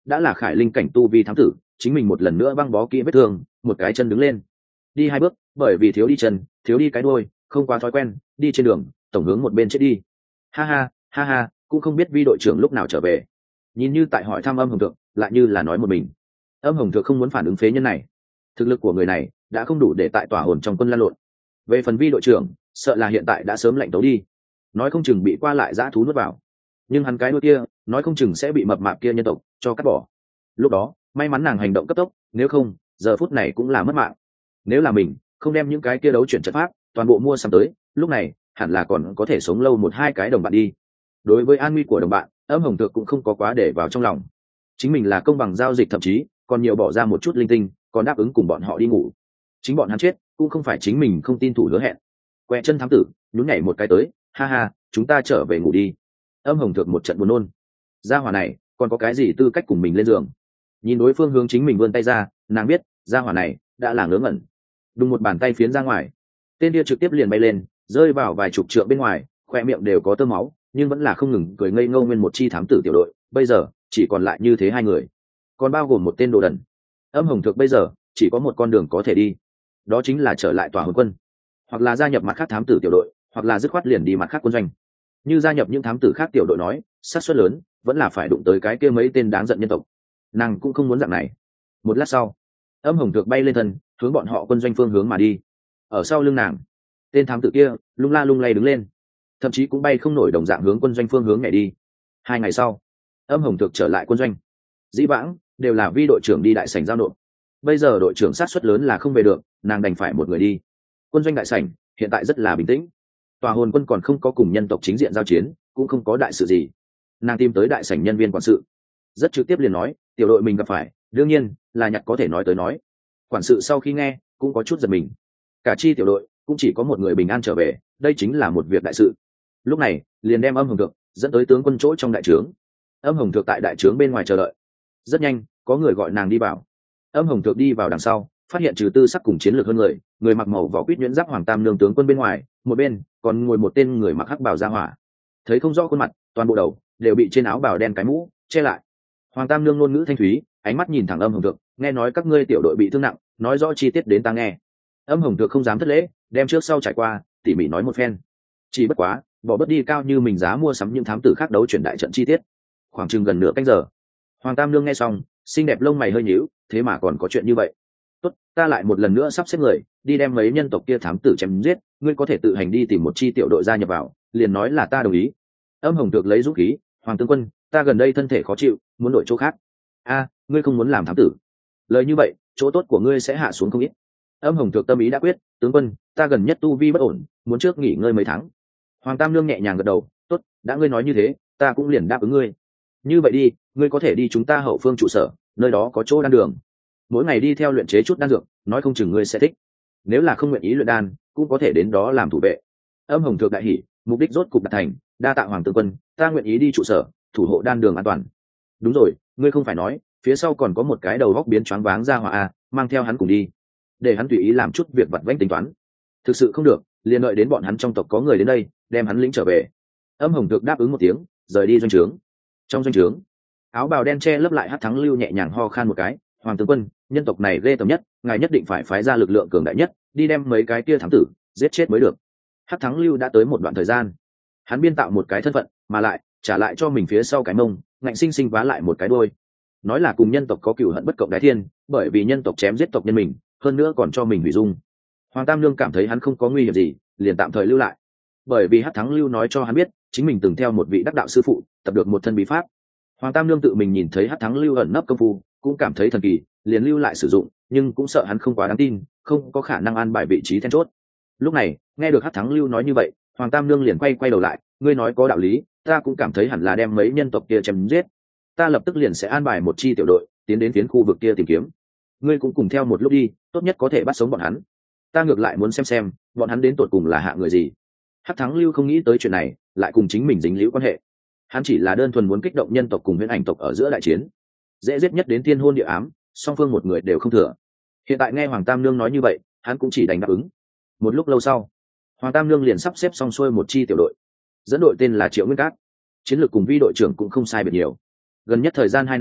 đã là khải linh cảnh tu vi thám tử, chính mình một lần nữa băng bó kỹ vết thương, một cái chân đứng lên, đi hai bước, bởi vì thiếu đi chân, thiếu đi cái đuôi, không quá thói quen, đi trên đường tổng hướng một bên chết đi. Ha ha, ha ha, cũng không biết vi đội trưởng lúc nào trở về. Nhìn như tại hỏi thăm Âm Hồng Thượng, lại như là nói một mình. Âm Hồng Thượng không muốn phản ứng phế nhân này, thực lực của người này đã không đủ để tại tỏa hồn trong quân lan lộn. Về phần vi đội trưởng, sợ là hiện tại đã sớm lạnh tấu đi, nói không chừng bị qua lại dã thú nuốt vào, nhưng hắn cái đuôi kia nói không chừng sẽ bị mập mạp kia nhân tộc cho cắt bỏ. Lúc đó may mắn nàng hành động cấp tốc, nếu không giờ phút này cũng là mất mạng. Nếu là mình không đem những cái kia đấu chuyển trận pháp toàn bộ mua sắm tới, lúc này hẳn là còn có thể sống lâu một hai cái đồng bạn đi. Đối với an nguy của đồng bạn, Âm Hồng Thượng cũng không có quá để vào trong lòng. Chính mình là công bằng giao dịch, thậm chí còn nhiều bỏ ra một chút linh tinh, còn đáp ứng cùng bọn họ đi ngủ. Chính bọn hắn chết cũng không phải chính mình không tin thủ hứa hẹn. Quẹ chân thám tử nhún nhảy một cái tới, ha ha, chúng ta trở về ngủ đi. Âm Hồng Thượng một trận buồn nôn, gia hỏa này còn có cái gì tư cách cùng mình lên giường? Nhìn đối phương hướng chính mình vươn tay ra, nàng biết gia hỏa này đã là ngớ ngẩn. Đùng một bàn tay phiến ra ngoài, tên kia trực tiếp liền bay lên, rơi vào vài chục trượng bên ngoài, khoe miệng đều có tơ máu, nhưng vẫn là không ngừng cười ngây ngô. Nguyên một chi thám tử tiểu đội bây giờ chỉ còn lại như thế hai người, còn bao gồm một tên đồ đần. Âm Hồng Thượng bây giờ chỉ có một con đường có thể đi, đó chính là trở lại tòa hồn quân, hoặc là gia nhập mặt khác thám tử tiểu đội, hoặc là dứt khoát liền đi mặt khác quân doanh. Như gia nhập những thám tử khác tiểu đội nói, xác suất lớn vẫn là phải đụng tới cái kia mấy tên đáng giận nhân tộc. Nàng cũng không muốn dạng này. Một lát sau, Âm Hồng Thượng bay lên thân, hướng bọn họ quân doanh phương hướng mà đi. Ở sau lưng nàng, tên thám tử kia lung la lung lay đứng lên, thậm chí cũng bay không nổi, đồng dạng hướng quân doanh phương hướng nhảy đi. Hai ngày sau, Âm Hồng Thượng trở lại quân doanh. Dĩ vãng đều là vi đội trưởng đi đại sảnh giao nộp, bây giờ đội trưởng sát suất lớn là không về được, nàng đành phải một người đi. Quân doanh đại sảnh hiện tại rất là bình tĩnh, tòa hồn quân còn không có cùng nhân tộc chính diện giao chiến, cũng không có đại sự gì. Nàng tìm tới đại sảnh nhân viên quản sự, rất trực tiếp liền nói tiểu đội mình gặp phải, đương nhiên là nhặt có thể nói tới nói. Quản sự sau khi nghe cũng có chút giật mình, cả chi tiểu đội cũng chỉ có một người bình an trở về, đây chính là một việc đại sự. Lúc này liền đem Âm Hồng Thượng dẫn tới tướng quân chỗ trong đại trướng. Âm Hồng Thượng tại đại trướng bên ngoài chờ đợi. Rất nhanh có người gọi nàng đi vào. Âm Hồng Thượng đi vào đằng sau, phát hiện trừ tư sắc cùng chiến lược hơn người, người mặc màu vỏ quýt nhuyễn giáp Hoàng Tam Nương tướng quân bên ngoài, một bên còn ngồi một tên người mặc hắc bào gia hỏa, thấy không rõ khuôn mặt, toàn bộ đầu đều bị trên áo bào đen cái mũ che lại. Hoàng Tam Nương ngôn ngữ thanh thúy, ánh mắt nhìn thẳng Âm Hồng Thượng, nghe nói các ngươi tiểu đội bị thương nặng, nói rõ chi tiết đến ta nghe. Âm Hồng Thượng không dám thất lễ, đem trước sau trải qua tỉ mỉ nói một phen. Chỉ bất quá bỏ bớt đi cao như mình giá mua sắm những thám tử khác đấu chuyển đại trận chi tiết. Khoảng chừng gần nửa canh giờ, Hoàng Tam Nương nghe xong, xinh đẹp lông mày hơi nhíu, thế mà còn có chuyện như vậy. Tốt, ta lại một lần nữa sắp xếp người đi đem mấy nhân tộc kia thám tử chém giết, ngươi có thể tự hành đi tìm một chi tiểu đội gia nhập vào, liền nói là ta đồng ý. Âm Hồng Thượng lấy dũng khí, Hoàng tướng quân, ta gần đây thân thể khó chịu, muốn đổi chỗ khác. A, ngươi không muốn làm thám tử? Lời như vậy, chỗ tốt của ngươi sẽ hạ xuống không ít. Âm Hồng Thượng tâm ý đã quyết, tướng quân, ta gần nhất tu vi bất ổn, muốn trước nghỉ ngơi mấy tháng. Hoàng Tam Nương nhẹ nhàng gật đầu, tốt, đã ngươi nói như thế, ta cũng liền đáp ứng ngươi. Như vậy đi, ngươi có thể đi chúng ta hậu phương trụ sở, nơi đó có chỗ đan đường, mỗi ngày đi theo luyện chế chút đan dược, nói không chừng ngươi sẽ thích. Nếu là không nguyện ý luyện đan, cũng có thể đến đó làm thủ vệ. Âm Hồng Thượng đại hỉ, mục đích rốt cục đạt thành, đa tạ Hoàng tướng quân, ta nguyện ý đi trụ sở thủ hộ đan đường an toàn. Đúng rồi, ngươi không phải nói phía sau còn có một cái đầu góc biến choáng váng ra hỏa à, mang theo hắn cùng đi, để hắn tùy ý làm chút việc vặt vãnh tính toán. Thực sự không được, liền đợi đến bọn hắn trong tộc có người đến đây, đem hắn lĩnh trở về. Âm Hồng Thượng đáp ứng một tiếng, rời đi doanh trướng. Trong doanh trướng, áo bào đen che lấp lại Hắc Thắng Lưu nhẹ nhàng ho khan một cái, Hoàng tướng quân, nhân tộc này ghê tởm nhất, ngài nhất định phải phái ra lực lượng cường đại nhất, đi đem mấy cái kia thám tử giết chết mới được. Hắc Thắng Lưu đã tới một đoạn thời gian, hắn biên tạo một cái thân phận, mà lại trả lại cho mình phía sau cái mông, ngạnh sinh sinh vá lại một cái đôi, nói là cùng nhân tộc có cửu hận bất cộng đái thiên, bởi vì nhân tộc chém giết tộc nhân mình, hơn nữa còn cho mình hủy dung. Hoàng Tam Lương cảm thấy hắn không có nguy hiểm gì, liền tạm thời lưu lại, bởi vì Hắc Thắng Lưu nói cho hắn biết, chính mình từng theo một vị đắc đạo sư phụ tập được một thân bí pháp. Hoàng Tam Lương tự mình nhìn thấy Hắc Thắng Lưu ẩn nấp công phu, cũng cảm thấy thần kỳ, liền lưu lại sử dụng, nhưng cũng sợ hắn không quá đáng tin, không có khả năng an bài vị trí then chốt. Lúc này nghe được Hắc Thắng Lưu nói như vậy, Hoàng Tam Lương liền quay quay đầu lại, ngươi nói có đạo lý, ta cũng cảm thấy hẳn là đem mấy nhân tộc kia chém giết, ta lập tức liền sẽ an bài một chi tiểu đội tiến đến phiến khu vực kia tìm kiếm, ngươi cũng cùng theo một lúc đi, tốt nhất có thể bắt sống bọn hắn, ta ngược lại muốn xem xem bọn hắn đến tột cùng là hạ người gì. Hắc Thắng Lưu không nghĩ tới chuyện này lại cùng chính mình dính líu quan hệ, hắn chỉ là đơn thuần muốn kích động nhân tộc cùng huyễn ảnh tộc ở giữa đại chiến, dễ giết nhất đến thiên hôn địa ám, song phương một người đều không thừa. Hiện tại nghe Hoàng Tam Nương nói như vậy, hắn cũng chỉ đành đáp ứng. Một lúc lâu sau, Hoàng Tam Nương liền sắp xếp xong xuôi một chi tiểu đội, dẫn đội tên là Triệu Nguyên Cát, chiến lược cùng vi đội trưởng cũng không sai biệt nhiều. Gần nhất thời gian hai năm,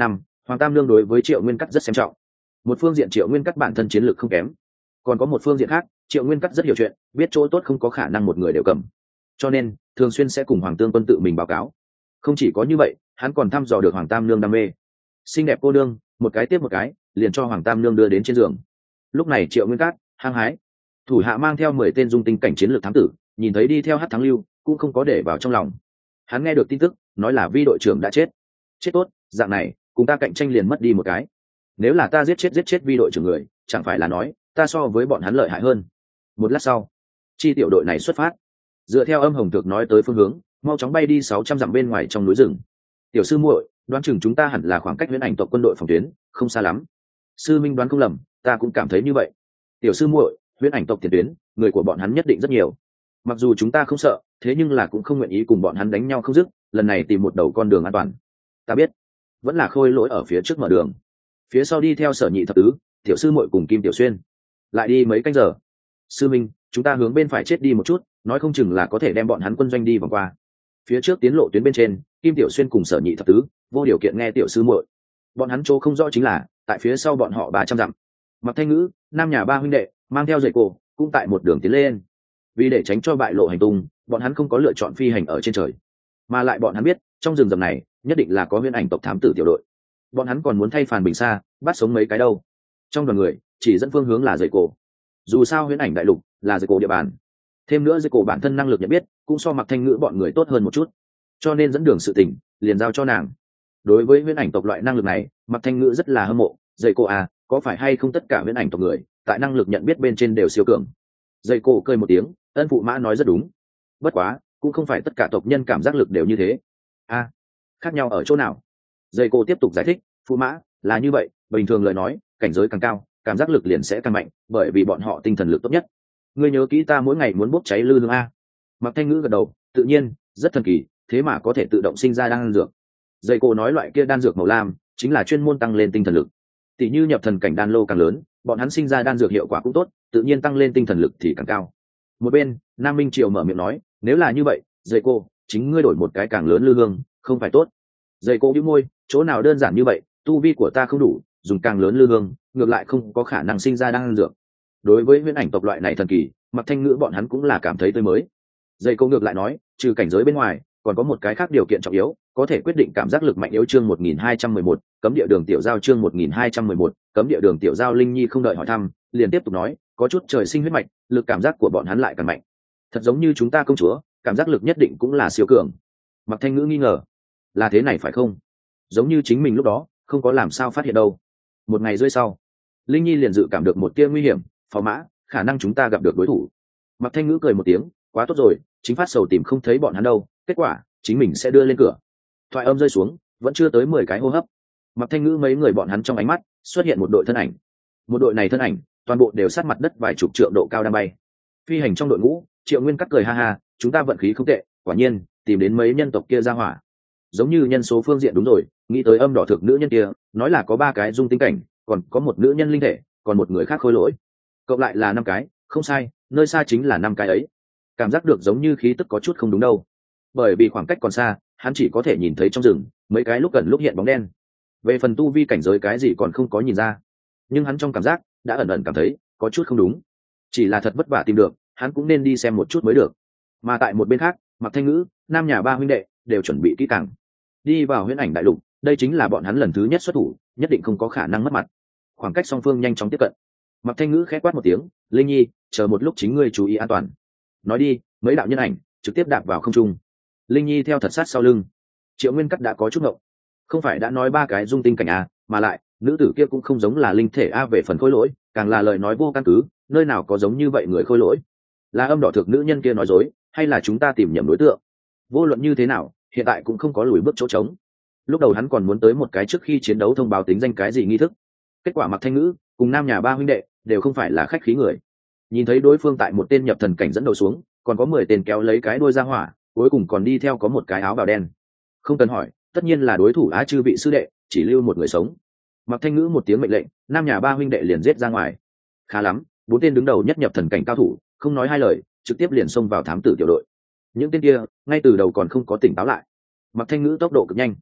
Hoàng Tam Lương đối với Triệu Nguyên Cắt rất xem trọng. Một phương diện Triệu Nguyên Cắt bản thân chiến lược không kém, còn có một phương diện khác, Triệu Nguyên Cắt rất hiểu chuyện, biết chỗ tốt không có khả năng một người đều cầm, cho nên thường xuyên sẽ cùng Hoàng Tương Quân tự mình báo cáo. Không chỉ có như vậy, hắn còn thăm dò được Hoàng Tam Lương đam mê. Xinh đẹp cô nương, một cái tiếp một cái, liền cho Hoàng Tam Lương đưa đến trên giường. Lúc này Triệu Nguyên Cát hăng hái, thủ hạ mang theo mười tên dung tinh cảnh chiến lược thám tử, nhìn thấy đi theo Hắc Thắng Lưu, cũng không có để vào trong lòng. Hắn nghe được tin tức, nói là Vi đội trưởng đã chết. Chết tốt, dạng này, cùng ta cạnh tranh liền mất đi một cái. Nếu là ta giết chết giết chết Vi đội trưởng người, chẳng phải là nói ta so với bọn hắn lợi hại hơn. Một lát sau, chi tiểu đội này xuất phát, dựa theo âm hồng thực nói tới phương hướng, mau chóng bay đi sáu trăm dặm bên ngoài trong núi rừng. Tiểu sư muội, đoán chừng chúng ta hẳn là khoảng cách Huyễn Ảnh tộc quân đội phòng tuyến không xa lắm. Sư minh đoán không lầm, ta cũng cảm thấy như vậy. Tiểu sư muội, Huyễn Ảnh tộc tiền tuyến, người của bọn hắn nhất định rất nhiều. Mặc dù chúng ta không sợ, thế nhưng là cũng không nguyện ý cùng bọn hắn đánh nhau không dứt, lần này tìm một đầu con đường an toàn. Ta biết, vẫn là Khôi Lỗi ở phía trước mở đường, phía sau đi theo Sở Nhị thập tứ, tiểu sư muội cùng Kim Tiểu Xuyên. Lại đi mấy canh giờ. Sư minh, chúng ta hướng bên phải chết đi một chút, nói không chừng là có thể đem bọn hắn quân doanh đi vòng qua. Phía trước tiến lộ tuyến bên trên, Kim Tiểu Xuyên cùng Sở Nhị thập tứ vô điều kiện nghe tiểu sư muội. Bọn hắn chỗ không rõ chính là tại phía sau bọn họ ba trăm dặm, Mặc Thanh Ngữ, Nam Nhà ba huynh đệ mang theo dạy cổ cũng tại một đường tiến lên. Vì để tránh cho bại lộ hành tung, bọn hắn không có lựa chọn phi hành ở trên trời, mà lại bọn hắn biết trong rừng rậm này nhất định là có Huyễn Ảnh tộc thám tử tiểu đội. Bọn hắn còn muốn thay Phàn Bình Sa bắt sống mấy cái đâu. Trong đoàn người chỉ dẫn phương hướng là dạy cổ. Dù sao Huyễn Ảnh đại lục là dạy cổ địa bàn, thêm nữa dạy cổ bản thân năng lực nhận biết cũng so Mặc Thanh Ngữ bọn người tốt hơn một chút, cho nên dẫn đường sự tình liền giao cho nàng. Đối với Huyễn Ảnh tộc loại năng lực này, Mặc Thanh Ngữ rất là hâm mộ. Dạy cổ à, có phải hay không tất cả Huyễn Ảnh tộc người tại năng lực nhận biết bên trên đều siêu cường? Dạy cổ cười một tiếng, ân phụ mã nói rất đúng. Bất quá cũng không phải tất cả tộc nhân cảm giác lực đều như thế. A, à, khác nhau ở chỗ nào? Dạy cổ tiếp tục giải thích, phụ mã là như vậy, bình thường lời nói, cảnh giới càng cao, cảm giác lực liền sẽ càng mạnh, bởi vì bọn họ tinh thần lực tốt nhất. Ngươi nhớ kỹ ta mỗi ngày muốn bốc cháy lư hương a. Mặc Thanh Ngữ gật đầu, tự nhiên, rất thần kỳ, thế mà có thể tự động sinh ra đan dược. Dạy cổ nói loại kia đan dược màu lam chính là chuyên môn tăng lên tinh thần lực. Tỷ như nhập thần cảnh đan lô càng lớn, bọn hắn sinh ra đan dược hiệu quả cũng tốt, tự nhiên tăng lên tinh thần lực thì càng cao. Một bên, Nam Minh Triều mở miệng nói, nếu là như vậy, dạy cổ, chính ngươi đổi một cái càng lớn lư hương, không phải tốt? Dạy cổ bĩu môi, chỗ nào đơn giản như vậy, tu vi của ta không đủ, dùng càng lớn lư hương, ngược lại không có khả năng sinh ra đan dược. Đối với Huyễn Ảnh tộc loại này thần kỳ, Mặc Thanh Ngữ bọn hắn cũng là cảm thấy tươi mới. Dạy cổ ngược lại nói, trừ cảnh giới bên ngoài, còn có một cái khác điều kiện trọng yếu, có thể quyết định cảm giác lực mạnh yếu. Chương một nghìn hai trăm mười một, cấm địa đường tiểu giao. Chương một nghìn hai trăm mười một, cấm địa đường tiểu giao. Linh Nhi không đợi hỏi thăm, liền tiếp tục nói, có chút trời sinh huyết mạch, lực cảm giác của bọn hắn lại càng mạnh. Thật giống như chúng ta công chúa, cảm giác lực nhất định cũng là siêu cường. Mặc Thanh Ngữ nghi ngờ, là thế này phải không? Giống như chính mình lúc đó không có làm sao phát hiện đâu. Một ngày rưỡi sau, Linh Nhi liền dự cảm được một tia nguy hiểm, phó mã, khả năng chúng ta gặp được đối thủ. Mặc Thanh Ngữ cười một tiếng, quá tốt rồi, chính phát sầu tìm không thấy bọn hắn đâu, kết quả chính mình sẽ đưa lên cửa. Thoại âm rơi xuống, vẫn chưa tới mười cái hô hấp, Mặc Thanh Ngữ mấy người bọn hắn trong ánh mắt xuất hiện một đội thân ảnh. Một đội này thân ảnh toàn bộ đều sát mặt đất vài chục trượng độ cao đang bay. Phi hành trong đội ngũ, Triệu Nguyên Cắt cười ha ha, chúng ta vận khí không tệ, quả nhiên tìm đến mấy nhân tộc kia ra hỏa. Giống như nhân số phương diện đúng rồi, nghĩ tới âm đỏ thực nữ nhân kia, nói là có ba cái dung tinh cảnh, còn có một nữ nhân linh thể, còn một người khác Khôi Lỗi, cộng lại là năm cái, không sai, nơi xa chính là năm cái ấy. Cảm giác được giống như khí tức có chút không đúng đâu, bởi vì khoảng cách còn xa, hắn chỉ có thể nhìn thấy trong rừng mấy cái lúc gần lúc hiện bóng đen. Về phần tu vi cảnh giới cái gì còn không có nhìn ra, nhưng hắn trong cảm giác đã ẩn ẩn cảm thấy có chút không đúng. Chỉ là thật vất vả tìm được, hắn cũng nên đi xem một chút mới được. Mà tại một bên khác, Mặc Thanh Ngữ, Nam Nhà ba huynh đệ đều chuẩn bị kỹ càng, đi vào Huyễn Ảnh đại lục. Đây chính là bọn hắn lần thứ nhất xuất thủ, nhất định không có khả năng mất mặt. Khoảng cách song phương nhanh chóng tiếp cận, Mặc Thanh Ngữ khẽ quát một tiếng, Linh Nhi, chờ một lúc, chính ngươi chú ý an toàn. Nói đi, mấy đạo nhân ảnh trực tiếp đạp vào không trung. Linh Nhi theo thật sát sau lưng. Triệu Nguyên Cắt đã có chút ngộng, không phải đã nói ba cái dung tinh cảnh a, mà lại nữ tử kia cũng không giống là linh thể a. Về phần Khôi Lỗi, càng là lời nói vô căn cứ, nơi nào có giống như vậy người Khôi Lỗi? Là âm đỏ thực nữ nhân kia nói dối, hay là chúng ta tìm nhầm đối tượng? Vô luận như thế nào, hiện tại cũng không có lùi bước chỗ trống. Lúc đầu hắn còn muốn tới một cái trước khi chiến đấu thông báo tính danh cái gì nghi thức, kết quả Mặc Thanh Ngữ cùng Nam Nhà ba huynh đệ đều không phải là khách khí người. Nhìn thấy đối phương tại một tên nhập thần cảnh dẫn đầu xuống, còn có mười tên kéo lấy cái đuôi ra hỏa, cuối cùng còn đi theo có một cái áo bào đen. Không cần hỏi, tất nhiên là đối thủ á. Chư vị sư đệ, chỉ lưu một người sống. Mặc Thanh Ngữ một tiếng mệnh lệnh, Nam Nhà ba huynh đệ liền giết ra ngoài. Khá lắm, bốn tên đứng đầu nhất nhập thần cảnh cao thủ, không nói hai lời, trực tiếp liền xông vào thám tử tiểu đội. Những tên kia ngay từ đầu còn không có tỉnh táo lại. Mặc Thanh Ngữ tốc độ cực nhanh,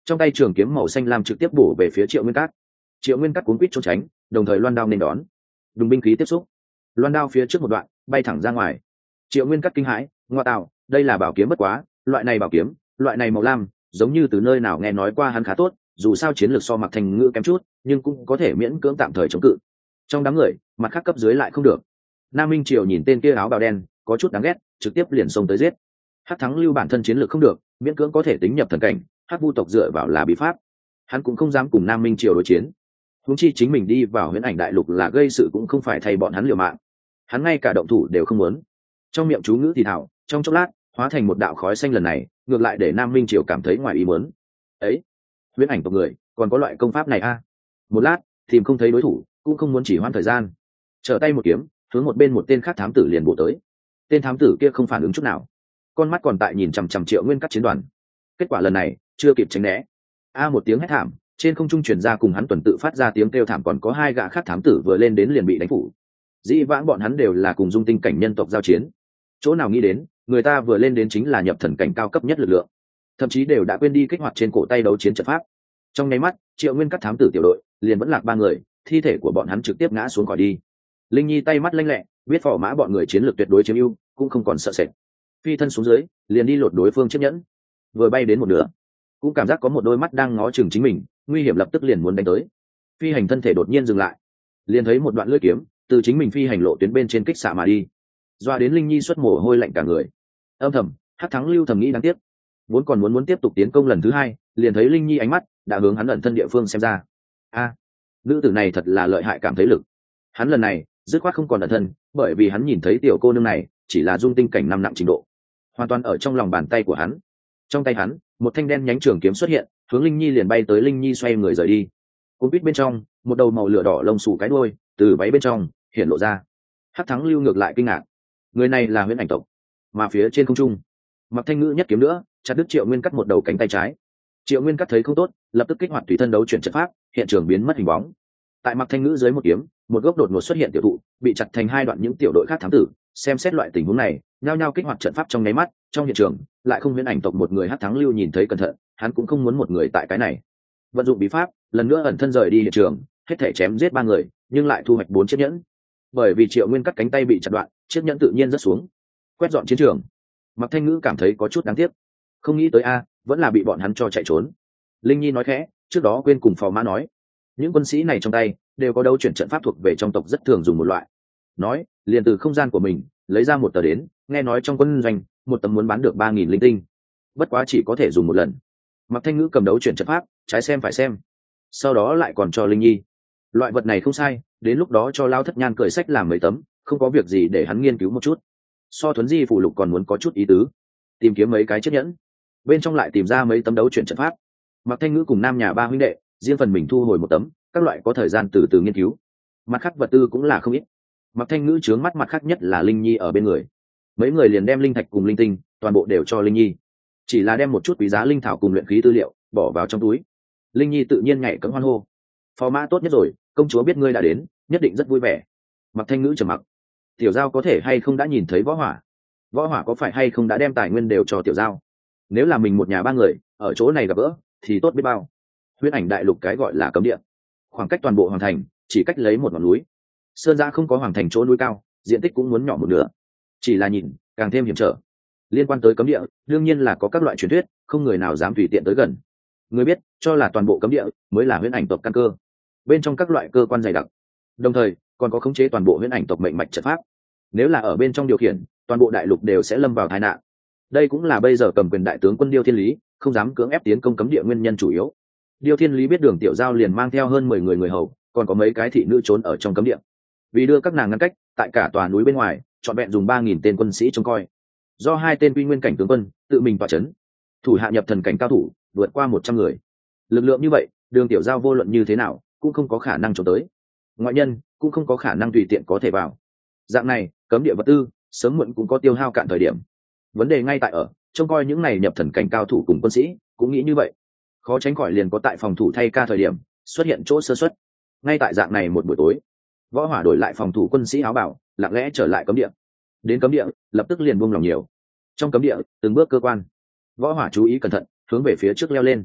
trong tay trường kiếm màu xanh lam trực tiếp bổ về phía triệu nguyên cát. Triệu nguyên cát cuốn quýt trốn tránh, đồng thời loan đao nên đón. Đùng binh khí tiếp xúc, loan đao phía trước một đoạn bay thẳng ra ngoài. Triệu nguyên cát kinh hãi, ngoa tạo, đây là bảo kiếm bất quá, loại này bảo kiếm, loại này màu lam, giống như từ nơi nào nghe nói qua hắn khá tốt, dù sao chiến lược so Mặc Thanh Ngữ kém chút, nhưng cũng có thể miễn cưỡng tạm thời chống cự. Trong đám người, mặt khác cấp dưới lại không được. Nam Minh Triều nhìn tên kia áo bào đen, có chút đáng ghét, trực tiếp liền xông tới giết. Hắc Thắng Lưu bản thân chiến lược không được, miễn cưỡng có thể tính nhập thần cảnh, Hắc Vu tộc dựa vào là bí pháp, hắn cũng không dám cùng Nam Minh Triều đối chiến. Huống chi chính mình đi vào Huyễn Ảnh Đại Lục là gây sự cũng không phải thay bọn hắn liều mạng, hắn ngay cả động thủ đều không muốn. Trong miệng chú ngữ thì thảo, trong chốc lát hóa thành một đạo khói xanh, lần này ngược lại để Nam Minh Triều cảm thấy ngoài ý muốn. Ấy, Huyễn Ảnh tộc người còn có loại công pháp này a? À? Một lát tìm không thấy đối thủ, cũng không muốn chỉ hoãn thời gian, trở tay một kiếm hướng một bên một tên khác thám tử liền bổ tới. Tên thám tử kia không phản ứng chút nào, con mắt còn tại nhìn chằm chằm Triệu Nguyên Cắt chiến đoàn. Kết quả lần này chưa kịp tránh né, a một tiếng hét thảm trên không trung truyền ra, cùng hắn tuần tự phát ra tiếng kêu thảm, còn có hai gã khác thám tử vừa lên đến liền bị đánh phủ. Dĩ vãng bọn hắn đều là cùng dung tinh cảnh nhân tộc giao chiến, chỗ nào nghĩ đến người ta vừa lên đến chính là nhập thần cảnh cao cấp nhất lực lượng, thậm chí đều đã quên đi kích hoạt trên cổ tay đấu chiến trận pháp. Trong nháy mắt Triệu Nguyên Cắt thám tử tiểu đội liền vẫn lạc ba người, thi thể của bọn hắn trực tiếp ngã xuống khỏi đi. Linh Nhi tay mắt lanh lẹ, biết phò mã bọn người chiến lược tuyệt đối chiếm ưu, cũng không còn sợ sệt, phi thân xuống dưới liền đi lột đối phương chiếc nhẫn. Vừa bay đến một nửa cũng cảm giác có một đôi mắt đang ngó chừng chính mình, nguy hiểm lập tức liền muốn đánh tới. Phi hành thân thể đột nhiên dừng lại, liền thấy một đoạn lưỡi kiếm từ chính mình phi hành lộ tuyến bên trên kích xạ mà đi, doa đến Linh Nhi xuất mồ hôi lạnh cả người. Âm thầm Hắc Thắng Lưu thầm nghĩ đáng tiếc, vốn còn muốn muốn tiếp tục tiến công lần thứ hai, liền thấy Linh Nhi ánh mắt đã hướng hắn ẩn thân địa phương xem ra. A, nữ tử này thật là lợi hại, cảm thấy lực. Hắn lần này dứt khoát không còn ẩn thân, bởi vì hắn nhìn thấy tiểu cô nương này chỉ là dung tinh cảnh năm nặng trình độ, hoàn toàn ở trong lòng bàn tay của hắn. Trong tay hắn một thanh đen nhánh trường kiếm xuất hiện, hướng Linh Nhi liền bay tới. Linh Nhi xoay người rời đi, cuốn quýt bên trong một đầu màu lửa đỏ lông xù cái đuôi từ váy bên trong hiện lộ ra. Hắc Thắng Lưu ngược lại kinh ngạc, người này là Huyễn Ảnh tộc. Mà phía trên không trung, Mặc Thanh Ngữ nhất kiếm nữa chặt đứt Triệu Nguyên Cắt một đầu cánh tay trái. Triệu Nguyên Cắt thấy không tốt, lập tức kích hoạt tùy thân đấu chuyển trận pháp, hiện trường biến mất hình bóng. Tại Mặc Thanh Ngữ dưới một kiếm, một gốc đột ngột xuất hiện tiểu thụ, bị chặt thành hai đoạn. Những tiểu đội khác thám tử xem xét loại tình huống này, nhao nhao kích hoạt trận pháp trong nháy mắt. Trong hiện trường lại không Huyễn Ảnh tộc một người. Hắc Thắng Lưu nhìn thấy cẩn thận, hắn cũng không muốn một người tại cái này. Vận dụng bí pháp, lần nữa ẩn thân rời đi hiện trường, hết thể chém giết ba người, nhưng lại thu hoạch bốn chiếc nhẫn. Bởi vì Triệu Nguyên Cắt cánh tay bị chặt đoạn, chiếc nhẫn tự nhiên rớt xuống. Quét dọn chiến trường, Mặc Thanh Ngữ cảm thấy có chút đáng tiếc, không nghĩ tới a, vẫn là bị bọn hắn cho chạy trốn. Linh Nhi nói khẽ, trước đó quên cùng phò mã nói, những quân sĩ này trong tay đều có đấu chuyển trận pháp thuộc về trong tộc rất thường dùng một loại. Nói liền từ không gian của mình lấy ra một tờ đến, nghe nói trong quân doanh một tấm muốn bán được ba nghìn linh tinh, bất quá chỉ có thể dùng một lần. Mặc Thanh Ngữ cầm đấu chuyển trận pháp, trái xem phải xem, sau đó lại còn cho Linh Nhi. Loại vật này không sai, đến lúc đó cho Lao Thất Nhan cởi sách làm mấy tấm, không có việc gì để hắn nghiên cứu một chút. So Thuấn Di phụ lục còn muốn có chút ý tứ, tìm kiếm mấy cái chiếc nhẫn, bên trong lại tìm ra mấy tấm đấu chuyển trận pháp. Mặc Thanh Ngữ cùng Nam nhà ba huynh đệ riêng phần mình thu hồi một tấm, các loại có thời gian từ từ nghiên cứu. Mặt khác vật tư cũng là không ít. Mặc Thanh Ngữ trướng mắt mặt khác nhất là Linh Nhi ở bên người, mấy người liền đem linh thạch cùng linh tinh toàn bộ đều cho Linh Nhi, chỉ là đem một chút quý giá linh thảo cùng luyện khí tư liệu bỏ vào trong túi. Linh Nhi tự nhiên nhảy cẫng hoan hô, phò mã tốt nhất rồi, công chúa biết ngươi đã đến nhất định rất vui vẻ. Mặc Thanh Ngữ trầm mặc, tiểu giao có thể hay không đã nhìn thấy Võ Hỏa? Võ Hỏa có phải hay không đã đem tài nguyên đều cho tiểu giao? Nếu là mình một nhà ba người ở chỗ này gặp gỡ thì tốt biết bao. Huyễn Ảnh Đại Lục cái gọi là cấm địa, khoảng cách toàn bộ hoàng thành chỉ cách lấy một ngọn núi. Sơn Giã không có hoàng thành chỗ núi cao, diện tích cũng muốn nhỏ một nửa, chỉ là nhìn càng thêm hiểm trở. Liên quan tới cấm địa, đương nhiên là có các loại truyền thuyết, không người nào dám tùy tiện tới gần. Người biết cho là toàn bộ cấm địa mới là Huyễn Ảnh tộc căn cơ, bên trong các loại cơ quan dày đặc, đồng thời còn có khống chế toàn bộ Huyễn Ảnh tộc mệnh mạch trận pháp. Nếu là ở bên trong điều khiển, toàn bộ đại lục đều sẽ lâm vào tai nạn. Đây cũng là bây giờ cầm quyền đại tướng quân Điêu Thiên Lý không dám cưỡng ép tiến công cấm địa nguyên nhân chủ yếu. Điêu Thiên Lý biết Đường Tiểu Giao liền mang theo hơn mười người người hầu, còn có mấy cái thị nữ trốn ở trong cấm địa. Vì đưa các nàng ngăn cách, tại cả tòa núi bên ngoài, trọn vẹn dùng ba nghìn tên quân sĩ trông coi. Do hai tên quy nguyên cảnh tướng quân tự mình tọa chấn, thủ hạ nhập thần cảnh cao thủ vượt qua một trăm người. Lực lượng như vậy, Đường Tiểu Giao vô luận như thế nào cũng không có khả năng trốn tới. Ngoại nhân cũng không có khả năng tùy tiện có thể vào. Dạng này, cấm địa vật tư sớm muộn cũng có tiêu hao cạn thời điểm. Vấn đề ngay tại ở trông coi những này nhập thần cảnh cao thủ cùng quân sĩ cũng nghĩ như vậy, khó tránh khỏi liền có tại phòng thủ thay ca thời điểm xuất hiện chỗ sơ xuất. Ngay tại dạng này một buổi tối, Võ Hỏa đổi lại phòng thủ quân sĩ áo bảo, lặng lẽ trở lại cấm địa. Đến cấm địa lập tức liền buông lòng nhiều. Trong cấm địa từng bước cơ quan, Võ Hỏa chú ý cẩn thận, hướng về phía trước leo lên.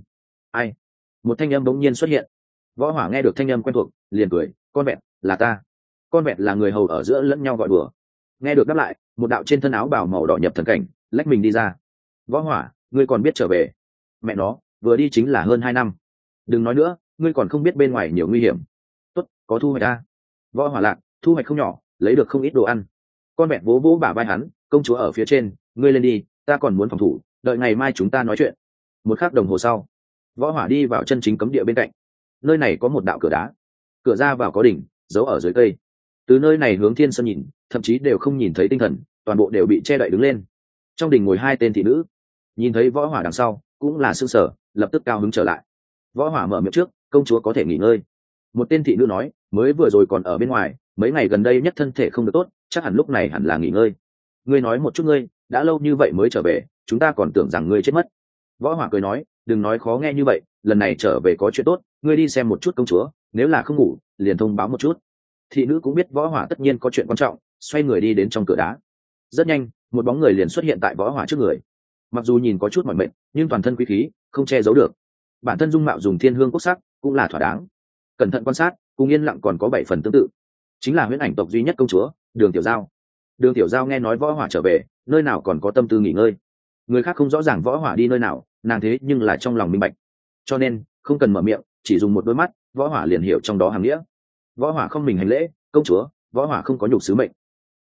Ai? Một thanh âm bỗng nhiên xuất hiện. Võ Hỏa nghe được thanh âm quen thuộc, liền cười, con vẹn, là ta. Con vẹn là người hầu ở giữa lẫn nhau gọi đùa. Nghe được đáp lại, một đạo trên thân áo bào màu đỏ nhập thần cảnh, lách mình đi ra. Võ Hỏa, ngươi còn biết trở về? Mẹ nó, vừa đi chính là hơn hai năm. Đừng nói nữa, ngươi còn không biết bên ngoài nhiều nguy hiểm. Tốt, có thu hoạch ta. Võ Hỏa lạc, thu hoạch không nhỏ, lấy được không ít đồ ăn. Con vẹn vỗ vỗ bả vai hắn, công chúa ở phía trên, ngươi lên đi, ta còn muốn phòng thủ, đợi ngày mai chúng ta nói chuyện. Một khắc đồng hồ sau, Võ Hỏa đi vào chân chính cấm địa bên cạnh. Nơi này có một đạo cửa đá, cửa ra vào có đỉnh, giấu ở dưới cây. Từ nơi này hướng thiên sơn nhìn, thậm chí đều không nhìn thấy tinh thần, toàn bộ đều bị che đậy đứng lên. Trong đỉnh ngồi hai tên thị nữ, nhìn thấy Võ Hỏa đằng sau, cũng là sương sở, lập tức cao hứng trở lại. Võ Hỏa mở miệng trước, công chúa có thể nghỉ ngơi. Một tên thị nữ nói, mới vừa rồi còn ở bên ngoài, mấy ngày gần đây nhất thân thể không được tốt, chắc hẳn lúc này hẳn là nghỉ ngơi. Ngươi nói một chút ngươi, đã lâu như vậy mới trở về, chúng ta còn tưởng rằng ngươi chết mất. Võ Hỏa cười nói, đừng nói khó nghe như vậy, lần này trở về có chuyện tốt, ngươi đi xem một chút công chúa, nếu là không ngủ, liền thông báo một chút. Thị nữ cũng biết Võ Hỏa tất nhiên có chuyện quan trọng, xoay người đi đến trong cửa đá. Rất nhanh, một bóng người liền xuất hiện tại Võ Hỏa trước người. Mặc dù nhìn có chút mỏi mệt, nhưng toàn thân quý khí, không che giấu được. Bản thân dung mạo dùng thiên hương quốc sắc, cũng là thỏa đáng. Cẩn thận quan sát, cùng yên lặng còn có bảy phần tương tự. Chính là huyễn ảnh tộc duy nhất công chúa, Đường Tiểu Giao. Đường Tiểu Giao nghe nói Võ Hỏa trở về, nơi nào còn có tâm tư nghỉ ngơi. Người khác không rõ ràng Võ Hỏa đi nơi nào, nàng thế nhưng là trong lòng minh bạch. Cho nên, không cần mở miệng, chỉ dùng một đôi mắt, Võ Hỏa liền hiểu trong đó hàm nghĩa. Võ Hỏa không mình hành lễ, công chúa, Võ Hỏa không có nhục sứ mệnh.